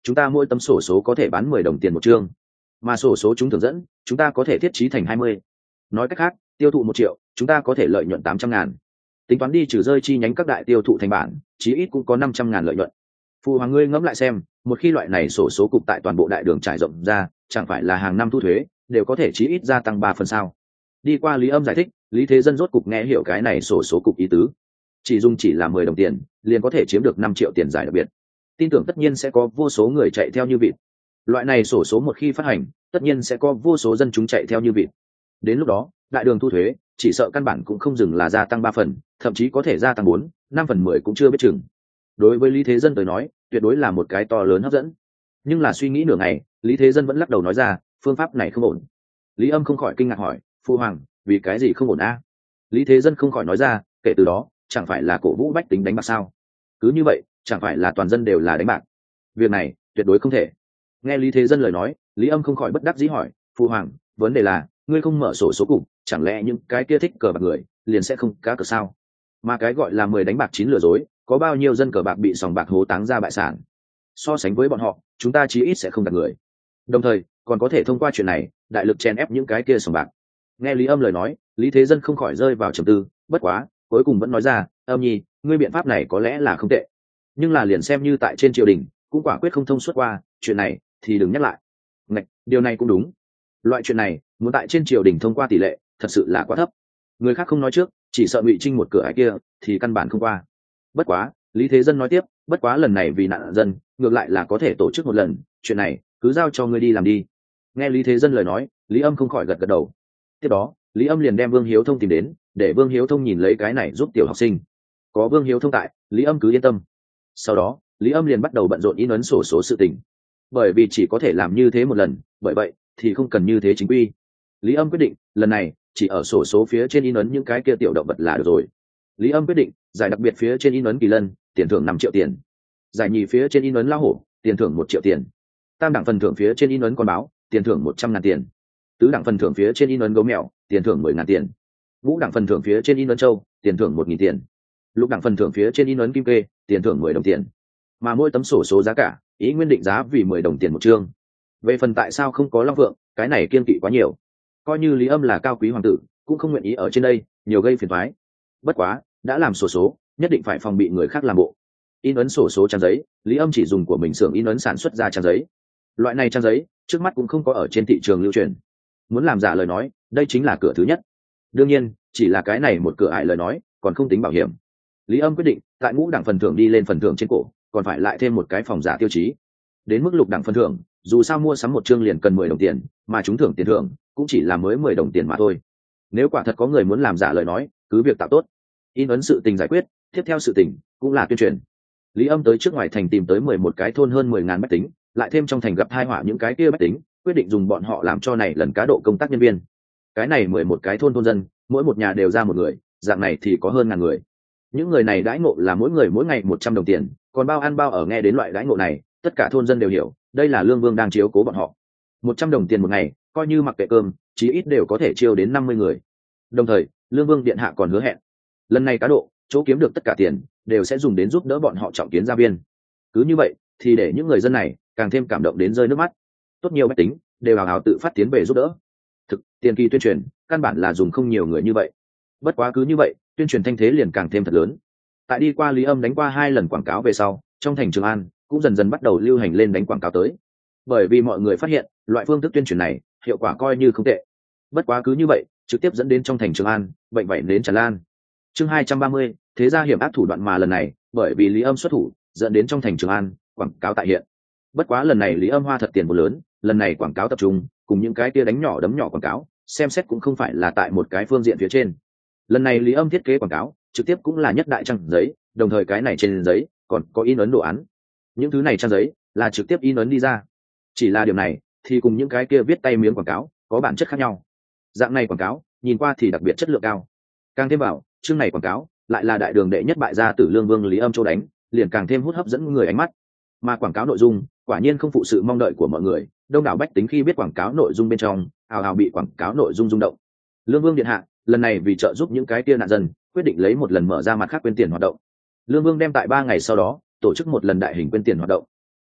A: chúng ta mỗi tấm sổ số có thể bán mười đồng tiền một chương, mà sổ số trúng thưởng dẫn chúng ta có thể thiết trí thành hai mươi. Nói cách khác, tiêu thụ một triệu chúng ta có thể lợi nhuận tám trăm ngàn. Tính toán đi trừ rơi chi nhánh các đại tiêu thụ thành bản, chí ít cũng có năm trăm ngàn lợi nhuận. Phụ hoàng ngươi ngẫm lại xem, một khi loại này sổ số cục tại toàn bộ đại đường trải rộng ra, chẳng phải là hàng năm thu thuế đều có thể chí ít gia tăng ba phần sao? Đi qua Lý Âm giải thích, Lý Thế Dân rốt cục nghe hiểu cái này sổ số cục ý tứ. Chỉ dùng chỉ là mười đồng tiền, liền có thể chiếm được năm triệu tiền giải đặc biệt. Tin tưởng tất nhiên sẽ có vô số người chạy theo như vịt. Loại này sổ số một khi phát hành, tất nhiên sẽ có vô số dân chúng chạy theo như vịt. Đến lúc đó, đại đường thu thuế chỉ sợ căn bản cũng không dừng là gia tăng ba phần, thậm chí có thể gia tăng bốn, năm phần mười cũng chưa biết chừng. Đối với Lý Thế Dân tới nói, tuyệt đối là một cái to lớn hấp dẫn. Nhưng là suy nghĩ nửa ngày, Lý Thế Dân vẫn lắc đầu nói ra, phương pháp này không ổn. Lý Âm không khỏi kinh ngạc hỏi, phu hoàng, vì cái gì không ổn a? Lý Thế Dân không khỏi nói ra, kể từ đó chẳng phải là cổ vũ bách tính đánh bạc sao? Cứ như vậy chẳng phải là toàn dân đều là đánh bạc? Việc này tuyệt đối không thể. Nghe Lý Thế Dân lời nói, Lý Âm không khỏi bất đắc dĩ hỏi, phu hoàng, vấn đề là ngươi không mở sổ số cục, chẳng lẽ những cái kia thích cờ bạc người liền sẽ không cá cờ sao? Mà cái gọi là mười đánh bạc chín lừa dối, có bao nhiêu dân cờ bạc bị sòng bạc hố táng ra bại sản? So sánh với bọn họ, chúng ta chí ít sẽ không gạt người. Đồng thời còn có thể thông qua chuyện này đại lực chèn ép những cái kia sòng bạc. Nghe Lý Âm lời nói, Lý Thế Dân không khỏi rơi vào trầm tư, bất quá cuối cùng vẫn nói ra, Âm nhi, ngươi biện pháp này có lẽ là không tệ, nhưng là liền xem như tại trên triều đình cũng quả quyết không thông suốt qua, chuyện này thì đừng nhắc lại. Ngạch, điều này cũng đúng. Loại chuyện này muốn tại trên triều đình thông qua tỷ lệ thật sự là quá thấp. Người khác không nói trước, chỉ sợ Ngụy Trinh một cửa ải kia thì căn bản không qua. Bất quá, Lý Thế Dân nói tiếp, bất quá lần này vì nạn dân, ngược lại là có thể tổ chức một lần, chuyện này cứ giao cho ngươi đi làm đi. Nghe Lý Thế Dân lời nói, Lý Âm không khỏi gật gật đầu. Tiếp đó, Lý Âm liền đem Vương Hiếu Thông tìm đến, để Vương Hiếu Thông nhìn lấy cái này giúp tiểu học sinh. Có Vương Hiếu Thông tại, Lý Âm cứ yên tâm. Sau đó, Lý Âm liền bắt đầu bận rộn in ấn sổ số sự tình. Bởi vì chỉ có thể làm như thế một lần, bởi vậy thì không cần như thế chính quy. Lý Âm quyết định, lần này chỉ ở sổ số phía trên in ấn những cái kia tiểu động vật là được rồi. Lý Âm quyết định, giải đặc biệt phía trên in ấn kỳ lân, tiền thưởng năm triệu tiền. Giải nhì phía trên in ấn lao hổ, tiền thưởng một triệu tiền. Tam đẳng phần thưởng phía trên in ấn con báo, tiền thưởng một trăm ngàn tiền. Tứ đẳng phần thưởng phía trên in ấn gấu mèo, tiền thưởng mười ngàn tiền. Ngũ đẳng phần thưởng phía trên in ấn trâu, tiền thưởng một nghìn tiền. Lục đẳng phần thưởng phía trên in ấn kim kê, tiền thưởng mười đồng tiền. Mà mỗi tấm sổ số giá cả, ý nguyên định giá vì mười đồng tiền một chương. Về phần tại sao không có long phượng, cái này kiên kỵ quá nhiều. Coi như Lý Âm là cao quý hoàng tử, cũng không nguyện ý ở trên đây nhiều gây phiền toái. Bất quá, đã làm sổ số, nhất định phải phòng bị người khác làm bộ. In ấn sổ số trang giấy, Lý Âm chỉ dùng của mình xưởng in ấn sản xuất ra trang giấy. Loại này trang giấy, trước mắt cũng không có ở trên thị trường lưu truyền. Muốn làm giả lời nói, đây chính là cửa thứ nhất. Đương nhiên, chỉ là cái này một cửa ải lời nói, còn không tính bảo hiểm. Lý Âm quyết định, tại ngũ đẳng phần thưởng đi lên phần thưởng trên cổ, còn phải lại thêm một cái phòng giả tiêu chí. Đến mức lục đẳng phần thưởng, dù sao mua sắm một chương liền cần mười đồng tiền, mà trúng thưởng tiền thưởng cũng chỉ là mới mười đồng tiền mà thôi. Nếu quả thật có người muốn làm giả lời nói, cứ việc tạo tốt. In ấn sự tình giải quyết, tiếp theo sự tình cũng là tuyên truyền. Lý Âm tới trước ngoài thành tìm tới mười một cái thôn hơn mười ngàn bách tính, lại thêm trong thành gặp hai họa những cái kia bách tính, quyết định dùng bọn họ làm cho này lần cá độ công tác nhân viên. Cái này mười một cái thôn thôn dân, mỗi một nhà đều ra một người, dạng này thì có hơn ngàn người. Những người này đãi ngộ là mỗi người mỗi ngày một trăm đồng tiền, còn bao ăn bao ở. Nghe đến loại đãi ngộ này, tất cả thôn dân đều hiểu, đây là Lương Vương đang chiếu cố bọn họ. Một trăm đồng tiền một ngày, coi như mặc kệ cơm, chí ít đều có thể chiêu đến năm mươi người. Đồng thời, Lương Vương điện hạ còn hứa hẹn, lần này cá độ, chỗ kiếm được tất cả tiền đều sẽ dùng đến giúp đỡ bọn họ trọng kiến gia viên. Cứ như vậy, thì để những người dân này càng thêm cảm động đến rơi nước mắt. Tốt nhiều bách tính đều hào hào tự phát tiến về giúp đỡ. Thực, tiền kỳ tuyên truyền, căn bản là dùng không nhiều người như vậy. Bất quá cứ như vậy, tuyên truyền thanh thế liền càng thêm thật lớn. Tại đi qua Lý Âm đánh qua hai lần quảng cáo về sau, trong thành Trường An cũng dần dần bắt đầu lưu hành lên đánh quảng cáo tới. Bởi vì mọi người phát hiện, loại phương thức tuyên truyền này hiệu quả coi như không tệ. Bất quá cứ như vậy, trực tiếp dẫn đến trong thành Trường An bệnh vảy đến tràn lan. Chương hai trăm ba mươi, thế ra hiểm ác thủ đoạn, mà lần này, bởi vì Lý Âm xuất thủ, dẫn đến trong thành Trường An quảng cáo tại hiện. Bất quá lần này Lý Âm hoa thật tiền một lớn, lần này quảng cáo tập trung, cùng những cái kia đánh nhỏ đấm nhỏ quảng cáo, xem xét cũng không phải là tại một cái phương diện phía trên. Lần này Lý Âm thiết kế quảng cáo, trực tiếp cũng là nhất đại trang giấy, đồng thời cái này trên giấy còn có in ấn đồ án. Những thứ này trang giấy là trực tiếp in ấn đi ra. Chỉ là điều này thì cùng những cái kia viết tay miếng quảng cáo có bản chất khác nhau. Dạng này quảng cáo nhìn qua thì đặc biệt chất lượng cao. Càng thêm vào, chương này quảng cáo lại là đại đường đệ nhất bại gia tử Lương Vương Lý Âm châu đánh, liền càng thêm hút hấp dẫn người ánh mắt. Mà quảng cáo nội dung quả nhiên không phụ sự mong đợi của mọi người, đông đảo bách tính khi biết quảng cáo nội dung bên trong, ào ào bị quảng cáo nội dung rung động. Lương Vương điện hạ lần này vì trợ giúp những cái kia nạn dân, quyết định lấy một lần mở ra mặt khác quyên tiền hoạt động. Lương Vương đem tại ba ngày sau đó tổ chức một lần đại hình quyên tiền hoạt động.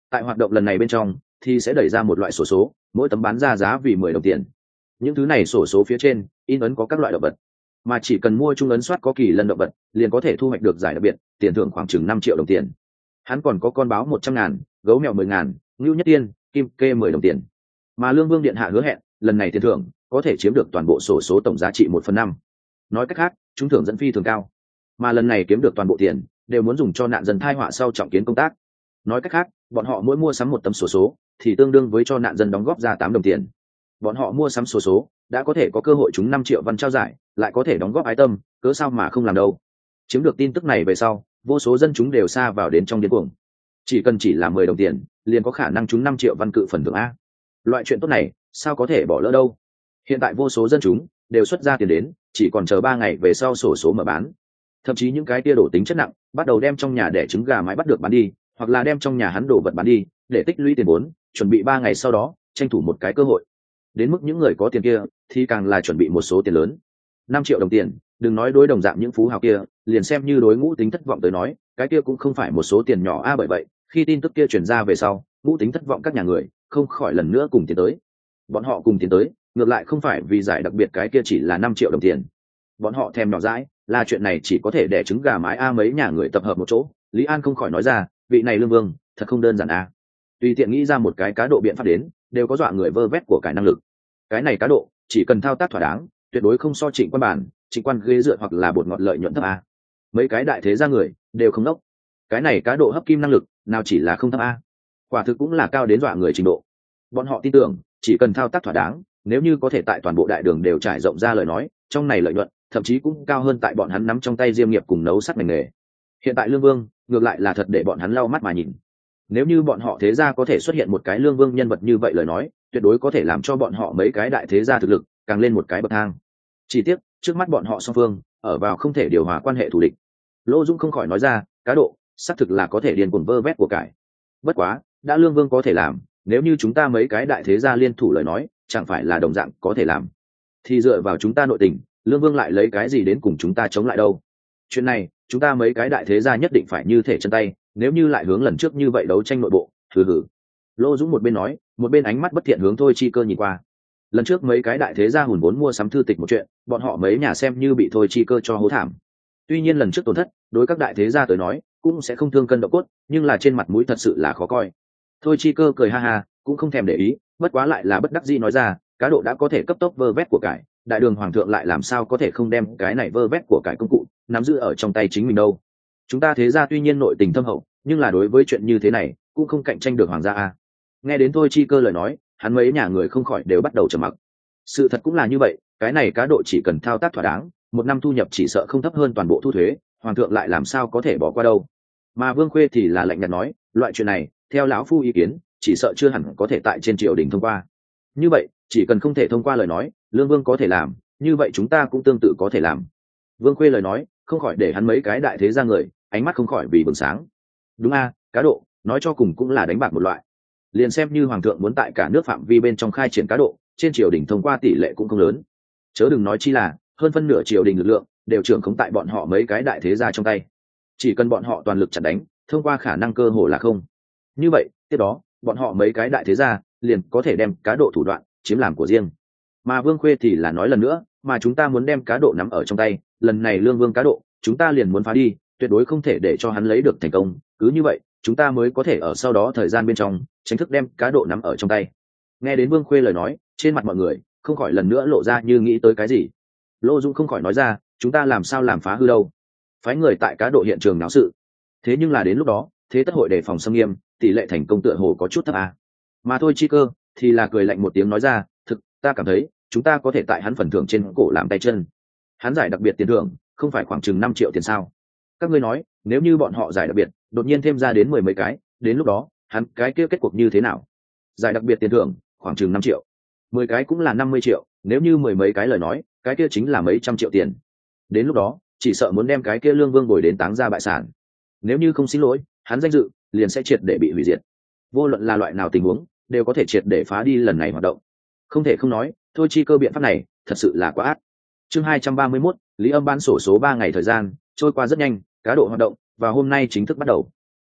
A: Tại hoạt động lần này bên trong thì sẽ đẩy ra một loại sổ số, mỗi tấm bán ra giá vì mười đồng tiền. Những thứ này sổ số phía trên in ấn có các loại động vật, mà chỉ cần mua chung ấn soát có kỳ lân động vật liền có thể thu hoạch được giải đặc biệt, tiền thưởng khoảng chừng năm triệu đồng tiền. Hắn còn có con báo một trăm ngàn, gấu mèo mười ngàn, ngưu nhất tiên, kim kê mười đồng tiền. Mà Lương Vương điện hạ hứa hẹn lần này tiền thưởng có thể chiếm được toàn bộ sổ số tổng giá trị một phần năm. Nói cách khác, chúng thưởng dẫn phi thường cao, mà lần này kiếm được toàn bộ tiền đều muốn dùng cho nạn dân thai họa sau trọng kiến công tác. Nói cách khác, bọn họ mỗi mua sắm một tấm sổ số thì tương đương với cho nạn dân đóng góp ra tám đồng tiền. Bọn họ mua sắm sổ số đã có thể có cơ hội trúng năm triệu văn trao giải, lại có thể đóng góp ái tâm, cớ sao mà không làm đâu. Chiếm được tin tức này về sau, vô số dân chúng đều xa vào đến trong điên cuồng. Chỉ cần chỉ là mười đồng tiền liền có khả năng trúng năm triệu văn cự phần thưởng a. Loại chuyện tốt này sao có thể bỏ lỡ đâu. Hiện tại vô số dân chúng đều xuất ra tiền đến, chỉ còn chờ ba ngày về sau sổ số mở bán. Thậm chí những cái tia đổ tính chất nặng bắt đầu đem trong nhà đẻ trứng gà mái bắt được bán đi, hoặc là đem trong nhà hắn đổ vật bán đi để tích lũy tiền vốn, chuẩn bị ba ngày sau đó tranh thủ một cái cơ hội. Đến mức những người có tiền kia thì càng là chuẩn bị một số tiền lớn. Năm triệu đồng tiền, đừng nói đối đồng dạng những phú hào kia, liền xem như đối ngũ tính thất vọng tới nói, cái kia cũng không phải một số tiền nhỏ a. Bởi vậy khi tin tức kia truyền ra về sau, ngũ tính thất vọng các nhà người không khỏi lần nữa cùng tiến tới. Bọn họ cùng tiến tới ngược lại không phải vì giải đặc biệt cái kia chỉ là năm triệu đồng tiền, bọn họ thèm nhỏ dãi là chuyện này chỉ có thể đẻ trứng gà mái a. Mấy nhà người tập hợp một chỗ, Lý An không khỏi nói ra, vị này Lương Vương thật không đơn giản a. Tùy tiện nghĩ ra một cái cá độ biện pháp đến đều có dọa người vơ vét của cải năng lực. Cái này cá độ chỉ cần thao tác thỏa đáng, tuyệt đối không so Trịnh Quan Bản, Trịnh Quan ghế dựa hoặc là bột ngọt lợi nhuận thấp a. Mấy cái đại thế gia người đều không đốc. Cái này cá độ hấp kim năng lực nào chỉ là không thấp a, quả thực cũng là cao đến dọa người trình độ. Bọn họ tin tưởng chỉ cần thao tác thỏa đáng, nếu như có thể tại toàn bộ đại đường đều trải rộng ra lời nói, trong này lợi nhuận thậm chí cũng cao hơn tại bọn hắn nắm trong tay diêm nghiệp cùng nấu sắt ngành nghề. Hiện tại Lương Vương ngược lại là thật để bọn hắn lau mắt mà nhìn. Nếu như bọn họ thế gia có thể xuất hiện một cái Lương Vương nhân vật như vậy lời nói, tuyệt đối có thể làm cho bọn họ mấy cái đại thế gia thực lực càng lên một cái bậc thang. Chỉ tiếc trước mắt bọn họ song phương ở vào không thể điều hòa quan hệ thù địch. Lô Dũng không khỏi nói ra, cá độ xác thực là có thể điên cuồng vơ vét của cải. Bất quá đã Lương Vương có thể làm, nếu như chúng ta mấy cái đại thế gia liên thủ lời nói, chẳng phải là đồng dạng có thể làm. Thì dựa vào chúng ta nội tình, Lương Vương lại lấy cái gì đến cùng chúng ta chống lại đâu. Chuyện này chúng ta mấy cái đại thế gia nhất định phải như thể chân tay, nếu như lại hướng lần trước như vậy đấu tranh nội bộ, hừ hừ. Lô Dũng một bên nói, một bên ánh mắt bất thiện hướng Thôi Chi Cơ nhìn qua. Lần trước mấy cái đại thế gia hùn vốn mua sắm thư tịch một chuyện, bọn họ mấy nhà xem như bị Thôi Chi Cơ cho hố thảm. Tuy nhiên lần trước tổn thất đối các đại thế gia tới nói cũng sẽ không thương cân độ cốt, nhưng là trên mặt mũi thật sự là khó coi. Thôi Chi Cơ cười ha ha, cũng không thèm để ý, bất quá lại là bất đắc dĩ nói ra, cá độ đã có thể cấp tốc vơ vét của cải, đại đường hoàng thượng lại làm sao có thể không đem cái này vơ vét của cải công cụ nắm giữ ở trong tay chính mình đâu. Chúng ta thế gia tuy nhiên nội tình thâm hậu, nhưng là đối với chuyện như thế này cũng không cạnh tranh được hoàng gia a. Nghe đến Thôi Chi Cơ lời nói, hắn mấy nhà người không khỏi đều bắt đầu trầm mặc. Sự thật cũng là như vậy, cái này cá độ chỉ cần thao tác thỏa đáng, một năm thu nhập chỉ sợ không thấp hơn toàn bộ thu thuế, hoàng thượng lại làm sao có thể bỏ qua đâu. Mà Vương Khuê thì là lạnh nhạt nói, loại chuyện này theo lão phu ý kiến chỉ sợ chưa hẳn có thể tại trên triều đình thông qua. Như vậy chỉ cần không thể thông qua lời nói, Lương Vương có thể làm, như vậy chúng ta cũng tương tự có thể làm. Vương Khuê lời nói không khỏi để hắn mấy cái đại thế gia người ánh mắt không khỏi vì bừng sáng. Đúng a, cá độ nói cho cùng cũng là đánh bạc một loại, liền xem như hoàng thượng muốn tại cả nước phạm vi bên trong khai triển cá độ, trên triều đình thông qua tỷ lệ cũng không lớn, chớ đừng nói chi là hơn phân nửa triều đình lực lượng đều trưởng khống tại bọn họ mấy cái đại thế gia trong tay. Chỉ cần bọn họ toàn lực chặn đánh, thông qua khả năng cơ hồ là không. Như vậy tiếp đó bọn họ mấy cái đại thế gia liền có thể đem cá độ thủ đoạn chiếm làm của riêng. Mà Vương Khuê thì là nói lần nữa, mà chúng ta muốn đem cá độ nắm ở trong tay, lần này Lương Vương cá độ chúng ta liền muốn phá đi, tuyệt đối không thể để cho hắn lấy được thành công, cứ như vậy chúng ta mới có thể ở sau đó thời gian bên trong chính thức đem cá độ nắm ở trong tay. Nghe đến Vương Khuê lời nói, trên mặt mọi người không khỏi lần nữa lộ ra như nghĩ tới cái gì. Lô Dũng không khỏi nói ra, chúng ta làm sao làm phá hư đâu, phái người tại cá độ hiện trường náo sự, thế nhưng là đến lúc đó thế tất hội đề phòng xâm nghiêm, tỷ lệ thành công tựa hồ có chút thấp à. Mà Thôi Chi Cơ thì là cười lạnh một tiếng nói ra, thực ta cảm thấy chúng ta có thể tại hắn phần thưởng trên cổ làm tay chân. Hắn giải đặc biệt tiền thưởng không phải khoảng chừng năm triệu tiền sao? Các ngươi nói nếu như bọn họ giải đặc biệt đột nhiên thêm ra đến mười mấy cái, đến lúc đó hắn cái kia kết cuộc như thế nào? Giải đặc biệt tiền thưởng khoảng chừng năm triệu, mười cái cũng là năm mươi triệu, nếu như mười mấy cái lời nói, cái kia chính là mấy trăm triệu tiền. Đến lúc đó chỉ sợ muốn đem cái kia Lương Vương bồi đến táng ra bại sản. Nếu như không xin lỗi, hắn danh dự liền sẽ triệt để bị hủy diệt. Vô luận là loại nào tình huống đều có thể triệt để phá đi lần này hoạt động. Không thể không nói, Thôi Chi Cơ biện pháp này thật sự là quá ác. Chương hai trăm ba mươi mốt, Lý Âm bán sổ số ba ngày thời gian trôi qua rất nhanh, cá độ hoạt động và hôm nay chính thức bắt đầu.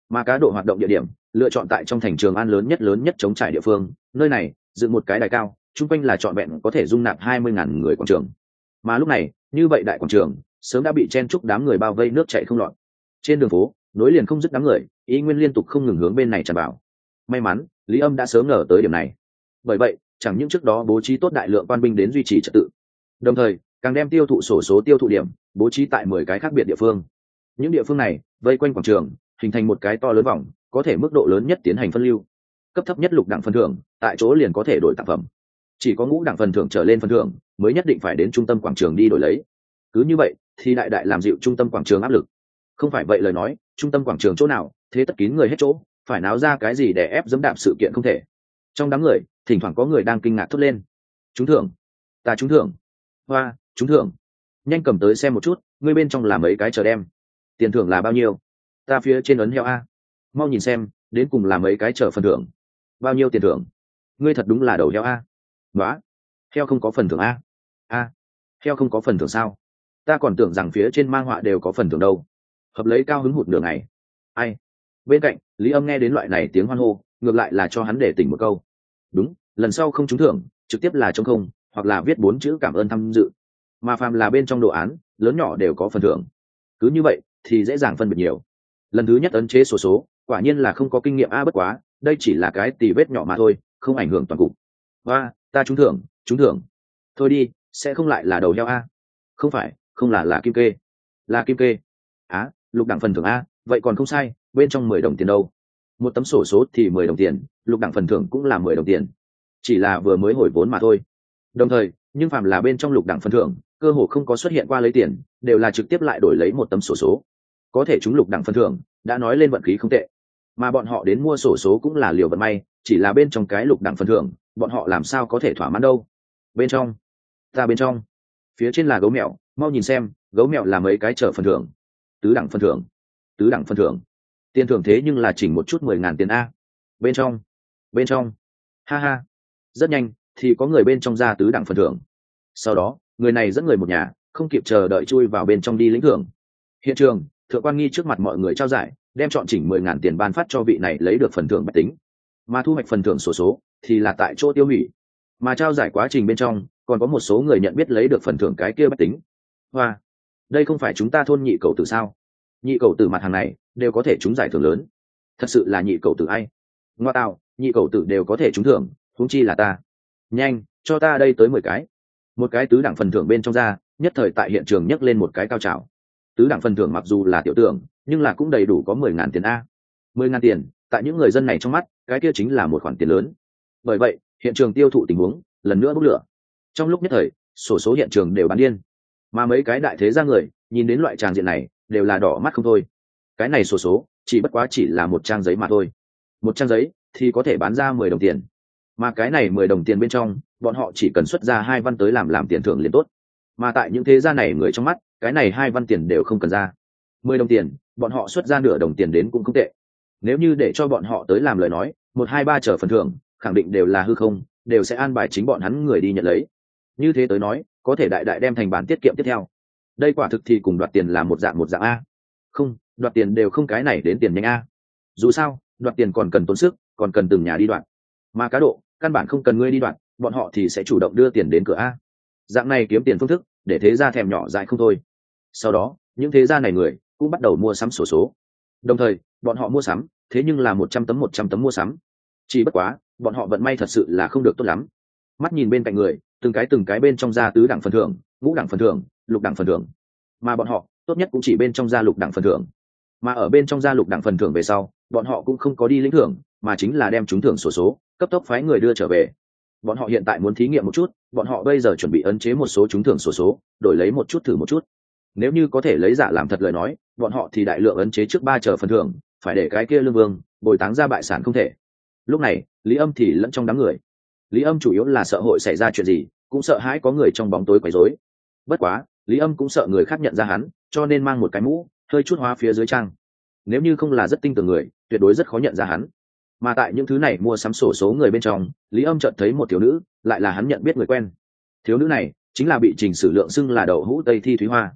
A: Mà cá độ hoạt động địa điểm lựa chọn tại trong thành Trường An lớn nhất lớn nhất chống trải địa phương, nơi này dựng một cái đài cao, chung quanh là trọn vẹn có thể dung nạp hai mươi ngàn người quảng trường. Mà lúc này như vậy đại quảng trường sớm đã bị chen chúc đám người bao vây nước chảy không lọt. Trên đường phố nối liền không dứt đám người ý nguyên liên tục không ngừng hướng bên này tràn vào. May mắn Lý Âm đã sớm ngờ tới điểm này, bởi vậy chẳng những trước đó bố trí tốt đại lượng quan binh đến duy trì trật tự, đồng thời càng đem tiêu thụ sổ số tiêu thụ điểm bố trí tại mười cái khác biệt địa phương. Những địa phương này vây quanh quảng trường hình thành một cái to lớn vòng, có thể mức độ lớn nhất tiến hành phân lưu. Cấp thấp nhất lục đẳng phần thưởng tại chỗ liền có thể đổi tặng phẩm, chỉ có ngũ đẳng phần thưởng trở lên phần thưởng mới nhất định phải đến trung tâm quảng trường đi đổi lấy. Cứ như vậy thì đại đại làm dịu trung tâm quảng trường áp lực. Không phải vậy lời nói, trung tâm quảng trường chỗ nào thế tất kín người hết chỗ, phải náo ra cái gì để ép dẫm đạp sự kiện không thể. Trong đám người thỉnh thoảng có người đang kinh ngạc thốt lên: trúng thưởng, ta trúng thưởng, hoa, trúng thưởng, nhanh cầm tới xem một chút, ngươi bên trong là mấy cái chờ đem, tiền thưởng là bao nhiêu, ta phía trên ấn heo a, mau nhìn xem đến cùng là mấy cái chờ phần thưởng, bao nhiêu tiền thưởng, ngươi thật đúng là đầu heo a. Nói heo không có phần thưởng a? A, heo không có phần thưởng sao? Ta còn tưởng rằng phía trên mang họa đều có phần thưởng đâu. Hợp lấy cao hứng hụt nửa ngày. Ai? Bên cạnh Lý Âm nghe đến loại này tiếng hoan hô, ngược lại là cho hắn để tỉnh một câu: đúng, lần sau không trúng thưởng trực tiếp là trống không, hoặc là viết bốn chữ cảm ơn tham dự, mà phàm là bên trong đồ án lớn nhỏ đều có phần thưởng. Cứ như vậy thì dễ dàng phân biệt nhiều. Lần thứ nhất ấn chế sổ số, số quả nhiên là không có kinh nghiệm a, bất quá đây chỉ là cái tì vết nhỏ mà thôi, không ảnh hưởng toàn cục. Và ta trúng thưởng, trúng thưởng, thôi đi, sẽ không lại là đầu heo a? Không phải, không là là kim kê, là kim kê. Á, à, lục đẳng phần thưởng a, vậy còn không sai, bên trong mười đồng tiền đâu. Một tấm sổ số thì mười đồng tiền, lục đẳng phần thưởng cũng là mười đồng tiền, chỉ là vừa mới hồi vốn mà thôi. Đồng thời nhưng phàm là bên trong lục đẳng phần thưởng cơ hồ không có xuất hiện qua lấy tiền, đều là trực tiếp lại đổi lấy một tấm sổ số. Có thể chúng lục đẳng phần thưởng đã nói lên vận khí không tệ, mà bọn họ đến mua sổ số cũng là liều vận may, chỉ là bên trong cái lục đẳng phần thưởng bọn họ làm sao có thể thỏa mãn đâu. Bên trong, ta bên trong, phía trên là gấu mèo, mau nhìn xem gấu mèo là mấy cái chở phần thưởng. Tứ đẳng phần thưởng, tứ đẳng phần thưởng, tiền thưởng thế nhưng là chỉnh một chút mười ngàn tiền a. Bên trong, bên trong, ha ha, rất nhanh thì có người bên trong ra tứ đẳng phần thưởng. Sau đó người này dẫn người một nhà không kịp chờ đợi chui vào bên trong đi lĩnh thưởng. Hiện trường thượng quan nghi trước mặt mọi người trao giải, đem chọn chỉnh mười ngàn tiền ban phát cho vị này lấy được phần thưởng bạch tính, mà thu hoạch phần thưởng sổ số, số thì là tại chỗ tiêu hủy. Mà trao giải quá trình bên trong còn có một số người nhận biết lấy được phần thưởng cái kia bạch tính. Hoa, đây không phải chúng ta thôn nhị cầu tử sao? Nhị cầu tử mặt hàng này đều có thể trúng giải thưởng lớn, thật sự là nhị cầu tử ai? Ngoa tạo, nhị cầu tử đều có thể trúng thưởng, huống chi là ta. Nhanh cho ta đây tới mười cái. Một cái tứ đẳng phần thưởng bên trong ra, nhất thời tại hiện trường nhấc lên một cái cao trào. Tứ đẳng phần thưởng mặc dù là tiểu tưởng, nhưng là cũng đầy đủ có mười ngàn tiền a. Mười ngàn tiền tại những người dân này trong mắt, cái kia chính là một khoản tiền lớn. Bởi vậy hiện trường tiêu thụ tình huống lần nữa bốc lửa. Trong lúc nhất thời sổ số hiện trường đều bán điên, mà mấy cái đại thế gia người nhìn đến loại tràng diện này đều là đỏ mắt không thôi. Cái này sổ số chỉ bất quá chỉ là một trang giấy mà thôi, một trang giấy thì có thể bán ra mười đồng tiền, mà cái này mười đồng tiền bên trong bọn họ chỉ cần xuất ra hai văn tới làm làm tiền thưởng liền tốt. Mà tại những thế gia này người trong mắt, cái này hai văn tiền đều không cần ra. Mười đồng tiền bọn họ xuất ra nửa đồng tiền đến cũng không tệ. Nếu như để cho bọn họ tới làm lời nói, một hai ba trở phần thưởng khẳng định đều là hư không, đều sẽ an bài chính bọn hắn người đi nhận lấy. Như thế tới nói có thể đại đại đem thành bản tiết kiệm tiếp theo. Đây quả thực thì cùng đoạt tiền là một dạng một dạng a. Không, đoạt tiền đều không cái này đến tiền nhanh a. Dù sao đoạt tiền còn cần tốn sức, còn cần từng nhà đi đoạt, mà cá độ căn bản không cần ngươi đi đoạt, bọn họ thì sẽ chủ động đưa tiền đến cửa a. Dạng này kiếm tiền phương thức để thế gia thèm nhỏ dại không thôi. Sau đó những thế gia này người cũng bắt đầu mua sắm sổ số, đồng thời bọn họ mua sắm thế nhưng là một trăm tấm một trăm tấm mua sắm. Chỉ bất quá bọn họ vận may thật sự là không được tốt lắm. Mắt nhìn bên cạnh người từng cái từng cái bên trong ra tứ đẳng phần thưởng, ngũ đẳng phần thưởng, lục đẳng phần thưởng, mà bọn họ tốt nhất cũng chỉ bên trong ra lục đẳng phần thưởng. Mà ở bên trong ra lục đẳng phần thưởng về sau, bọn họ cũng không có đi lĩnh thưởng, mà chính là đem trúng thưởng sổ số cấp tốc phái người đưa trở về. Bọn họ hiện tại muốn thí nghiệm một chút, bọn họ bây giờ chuẩn bị ấn chế một số trúng thưởng sổ số, đổi lấy một chút thử một chút. Nếu như có thể lấy giả làm thật lời nói, bọn họ thì đại lượng ấn chế trước ba chờ phần thưởng, phải để cái kia lương vương bồi táng ra bại sản không thể. Lúc này Lý Âm thì lẫn trong đám người. Lý Âm chủ yếu là sợ hội xảy ra chuyện gì, cũng sợ hãi có người trong bóng tối quấy rối. Bất quá Lý Âm cũng sợ người khác nhận ra hắn, cho nên mang một cái mũ hơi chút hóa phía dưới trang. Nếu như không là rất tinh tường người, tuyệt đối rất khó nhận ra hắn. Mà tại những thứ này mua sắm sổ số người bên trong, Lý Âm chợt thấy một thiếu nữ, lại là hắn nhận biết người quen. Thiếu nữ này chính là bị Trình Sử Lượng xưng là đậu hũ Tây Thi Thúy Hoa.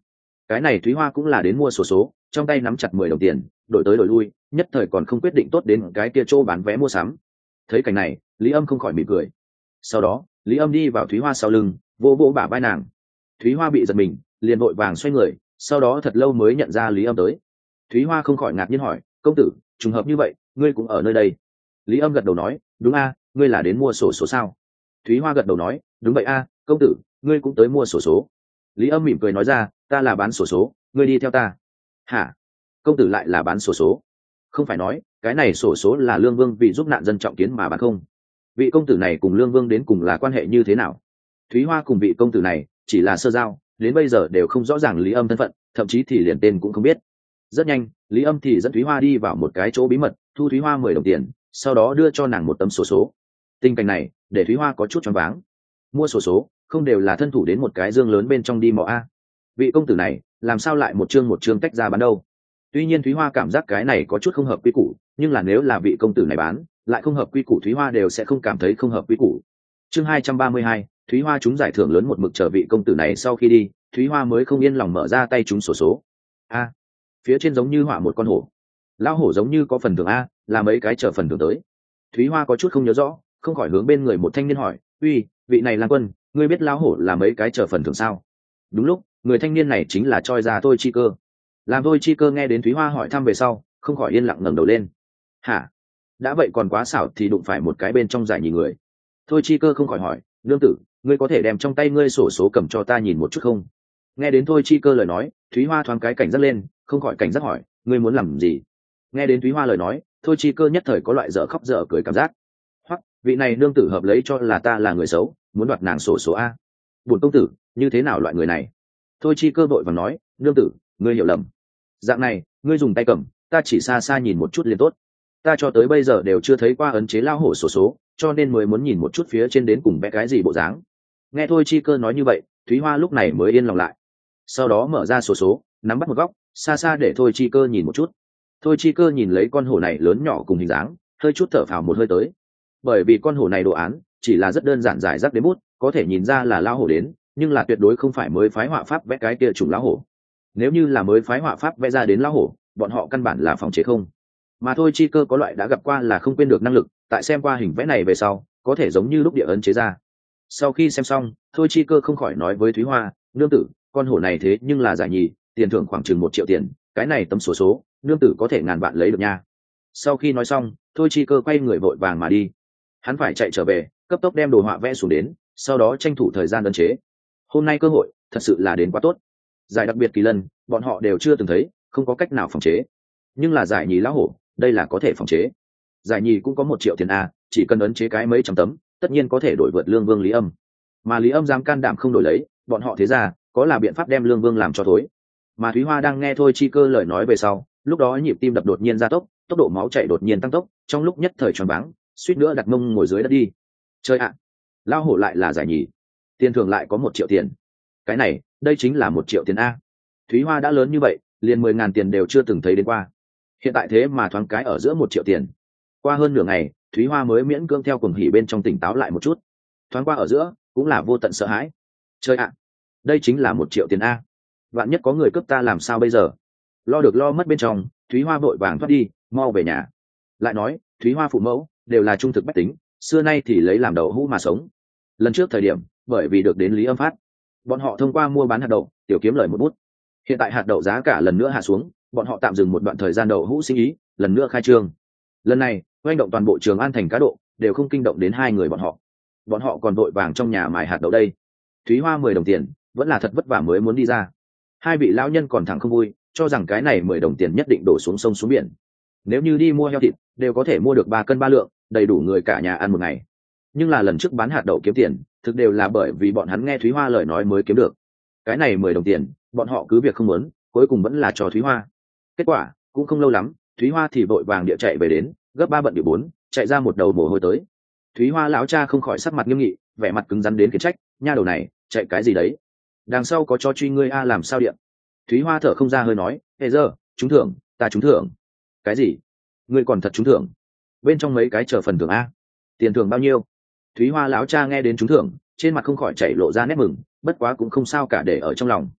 A: cái này Thúy Hoa cũng là đến mua sổ số, trong tay nắm chặt mười đồng tiền, đổi tới đổi lui, nhất thời còn không quyết định tốt đến cái kia chỗ bán vé mua sắm. Thấy cảnh này, Lý Âm không khỏi mỉm cười. Sau đó, Lý Âm đi vào Thúy Hoa sau lưng, vỗ vỗ bả vai nàng. Thúy Hoa bị giật mình, liền vội vàng xoay người, sau đó thật lâu mới nhận ra Lý Âm tới. Thúy Hoa không khỏi ngạc nhiên hỏi, công tử, trùng hợp như vậy, ngươi cũng ở nơi đây? Lý Âm gật đầu nói, đúng a, ngươi là đến mua sổ số sao? Thúy Hoa gật đầu nói, đúng vậy a, công tử, ngươi cũng tới mua sổ số. Lý Âm mỉm cười nói ra, ta là bán sổ số, ngươi đi theo ta. Hả? Công tử lại là bán sổ số? Không phải nói cái này sổ số là Lương Vương vì giúp nạn dân trọng kiến mà bán không? Vị công tử này cùng Lương Vương đến cùng là quan hệ như thế nào? Thúy Hoa cùng vị công tử này chỉ là sơ giao, đến bây giờ đều không rõ ràng Lý Âm thân phận, thậm chí thì liền tên cũng không biết. Rất nhanh, Lý Âm thì dẫn Thúy Hoa đi vào một cái chỗ bí mật, thu Thúy Hoa mười đồng tiền, sau đó đưa cho nàng một tấm sổ số. Tình cảnh này để Thúy Hoa có chút choáng váng. Mua sổ số không đều là thân thủ đến một cái dương lớn bên trong đi mò a? Vị công tử này làm sao lại một chương một chương tách ra bán đâu? Tuy nhiên Thúy Hoa cảm giác cái này có chút không hợp quy củ, nhưng là nếu là vị công tử này bán lại không hợp quy củ, Thúy Hoa đều sẽ không cảm thấy không hợp quy củ. Chương hai trăm ba mươi hai, Thúy Hoa trúng giải thưởng lớn, một mực chờ vị công tử này sau khi đi, Thúy Hoa mới không yên lòng mở ra tay trúng sổ số. A, phía trên giống như họa một con hổ. Lão hổ giống như có phần thưởng a, là mấy cái chờ phần thưởng tới. Thúy Hoa có chút không nhớ rõ, không khỏi hướng bên người một thanh niên hỏi, uy, vị này Lang Quân, ngươi biết lão hổ là mấy cái chờ phần thưởng sao? Đúng lúc, người thanh niên này chính là Choi Gia Thôi Chi Cơ. Làm Thôi Chi Cơ nghe đến Thúy Hoa hỏi thăm về sau, không khỏi yên lặng ngẩng đầu lên. Hả? Đã vậy còn quá xảo thì đụng phải một cái bên trong giải nhì người. Thôi Chi Cơ không khỏi hỏi, nương tử, ngươi có thể đem trong tay ngươi sổ số cầm cho ta nhìn một chút không? Nghe đến Thôi Chi Cơ lời nói, Thúy Hoa thoáng cái cảnh giác lên, không khỏi cảnh giác hỏi, ngươi muốn làm gì? Nghe đến Thúy Hoa lời nói, Thôi Chi Cơ nhất thời có loại dở khóc dở cười cảm giác. Hoặc, vị này nương tử hợp lấy cho là ta là người xấu, muốn đoạt nàng sổ số a. Bổn công tử, như thế nào loại người này? Thôi Chi Cơ vội vàng nói, nương tử, ngươi hiểu lầm. Dạng này, ngươi dùng tay cầm, ta chỉ xa xa nhìn một chút liền tốt. Ta cho tới bây giờ đều chưa thấy qua ấn chế lao hổ sổ số, cho nên mới muốn nhìn một chút phía trên đến cùng vẽ cái gì bộ dáng. Nghe Thôi Chi Cơ nói như vậy, Thúy Hoa lúc này mới yên lòng lại. Sau đó mở ra sổ số, nắm bắt một góc, xa xa để Thôi Chi Cơ nhìn một chút. Thôi Chi Cơ nhìn lấy con hổ này lớn nhỏ cùng hình dáng, hơi chút thở phào một hơi tới. Bởi vì con hổ này đồ án chỉ là rất đơn giản giải rác đến bút, có thể nhìn ra là lao hổ đến, nhưng là tuyệt đối không phải mới phái họa pháp vẽ cái kia chủng lao hổ. Nếu như là mới phái họa pháp vẽ ra đến lao hổ, bọn họ căn bản là phòng chế không. Mà Thôi Chi Cơ có loại đã gặp qua là không quên được năng lực, tại xem qua hình vẽ này về sau, có thể giống như lúc địa ấn chế ra. Sau khi xem xong, Thôi Chi Cơ không khỏi nói với Thúy Hoa, nương tử, con hổ này thế nhưng là giải nhì, tiền thưởng khoảng chừng một triệu tiền, cái này tấm sổ số, nương tử có thể ngàn vạn lấy được nha. Sau khi nói xong, Thôi Chi Cơ quay người vội vàng mà đi. Hắn phải chạy trở về, cấp tốc đem đồ họa vẽ xuống đến, sau đó tranh thủ thời gian ấn chế. Hôm nay cơ hội thật sự là đến quá tốt. Giải đặc biệt kỳ lân, bọn họ đều chưa từng thấy, không có cách nào phòng chế. Nhưng là giải nhì lão hổ, đây là có thể phòng chế. Giải nhì cũng có một triệu tiền a, chỉ cần ấn chế cái mấy trăm tấm, tất nhiên có thể đổi vượt Lương Vương Lý Âm. Mà Lý Âm dám can đảm không đổi lấy, bọn họ thế ra có là biện pháp đem Lương Vương làm cho thối. Mà Thúy Hoa đang nghe Thôi Chi Cơ lời nói về sau, lúc đó nhịp tim đập đột nhiên gia tốc, tốc độ máu chạy đột nhiên tăng tốc, trong lúc nhất thời choáng váng, suýt nữa đặt mông ngồi dưới đất đi. Chơi ạ, lao hổ lại là giải nhì, tiền thưởng lại có một triệu tiền. Cái này, đây chính là một triệu tiền a. Thúy Hoa đã lớn như vậy, liền mười ngàn tiền đều chưa từng thấy đến qua. Hiện tại thế mà thoáng cái ở giữa một triệu tiền. Qua hơn nửa ngày, Thúy Hoa mới miễn cưỡng theo cuồng hỉ bên trong tỉnh táo lại một chút. Thoáng qua ở giữa, cũng là vô tận sợ hãi. Chơi ạ, đây chính là một triệu tiền a. Vạn nhất có người cướp ta làm sao bây giờ? Lo được lo mất bên trong, Thúy Hoa vội vàng thoát đi, mau về nhà. Lại nói, Thúy Hoa phụ mẫu đều là trung thực bách tính, xưa nay thì lấy làm đậu hũ mà sống. Lần trước thời điểm, bởi vì được đến Lý Âm phát, bọn họ thông qua mua bán hạt đậu, tiểu kiếm lời một bút. Hiện tại hạt đậu giá cả lần nữa hạ xuống, bọn họ tạm dừng một đoạn thời gian đậu hũ sinh ý, lần nữa khai trương. Lần này, oanh động toàn bộ Trường An thành cá độ, đều không kinh động đến hai người bọn họ. Bọn họ còn vội vàng trong nhà mài hạt đậu đây. Thúy Hoa mười đồng tiền, vẫn là thật vất vả mới muốn đi ra. Hai vị lão nhân còn thẳng không vui, cho rằng cái này mười đồng tiền nhất định đổ xuống sông xuống biển. Nếu như đi mua heo thịt, đều có thể mua được ba cân ba lượng, đầy đủ người cả nhà ăn một ngày. Nhưng là lần trước bán hạt đậu kiếm tiền, thực đều là bởi vì bọn hắn nghe Thúy Hoa lời nói mới kiếm được. Cái này mười đồng tiền, bọn họ cứ việc không muốn, cuối cùng vẫn là cho Thúy Hoa. Kết quả cũng không lâu lắm, Thúy Hoa thì vội vàng địa chạy về đến, gấp ba bận điệu bốn, chạy ra một đầu mồ hôi tới. Thúy Hoa lão cha không khỏi sắc mặt nghiêm nghị, vẻ mặt cứng rắn đến khiển trách, nha đầu này, chạy cái gì đấy? Đằng sau có cho truy ngươi a làm sao điện? Thúy Hoa thở không ra hơi nói, hề giờ, trúng thưởng, ta trúng thưởng. Cái gì? Ngươi còn thật trúng thưởng? Bên trong mấy cái chờ phần thưởng a? Tiền thưởng bao nhiêu? Thúy Hoa lão cha nghe đến trúng thưởng, trên mặt không khỏi chảy lộ ra nét mừng, bất quá cũng không sao cả để ở trong lòng.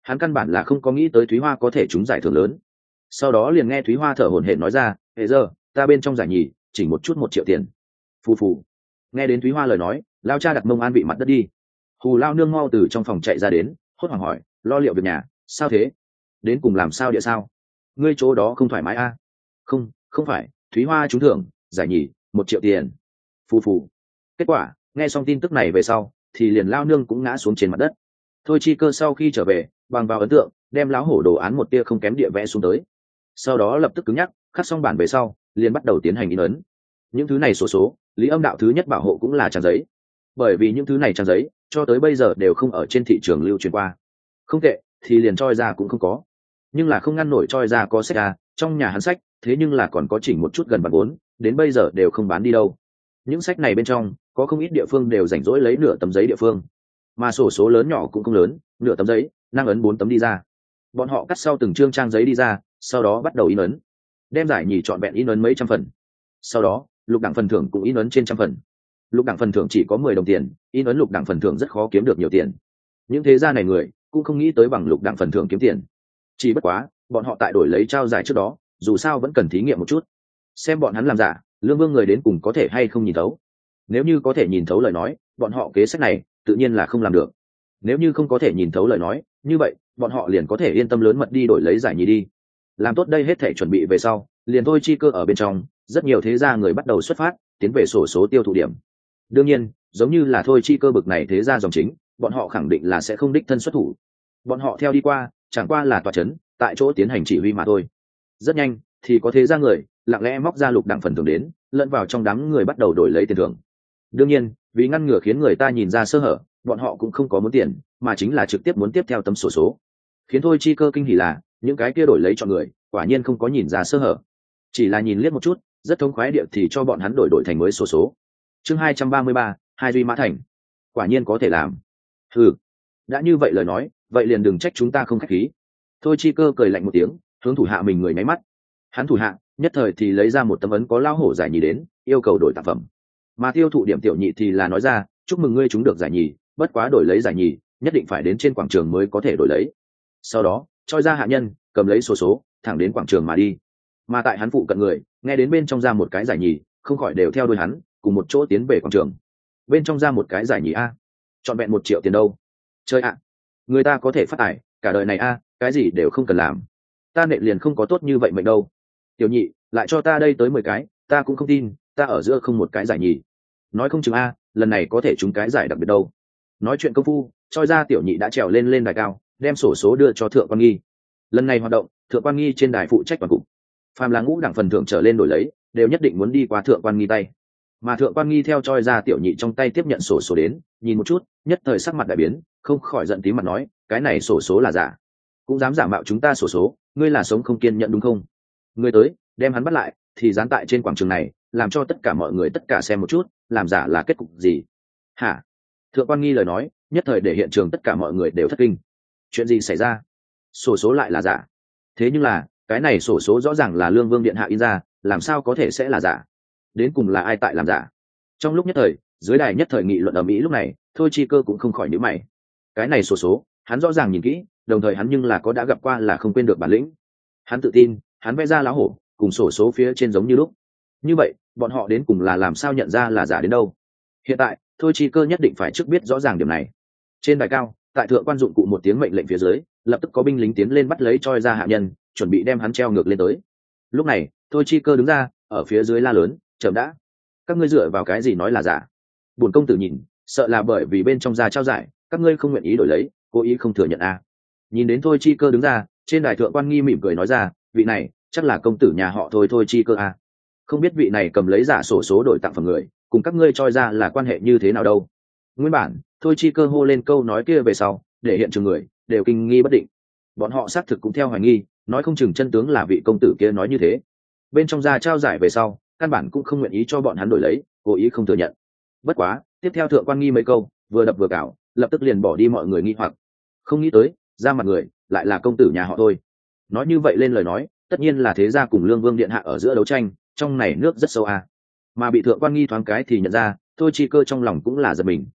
A: Hắn căn bản là không có nghĩ tới Thúy Hoa có thể trúng giải thưởng lớn. Sau đó liền nghe Thúy Hoa thở hổn hển nói ra, hệ giờ ta bên trong giải nhì chỉ một chút một triệu tiền. Phù phù. Nghe đến Thúy Hoa lời nói, lao cha đặt mông an bị mặt đất đi. Hù lao nương mau từ trong phòng chạy ra đến, hốt hoảng hỏi, lo liệu việc nhà sao thế, đến cùng làm sao địa sao, ngươi chỗ đó không thoải mái a? À? Không, không phải, Thúy Hoa trúng thưởng giải nhì một triệu tiền. Phù phù. Kết quả nghe xong tin tức này về sau thì liền lao nương cũng ngã xuống trên mặt đất. Thôi Chi Cơ sau khi trở về bằng vào ấn tượng đem láo hổ đồ án một tia không kém địa vẽ xuống tới, sau đó lập tức cứng nhắc khắc xong bản về sau liền bắt đầu tiến hành in ấn. Những thứ này số số Lý Âm Đạo thứ nhất bảo hộ cũng là trang giấy, bởi vì những thứ này trang giấy cho tới bây giờ đều không ở trên thị trường lưu truyền qua. Không tệ thì liền choi ra cũng không có, nhưng là không ngăn nổi choi ra có sách ra trong nhà hắn sách, thế nhưng là còn có chỉnh một chút gần bằng vốn, đến bây giờ đều không bán đi đâu. Những sách này bên trong có không ít địa phương đều rảnh rỗi lấy nửa tấm giấy địa phương, mà sổ số lớn nhỏ cũng không lớn, nửa tấm giấy năng ấn bốn tấm đi ra. Bọn họ cắt sau từng chương trang giấy đi ra, sau đó bắt đầu in ấn, đem giải nhì trọn vẹn in ấn mấy trăm phần. Sau đó lục đẳng phần thưởng cũng in ấn trên trăm phần. Lục đẳng phần thưởng chỉ có mười đồng tiền, in ấn lục đẳng phần thưởng rất khó kiếm được nhiều tiền. Những thế gia này người cũng không nghĩ tới bằng lục đẳng phần thưởng kiếm tiền, chỉ bất quá bọn họ tại đổi lấy trao giải trước đó dù sao vẫn cần thí nghiệm một chút, xem bọn hắn làm giả Lương Vương người đến cùng có thể hay không nhìn thấu. Nếu như có thể nhìn thấu lời nói, bọn họ kế sách này tự nhiên là không làm được. Nếu như không có thể nhìn thấu lời nói, như vậy bọn họ liền có thể yên tâm lớn mật đi đổi lấy giải nhì đi. Làm tốt đây hết thể chuẩn bị về sau, liền Thôi Chi Cơ ở bên trong rất nhiều thế gia người bắt đầu xuất phát tiến về sổ số tiêu thụ điểm. Đương nhiên giống như là Thôi Chi Cơ bực này thế gia dòng chính, bọn họ khẳng định là sẽ không đích thân xuất thủ, bọn họ theo đi qua chẳng qua là tòa chấn tại chỗ tiến hành chỉ huy mà thôi. Rất nhanh thì có thế gia người lặng lẽ móc ra lục đẳng phần thưởng đến, lẫn vào trong đám người bắt đầu đổi lấy tiền thưởng. Đương nhiên vì ngăn ngừa khiến người ta nhìn ra sơ hở, bọn họ cũng không có muốn tiền, mà chính là trực tiếp muốn tiếp theo tấm sổ số. Khiến Thôi Chi Cơ kinh hỉ là những cái kia đổi lấy chọn người quả nhiên không có nhìn ra sơ hở, chỉ là nhìn liếc một chút rất thống khoái địa thì cho bọn hắn đổi đổi thành mới sổ số. Chương hai trăm ba mươi ba, hai duy mã thành, quả nhiên có thể làm. Ừ, đã như vậy lời nói, vậy liền đừng trách chúng ta không khách khí. Thôi Chi Cơ cười lạnh một tiếng, hướng thủ hạ mình người nháy mắt. Hắn thủ hạ nhất thời thì lấy ra một tấm ấn có lao hổ giải nhì đến, yêu cầu đổi tạp phẩm. Mà tiêu thụ điểm tiểu nhị thì là nói ra, chúc mừng ngươi trúng được giải nhì, bất quá đổi lấy giải nhì nhất định phải đến trên quảng trường mới có thể đổi lấy. Sau đó choi ra hạ nhân cầm lấy số số thẳng đến quảng trường mà đi. Mà tại hắn phụ cận người nghe đến bên trong ra một cái giải nhì, không khỏi đều theo đuôi hắn cùng một chỗ tiến về quảng trường. Bên trong ra một cái giải nhì a, trọn vẹn một triệu tiền đâu. Chơi ạ, người ta có thể phát tài cả đời này a, cái gì đều không cần làm, ta nệ liền không có tốt như vậy mệnh đâu. Tiểu nhị lại cho ta đây tới mười cái, ta cũng không tin ta ở giữa không một cái giải nhì, nói không chừng a lần này có thể trúng cái giải đặc biệt đâu. Nói chuyện công phu choi ra tiểu nhị đã trèo lên lên đài cao, đem sổ số đưa cho thượng quan nghi. Lần này hoạt động thượng quan nghi trên đài phụ trách toàn cục, phàm là ngũ đẳng phần thưởng trở lên đổi lấy đều nhất định muốn đi qua thượng quan nghi tay. Mà thượng quan nghi theo choi ra tiểu nhị trong tay tiếp nhận sổ số đến, nhìn một chút nhất thời sắc mặt đại biến, không khỏi giận tí mặt nói, cái này sổ số là giả, cũng dám giả mạo chúng ta sổ số, ngươi là sống không kiên nhận đúng không? Ngươi tới đem hắn bắt lại thì dán tại trên quảng trường này, làm cho tất cả mọi người tất cả xem một chút làm giả là kết cục gì. Hả? Thượng quan nghi lời nói nhất thời để hiện trường tất cả mọi người đều thất kinh. Chuyện gì xảy ra? Sổ số lại là giả? Thế nhưng là cái này sổ số rõ ràng là Lương Vương điện hạ in ra, làm sao có thể sẽ là giả? Đến cùng là ai tại làm giả? Trong lúc nhất thời dưới đài nhất thời nghị luận ầm ĩ, lúc này Thôi Chi Cơ cũng không khỏi nhíu mày. Cái này sổ số hắn rõ ràng nhìn kỹ, đồng thời hắn nhưng là có đã gặp qua là không quên được bản lĩnh. Hắn tự tin hắn vẽ ra lá hổ cùng sổ số phía trên giống như lúc. Như vậy bọn họ đến cùng là làm sao nhận ra là giả đến đâu? Hiện tại Thôi Chi Cơ nhất định phải trước biết rõ ràng điểm này. Trên đài cao tại thượng quan dụng cụ một tiếng mệnh lệnh phía dưới, lập tức có binh lính tiến lên bắt lấy choi ra hạ nhân, chuẩn bị đem hắn treo ngược lên tới. Lúc này Thôi Chi Cơ đứng ra ở phía dưới la lớn, chậm đã, các ngươi dựa vào cái gì nói là giả? Bổn công tử nhìn sợ là bởi vì bên trong ra trao giải các ngươi không nguyện ý đổi lấy, cố ý không thừa nhận a. À. Nhìn đến Thôi Chi Cơ đứng ra, trên đài thượng quan nghi mỉm cười nói ra, vị này chắc là công tử nhà họ Thôi Thôi Chi Cơ a. À. Không biết vị này cầm lấy giả sổ số đổi tặng phẩm người cùng các ngươi choi ra là quan hệ như thế nào đâu. Nguyên bản Thôi Chi Cơ hô lên câu nói kia về sau, để hiện trường người đều kinh nghi bất định. Bọn họ xác thực cũng theo hoài nghi, nói không chừng chân tướng là vị công tử kia nói như thế. Bên trong ra trao giải về sau căn bản cũng không nguyện ý cho bọn hắn đổi lấy, cố ý không thừa nhận. Bất quá tiếp theo thượng quan nghi mấy câu vừa đập vừa cào, lập tức liền bỏ đi mọi người nghi hoặc. Không nghĩ tới ra mặt người lại là công tử nhà họ Thôi. Nói như vậy lên lời nói tất nhiên là thế gia cùng Lương Vương điện hạ ở giữa đấu tranh, trong này nước rất sâu a. À. Mà bị thượng quan nghi thoáng cái thì nhận ra, Thôi Chi Cơ trong lòng cũng là giật mình.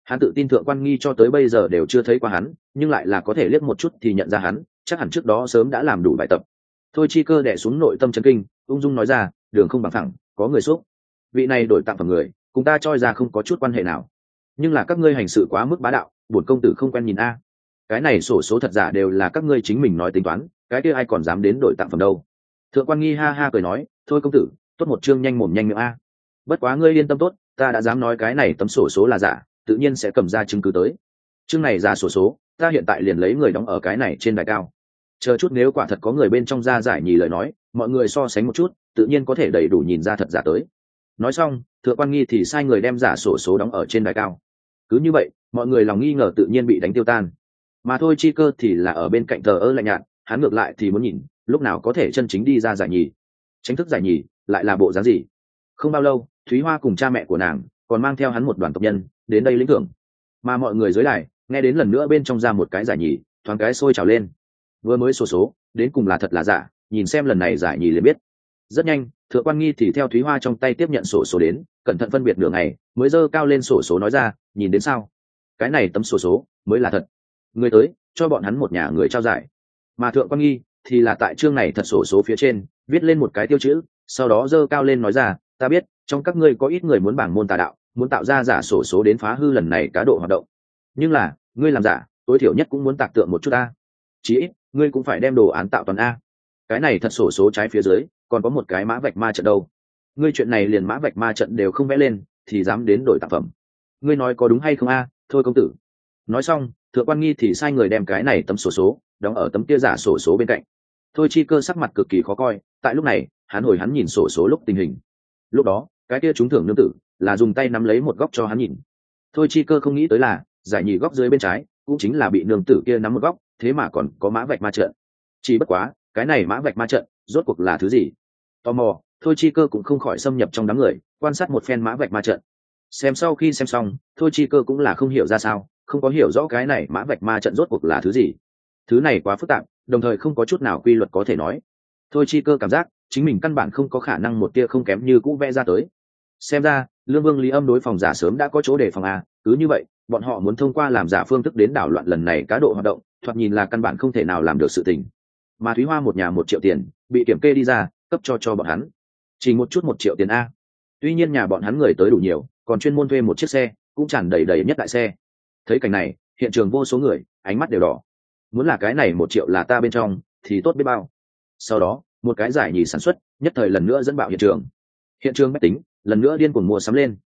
A: Hắn tự tin thượng quan nghi cho tới bây giờ đều chưa thấy qua hắn, nhưng lại là có thể liếc một chút thì nhận ra hắn, chắc hẳn trước đó sớm đã làm đủ bài tập. Thôi Chi Cơ đè xuống nội tâm chấn kinh, ung dung nói ra, đường không bằng thẳng, có người xúc. Vị này đổi tặng phẩm người, cùng ta choi ra không có chút quan hệ nào. Nhưng là các ngươi hành sự quá mức bá đạo, bổn công tử không quen nhìn a. Cái này sổ số thật giả đều là các ngươi chính mình nói tính toán, cái kia ai còn dám đến đổi tặng phẩm đâu. Thượng quan nghi ha ha cười nói, thôi công tử, tốt một chương nhanh mồm nhanh miệng a. Bất quá ngươi yên tâm tốt, ta đã dám nói cái này tấm sổ số là giả, tự nhiên sẽ cầm ra chứng cứ tới. Chương này giả sổ số, ta hiện tại liền lấy người đóng ở cái này trên đài cao. Chờ chút nếu quả thật có người bên trong ra giải nhì lời nói, mọi người so sánh một chút, tự nhiên có thể đầy đủ nhìn ra thật giả tới. Nói xong, thượng quan nghi thì sai người đem giả sổ số đóng ở trên đài cao. Cứ như vậy, mọi người lòng nghi ngờ tự nhiên bị đánh tiêu tan. Mà thôi Chi Cơ thì là ở bên cạnh thờ ơ lạnh nhạt, hắn ngược lại thì muốn nhìn, lúc nào có thể chân chính đi ra giải nhì. Chính thức giải nhì, lại là bộ dáng gì? Không bao lâu, Thúy Hoa cùng cha mẹ của nàng còn mang theo hắn một đoàn tộc nhân đến đây lĩnh thưởng. Mà mọi người dưới đài nghe đến lần nữa bên trong ra một cái giải nhì, thoáng cái sôi trào lên. Vừa mới sổ số, đến cùng là thật là giả, nhìn xem lần này giải nhì liền biết. Rất nhanh, thượng quan nghi thì theo Thúy Hoa trong tay tiếp nhận sổ số đến, cẩn thận phân biệt nửa ngày, mới giơ cao lên sổ số nói ra, nhìn đến sao? Cái này tấm sổ số mới là thật. Người tới, cho bọn hắn một nhà người trao giải. Mà thượng quan nghi thì là tại chương này thật sổ số phía trên viết lên một cái tiêu chữ, sau đó giơ cao lên nói ra, ta biết trong các ngươi có ít người muốn bảng môn tà đạo, muốn tạo ra giả sổ số đến phá hư lần này cá độ hoạt động, nhưng là ngươi làm giả tối thiểu nhất cũng muốn tạc tượng một chút a, chí ít ngươi cũng phải đem đồ án tạo toàn a. Cái này thật sổ số trái phía dưới còn có một cái mã vạch ma trận đâu, ngươi chuyện này liền mã vạch ma trận đều không vẽ lên thì dám đến đổi tác phẩm, ngươi nói có đúng hay không a? Thôi công tử. Nói xong, thượng quan nghi thì sai người đem cái này tấm sổ số đóng ở tấm kia giả sổ số bên cạnh. Thôi Chi Cơ sắc mặt cực kỳ khó coi, tại lúc này hắn hồi hắn nhìn sổ số lúc tình hình. Lúc đó cái kia trúng thưởng nương tử là dùng tay nắm lấy một góc cho hắn nhìn. Thôi Chi Cơ không nghĩ tới là giải nhì góc dưới bên trái cũng chính là bị nương tử kia nắm một góc, thế mà còn có mã vạch ma trận. Chỉ bất quá cái này mã vạch ma trận rốt cuộc là thứ gì? Tò mò, Thôi Chi Cơ cũng không khỏi xâm nhập trong đám người quan sát một phen mã vạch ma trận. Xem sau khi xem xong, Thôi Chi Cơ cũng là không hiểu ra sao, không có hiểu rõ cái này mã vạch ma trận rốt cuộc là thứ gì. Thứ này quá phức tạp, đồng thời không có chút nào quy luật có thể nói. Thôi Chi Cơ cảm giác chính mình căn bản không có khả năng một tia không kém như cũ vẽ ra tới. Xem ra Lương Vương Lý Âm đối phòng giả sớm đã có chỗ đề phòng a, cứ như vậy bọn họ muốn thông qua làm giả phương thức đến đảo loạn lần này cá độ hoạt động, thoạt nhìn là căn bản không thể nào làm được sự tình. Mà Thúy Hoa một nhà một triệu tiền bị kiểm kê đi ra, cấp cho cho bọn hắn chỉ một chút một triệu tiền a. Tuy nhiên nhà bọn hắn người tới đủ nhiều, còn chuyên môn thuê một chiếc xe cũng tràn đầy đầy nhất đại xe. Thấy cảnh này, hiện trường vô số người ánh mắt đều đỏ, muốn là cái này một triệu là ta bên trong thì tốt biết bao. Sau đó một cái giải nhì sản xuất nhất thời lần nữa dẫn bạo hiện trường, hiện trường máy tính lần nữa điên cuồng mua sắm lên.